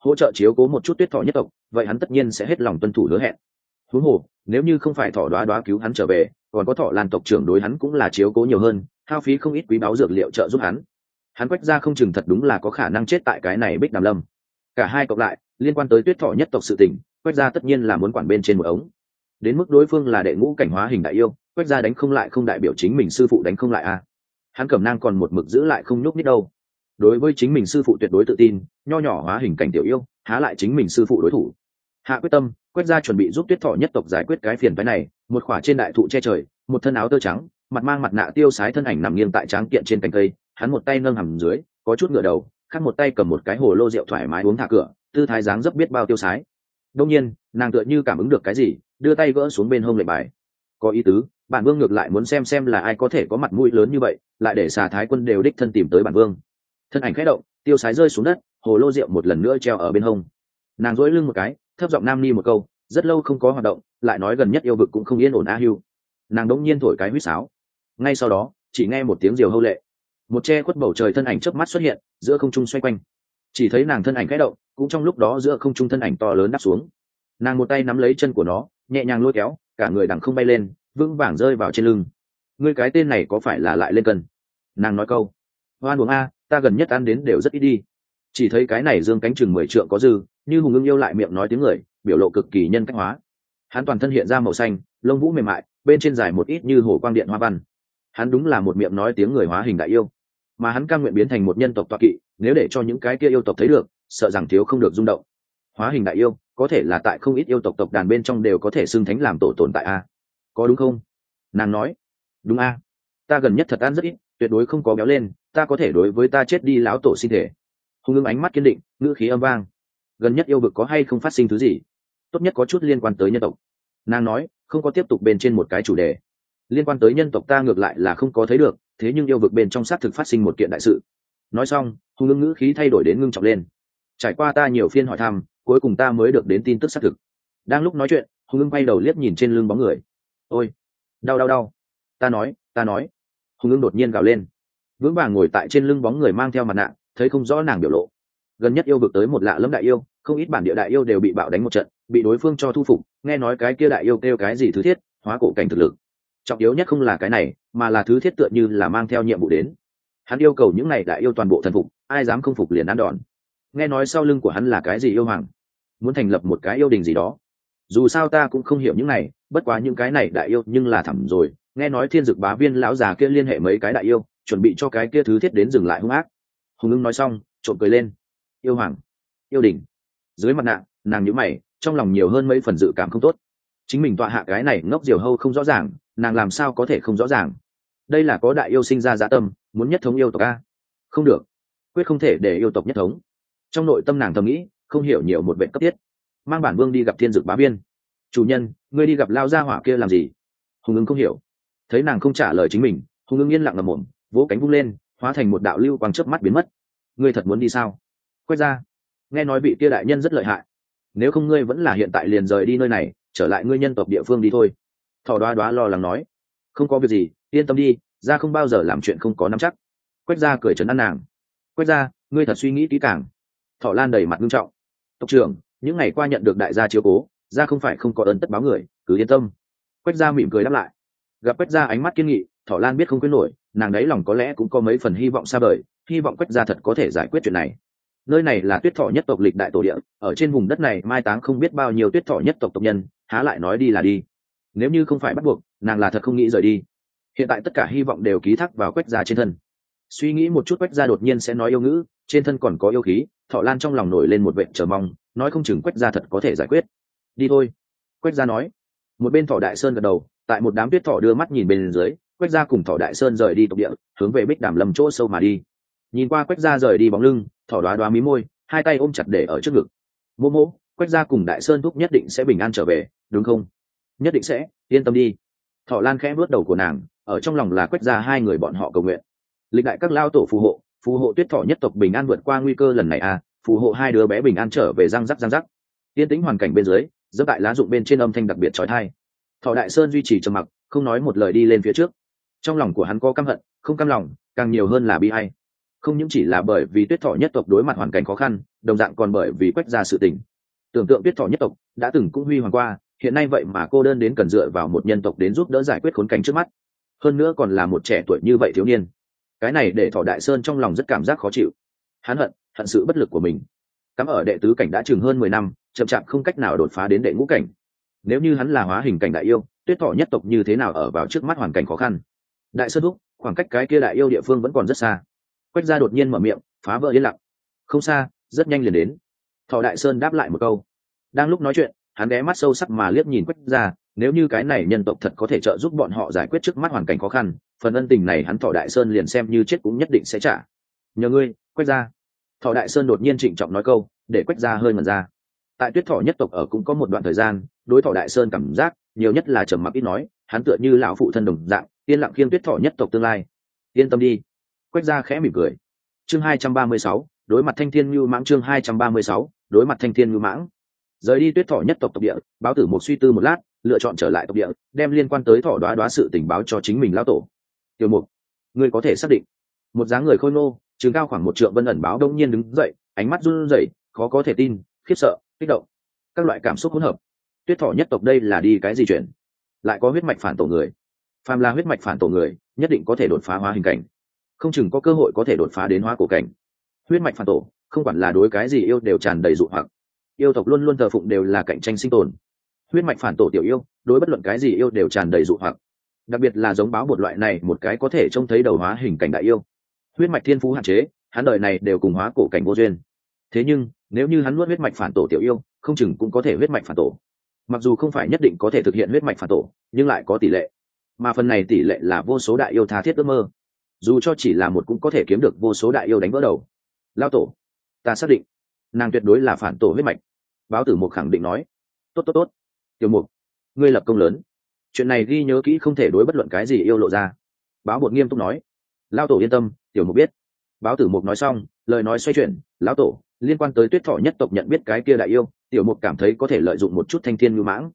hỗ trợ chiếu cố một chút tuyết thọ nhất tộc, vậy hắn tất nhiên sẽ hết lòng tuân thủ hứa hẹn. Huống hồ nếu như không phải thọ đoá đoá cứu hắn trở về, còn có thọ lan tộc trưởng đối hắn cũng là chiếu cố nhiều hơn, hao phí không ít quý báu dược liệu trợ giúp hắn Quách gia không chừng thật đúng là có khả năng chết tại cái này Bích Đàm Lâm. Cả hai cộng lại liên quan tới tuyết thọ nhất tộc sự tình, Quách gia tất nhiên là muốn quản bên trên một ống. Đến mức đối phương là đệ ngũ cảnh hóa hình đại yêu, Quách gia đánh không lại không đại biểu chính mình sư phụ đánh không lại a. Hắn Cẩm Nang còn một mực giữ lại không nhúc nhích đâu. Đối với chính mình sư phụ tuyệt đối tự tin, nho nhỏ hóa hình cảnh tiểu yêu há lại chính mình sư phụ đối thủ. Hạ quyết tâm, Quách gia chuẩn bị giúp tuyết thọ nhất tộc giải quyết cái phiền phái này. Một khỏa trên đại thụ che trời, một thân áo tơ trắng, mặt mang mặt nạ tiêu sái thân ảnh nằm nghiêng tại tráng kiện trên cành cây, hắn một tay nâng hầm dưới, có chút ngửa đầu, khác một tay cầm một cái hồ lô rượu thoải mái uống thả cửa, tư thái dáng dấp biết bao tiêu sái. Đông nhiên nàng tựa như cảm ứng được cái gì, đưa tay gỡ xuống bên hông lệnh bài. Có ý tứ, bản vương ngược lại muốn xem là ai có thể có mặt mũi lớn như vậy, lại để xà thái quân đều đích thân tìm tới bản vương. Thân ảnh khẽ động, tiêu sái rơi xuống đất, hồ lô rượu một lần nữa treo ở bên hông. Nàng duỗi lưng một cái, thấp giọng nam ni một câu, rất lâu không có hoạt động, lại nói gần nhất yêu vực cũng không yên ổn a hưu. Nàng đống nhiên thổi cái huýt sáo. Ngay sau đó chỉ nghe một tiếng diều hâu lệ, một che khuất bầu trời thân ảnh chớp mắt xuất hiện giữa không trung xoay quanh. Chỉ thấy nàng thân ảnh khẽ động, cũng trong lúc đó giữa không trung thân ảnh to lớn đáp xuống. Nàng một tay nắm lấy chân của nó, nhẹ nhàng lôi kéo, cả người đằng không bay lên, vững vàng rơi vào trên lưng. Ngươi cái tên này có phải là lại lên cân? Nàng nói câu. Hoan uống a, ta gần nhất ăn đến đều rất ít đi. Chỉ thấy cái này dương cánh chừng 10 trượng có dư, như hùng ưng yêu lại miệng nói tiếng người, biểu lộ cực kỳ nhân cách hóa. Hắn toàn thân hiện ra màu xanh, lông vũ mềm mại, bên trên dài một ít như hồ quang điện hoa văn. Hắn đúng là một miệng nói tiếng người hóa hình đại yêu, mà hắn cam nguyện biến thành một nhân tộc tọa kỵ, nếu để cho những cái kia yêu tộc thấy được, sợ rằng thiếu không được rung động. Hóa hình đại yêu có thể là tại không ít yêu tộc tộc đàn bên trong đều có thể xưng thánh làm tổ tồn tại a, có đúng không? Nàng nói. Đúng a, ta gần nhất thật ăn rất ít, tuyệt đối không có béo lên, ta có thể đối với ta chết đi lão tổ sinh thể. Hùng ưng ánh mắt kiên định, ngữ khí âm vang. Gần nhất yêu vực có hay không phát sinh thứ gì? Tốt nhất có chút liên quan tới nhân tộc. Nàng nói, không có tiếp tục bên trên một cái chủ đề. Liên quan tới nhân tộc ta ngược lại là không có thấy được, thế nhưng yêu vực bên trong xác thực phát sinh một kiện đại sự. Nói xong, hùng ưng ngữ khí thay đổi đến ngưng trọng lên. Trải qua ta nhiều phiên hỏi thăm, cuối cùng ta mới được đến tin tức xác thực. Đang lúc nói chuyện, hùng ưng quay đầu liếc nhìn trên lưng bóng người. Ôi, đau. Ta nói. Hùng ưng đột nhiên gào lên. Vững vàng ngồi tại trên lưng bóng người mang theo mặt nạ, thấy không rõ nàng biểu lộ. Gần nhất yêu vực tới một lạ lẫm đại yêu, không ít bản địa đại yêu đều bị bạo đánh một trận, bị đối phương cho thu phục. Nghe nói cái kia đại yêu kêu cái gì thứ thiết, hóa cổ cảnh thực lực. Trọng yếu nhất không là cái này, mà là thứ thiết tựa như là mang theo nhiệm vụ đến. Hắn yêu cầu những này đại yêu toàn bộ thần phục, ai dám không phục liền ăn đòn. Nghe nói sau lưng của hắn là cái gì yêu hoàng, muốn thành lập một cái yêu đình gì đó. Dù sao ta cũng không hiểu những này, bất quá những cái này đại yêu nhưng là thẳm rồi. Nghe nói thiên dực bá viên lão già kia liên hệ mấy cái đại yêu, chuẩn bị cho cái kia thứ thiết đến dừng lại hung ác. Hùng ưng nói xong trộm cười lên. Yêu hoàng, yêu đình. Dưới mặt nạ nàng nhíu mày, trong lòng nhiều hơn mấy phần dự cảm không tốt. Chính mình tọa hạ cái này ngốc diều hâu không rõ ràng, nàng làm sao có thể không rõ ràng? Đây là có đại yêu sinh ra dã tâm, muốn nhất thống yêu tộc a. Không được, quyết không thể để yêu tộc nhất thống. Trong nội tâm nàng thầm nghĩ, không hiểu nhiều một vệ cấp thiết. Mang bản vương đi gặp thiên dực bá viên. Chủ nhân, ngươi đi gặp lao gia hỏa kia làm gì? Hùng ưng không hiểu. Thấy nàng không trả lời chính mình, hùng ưng yên lặng ngậm mồm, vỗ cánh vung lên, hóa thành một đạo lưu quang chớp mắt biến mất. Ngươi thật muốn đi sao? Quét ra. Nghe nói vị kia đại nhân rất lợi hại, nếu không ngươi vẫn là hiện tại liền rời đi nơi này, trở lại ngươi nhân tộc địa phương đi thôi. Thỏ đoá đoá lo lắng nói. Không có việc gì, yên tâm đi, ra không bao giờ làm chuyện không có nắm chắc. Quét ra cười trấn an nàng. Quét ra, ngươi thật suy nghĩ kỹ càng. Thỏ lan đầy mặt nghiêm trọng. Tộc trưởng, những ngày qua nhận được đại gia chiếu cố, ra không phải không có ơn tất báo người, cứ yên tâm. Quét ra mỉm cười đáp lại. Gặp Quét ra ánh mắt kiên nghị, Thỏ lan biết không quyết nổi, nàng đấy lòng có lẽ cũng có mấy phần hy vọng xa vời, hy vọng Quét ra thật có thể giải quyết chuyện này. Nơi này là tuyết thọ nhất tộc lịch đại tổ địa, ở trên vùng đất này mai táng không biết bao nhiêu tuyết thọ nhất tộc tộc nhân, há lại nói đi là đi. Nếu như không phải bắt buộc, nàng là thật không nghĩ rời đi. Hiện tại tất cả hy vọng đều ký thác vào Quách gia trên thân. Suy nghĩ một chút, Quách gia đột nhiên sẽ nói yêu ngữ, trên thân còn có yêu khí, Thọ Lan trong lòng nổi lên một vệt chờ mong, nói không chừng Quách gia thật có thể giải quyết. Đi thôi, Quách gia nói. Một bên Thọ Đại Sơn gật đầu, tại một đám tuyết thọ đưa mắt nhìn bên dưới, Quách gia cùng Thọ Đại Sơn rời đi tộc địa, hướng về Bích Đàm Lâm chỗ sâu mà đi. Nhìn qua Quách gia rời đi bóng lưng, Thọ đoá đoá mí môi, hai tay ôm chặt để ở trước ngực. Mô mô, Quách gia cùng Đại Sơn thúc nhất định sẽ bình an trở về, đúng không? Nhất định sẽ, yên tâm đi. Thọ Lan khẽ vuốt đầu của nàng, ở trong lòng là Quách gia hai người bọn họ cầu nguyện. Lịch đại các lao tổ phù hộ tuyết thọ nhất tộc bình an vượt qua nguy cơ lần này a, phù hộ hai đứa bé bình an trở về răng rắc. Yên tĩnh hoàn cảnh bên dưới, dẫm tại lá rụng bên trên âm thanh đặc biệt chói tai. Thọ Đại Sơn duy trì trầm mặc, không nói một lời đi lên phía trước. Trong lòng của hắn có căm hận, không cam lòng, càng nhiều hơn là bi ai. không những chỉ là bởi vì tuyết thọ nhất tộc đối mặt hoàn cảnh khó khăn, đồng dạng còn bởi vì quách gia sự tình. Tưởng tượng tuyết thọ nhất tộc đã từng cũng huy hoàng qua, hiện nay vậy mà cô đơn đến cần dựa vào một nhân tộc đến giúp đỡ giải quyết khốn cảnh trước mắt, hơn nữa còn là một trẻ tuổi như vậy thiếu niên. Cái này để Thọ Đại Sơn trong lòng rất cảm giác khó chịu. Hắn hận sự bất lực của mình. Cắm ở đệ tứ cảnh đã chừng hơn 10 năm, chậm chạp không cách nào đột phá đến đệ ngũ cảnh. Nếu như hắn là hóa hình cảnh đại yêu, tuyết thọ nhất tộc như thế nào ở vào trước mắt hoàn cảnh khó khăn. Đại Sơn thúc, khoảng cách cái kia đại yêu địa phương vẫn còn rất xa. Quách gia đột nhiên mở miệng, phá vỡ yên lặng. Không xa, rất nhanh liền đến. Thọ Đại Sơn đáp lại một câu. Đang lúc nói chuyện, hắn ghé mắt sâu sắc mà liếc nhìn Quách gia, nếu như cái này nhân tộc thật có thể trợ giúp bọn họ giải quyết trước mắt hoàn cảnh khó khăn, phần ân tình này hắn Thọ Đại Sơn liền xem như chết cũng nhất định sẽ trả. Nhờ ngươi, Quách gia. Thọ Đại Sơn đột nhiên trịnh trọng nói câu, để Quách gia hơi ngẩn ra. Tại tuyết thọ nhất tộc ở cũng có một đoạn thời gian, đối Thọ Đại Sơn cảm giác nhiều nhất là trầm mặc ít nói, hắn tựa như lão phụ thân đồng dạng, yên lặng khiêng tuyết thọ nhất tộc tương lai. Yên tâm đi. Quách gia khẽ mỉm cười. Chương 236, đối mặt Thanh Thiên Nưu Mãng. Chương 236, đối mặt Thanh Thiên Nưu Mãng. Rời đi tuyết thọ nhất tộc địa, báo tử một suy tư một lát, lựa chọn trở lại tộc địa, đem liên quan tới thọ đoá sự tình báo cho chính mình lão tổ. Tiểu Mục, ngươi có thể xác định? Một dáng người khôi ngô, trường cao khoảng 1 trượng Vân Ẩn báo đông nhiên đứng dậy, ánh mắt run rẩy, khó có thể tin, khiếp sợ, kích động, các loại cảm xúc hỗn hợp. Tuyết thọ nhất tộc đây là đi cái gì chuyện? Lại có huyết mạch phản tổ người. Phàm là huyết mạch phản tổ người, nhất định có thể đột phá hóa hình cảnh, không chừng có cơ hội có thể đột phá đến hóa cổ cảnh. Huyết mạch phản tổ, không quản là đối cái gì yêu đều tràn đầy dụ hoặc. Yêu tộc luôn luôn thờ phụng đều là cạnh tranh sinh tồn. Huyết mạch phản tổ tiểu yêu, đối bất luận cái gì yêu đều tràn đầy dụ hoặc. Đặc biệt là giống báo bột loại này một cái có thể trông thấy đầu hóa hình cảnh đại yêu. Huyết mạch thiên phú hạn chế, hắn đời này đều cùng hóa cổ cảnh vô duyên. Thế nhưng, nếu như hắn nuốt huyết mạch phản tổ tiểu yêu, không chừng cũng có thể huyết mạch phản tổ. Mặc dù không phải nhất định có thể thực hiện huyết mạch phản tổ, nhưng lại có tỷ lệ. Mà phần này tỷ lệ là vô số đại yêu tha thiết ước mơ. Dù cho chỉ là một cũng có thể kiếm được vô số đại yêu đánh vỡ đầu. Lao tổ, ta xác định, nàng tuyệt đối là phản tổ huyết mạch. Báo tử Mục khẳng định nói. Tốt. Tiểu Mục, ngươi lập công lớn. Chuyện này ghi nhớ kỹ, không thể đối bất luận cái gì yêu lộ ra. Báo Bột nghiêm túc nói. Lao tổ yên tâm, Tiểu Mục biết. Báo tử Mục nói xong, lời nói xoay chuyển. Lão tổ, liên quan tới tuyết thọ nhất tộc nhận biết cái kia đại yêu, Tiểu Mục cảm thấy có thể lợi dụng một chút Thanh Thiên Nưu Mãng.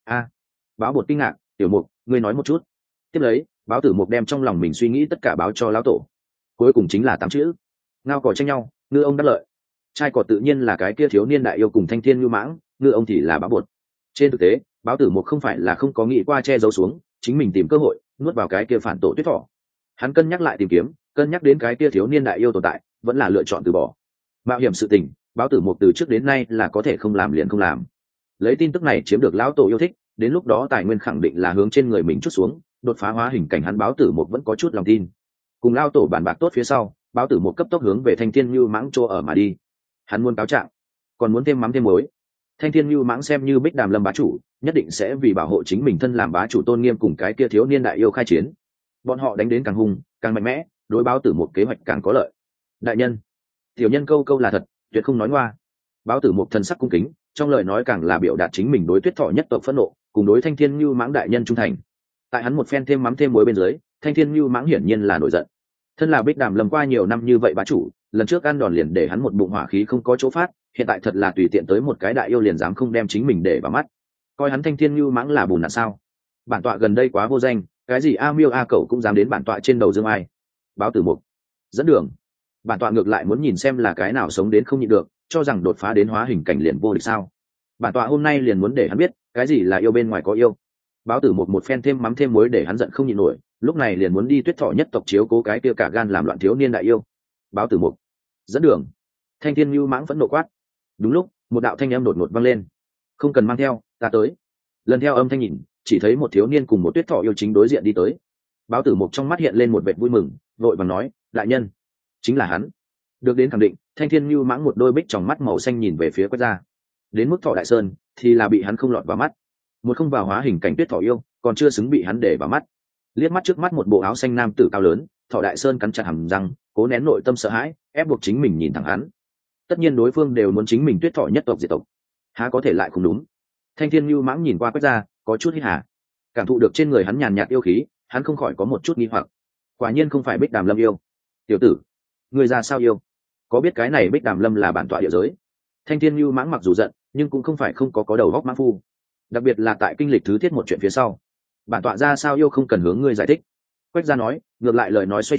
Báo Bột kinh ngạc. Tiểu Mục, ngươi nói một chút. Tiếp lấy, báo tử Mục đem trong lòng mình suy nghĩ tất cả báo cho lão tổ. Cuối cùng chính là 8 chữ: ngao cỏ tranh nhau, ngư ông đắc lợi. Trai cỏ tự nhiên là cái kia thiếu niên đại yêu cùng Thanh Thiên Nưu Mãng, ngư ông thì là báo bột. Trên thực tế, báo tử Mục không phải là không có nghĩ qua che giấu xuống, chính mình tìm cơ hội nuốt vào cái kia phản tổ tuyết thỏ. Hắn cân nhắc lại tìm kiếm, cân nhắc đến cái kia thiếu niên đại yêu tồn tại, vẫn là lựa chọn từ bỏ. Mạo hiểm sự tình, báo tử Mục từ trước đến nay là có thể không làm liền không làm. Lấy tin tức này chiếm được lão tổ yêu thích, đến lúc đó tài nguyên khẳng định là hướng trên người mình chút xuống, đột phá hóa hình cảnh hắn báo tử Mục vẫn có chút lòng tin. Cùng lão tổ bàn bạc tốt phía sau, báo tử Mục cấp tốc hướng về Thanh Thiên Nưu Mãng chỗ ở mà đi. Hắn muốn cáo trạng, còn muốn thêm mắm thêm muối. Thanh Thiên Nưu Mãng xem như Bích Đàm Lâm bá chủ, nhất định sẽ vì bảo hộ chính mình thân làm bá chủ tôn nghiêm cùng cái kia thiếu niên đại yêu khai chiến. Bọn họ đánh đến càng hung, càng mạnh mẽ, đối báo tử Mục kế hoạch càng có lợi. Đại nhân, tiểu nhân câu câu là thật, tuyệt không nói ngoa. Báo tử Mục thần sắc cung kính, trong lời nói càng là biểu đạt chính mình đối tuyết thọ nhất tộc phẫn nộ, cùng đối Thanh Thiên Nưu Mãng đại nhân trung thành. Tại hắn một phen thêm mắm thêm muối bên dưới, Thanh Thiên Nưu Mãng hiển nhiên là nổi giận. Thân là Bích Đàm Lâm qua nhiều năm như vậy bá chủ, lần trước ăn đòn liền để hắn một bụng hỏa khí không có chỗ phát, hiện tại thật là tùy tiện tới một cái đại yêu liền dám không đem chính mình để vào mắt, coi hắn Thanh Thiên Nưu Mãng là bùn nặn sao? Bản tọa gần đây quá vô danh, cái gì a miêu a cẩu cũng dám đến bản tọa trên đầu dương ai. Báo tử Mục, dẫn đường. Bản tọa ngược lại muốn nhìn xem là cái nào sống đến không nhịn được, cho rằng đột phá đến hóa hình cảnh liền vô địch sao? Bản tọa hôm nay liền muốn để hắn biết, cái gì là yêu bên ngoài có yêu. Báo tử Mục một phen thêm mắm thêm muối để hắn giận không nhịn nổi, lúc này liền muốn đi tuyết thọ nhất tộc chiếu cố cái kia cả gan làm loạn thiếu niên đại yêu. Báo tử Mục, dẫn đường. Thanh Thiên Nưu Mãng phẫn nộ quát. Đúng lúc, một đạo thanh âm đột ngột vang lên. Không cần mang theo, ta tới. Lần theo âm thanh nhìn, chỉ thấy một thiếu niên cùng một tuyết thọ yêu chính đối diện đi tới. Báo tử Mục trong mắt hiện lên một vẻ vui mừng, vội vàng nói, đại nhân, chính là hắn. Được đến khẳng định, Thanh Thiên Nưu Mãng một đôi bích tròng mắt màu xanh nhìn về phía Quách gia. Đến mức Thọ Đại Sơn thì là bị hắn không lọt vào mắt. Một không vào hóa hình cảnh tuyết thọ yêu, còn chưa xứng bị hắn để vào mắt. Liếc mắt trước mắt một bộ áo xanh nam tử cao lớn, Thọ Đại Sơn cắn chặt hàm răng, cố nén nội tâm sợ hãi, ép buộc chính mình nhìn thẳng hắn. Tất nhiên đối phương đều muốn chính mình tuyết thọ nhất tộc diệt tộc, há có thể lại không đúng. Thanh Thiên Nưu Mãng nhìn qua Quách gia, có chút hít hà. Cảm thụ được trên người hắn nhàn nhạt yêu khí, hắn không khỏi có một chút nghi hoặc. Quả nhiên không phải Bích Đàm Lâm yêu. Tiểu tử, người ra sao yêu? Có biết cái này Bích Đàm Lâm là bản tọa địa giới? Thanh Thiên Nưu Mãng mặc dù giận, nhưng cũng không phải không có đầu góc mãng phu. Đặc biệt là tại kinh lịch thứ thiết một chuyện phía sau, bản tọa ra sao yêu không cần hướng ngươi giải thích. Quách gia nói, ngược lại lời nói xoay chuyển,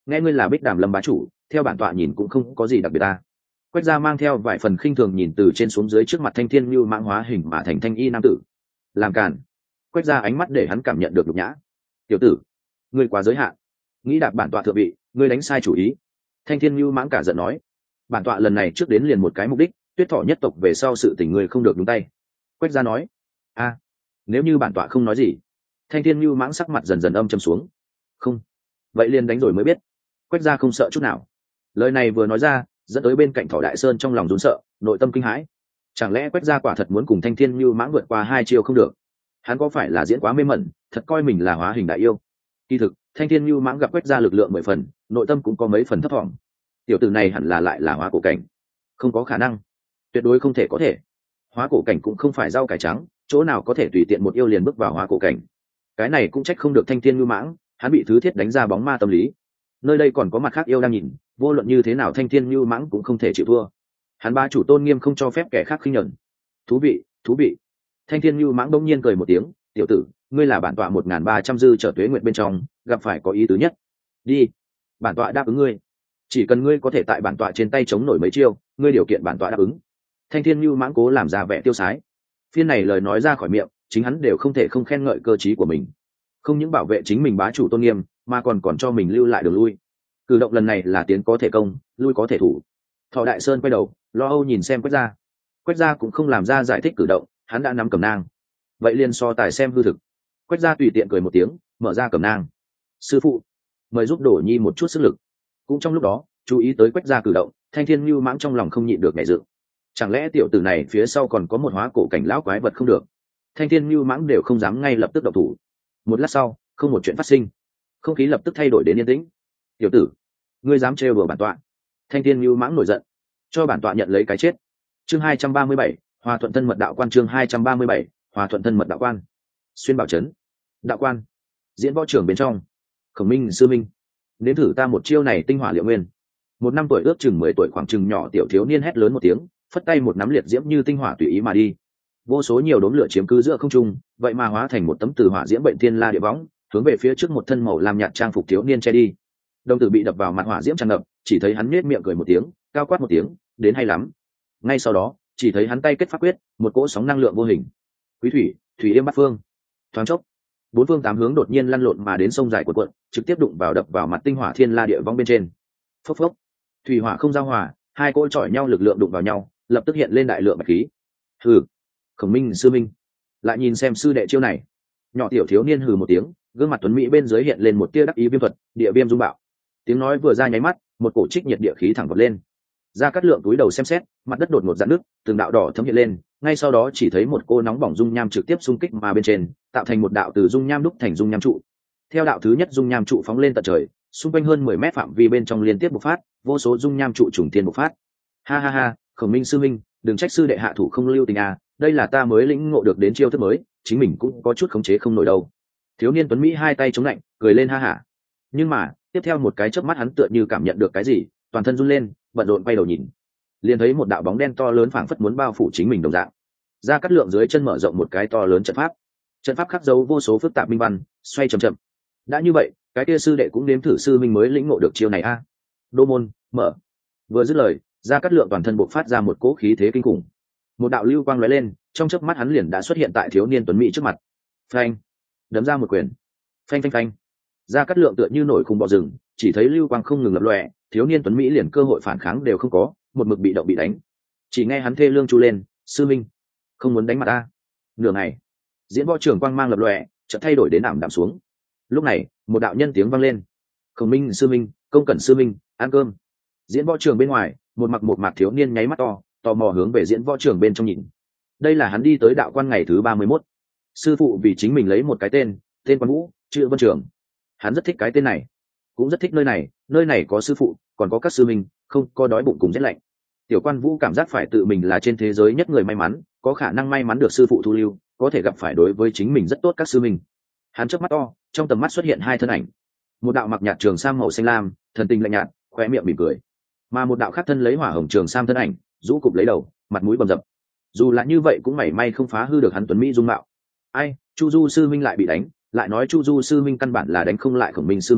nghe ngươi là Bích Đàm Lâm bá chủ, theo bản tọa nhìn cũng không có gì đặc biệt ta. Quách gia mang theo vài phần khinh thường nhìn từ trên xuống dưới trước mặt Thanh Thiên Như Mãng hóa hình mà thành thanh y nam tử. Làm càn. Quách gia ánh mắt để hắn cảm nhận được nhục nhã. Tiểu tử, ngươi quá giới hạn, nghĩ đạp bản tọa thượng vị, ngươi đánh sai chủ ý. Thanh Thiên Như Mãng cả giận nói, bản tọa lần này trước đến liền một cái mục đích, Tuyết Thọ nhất tộc về sau sự tình ngươi không được nhúng tay. Quách gia nói, a, nếu như bản tọa không nói gì. Thanh Thiên Như Mãng sắc mặt dần dần âm trầm xuống. Không, vậy liền đánh rồi mới biết. Quách gia không sợ chút nào. Lời này vừa nói ra, dẫn tới bên cạnh Thọ Đại Sơn trong lòng run sợ, nội tâm kinh hãi. Chẳng lẽ Quách gia quả thật muốn cùng Thanh Thiên Như Mãng vượt qua 2 chiêu không được? Hắn có phải là diễn quá mê mẩn, thật coi mình là hóa hình đại yêu? Kỳ thực, Thanh Thiên Như Mãng gặp Quách gia lực lượng 10 phần, nội tâm cũng có mấy phần thấp vọng. Tiểu tử này hẳn là lại là hóa cổ cảnh. Không có khả năng, tuyệt đối không thể có thể. Hóa cổ cảnh cũng không phải rau cải trắng, chỗ nào có thể tùy tiện một yêu liền bước vào hóa cổ cảnh. Cái này cũng trách không được Thanh Thiên Như Mãng, hắn bị thứ thiết đánh ra bóng ma tâm lý. Nơi đây còn có mặt khác yêu đang nhìn, vô luận như thế nào Thanh Thiên Như Mãng cũng không thể chịu thua. Hắn ba chủ tôn nghiêm không cho phép kẻ khác khinh nhẫn. Thú vị, thú vị. Thanh Thiên Như Mãng bỗng nhiên cười một tiếng, tiểu tử, ngươi là bản tọa 1300 dư trở tuế nguyện bên trong, gặp phải có ý tứ nhất. Đi, bản tọa đáp ứng ngươi. Chỉ cần ngươi có thể tại bản tọa trên tay chống nổi mấy chiêu, ngươi điều kiện bản tọa đáp ứng. Thanh Thiên Như Mãng cố làm ra vẻ tiêu sái. Phiên này lời nói ra khỏi miệng, chính hắn đều không thể không khen ngợi cơ trí của mình. Không những bảo vệ chính mình bá chủ tôn nghiêm, mà còn cho mình lưu lại đường lui. Cử động lần này là tiến có thể công, lui có thể thủ. Thọ Đại Sơn quay đầu, lo âu nhìn xem Quách gia. Quách gia cũng không làm ra giải thích cử động, hắn đã nắm cẩm nang. Vậy liền so tài xem hư thực. Quách gia tùy tiện cười một tiếng, mở ra cẩm nang. Sư phụ, mời giúp Đổ Nhi một chút sức lực. Cũng trong lúc đó, chú ý tới Quách gia cử động, Thanh Thiên Như Mãng trong lòng không nhịn được nhảy dựng. Chẳng lẽ tiểu tử này phía sau còn có một hóa cổ cảnh lão quái vật không được? Thanh Thiên Như Mãng đều không dám ngay lập tức động thủ. Một lát sau, không một chuyện phát sinh, không khí lập tức thay đổi đến yên tĩnh. Tiểu tử, ngươi dám trêu đùa bản tọa? Thanh Thiên Như Mãng nổi giận, cho bản tọa nhận lấy cái chết. Chương 237, Hòa Thuận Thân Mật Đạo Quan. Chương 237, Hòa Thuận Thân Mật Đạo Quan. Xuyên Bảo Trấn, đạo quan, diễn võ trường bên trong. Khổng Minh sư minh, nếm thử ta một chiêu này tinh hỏa liệu nguyên. Một năm tuổi ước chừng 10 tuổi khoảng chừng nhỏ tiểu thiếu niên hét lớn một tiếng, phất tay một nắm liệt diễm như tinh hỏa tùy ý mà đi. Vô số nhiều đốm lửa chiếm cứ giữa không trung, vậy mà hóa thành một tấm từ hỏa diễm bệnh thiên la địa võng, hướng về phía trước một thân màu lam nhạt trang phục thiếu niên che đi. Đồng tử bị đập vào mặt hỏa diễm tràn ngập, chỉ thấy hắn nhếch miệng cười một tiếng, cao quát một tiếng, đến hay lắm. Ngay sau đó, chỉ thấy hắn tay kết pháp quyết, một cỗ sóng năng lượng vô hình. Quý thủy, thủy yêm bát phương. Thoáng chốc, 4 phương 8 hướng đột nhiên lăn lộn mà đến sông dài cuộn cuộn, trực tiếp đụng vào đập vào mặt tinh hỏa thiên la địa võng bên trên. Phốc phốc. Thủy hỏa không giao hòa, hai cỗ chọi nhau lực lượng đụng vào nhau, lập tức hiện lên đại lượng bạch khí. Hừ, Khổng Minh sư minh, lại nhìn xem sư đệ chiêu này. Nhỏ tiểu thiếu niên hừ một tiếng, gương mặt tuấn mỹ bên dưới hiện lên một tia đắc ý viêm thuật, địa viêm dung bạo. Tiếng nói vừa ra nháy mắt, một cổ trích nhiệt địa khí thẳng vọt lên. Gia Cát Lượng túi đầu xem xét, mặt đất đột ngột rạn nứt, từng đạo đỏ thấm hiện lên, ngay sau đó chỉ thấy một cô nóng bỏng dung nham trực tiếp xung kích mà bên trên, tạo thành một đạo từ dung nham đúc thành dung nham trụ. Theo đạo thứ nhất dung nham trụ phóng lên tận trời, xung quanh hơn 10 mét phạm vi bên trong liên tiếp bộc phát, vô số dung nham trụ trùng thiên bộc phát. Ha ha ha, Khổng Minh sư minh, đừng trách sư đệ hạ thủ không lưu tình à, đây là ta mới lĩnh ngộ được đến chiêu thức mới, chính mình cũng có chút khống chế không nổi đâu. Thiếu niên tuấn mỹ hai tay chống lạnh, cười lên ha hả. Nhưng mà, tiếp theo một cái chớp mắt hắn tựa như cảm nhận được cái gì, toàn thân run lên, bận rộn quay đầu nhìn. Liền thấy một đạo bóng đen to lớn phảng phất muốn bao phủ chính mình đồng dạng. Gia Cát Lượng dưới chân mở rộng một cái to lớn trận pháp. Trận pháp khắc dấu vô số phức tạp minh văn, xoay chậm chậm. Đã như vậy, cái kia sư đệ cũng nếm thử sư minh mới lĩnh ngộ được chiêu này a. Đô môn, mở. Vừa dứt lời, Gia Cát Lượng toàn thân bộc phát ra một cỗ khí thế kinh khủng. Một đạo lưu quang lóe lên, trong chớp mắt hắn liền đã xuất hiện tại thiếu niên tuấn mỹ trước mặt. Phanh, đấm ra một quyền. Phanh phanh phanh. Gia Cát Lượng tựa như nổi khung bò rừng, chỉ thấy lưu quang không ngừng lập lòe, thiếu niên tuấn mỹ liền cơ hội phản kháng đều không có, một mực bị động bị đánh. Chỉ nghe hắn thê lương chu lên, sư minh, không muốn đánh mặt ta. Nửa ngày, diễn võ trường quang mang lập lòe, chợt thay đổi đến ảm đạm xuống. Lúc này, một đạo nhân tiếng vang lên. Khổng Minh sư minh, Công Cẩn sư minh, ăn cơm. Diễn võ trường bên ngoài, một mặt thiếu niên nháy mắt to, tò mò hướng về diễn võ trường bên trong nhìn. Đây là hắn đi tới đạo quan ngày thứ 31. Sư phụ vì chính mình lấy một cái tên Quan Vũ, chữ Vân Trường. Hắn rất thích cái tên này, cũng rất thích nơi này có sư phụ, còn có các sư minh, không có đói bụng cùng rét lạnh. Tiểu Quan Vũ cảm giác phải tự mình là trên thế giới nhất người may mắn, có khả năng may mắn được sư phụ thu lưu, có thể gặp phải đối với chính mình rất tốt các sư minh. Hắn chớp mắt to, trong tầm mắt xuất hiện hai thân ảnh. Một đạo mặc nhạt trường sam màu xanh lam, thần tình lạnh nhạt, khóe miệng mỉm cười. Mà một đạo khác thân lấy hỏa hồng trường sam thân ảnh, rũ cụp lấy đầu, mặt mũi bầm dập. Dù là như vậy cũng mảy may không phá hư được hắn tuấn mỹ dung mạo. Ai, Chu Du sư minh lại bị đánh, lại nói Chu Du sư minh căn bản là đánh không lại Khổng Minh sư minh,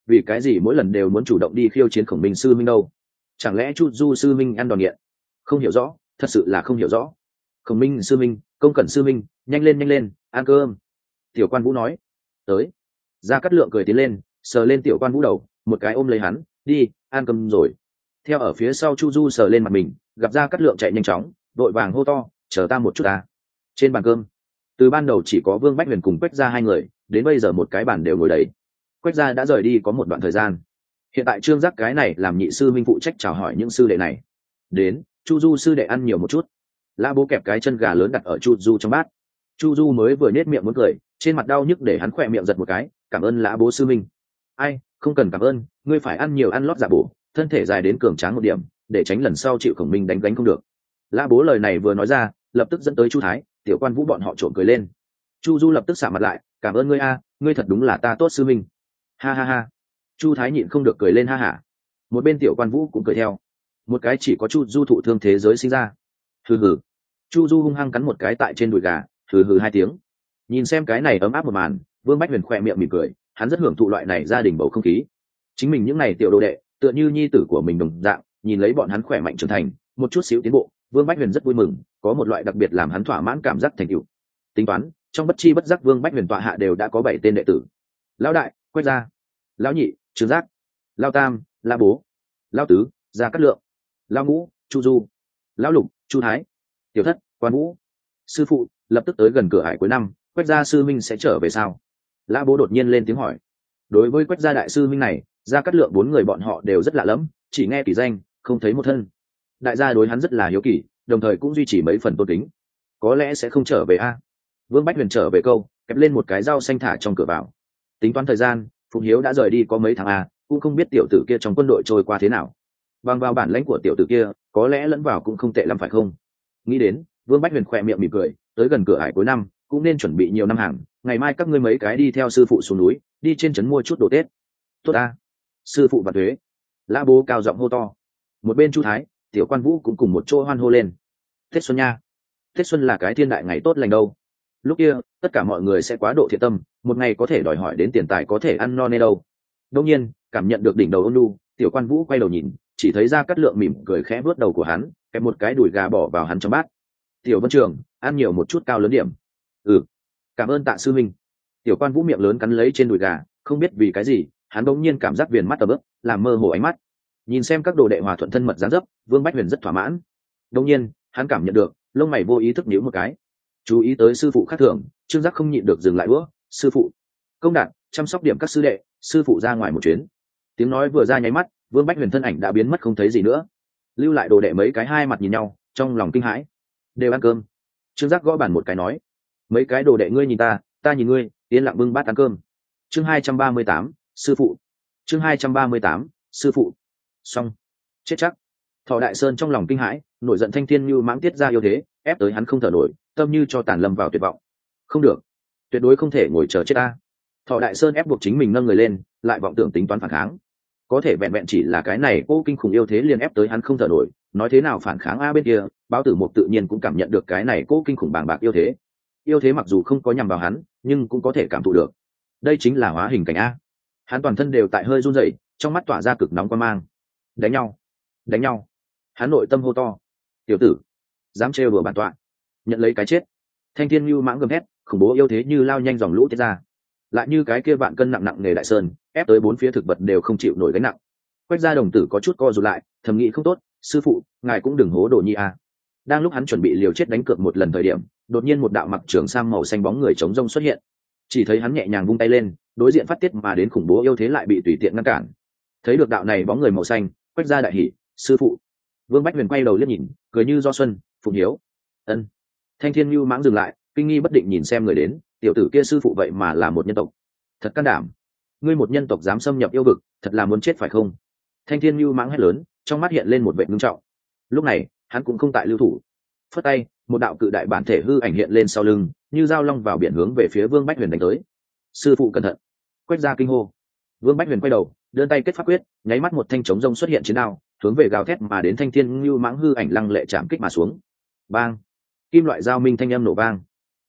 vì cái gì mỗi lần đều muốn chủ động đi khiêu chiến Khổng Minh sư minh đâu? Chẳng lẽ Chu Du sư minh ăn đòn nghiện? Không hiểu rõ, thật sự là không hiểu rõ. Khổng Minh sư minh, Công Cẩn sư minh, nhanh lên ăn cơm. Tiểu Quan Vũ nói. Tới. Gia Cát Lượng cười tiến lên, sờ lên Tiểu Quan Vũ đầu, một cái ôm lấy hắn, đi ăn cơm rồi. Theo ở phía sau Chu Du sờ lên mặt mình, gặp Gia Cát Lượng chạy nhanh chóng, đội vàng hô to, chờ ta một chút ta. Trên bàn cơm, từ ban đầu chỉ có Vương Bách Huyền cùng Quách Gia hai người, đến bây giờ một cái bàn đều ngồi đầy. Quách Gia đã rời đi có một đoạn thời gian, hiện tại Trương Giác cái này làm nhị sư minh phụ trách chào hỏi những sư đệ này. Đến, Chu Du sư đệ ăn nhiều một chút. Lã Bố kẹp cái chân gà lớn đặt ở Chu Du trong bát. Chu Du mới vừa nết miệng muốn cười, trên mặt đau nhức để hắn khỏe miệng giật một cái, cảm ơn Lã Bố sư minh. Ai, không cần cảm ơn, ngươi phải ăn nhiều ăn lót giả bổ, thân thể dài đến cường tráng một điểm, để tránh lần sau chịu Khổng Minh đánh gánh không được. Lã Bố lời này vừa nói ra, lập tức dẫn tới Chu Thái, Tiểu Quan Vũ bọn họ trộm cười lên. Chu Du lập tức xả mặt lại, cảm ơn ngươi a, ngươi thật đúng là ta tốt sư minh. Ha ha ha. Chu Thái nhịn không được cười lên ha hả. Một bên Tiểu Quan Vũ cũng cười theo. Một cái chỉ có Chu Du thụ thương thế giới sinh ra. Hừ hừ. Chu Du hung hăng cắn một cái tại trên đùi gà, hừ hừ hai tiếng. Nhìn xem cái này ấm áp một màn, Vương Bách Huyền khỏe miệng mỉm cười, hắn rất hưởng thụ loại này gia đình bầu không khí. Chính mình những này tiểu đồ đệ, tựa như nhi tử của mình đồng dạng, nhìn lấy bọn hắn khỏe mạnh trưởng thành, một chút xíu tiến bộ, Vương Bách Huyền rất vui mừng, có một loại đặc biệt làm hắn thỏa mãn cảm giác thành tựu. Tính toán, trong bất chi bất giác Vương Bách Huyền tọa hạ đều đã có 7 tên đệ tử. Lão đại, Quách Gia; lão nhị, Trương Giác; lão tam, Lã Bố; lão tứ, Gia Cát Lượng; lão ngũ, Chu Du; lão lục, Chu Thái; tiểu thất, Quan Vũ. Sư phụ, lập tức tới gần cửa ải cuối năm, Quách Gia sư minh sẽ trở về sao? Lã Bố đột nhiên lên tiếng hỏi. Đối với Quách Gia đại sư minh này, Gia Cát Lượng 4 người bọn họ đều rất lạ lẫm, chỉ nghe kỳ danh, không thấy một thân. Đại gia đối hắn rất là hiếu kỳ, đồng thời cũng duy trì mấy phần tôn kính. Có lẽ sẽ không trở về a. Vương Bách Huyền trở về câu, kẹp lên một cái rau xanh thả trong cửa vào. Tính toán thời gian, Phụng Hiếu đã rời đi có mấy tháng a, cũng không biết tiểu tử kia trong quân đội trôi qua thế nào. Bằng vào bản lãnh của tiểu tử kia, có lẽ lẫn vào cũng không tệ lắm phải không? Nghĩ đến, Vương Bách Huyền khỏe miệng mỉm cười, tới gần cửa ải cuối năm, cũng nên chuẩn bị nhiều năm hàng, ngày mai các ngươi mấy cái đi theo sư phụ xuống núi, đi trên trấn mua chút đồ Tết. Tốt a. Sư phụ và thuế. Lã Bố cao giọng hô to. Một bên Chu Thái, Tiểu Quan Vũ cũng cùng một chỗ hoan hô lên. Tết xuân nha. Tết xuân là cái thiên đại ngày tốt lành đâu. Lúc kia, tất cả mọi người sẽ quá độ thiện tâm, một ngày có thể đòi hỏi đến tiền tài có thể ăn no nê đâu. Đương nhiên, cảm nhận được đỉnh đầu ôn nhu, Tiểu Quan Vũ quay đầu nhìn, chỉ thấy Gia Cát Lượng mỉm cười khẽ vuốt đầu của hắn, kẹp một cái đùi gà bỏ vào hắn trong bát. Tiểu Vân Trường, ăn nhiều một chút cao lớn điểm. Ừ, cảm ơn Tạ sư minh. Tiểu Quan Vũ miệng lớn cắn lấy trên đùi gà, không biết vì cái gì, hắn bỗng nhiên cảm giác viền mắt tầm ướp, làm mơ hồ ánh mắt. Nhìn xem các đồ đệ hòa thuận thân mật dáng dấp, Vương Bách Huyền rất thỏa mãn. Đương nhiên, hắn cảm nhận được, lông mày vô ý thức nhíu một cái. Chú ý tới sư phụ khác thường, Trương Giác không nhịn được dừng lại bữa. Sư phụ, công đạt, chăm sóc điểm các sư đệ, sư phụ ra ngoài một chuyến. Tiếng nói vừa ra nháy mắt, Vương Bách Huyền thân ảnh đã biến mất không thấy gì nữa. Lưu lại đồ đệ mấy cái hai mặt nhìn nhau, trong lòng kinh hãi. Đều ăn cơm. Trương Giác gõ bàn một cái nói, mấy cái đồ đệ ngươi nhìn ta, ta nhìn ngươi, yên lặng bưng bát ăn cơm. Chương 238, sư phụ. Chương 238, sư phụ. Xong. Chết chắc. Thọ Đại Sơn trong lòng kinh hãi, nổi giận thanh thiên như mãng tiết ra yêu thế, ép tới hắn không thở nổi, tâm như cho tàn lâm vào tuyệt vọng. Không được, tuyệt đối không thể ngồi chờ chết ta. Thọ Đại Sơn ép buộc chính mình nâng người lên, lại vọng tưởng tính toán phản kháng. Có thể vẹn vẹn chỉ là cái này cô kinh khủng yêu thế liền ép tới hắn không thở nổi, nói thế nào phản kháng a bên kia, Báo Tử Mục tự nhiên cũng cảm nhận được cái này cô kinh khủng bàng bạc yêu thế. Yêu thế mặc dù không có nhằm vào hắn, nhưng cũng có thể cảm thụ được. Đây chính là hóa hình cảnh a. Hắn toàn thân đều tại hơi run rẩy, trong mắt tỏa ra cực nóng quan mang. Đánh nhau, đánh nhau. Hắn nội tâm hô to, tiểu tử, dám trêu đùa bản tọa, nhận lấy cái chết. Thanh thiên như mãng gầm thét, khủng bố yêu thế như lao nhanh dòng lũ tiết ra, lại như cái kia vạn cân nặng nặng nề đại sơn, ép tới bốn phía thực vật đều không chịu nổi gánh nặng. Quách Gia đồng tử có chút co rụt lại, thầm nghĩ không tốt, sư phụ, ngài cũng đừng hố đồ nhi a. Đang lúc hắn chuẩn bị liều chết đánh cược một lần thời điểm, đột nhiên một đạo mặc trường sam màu xanh bóng người chống rông xuất hiện. Chỉ thấy hắn nhẹ nhàng vung tay lên, đối diện phát tiết mà đến khủng bố yêu thế lại bị tùy tiện ngăn cản. Thấy được đạo này bóng người màu xanh, Quách Gia đại hỉ, sư phụ. Vương Bách Huyền quay đầu liếc nhìn, cười như do xuân, Phụng Hiếu. Ân. Thanh thiên như mãng dừng lại, kinh nghi bất định nhìn xem người đến, tiểu tử kia sư phụ vậy mà là một nhân tộc, thật can đảm. Ngươi một nhân tộc dám xâm nhập yêu vực, thật là muốn chết phải không? Thanh thiên như mãng hét lớn, trong mắt hiện lên một vẻ ngưng trọng. Lúc này hắn cũng không tại lưu thủ, phất tay, một đạo cự đại bản thể hư ảnh hiện lên sau lưng, như dao long vào biển hướng về phía Vương Bách Huyền đánh tới. Sư phụ cẩn thận. Quách Gia kinh hô. Vương Bách Huyền quay đầu, đơn tay kết pháp quyết, nháy mắt một thanh chống rông xuất hiện chiến đao, hướng về gào thét mà đến thanh thiên như mãng hư ảnh lăng lệ chạm kích mà xuống. Bang! Kim loại dao minh thanh âm nổ vang.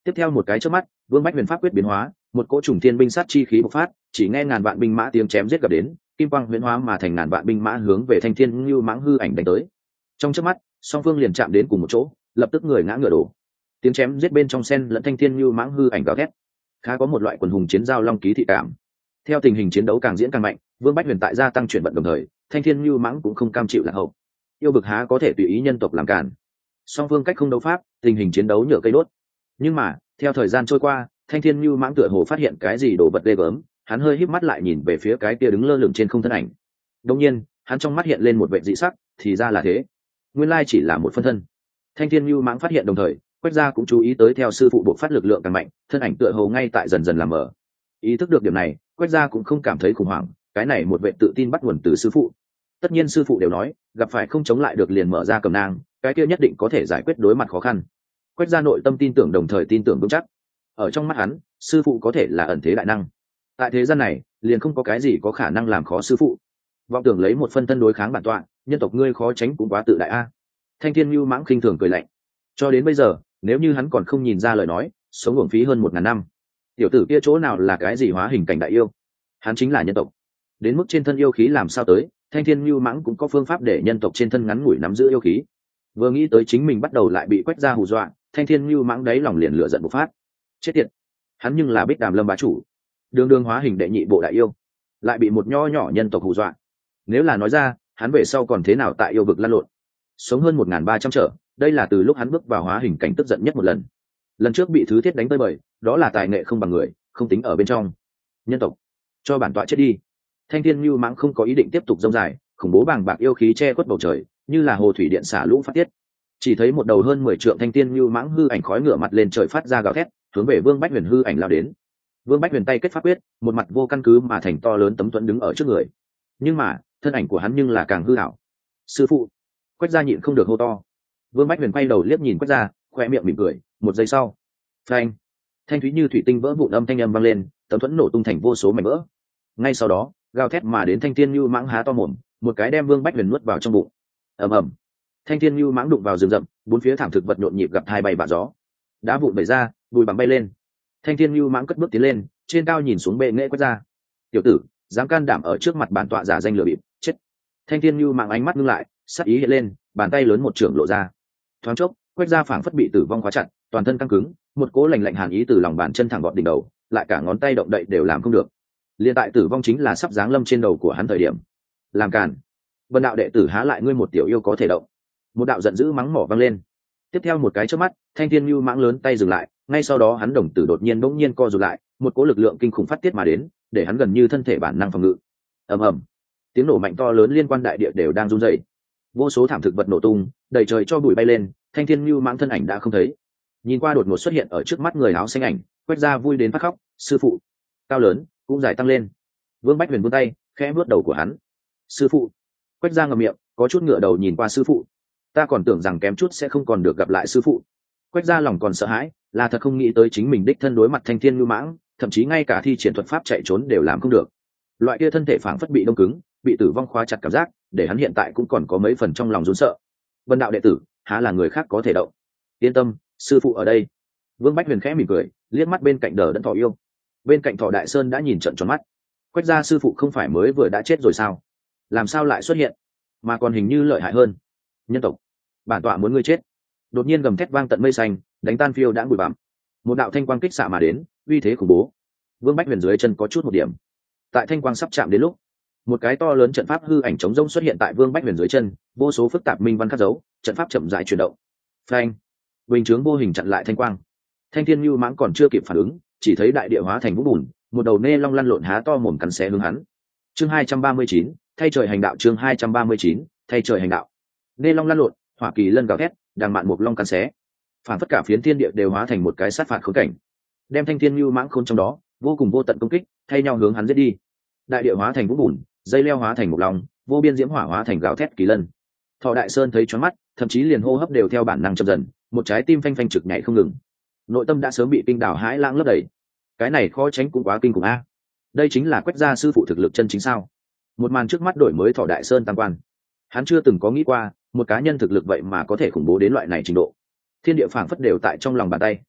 Tiếp theo một cái chớp mắt, Vương Bách Huyền pháp quyết biến hóa, một cỗ trùng thiên binh sát chi khí bộc phát, chỉ nghe ngàn vạn binh mã tiếng chém giết gặp đến, kim quang huyễn hóa mà thành ngàn vạn binh mã hướng về Thanh Thiên Nưu Mãng hư ảnh đánh tới. Trong chớp mắt, song phương liền chạm đến cùng một chỗ, lập tức người ngã ngựa đổ. Tiếng chém giết bên trong sen lẫn Thanh Thiên Nưu Mãng hư ảnh gào thét, khá có một loại quần hùng chiến giao long ký thị cảm. Theo tình hình chiến đấu càng diễn càng mạnh, Vương Bách Huyền tại gia tăng chuyển vận đồng thời, Thanh Thiên Nưu Mãng cũng không cam chịu lạc hậu. Yêu bực há có thể tùy ý nhân tộc làm cản. Song phương cách không đấu pháp, tình hình chiến đấu nhựa cây đốt. Nhưng mà, theo thời gian trôi qua, Thanh Thiên Nưu Mãng tựa hồ phát hiện cái gì đồ vật ghê gớm, hắn hơi híp mắt lại nhìn về phía cái kia đứng lơ lửng trên không thân ảnh. Đột nhiên, hắn trong mắt hiện lên một vẻ dị sắc, thì ra là thế. Nguyên lai chỉ là một phân thân. Thanh Thiên Nưu Mãng phát hiện đồng thời, Quách Gia cũng chú ý tới theo sư phụ buộc phát lực lượng càng mạnh, thân ảnh tựa hồ ngay tại dần dần làm mờ. Ý thức được điểm này, Quách Gia cũng không cảm thấy khủng hoảng, cái này một vệ tự tin bắt nguồn từ sư phụ. Tất nhiên sư phụ đều nói, gặp phải không chống lại được liền mở ra cầm nang, cái kia nhất định có thể giải quyết đối mặt khó khăn. Quách Gia nội tâm tin tưởng đồng thời tin tưởng vững chắc. Ở trong mắt hắn, sư phụ có thể là ẩn thế đại năng. Tại thế gian này, liền không có cái gì có khả năng làm khó sư phụ. Vọng tưởng lấy một phân thân đối kháng bản tọa, nhân tộc ngươi khó tránh cũng quá tự đại a. Thanh Thiên Nưu Mãng khinh thường cười lạnh. Cho đến bây giờ, nếu như hắn còn không nhìn ra lời nói, sống uổng phí hơn 1000 năm. Tiểu tử kia chỗ nào là cái gì hóa hình cảnh đại yêu, hắn chính là nhân tộc. Đến mức trên thân yêu khí làm sao tới, Thanh Thiên Nưu Mãng cũng có phương pháp để nhân tộc trên thân ngắn ngủi nắm giữ yêu khí. Vừa nghĩ tới chính mình bắt đầu lại bị Quách Gia hù dọa, Thanh Thiên Nưu Mãng đáy lòng liền lửa giận bộc phát. Chết tiệt, hắn nhưng là Bích Đàm Lâm bá chủ, đường đường hóa hình đệ nhị bộ đại yêu, lại bị một nho nhỏ nhân tộc hù dọa. Nếu là nói ra, hắn về sau còn thế nào tại yêu vực lăn lộn, sống hơn 1300 trở, đây là từ lúc hắn bước vào hóa hình cảnh tức giận nhất một lần. Lần trước bị thứ thiết đánh tơi bời, đó là tài nghệ không bằng người, không tính ở bên trong. Nhân tộc, cho bản tọa chết đi. Thanh Thiên Nưu Mãng không có ý định tiếp tục dông dài, khủng bố bàng bạc yêu khí che khuất bầu trời, như là hồ thủy điện xả lũ phát tiết. Chỉ thấy một đầu hơn 10 trượng Thanh Thiên Nưu Mãng hư ảnh khói ngửa mặt lên trời phát ra gào thét, hướng về Vương Bách Huyền hư ảnh lao đến. Vương Bách Huyền tay kết pháp quyết, một mặt vô căn cứ mà thành to lớn tấm thuẫn đứng ở trước người. Nhưng mà, thân ảnh của hắn nhưng là càng hư ảo. Sư phụ! Quách Gia nhịn không được hô to. Vương Bách Huyền quay đầu liếc nhìn Quách Gia, khoe miệng mỉm cười. Một giây sau, phanh! Thanh thúy như thủy tinh vỡ vụn âm thanh âm vang lên, tấm thuẫn nổ tung thành vô số mảnh vỡ. Ngay sau đó, gào thét mà đến Thanh Thiên Nưu Mãng há to mồm, một cái đem Vương Bách Huyền nuốt vào trong bụng. Ầm ầm! Thanh Thiên Nưu Mãng đụng vào rừng rậm, bốn phía thảm thực vật nhộn nhịp gặp hai bay bạ gió. Đá vụn bể ra, bụi bặm bay lên. Thanh Thiên Nưu Mãng cất bước tiến lên, trên cao nhìn xuống bệ nghệ Quách Gia. Tiểu tử, dám can đảm ở trước mặt bản tọa giả danh lừa bịp, chết. Thanh Thiên Nưu Mãng ánh mắt ngưng lại, sắc ý hiện lên, bàn tay lớn một trưởng lộ ra. Thoáng chốc, Quách Gia phảng phất bị tử vong khóa chặt, toàn thân căng cứng, một cỗ lạnh lạnh hàn ý từ lòng bàn chân thẳng gọn đỉnh đầu, lại cả ngón tay động đậy đều làm không được. Liên tại tử vong chính là sắp giáng lâm trên đầu của hắn thời điểm. Làm càn! Vân đạo đệ tử há lại ngươi một tiểu yêu có thể động. Một đạo giận dữ mắng mỏ vang lên. Tiếp theo một cái chớp mắt, Thanh Thiên Nưu Mãng lớn tay dừng lại, ngay sau đó hắn đồng tử đột nhiên bỗng nhiên co rụt lại, một cỗ lực lượng kinh khủng phát tiết mà đến, để hắn gần như thân thể bản năng phòng ngự. Ầm ầm! Tiếng nổ mạnh to lớn liên quan đại địa đều đang rung rẩy. Vô số thảm thực vật nổ tung, đầy trời cho bụi bay lên, Thanh Thiên Nưu Mãng thân ảnh đã không thấy. Nhìn qua đột ngột xuất hiện ở trước mắt người áo xanh ảnh, Quách Gia vui đến phát khóc. Sư phụ! Cao lớn, cũng dài tăng lên. Vương Bách Huyền vươn tay, khẽ vuốt đầu của hắn. Sư phụ! Quách Gia ngậm miệng, có chút ngửa đầu nhìn qua sư phụ. Ta còn tưởng rằng kém chút sẽ không còn được gặp lại sư phụ. Quách Gia lòng còn sợ hãi, là thật không nghĩ tới chính mình đích thân đối mặt Thanh Thiên Nưu Mãng, thậm chí ngay cả thi triển thuật pháp chạy trốn đều làm không được. Loại kia thân thể phảng phất bị đông cứng, bị tử vong khóa chặt cảm giác, để hắn hiện tại cũng còn có mấy phần trong lòng run sợ. Vân đạo đệ tử, há là người khác có thể động. Yên tâm, sư phụ ở đây. Vương Bách Huyền khẽ mỉm cười, liếc mắt bên cạnh Đờ Đẫn Thỏ Yêu. Bên cạnh Thỏ Đại Sơn đã nhìn trợn tròn mắt. Quách Gia sư phụ không phải mới vừa đã chết rồi sao? Làm sao lại xuất hiện, mà còn hình như lợi hại hơn. Nhân tộc, bản tọa muốn ngươi chết. Đột nhiên gầm thét vang tận mây xanh, đánh tan phiêu đã bụi bặm. Một đạo thanh quang kích xạ mà đến, uy thế khủng bố. Vương Bách Huyền dưới chân có chút một điểm. Tại thanh quang sắp chạm đến lúc, một cái to lớn trận pháp hư ảnh chống rông xuất hiện tại Vương Bách Huyền dưới chân, vô số phức tạp minh văn khắc dấu, trận pháp chậm rãi chuyển động. Phanh! Bình chướng vô hình chặn lại thanh quang. Thanh Thiên Nưu Mãng còn chưa kịp phản ứng, chỉ thấy đại địa hóa thành vũng bùn, một đầu nê long lăn lộn há to mồm cắn xé hướng hắn. Chương 239, thay trời hành đạo. Chương 239, thay trời hành đạo. Nê long lăn lộn, hỏa kỳ lân gào thét, đằng mạn một long cắn xé. Phản tất cả phiến thiên địa đều hóa thành một cái sát phạt khốn cảnh, đem Thanh Thiên Nưu Mãng khốn trong đó, vô cùng vô tận công kích, thay nhau hướng hắn giết đi. Đại địa hóa thành vũng bùn, dây leo hóa thành một long, vô biên diễm hỏa hóa thành gào thét kỳ lân. Thọ Đại Sơn thấy choáng mắt, thậm chí liền hô hấp đều theo bản năng chậm dần, một trái tim phanh phanh trực nhảy không ngừng. Nội tâm đã sớm bị kinh đảo hãi lãng lấp đầy. Cái này khó tránh cũng quá kinh khủng a. Đây chính là Quách Gia sư phụ thực lực chân chính sao? Một màn trước mắt đổi mới Thọ Đại Sơn tăng quan. Hắn chưa từng có nghĩ qua, một cá nhân thực lực vậy mà có thể khủng bố đến loại này trình độ. Thiên địa phảng phất đều tại trong lòng bàn tay.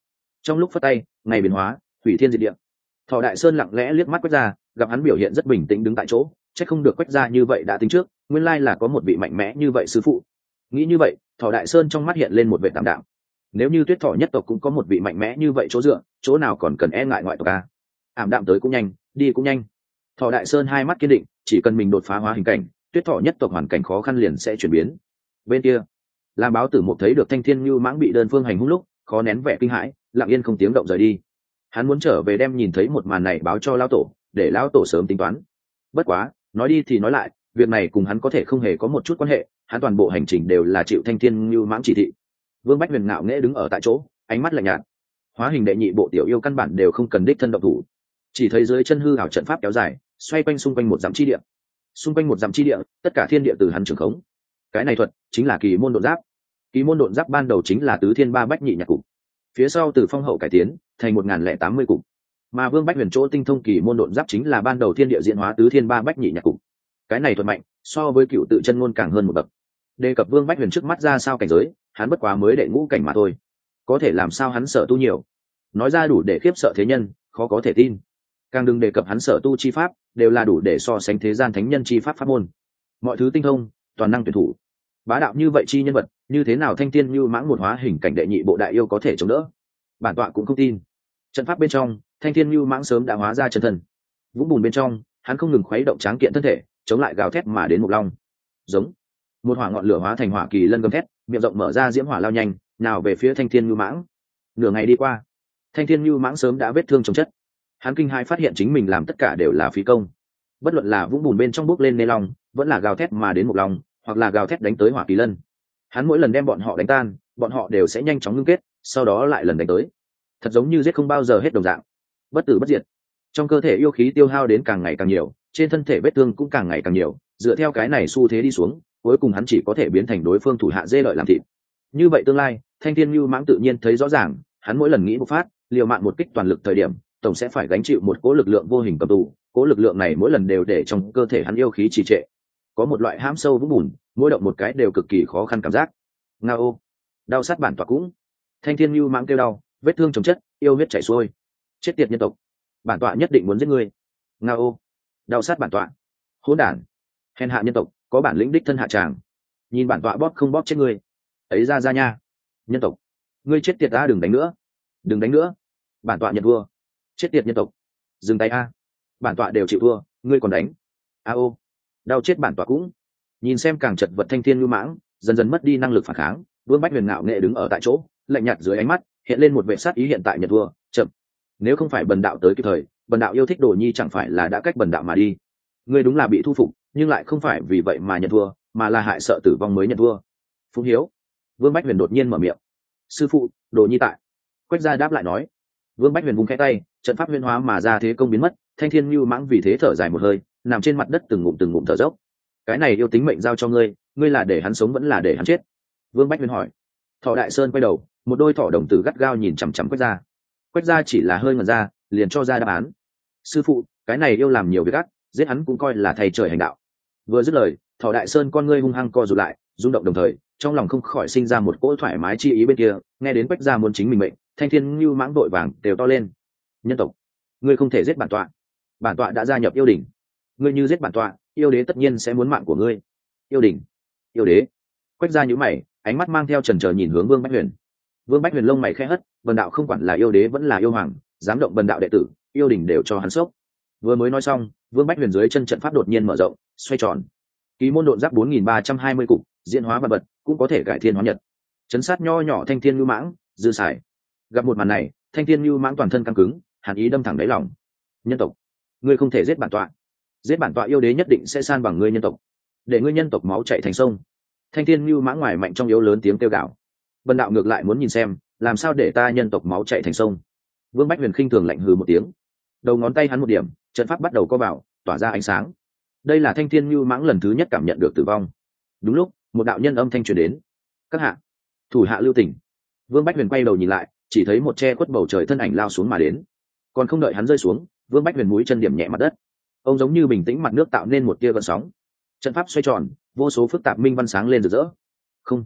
Trong lúc phất tay, ngày biến hóa, hủy thiên diệt địa. Thọ Đại Sơn lặng lẽ liếc mắt Quách Gia, gặp hắn biểu hiện rất bình tĩnh đứng tại chỗ, chắc không được Quách Gia như vậy đã tính trước, nguyên lai là có một vị mạnh mẽ như vậy sư phụ. Nghĩ như vậy, Thọ Đại Sơn trong mắt hiện lên một vẻ tạm đạm. Nếu như Tuyết Thọ nhất tộc cũng có một vị mạnh mẽ như vậy chỗ dựa, chỗ nào còn cần e ngại ngoại tộc a? Ảm đạm tới cũng nhanh, đi cũng nhanh. Thọ Đại Sơn hai mắt kiên định, chỉ cần mình đột phá hóa hình cảnh, Tuyết Thọ nhất tộc hoàn cảnh khó khăn liền sẽ chuyển biến. Bên kia, Lam Báo Tử Mục thấy được Thanh Thiên Nưu Mãng bị đơn phương hành hung lúc, khó nén vẻ kinh hãi, lặng yên không tiếng động rời đi. Hắn muốn trở về đem nhìn thấy một màn này báo cho lão tổ, để lão tổ sớm tính toán. Bất quá, nói đi thì nói lại, việc này cùng hắn có thể không hề có một chút quan hệ, hắn toàn bộ hành trình đều là chịu Thanh Thiên Nưu Mãng chỉ thị. Vương Bách Huyền ngạo nghễ đứng ở tại chỗ, ánh mắt lạnh nhạt. Hóa hình đệ nhị bộ tiểu yêu căn bản đều không cần đích thân động thủ, chỉ thấy dưới chân hư ảo trận pháp kéo dài, xoay quanh xung quanh một dặm chi địa. Xung quanh một dặm chi địa, tất cả thiên địa từ hắn trưởng khống. Cái này thuật chính là kỳ môn độn giáp. Kỳ môn độn giáp ban đầu chính là tứ thiên ba bách nhị nhạc cục, phía sau từ phong hậu cải tiến thành 1080 cục, mà Vương Bách Huyền chỗ tinh thông kỳ môn độn giáp chính là ban đầu thiên địa diễn hóa tứ thiên ba bách nhị nhạc cục. Cái này thuật mạnh, so với cựu tự chân ngôn càng hơn một bậc. Đề cập Vương Bách Huyền trước mắt ra sao cảnh giới, hắn bất quá mới đệ ngũ cảnh mà thôi, có thể làm sao hắn sở tu nhiều, nói ra đủ để khiếp sợ thế nhân, khó có thể tin. Càng đừng đề cập hắn sở tu chi pháp, đều là đủ để so sánh thế gian thánh nhân chi pháp pháp môn, mọi thứ tinh thông, toàn năng tuyển thủ. Bá đạo như vậy chi nhân vật, như thế nào Thanh Thiên Nưu Mãng một hóa hình cảnh đệ nhị bộ đại yêu có thể chống đỡ? Bản tọa cũng không tin. Trận pháp bên trong, Thanh Thiên Nưu Mãng sớm đã hóa ra chân thân. Vũng bùn bên trong, hắn không ngừng khuấy động tráng kiện thân thể, chống lại gào thét mà đến Mục Long. Giống. Một hỏa ngọn lửa hóa thành hỏa kỳ lân gầm thét, miệng rộng mở ra diễm hỏa lao nhanh, nào về phía Thanh Thiên Nưu Mãng. Nửa ngày đi qua, Thanh Thiên Nưu Mãng sớm đã vết thương chồng chất. Hắn kinh hãi phát hiện chính mình làm tất cả đều là phí công. Bất luận là vũng bùn bên trong bốc lên nê long, vẫn là gào thét mà đến Mục Long, hoặc là gào thét đánh tới hỏa kỳ lân, hắn mỗi lần đem bọn họ đánh tan, bọn họ đều sẽ nhanh chóng ngưng kết, sau đó lại lần đánh tới, thật giống như giết không bao giờ hết đồng dạng, bất tử bất diệt. Trong cơ thể yêu khí tiêu hao đến càng ngày càng nhiều, trên thân thể vết thương cũng càng ngày càng nhiều, dựa theo cái này xu thế đi xuống, cuối cùng hắn chỉ có thể biến thành đối phương thủ hạ dê lợi làm thịt. Như vậy tương lai, Thanh Thiên Nưu Mãng tự nhiên thấy rõ ràng, hắn mỗi lần nghĩ bộc phát, liều mạng một kích toàn lực thời điểm, tổng sẽ phải gánh chịu một cỗ lực lượng vô hình cầm tù, cỗ lực lượng này mỗi lần đều để trong cơ thể hắn yêu khí trì trệ, có một loại hãm sâu vũng bùn, mỗi động một cái đều cực kỳ khó khăn cảm giác. Ngao, đau sát bản tọa cũng. Thanh Thiên Nưu Mãng kêu đau, vết thương chồng chất, yêu huyết chảy xuôi. Chết tiệt nhân tộc, bản tọa nhất định muốn giết ngươi. Ngao, đau sát bản tọa. Hỗn đản, hèn hạ nhân tộc, có bản lĩnh đích thân hạ tràng. Nhìn bản tọa bóp không bóp chết ngươi. Ấy ra ra nha. Nhân tộc, ngươi chết tiệt ta, đừng đánh nữa. Đừng đánh nữa. Bản tọa nhận thua. Chết tiệt nhân tộc. Dừng tay a. Bản tọa đều chịu thua, ngươi còn đánh. A ô, đau chết bản tọa cũng. Nhìn xem càng chật vật Thanh Thiên Nưu Mãng dần dần mất đi năng lực phản kháng, Vương Bách Huyền ngạo nghệ đứng ở tại chỗ, lạnh nhạt dưới ánh mắt hiện lên một vẻ sát ý. Hiện tại nhận thua, chậm. Nếu không phải bần đạo tới kịp thời, bần đạo yêu thích Đồ Nhi chẳng phải là đã cách bần đạo mà đi. Ngươi đúng là bị thu phục, nhưng lại không phải vì vậy mà nhận thua, mà là hại sợ tử vong mới nhận thua. Phú Hiếu. Vương Bách Huyền đột nhiên mở miệng. Sư phụ, Đồ Nhi tại. Quách Gia đáp lại nói. Vương Bách Huyền vung khẽ tay, trận pháp huyền hóa mà ra thế công biến mất. Thanh Thiên Nưu Mãng vì thế thở dài một hơi, nằm trên mặt đất từng ngụm thở dốc. Cái này yêu tính mệnh giao cho ngươi, ngươi là để hắn sống vẫn là để hắn chết? Vương Bách Huyền hỏi. Thọ Đại Sơn quay đầu, một đôi thỏ đồng tử gắt gao nhìn chằm chằm Quách Gia. Quách Gia chỉ là hơi ngẩn ra, liền cho ra đáp án. Sư phụ, cái này yêu làm nhiều việc ác, giết hắn cũng coi là thầy trời hành đạo. Vừa dứt lời, Thọ Đại Sơn con ngươi hung hăng co rụt lại, rung động đồng thời, trong lòng không khỏi sinh ra một cỗ thoải mái chi ý bên kia. Nghe đến Quách Gia muốn chính mình mệnh, Thanh Thiên Nưu Mãng đội vàng đều to lên. Nhân tộc, ngươi không thể giết bản tọa. Bản tọa đã gia nhập yêu đỉnh, ngươi như giết bản tọa, yêu đế tất nhiên sẽ muốn mạng của ngươi. Yêu đỉnh, yêu đế. Quách Gia nhíu mày, ánh mắt mang theo chần chờ nhìn hướng Vương Bách Huyền. Vương Bách Huyền lông mày khẽ hất, bần đạo không quản là yêu đế vẫn là yêu hoàng, dám động bần đạo đệ tử, yêu đỉnh đều cho hắn sốc. Vừa mới nói xong, Vương Bách Huyền dưới chân trận pháp đột nhiên mở rộng, xoay tròn. Ký môn độn giáp 4320 cục, diễn hóa vật vật, cũng có thể cải thiên hóa nhật. Chấn sát nho nhỏ Thanh Thiên Nưu Mãng, dư xài. Gặp một màn này, Thanh Thiên Nưu Mãng toàn thân căng cứng, hàn ý đâm thẳng đáy lòng. Nhân tộc, ngươi không thể giết bản tọa. Giết bản tọa yêu đế nhất định sẽ san bằng ngươi nhân tộc, để ngươi nhân tộc máu chảy thành sông. Thanh Thiên Nưu Mãng ngoài mạnh trong yếu lớn tiếng kêu gào. Bần đạo ngược lại muốn nhìn xem, làm sao để ta nhân tộc máu chảy thành sông. Vương Bách Huyền khinh thường lạnh hừ một tiếng, đầu ngón tay hắn một điểm, trận pháp bắt đầu co vào, tỏa ra ánh sáng. Đây là Thanh Thiên Nưu Mãng lần thứ nhất cảm nhận được tử vong. Đúng lúc, một đạo nhân âm thanh truyền đến. Các hạ, thủ hạ lưu tình. Vương Bách Huyền quay đầu nhìn lại, chỉ thấy một che khuất bầu trời thân ảnh lao xuống mà đến. Còn không đợi hắn rơi xuống, Vương Bách Huyền mũi chân điểm nhẹ mặt đất. Ông giống như bình tĩnh mặt nước tạo nên một tia gợn sóng. Trận pháp xoay tròn, vô số phức tạp minh văn sáng lên rực rỡ. Không,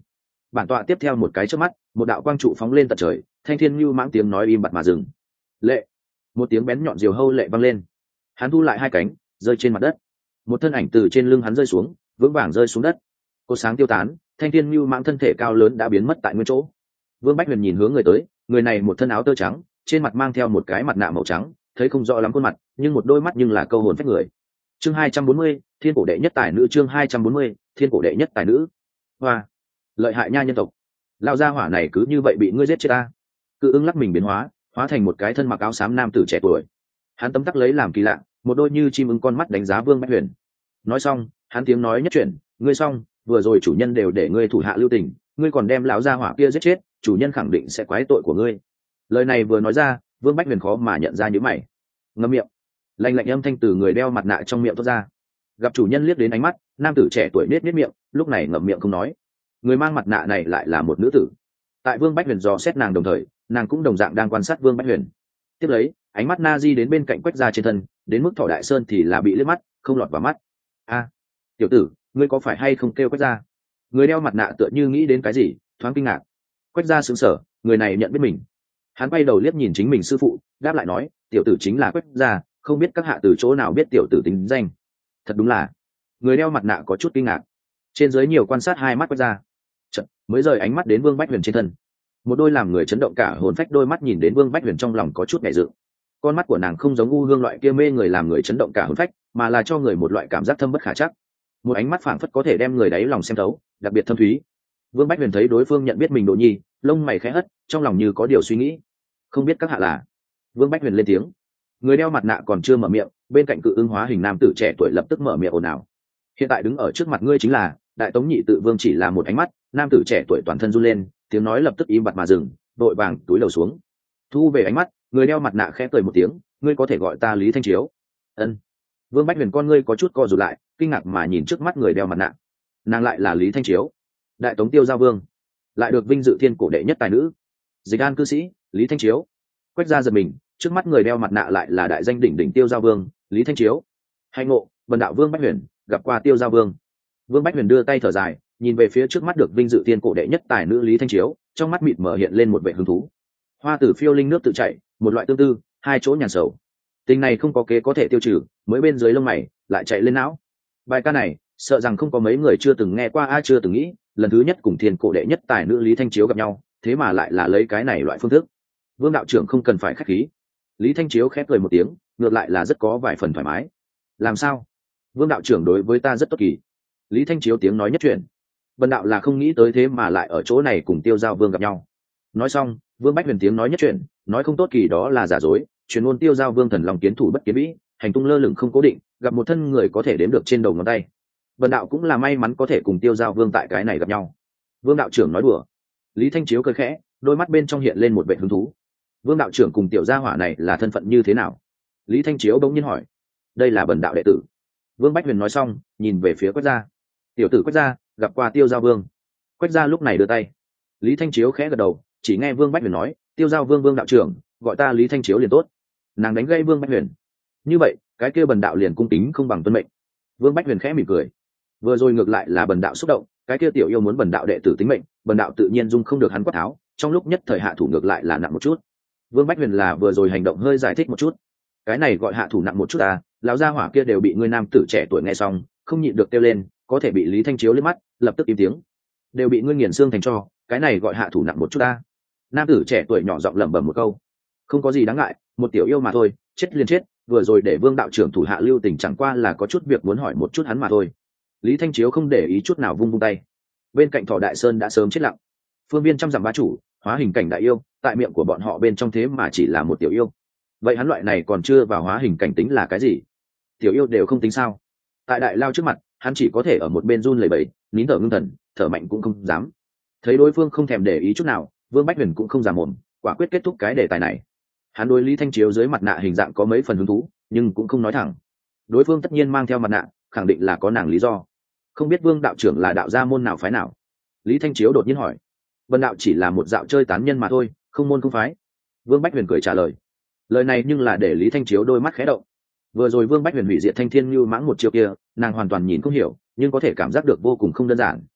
bản tọa tiếp theo một cái trước mắt, một đạo quang trụ phóng lên tận trời, thanh thiên lưu mãng tiếng nói im bặt mà dừng. Lệ, một tiếng bén nhọn diều hâu lệ vang lên. Hắn thu lại hai cánh, rơi trên mặt đất. Một thân ảnh từ trên lưng hắn rơi xuống, vững vàng rơi xuống đất. Cột sáng tiêu tán, thanh thiên lưu mãng thân thể cao lớn đã biến mất tại nguyên chỗ. Vương Bách Huyền nhìn hướng người tới, người này một thân áo tơ trắng, trên mặt mang theo một cái mặt nạ màu trắng, thấy không rõ lắm khuôn mặt, nhưng một đôi mắt nhưng là câu hồn phách người. Chương 240, Thiên cổ đệ nhất tài nữ. Chương 240, Thiên cổ đệ nhất tài nữ. Hoa, lợi hại nha nhân tộc. Lão gia hỏa này cứ như vậy bị ngươi giết chết ta. Cự Ưng lắc mình biến hóa, hóa thành một cái thân mặc áo xám nam tử trẻ tuổi. Hắn tấm tắc lấy làm kỳ lạ, một đôi như chim ưng con mắt đánh giá Vương Bách Huyền. Nói xong, hắn tiếng nói nhất chuyển, ngươi xong, vừa rồi chủ nhân đều để ngươi thủ hạ lưu tình, ngươi còn đem lão gia hỏa kia giết chết, chủ nhân khẳng định sẽ quái tội của ngươi. Lời này vừa nói ra, Vương Bách Huyền khó mà nhận ra những mày. Ngậm miệng. Lạnh lạnh âm thanh từ người đeo mặt nạ trong miệng thoát ra. Gặp chủ nhân liếc đến ánh mắt, nam tử trẻ tuổi nết miệng, lúc này ngậm miệng không nói. Người mang mặt nạ này lại là một nữ tử. Tại Vương Bách Huyền dò xét nàng đồng thời, nàng cũng đồng dạng đang quan sát Vương Bách Huyền. Tiếp lấy, ánh mắt na di đến bên cạnh Quách Gia trên thân, đến mức Thỏ Đại Sơn thì là bị liếc mắt, không lọt vào mắt. A, tiểu tử, ngươi có phải hay không kêu Quách Gia? Người đeo mặt nạ tựa như nghĩ đến cái gì, thoáng kinh ngạc. Quách Gia sững sờ, người này nhận biết mình. Hắn quay đầu liếc nhìn chính mình sư phụ, đáp lại nói, tiểu tử chính là Quách Gia, không biết các hạ từ chỗ nào biết tiểu tử tính danh. Thật đúng là. Người đeo mặt nạ có chút kinh ngạc. Trên dưới nhiều quan sát hai mắt Quách Gia. Chợt mới rời ánh mắt đến Vương Bách Huyền trên thân. Một đôi làm người chấn động cả hồn phách đôi mắt nhìn đến Vương Bách Huyền trong lòng có chút nhẹ dựng. Con mắt của nàng không giống U Hương loại kia mê người làm người chấn động cả hồn phách, mà là cho người một loại cảm giác thâm bất khả trắc. Một ánh mắt phảng phất có thể đem người đáy lòng xem thấu, đặc biệt thâm thúy. Vương Bách Huyền thấy đối phương nhận biết mình Đồ Nhi, lông mày khẽ hất, trong lòng như có điều suy nghĩ. Không biết các hạ là? Vương Bách Huyền lên tiếng. Người đeo mặt nạ còn chưa mở miệng, bên cạnh Cự Ưng hóa hình nam tử trẻ tuổi lập tức mở miệng ồn ào. Hiện tại đứng ở trước mặt ngươi chính là Đại Tống Nhị Tự Vương. Chỉ là một ánh mắt, nam tử trẻ tuổi toàn thân run lên, tiếng nói lập tức im bặt mà dừng, đội vàng túi đầu xuống. Thu về ánh mắt, người đeo mặt nạ khẽ cười một tiếng, ngươi có thể gọi ta Lý Thanh Chiếu. Ân. Vương Bách Huyền con ngươi có chút co rụt lại, kinh ngạc mà nhìn trước mắt người đeo mặt nạ. Nàng lại là Lý Thanh Chiếu, Đại Tống Tiêu Giao Vương, lại được vinh dự thiên cổ đệ nhất tài nữ, Dịch An cư sĩ Lý Thanh Chiếu. Quách Gia giật mình, trước mắt người đeo mặt nạ lại là đại danh đỉnh đỉnh Tiêu Giao Vương Lý Thanh Chiếu. Hay ngộ, Vân đạo Vương Bách Huyền gặp qua Tiêu Giao Vương. Vương Bách Huyền đưa tay thở dài, nhìn về phía trước mắt được vinh dự thiên cổ đệ nhất tài nữ Lý Thanh Chiếu, trong mắt mịt mờ hiện lên một vẻ hứng thú. Hoa tử phiêu linh nước tự chảy, một loại tương tư, hai chỗ nhàn sầu. Tình này không có kế có thể tiêu trừ, mới bên dưới lông mày lại chạy lên não. Bài ca này sợ rằng không có mấy người chưa từng nghe qua, chưa từng nghĩ lần thứ nhất cùng thiên cổ đệ nhất tài nữ Lý Thanh Chiếu gặp nhau, thế mà lại là lấy cái này loại phương thức. Vương đạo trưởng không cần phải khách khí. Lý Thanh Chiếu khép cười một tiếng, ngược lại là rất có vài phần thoải mái. Làm sao? Vương đạo trưởng đối với ta rất tốt kỳ. Lý Thanh Chiếu tiếng nói nhất chuyển. Vân đạo là không nghĩ tới thế mà lại ở chỗ này cùng Tiêu Giao Vương gặp nhau. Nói xong, Vương Bách Huyền tiếng nói nhất chuyển, nói không tốt kỳ đó là giả dối, truyền ngôn Tiêu Giao Vương thần lòng kiến thủ bất kiến vĩ, hành tung lơ lửng không cố định, gặp một thân người có thể đếm được trên đầu ngón tay. Vân đạo cũng là may mắn có thể cùng Tiêu Giao Vương tại cái này gặp nhau. Vương đạo trưởng nói đùa. Lý Thanh Chiếu cười khẽ, đôi mắt bên trong hiện lên một vẻ hứng thú. Vương đạo trưởng cùng tiểu gia hỏa này là thân phận như thế nào? Lý Thanh Chiếu bỗng nhiên hỏi. Đây là Bần đạo đệ tử. Vương Bách Huyền nói xong, nhìn về phía Quách Gia. Tiểu tử Quách Gia gặp qua Tiêu Giao Vương. Quách Gia lúc này đưa tay. Lý Thanh Chiếu khẽ gật đầu, chỉ nghe Vương Bách Huyền nói, Tiêu Giao Vương Vương đạo trưởng, gọi ta Lý Thanh Chiếu liền tốt. Nàng đánh gây Vương Bách Huyền. Như vậy, cái kia Bần đạo liền cung kính không bằng tuân mệnh. Vương Bách Huyền khẽ mỉm cười. Vừa rồi ngược lại là Bần đạo xúc động, cái kia tiểu yêu muốn Bần đạo đệ tử tính mệnh, Bần đạo tự nhiên dung không được hắn quát tháo, trong lúc nhất thời hạ thủ ngược lại là nặng một chút. Vương Bách Huyền là vừa rồi hành động hơi giải thích một chút. Cái này gọi hạ thủ nặng một chút à? Lão gia hỏa kia đều bị người nam tử trẻ tuổi nghe xong, không nhịn được kêu lên, có thể bị Lý Thanh Chiếu liếc mắt, lập tức im tiếng. Đều bị ngươi nghiền xương thành tro, cái này gọi hạ thủ nặng một chút à? Nam tử trẻ tuổi nhỏ giọng lẩm bẩm một câu. Không có gì đáng ngại, một tiểu yêu mà thôi, chết liền chết, vừa rồi để Vương đạo trưởng thủ hạ lưu tình chẳng qua là có chút việc muốn hỏi một chút hắn mà thôi. Lý Thanh Chiếu không để ý chút nào vung vung tay. Bên cạnh Thỏ Đại Sơn đã sớm chết lặng. Phương viên trăm dặm bá chủ, hóa hình cảnh đại yêu, tại miệng của bọn họ bên trong thế mà chỉ là một tiểu yêu. Vậy hắn loại này còn chưa vào hóa hình cảnh tính là cái gì? Tiểu yêu đều không tính sao? Tại đại lao trước mặt, hắn chỉ có thể ở một bên run lẩy bẩy, nín thở ngưng thần, thở mạnh cũng không dám. Thấy đối phương không thèm để ý chút nào, Vương Bách Huyền cũng không giả mồm, quả quyết kết thúc cái đề tài này. Hắn đối Lý Thanh Chiếu dưới mặt nạ hình dạng có mấy phần hứng thú, nhưng cũng không nói thẳng. Đối phương tất nhiên mang theo mặt nạ, khẳng định là có nàng lý do. Không biết Vương đạo trưởng là đạo gia môn nào phái nào? Lý Thanh Chiếu đột nhiên hỏi. Vân đạo chỉ là một dạo chơi tán nhân mà thôi, không môn không phái. Vương Bách Huyền cười trả lời. Lời này nhưng là để Lý Thanh Chiếu đôi mắt khẽ động. Vừa rồi Vương Bách Huyền hủy diệt Thanh Thiên Như Mãng một chiêu kia, nàng hoàn toàn nhìn không hiểu, nhưng có thể cảm giác được vô cùng không đơn giản.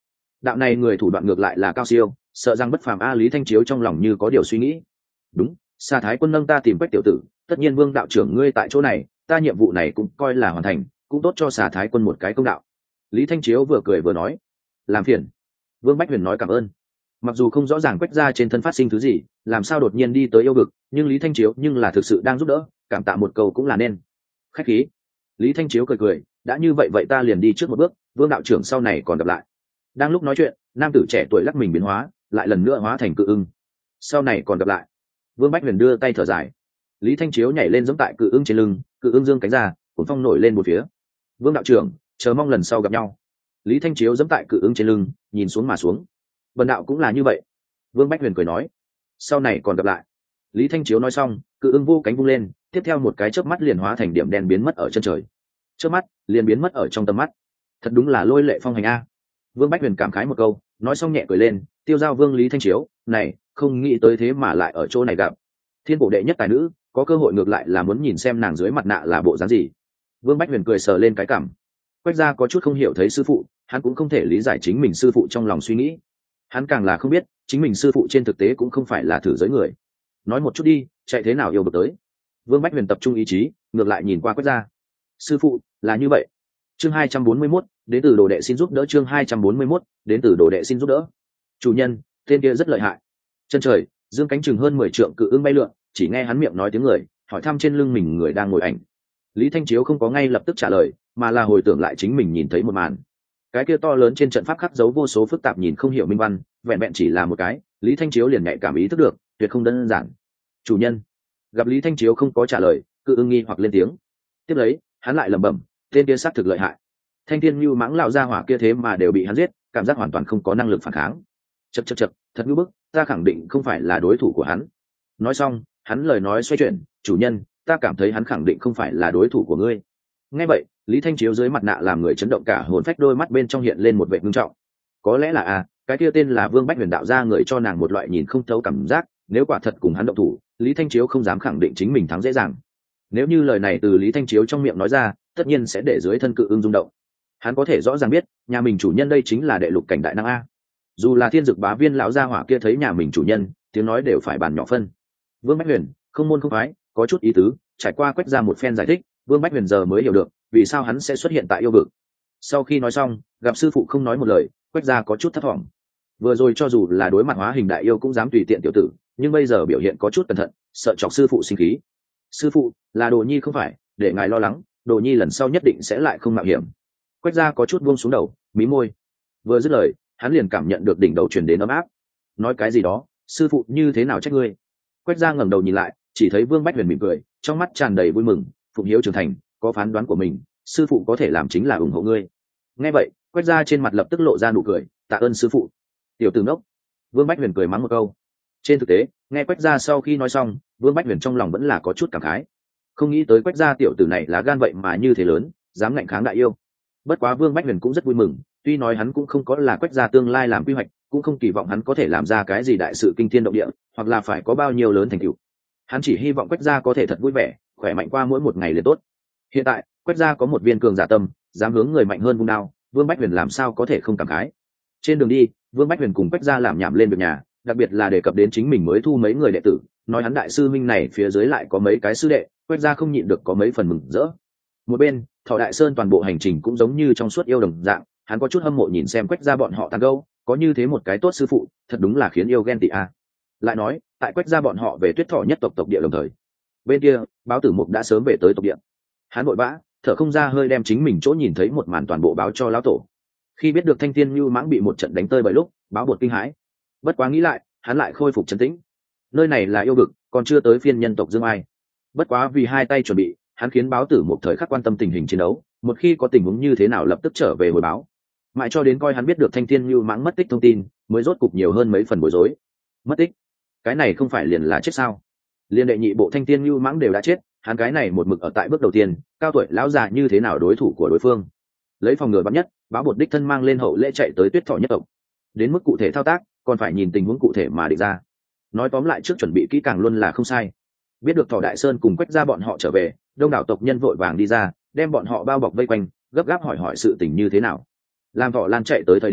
đạo này người thủ đoạn ngược lại là cao siêu, sợ rằng bất phàm a. Lý Thanh Chiếu trong lòng như có điều suy nghĩ. Đúng, Sa Thái Quân nâng ta tìm Quách tiểu tử, tất nhiên Vương đạo trưởng ngươi tại chỗ này, ta nhiệm vụ này cũng coi là hoàn thành, cũng tốt cho Sa Thái Quân một cái công đạo. Lý Thanh Chiếu vừa cười vừa nói. Làm phiền. Vương Bách Huyền nói cảm ơn. Mặc dù không rõ ràng Quách gia trên thân phát sinh thứ gì, làm sao đột nhiên đi tới yêu vực, nhưng Lý Thanh Chiếu nhưng là thực sự đang giúp đỡ, cảm tạ một câu cũng là nên. Khách khí. Lý Thanh Chiếu cười cười, đã như vậy vậy ta liền đi trước một bước, Vương đạo trưởng sau này còn gặp lại. Đang lúc nói chuyện, nam tử trẻ tuổi lắc mình biến hóa, lại lần nữa hóa thành cự ưng. Sau này còn gặp lại. Vương Bách Huyền đưa tay thở dài. Lý Thanh Chiếu nhảy lên giẫm tại cự ưng trên lưng, cự ưng dương cánh ra, cuốn phong nổi lên một phía. Vương đạo trưởng, chờ mong lần sau gặp nhau. Lý Thanh Chiếu giẫm tại cự ưng trên lưng, nhìn xuống mà xuống. Bần đạo cũng là như vậy. Vương Bách Huyền cười nói. Sau này còn gặp lại. Lý Thanh Chiếu nói xong, cự ưng vô cánh vung lên, tiếp theo một cái chớp mắt liền hóa thành điểm đen biến mất ở chân trời. Chớp mắt liền biến mất ở trong tầm mắt. Thật đúng là lôi lệ phong hành a. Vương Bách Huyền cảm khái một câu, nói xong nhẹ cười lên, tiêu giao vương Lý Thanh Chiếu, này, không nghĩ tới thế mà lại ở chỗ này gặp. Thiên cổ đệ nhất tài nữ, có cơ hội ngược lại là muốn nhìn xem nàng dưới mặt nạ là bộ dáng gì. Vương Bách Huyền cười sờ lên cái cằm. Quách gia có chút không hiểu thấy sư phụ, hắn cũng không thể lý giải chính mình sư phụ trong lòng suy nghĩ. Hắn càng là không biết, chính mình sư phụ trên thực tế cũng không phải là thử giới người. Nói một chút đi, chạy thế nào yêu bực tới. Vương Bách Huyền tập trung ý chí, ngược lại nhìn qua Quách gia. Sư phụ, là như vậy. Chương 241, đến từ đồ đệ xin giúp đỡ. Chương 241, đến từ đồ đệ xin giúp đỡ. Chủ nhân, tên kia rất lợi hại. Chân trời, dương cánh chừng hơn 10 trượng cự ưng bay lượn, chỉ nghe hắn miệng nói tiếng người, hỏi thăm trên lưng mình người đang ngồi ảnh. Lý Thanh Chiếu không có ngay lập tức trả lời, mà là hồi tưởng lại chính mình nhìn thấy một màn. Cái kia to lớn trên trận pháp khắc dấu vô số phức tạp nhìn không hiểu minh văn, vẹn vẹn chỉ là một cái, Lý Thanh Chiếu liền nhạy cảm ý thức được, tuyệt không đơn giản. Chủ nhân. Gặp Lý Thanh Chiếu không có trả lời, cự ưng nghi hoặc lên tiếng. Tiếp lấy, hắn lại lẩm bẩm, tên kia xác thực lợi hại. Thanh thiên như mãng lão gia hỏa kia thế mà đều bị hắn giết, cảm giác hoàn toàn không có năng lực phản kháng. Chậc, thật ngữ bức, ta khẳng định không phải là đối thủ của hắn. Nói xong, hắn lời nói xoay chuyển, chủ nhân, ta cảm thấy hắn khẳng định không phải là đối thủ của ngươi. Nghe vậy, Lý Thanh Chiếu dưới mặt nạ làm người chấn động cả hồn phách, đôi mắt bên trong hiện lên một vẻ ngưng trọng. Có lẽ là cái kia tên là Vương Bách Huyền đạo ra người cho nàng một loại nhìn không thấu cảm giác, nếu quả thật cùng hắn động thủ, Lý Thanh Chiếu không dám khẳng định chính mình thắng dễ dàng. Nếu như lời này từ Lý Thanh Chiếu trong miệng nói ra, tất nhiên sẽ để dưới thân cự ưng rung động. Hắn có thể rõ ràng biết, nhà mình chủ nhân đây chính là đệ lục cảnh đại năng a. Dù là thiên dực bá viên lão gia hỏa kia thấy nhà mình chủ nhân, tiếng nói đều phải bàn nhỏ phân. Vương Bách Huyền, không môn không phái, có chút ý tứ. Trải qua Quách ra một phen giải thích, Vương Bách Huyền giờ mới hiểu được vì sao hắn sẽ xuất hiện tại yêu vực. Sau khi nói xong, gặp sư phụ không nói một lời, Quách ra có chút thất vọng. Vừa rồi cho dù là đối mặt hóa hình đại yêu cũng dám tùy tiện tiểu tử, nhưng bây giờ biểu hiện có chút cẩn thận, sợ chọc sư phụ sinh khí. Sư phụ, là Đồ Nhi không phải, để ngài lo lắng, Đồ Nhi lần sau nhất định sẽ lại không mạo hiểm. Quách ra có chút buông xuống đầu, mí môi. Vừa dứt lời, hắn liền cảm nhận được đỉnh đầu truyền đến ấm áp. Nói cái gì đó, sư phụ như thế nào trách ngươi? Quách ra ngẩng đầu nhìn lại, chỉ thấy Vương Bách Huyền mỉm cười, trong mắt tràn đầy vui mừng. Phụng hiếu trưởng thành, có phán đoán của mình, sư phụ có thể làm chính là ủng hộ ngươi. Nghe vậy, Quách ra trên mặt lập tức lộ ra nụ cười, tạ ơn sư phụ. Tiểu tử ngốc. Vương Bách Huyền cười mắng một câu. Trên thực tế, nghe Quách ra sau khi nói xong, Vương Bách Huyền trong lòng vẫn là có chút cảm khái. Không nghĩ tới Quách ra tiểu tử này lá gan vậy mà như thế lớn, dám ngạnh kháng đại yêu. Bất quá Vương Bách Huyền cũng rất vui mừng, tuy nói hắn cũng không có là Quách gia tương lai làm quy hoạch, cũng không kỳ vọng hắn có thể làm ra cái gì đại sự kinh thiên động địa, hoặc là phải có bao nhiêu lớn thành tựu. Hắn chỉ hy vọng Quách gia có thể thật vui vẻ, khỏe mạnh qua mỗi một ngày liền tốt. Hiện tại, Quách gia có một viên cường giả tâm, dám hướng người mạnh hơn vung đao, Vương Bách Huyền làm sao có thể không cảm khái. Trên đường đi, Vương Bách Huyền cùng Quách gia làm nhảm lên việc nhà, đặc biệt là đề cập đến chính mình mới thu mấy người đệ tử, nói hắn đại sư minh này phía dưới lại có mấy cái sư đệ, Quách gia không nhịn được có mấy phần mừng rỡ. Một bên, Thọ Đại Sơn toàn bộ hành trình cũng giống như trong suốt yêu đồng dạng, hắn có chút hâm mộ nhìn xem Quách gia bọn họ tán gẫu, có như thế một cái tốt sư phụ, thật đúng là khiến yêu ghen tị a. Lại nói, tại Quách gia bọn họ về Tuyết Thọ nhất tộc địa đồng thời, bên kia, Báo Tử Mục đã sớm về tới tộc địa. Hắn vội vã, thở không ra hơi đem chính mình chỗ nhìn thấy một màn toàn bộ báo cho lão tổ. Khi biết được Thanh Thiên Nưu Mãng bị một trận đánh tơi bởi lúc, Báo Bột kinh hãi. Bất quá nghĩ lại, hắn lại khôi phục trấn tĩnh. Nơi này là yêu vực, còn chưa tới phiên nhân tộc Dương Ai. Bất quá vì hai tay chuẩn bị, hắn khiến Báo Tử Mục thời khắc quan tâm tình hình chiến đấu, một khi có tình huống như thế nào lập tức trở về hồi báo. Mãi cho đến coi hắn biết được Thanh Thiên Nưu Mãng mất tích thông tin, mới rốt cục nhiều hơn mấy phần bối rối. Mất tích? Cái này không phải liền là chết sao? Liên đệ nhị bộ Thanh Thiên Nưu Mãng đều đã chết, hắn cái này một mực ở tại bước đầu tiên, cao tuổi lão già như thế nào đối thủ của đối phương? Lấy phòng ngừa bắn nhất, Báo Bột đích thân mang lên hậu lễ chạy tới Tuyết Thọ nhất tộc. Đến mức cụ thể thao tác, còn phải nhìn tình huống cụ thể mà định ra. Nói tóm lại trước chuẩn bị kỹ càng luôn là không sai. Biết được Thọ Đại Sơn cùng Quách gia bọn họ trở về, đông đảo tộc nhân vội vàng đi ra, đem bọn họ bao bọc vây quanh, gấp gáp hỏi sự tình như thế nào. Làm Thọ Lan chạy tới thời điểm,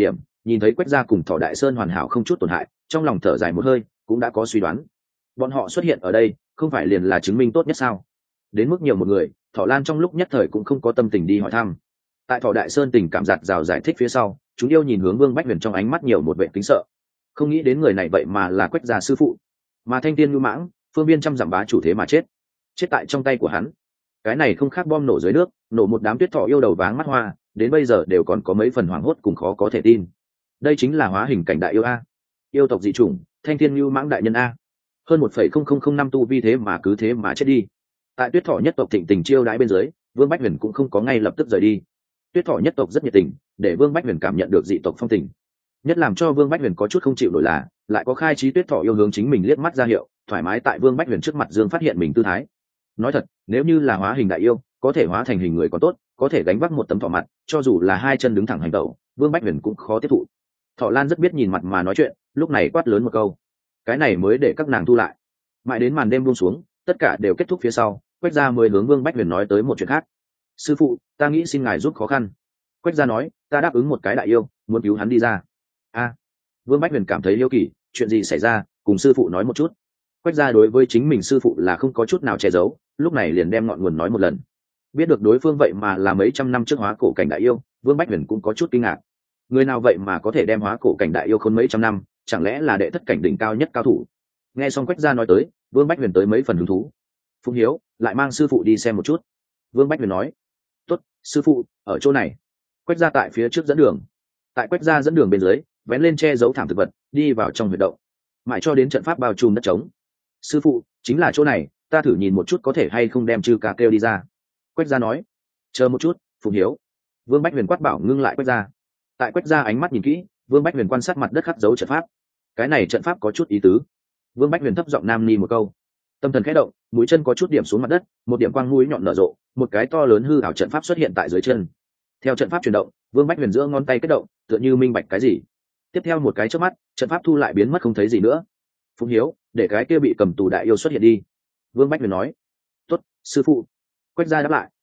nhìn thấy Quách gia cùng Thỏ Đại Sơn hoàn hảo không chút tổn hại, trong lòng thở dài một hơi, cũng đã có suy đoán. Bọn họ xuất hiện ở đây không phải liền là chứng minh tốt nhất sao? Đến mức nhiều một người, Thỏ Lan trong lúc nhất thời cũng không có tâm tình đi hỏi thăm. Tại Thỏ Đại Sơn tình cảm giạt rào giải thích phía sau, chúng yêu nhìn hướng Vương Bách Huyền trong ánh mắt nhiều một vẻ kính sợ. Không nghĩ đến người này vậy mà là Quách gia sư phụ, mà Thanh Tiên Ngưu Mãng, phương viên trăm dặm bá chủ thế mà chết tại trong tay của hắn. Cái này không khác bom nổ dưới nước, nổ một đám tuyết thỏ yêu đầu váng mắt hoa, đến bây giờ đều còn có mấy phần hoảng hốt cùng khó có thể tin. Đây chính là hóa hình cảnh đại yêu a, yêu tộc dị chủng, Thanh Thiên Ngưu Mãng đại nhân a. Hơn 1,0005 tu vi thế mà cứ thế mà chết đi. Tại tuyết thỏ nhất tộc thịnh tình chiêu đãi bên dưới, Vương Bách Huyền cũng không có ngay lập tức rời đi. Tuyết thỏ nhất tộc rất nhiệt tình, để Vương Bách Huyền cảm nhận được dị tộc phong tình. Nhất làm cho Vương Bách Huyền có chút không chịu nổi là, lại có khai trí tuyết thỏ yêu hướng chính mình liếc mắt ra hiệu, thoải mái tại Vương Bách Huyền trước mặt Dương phát hiện mình tư thái. Nói thật, nếu như là hóa hình đại yêu, có thể hóa thành hình người còn tốt, có thể gánh vác một tấm thỏ mặt, cho dù là hai chân đứng thẳng hành tẩu, Vương Bách Huyền cũng khó tiếp thụ. Thỏ Lan rất biết nhìn mặt mà nói chuyện, lúc này quát lớn một câu, cái này mới để các nàng thu lại. Mãi đến màn đêm buông xuống, tất cả đều kết thúc phía sau, Quách gia mới hướng Vương Bách Huyền nói tới một chuyện khác. Sư phụ, ta nghĩ xin ngài giúp khó khăn. Quách gia nói, ta đáp ứng một cái đại yêu, muốn cứu hắn đi ra. A. Vương Bách Huyền cảm thấy hiếu kỳ, chuyện gì xảy ra, cùng sư phụ nói một chút. Quách gia đối với chính mình sư phụ là không có chút nào che giấu, lúc này liền đem ngọn nguồn nói một lần. Biết được đối phương vậy mà là mấy trăm năm trước hóa cổ cảnh đại yêu, Vương Bách Huyền cũng có chút kinh ngạc. Người nào vậy mà có thể đem hóa cổ cảnh đại yêu khôn mấy trăm năm, chẳng lẽ là đệ thất cảnh đỉnh cao nhất cao thủ? Nghe xong Quách gia nói tới, Vương Bách Huyền tới mấy phần hứng thú. Phụng Hiếu, lại mang sư phụ đi xem một chút. Vương Bách Huyền nói, tốt, sư phụ, ở chỗ này. Quách gia tại phía trước dẫn đường. Tại Quách gia dẫn đường bên dưới, vén lên che giấu thảm thực vật, đi vào trong huyệt động, mãi cho đến trận pháp bao trùm đất trống. Sư phụ, chính là chỗ này, ta thử nhìn một chút có thể hay không đem chư ca kêu đi ra. Quách gia nói, chờ một chút, Phụng Hiếu. Vương Bách Huyền quát bảo ngưng lại Quách gia. Tại Quách gia ánh mắt nhìn kỹ, Vương Bách Huyền quan sát mặt đất khắc dấu trận pháp. Cái này trận pháp có chút ý tứ. Vương Bách Huyền thấp giọng nam ni một câu, tâm thần khẽ động, mũi chân có chút điểm xuống mặt đất, một điểm quang mũi nhọn nở rộ, một cái to lớn hư ảo trận pháp xuất hiện tại dưới chân. Theo trận pháp chuyển động, Vương Bách Huyền giữa ngón tay kết động, tựa như minh bạch cái gì. Tiếp theo một cái chớp mắt, trận pháp thu lại biến mất không thấy gì nữa. Phụng Hiếu, để cái kia bị cầm tù đại yêu xuất hiện đi. Vương Bách Huyền nói, tốt, sư phụ. Quách gia đáp lại.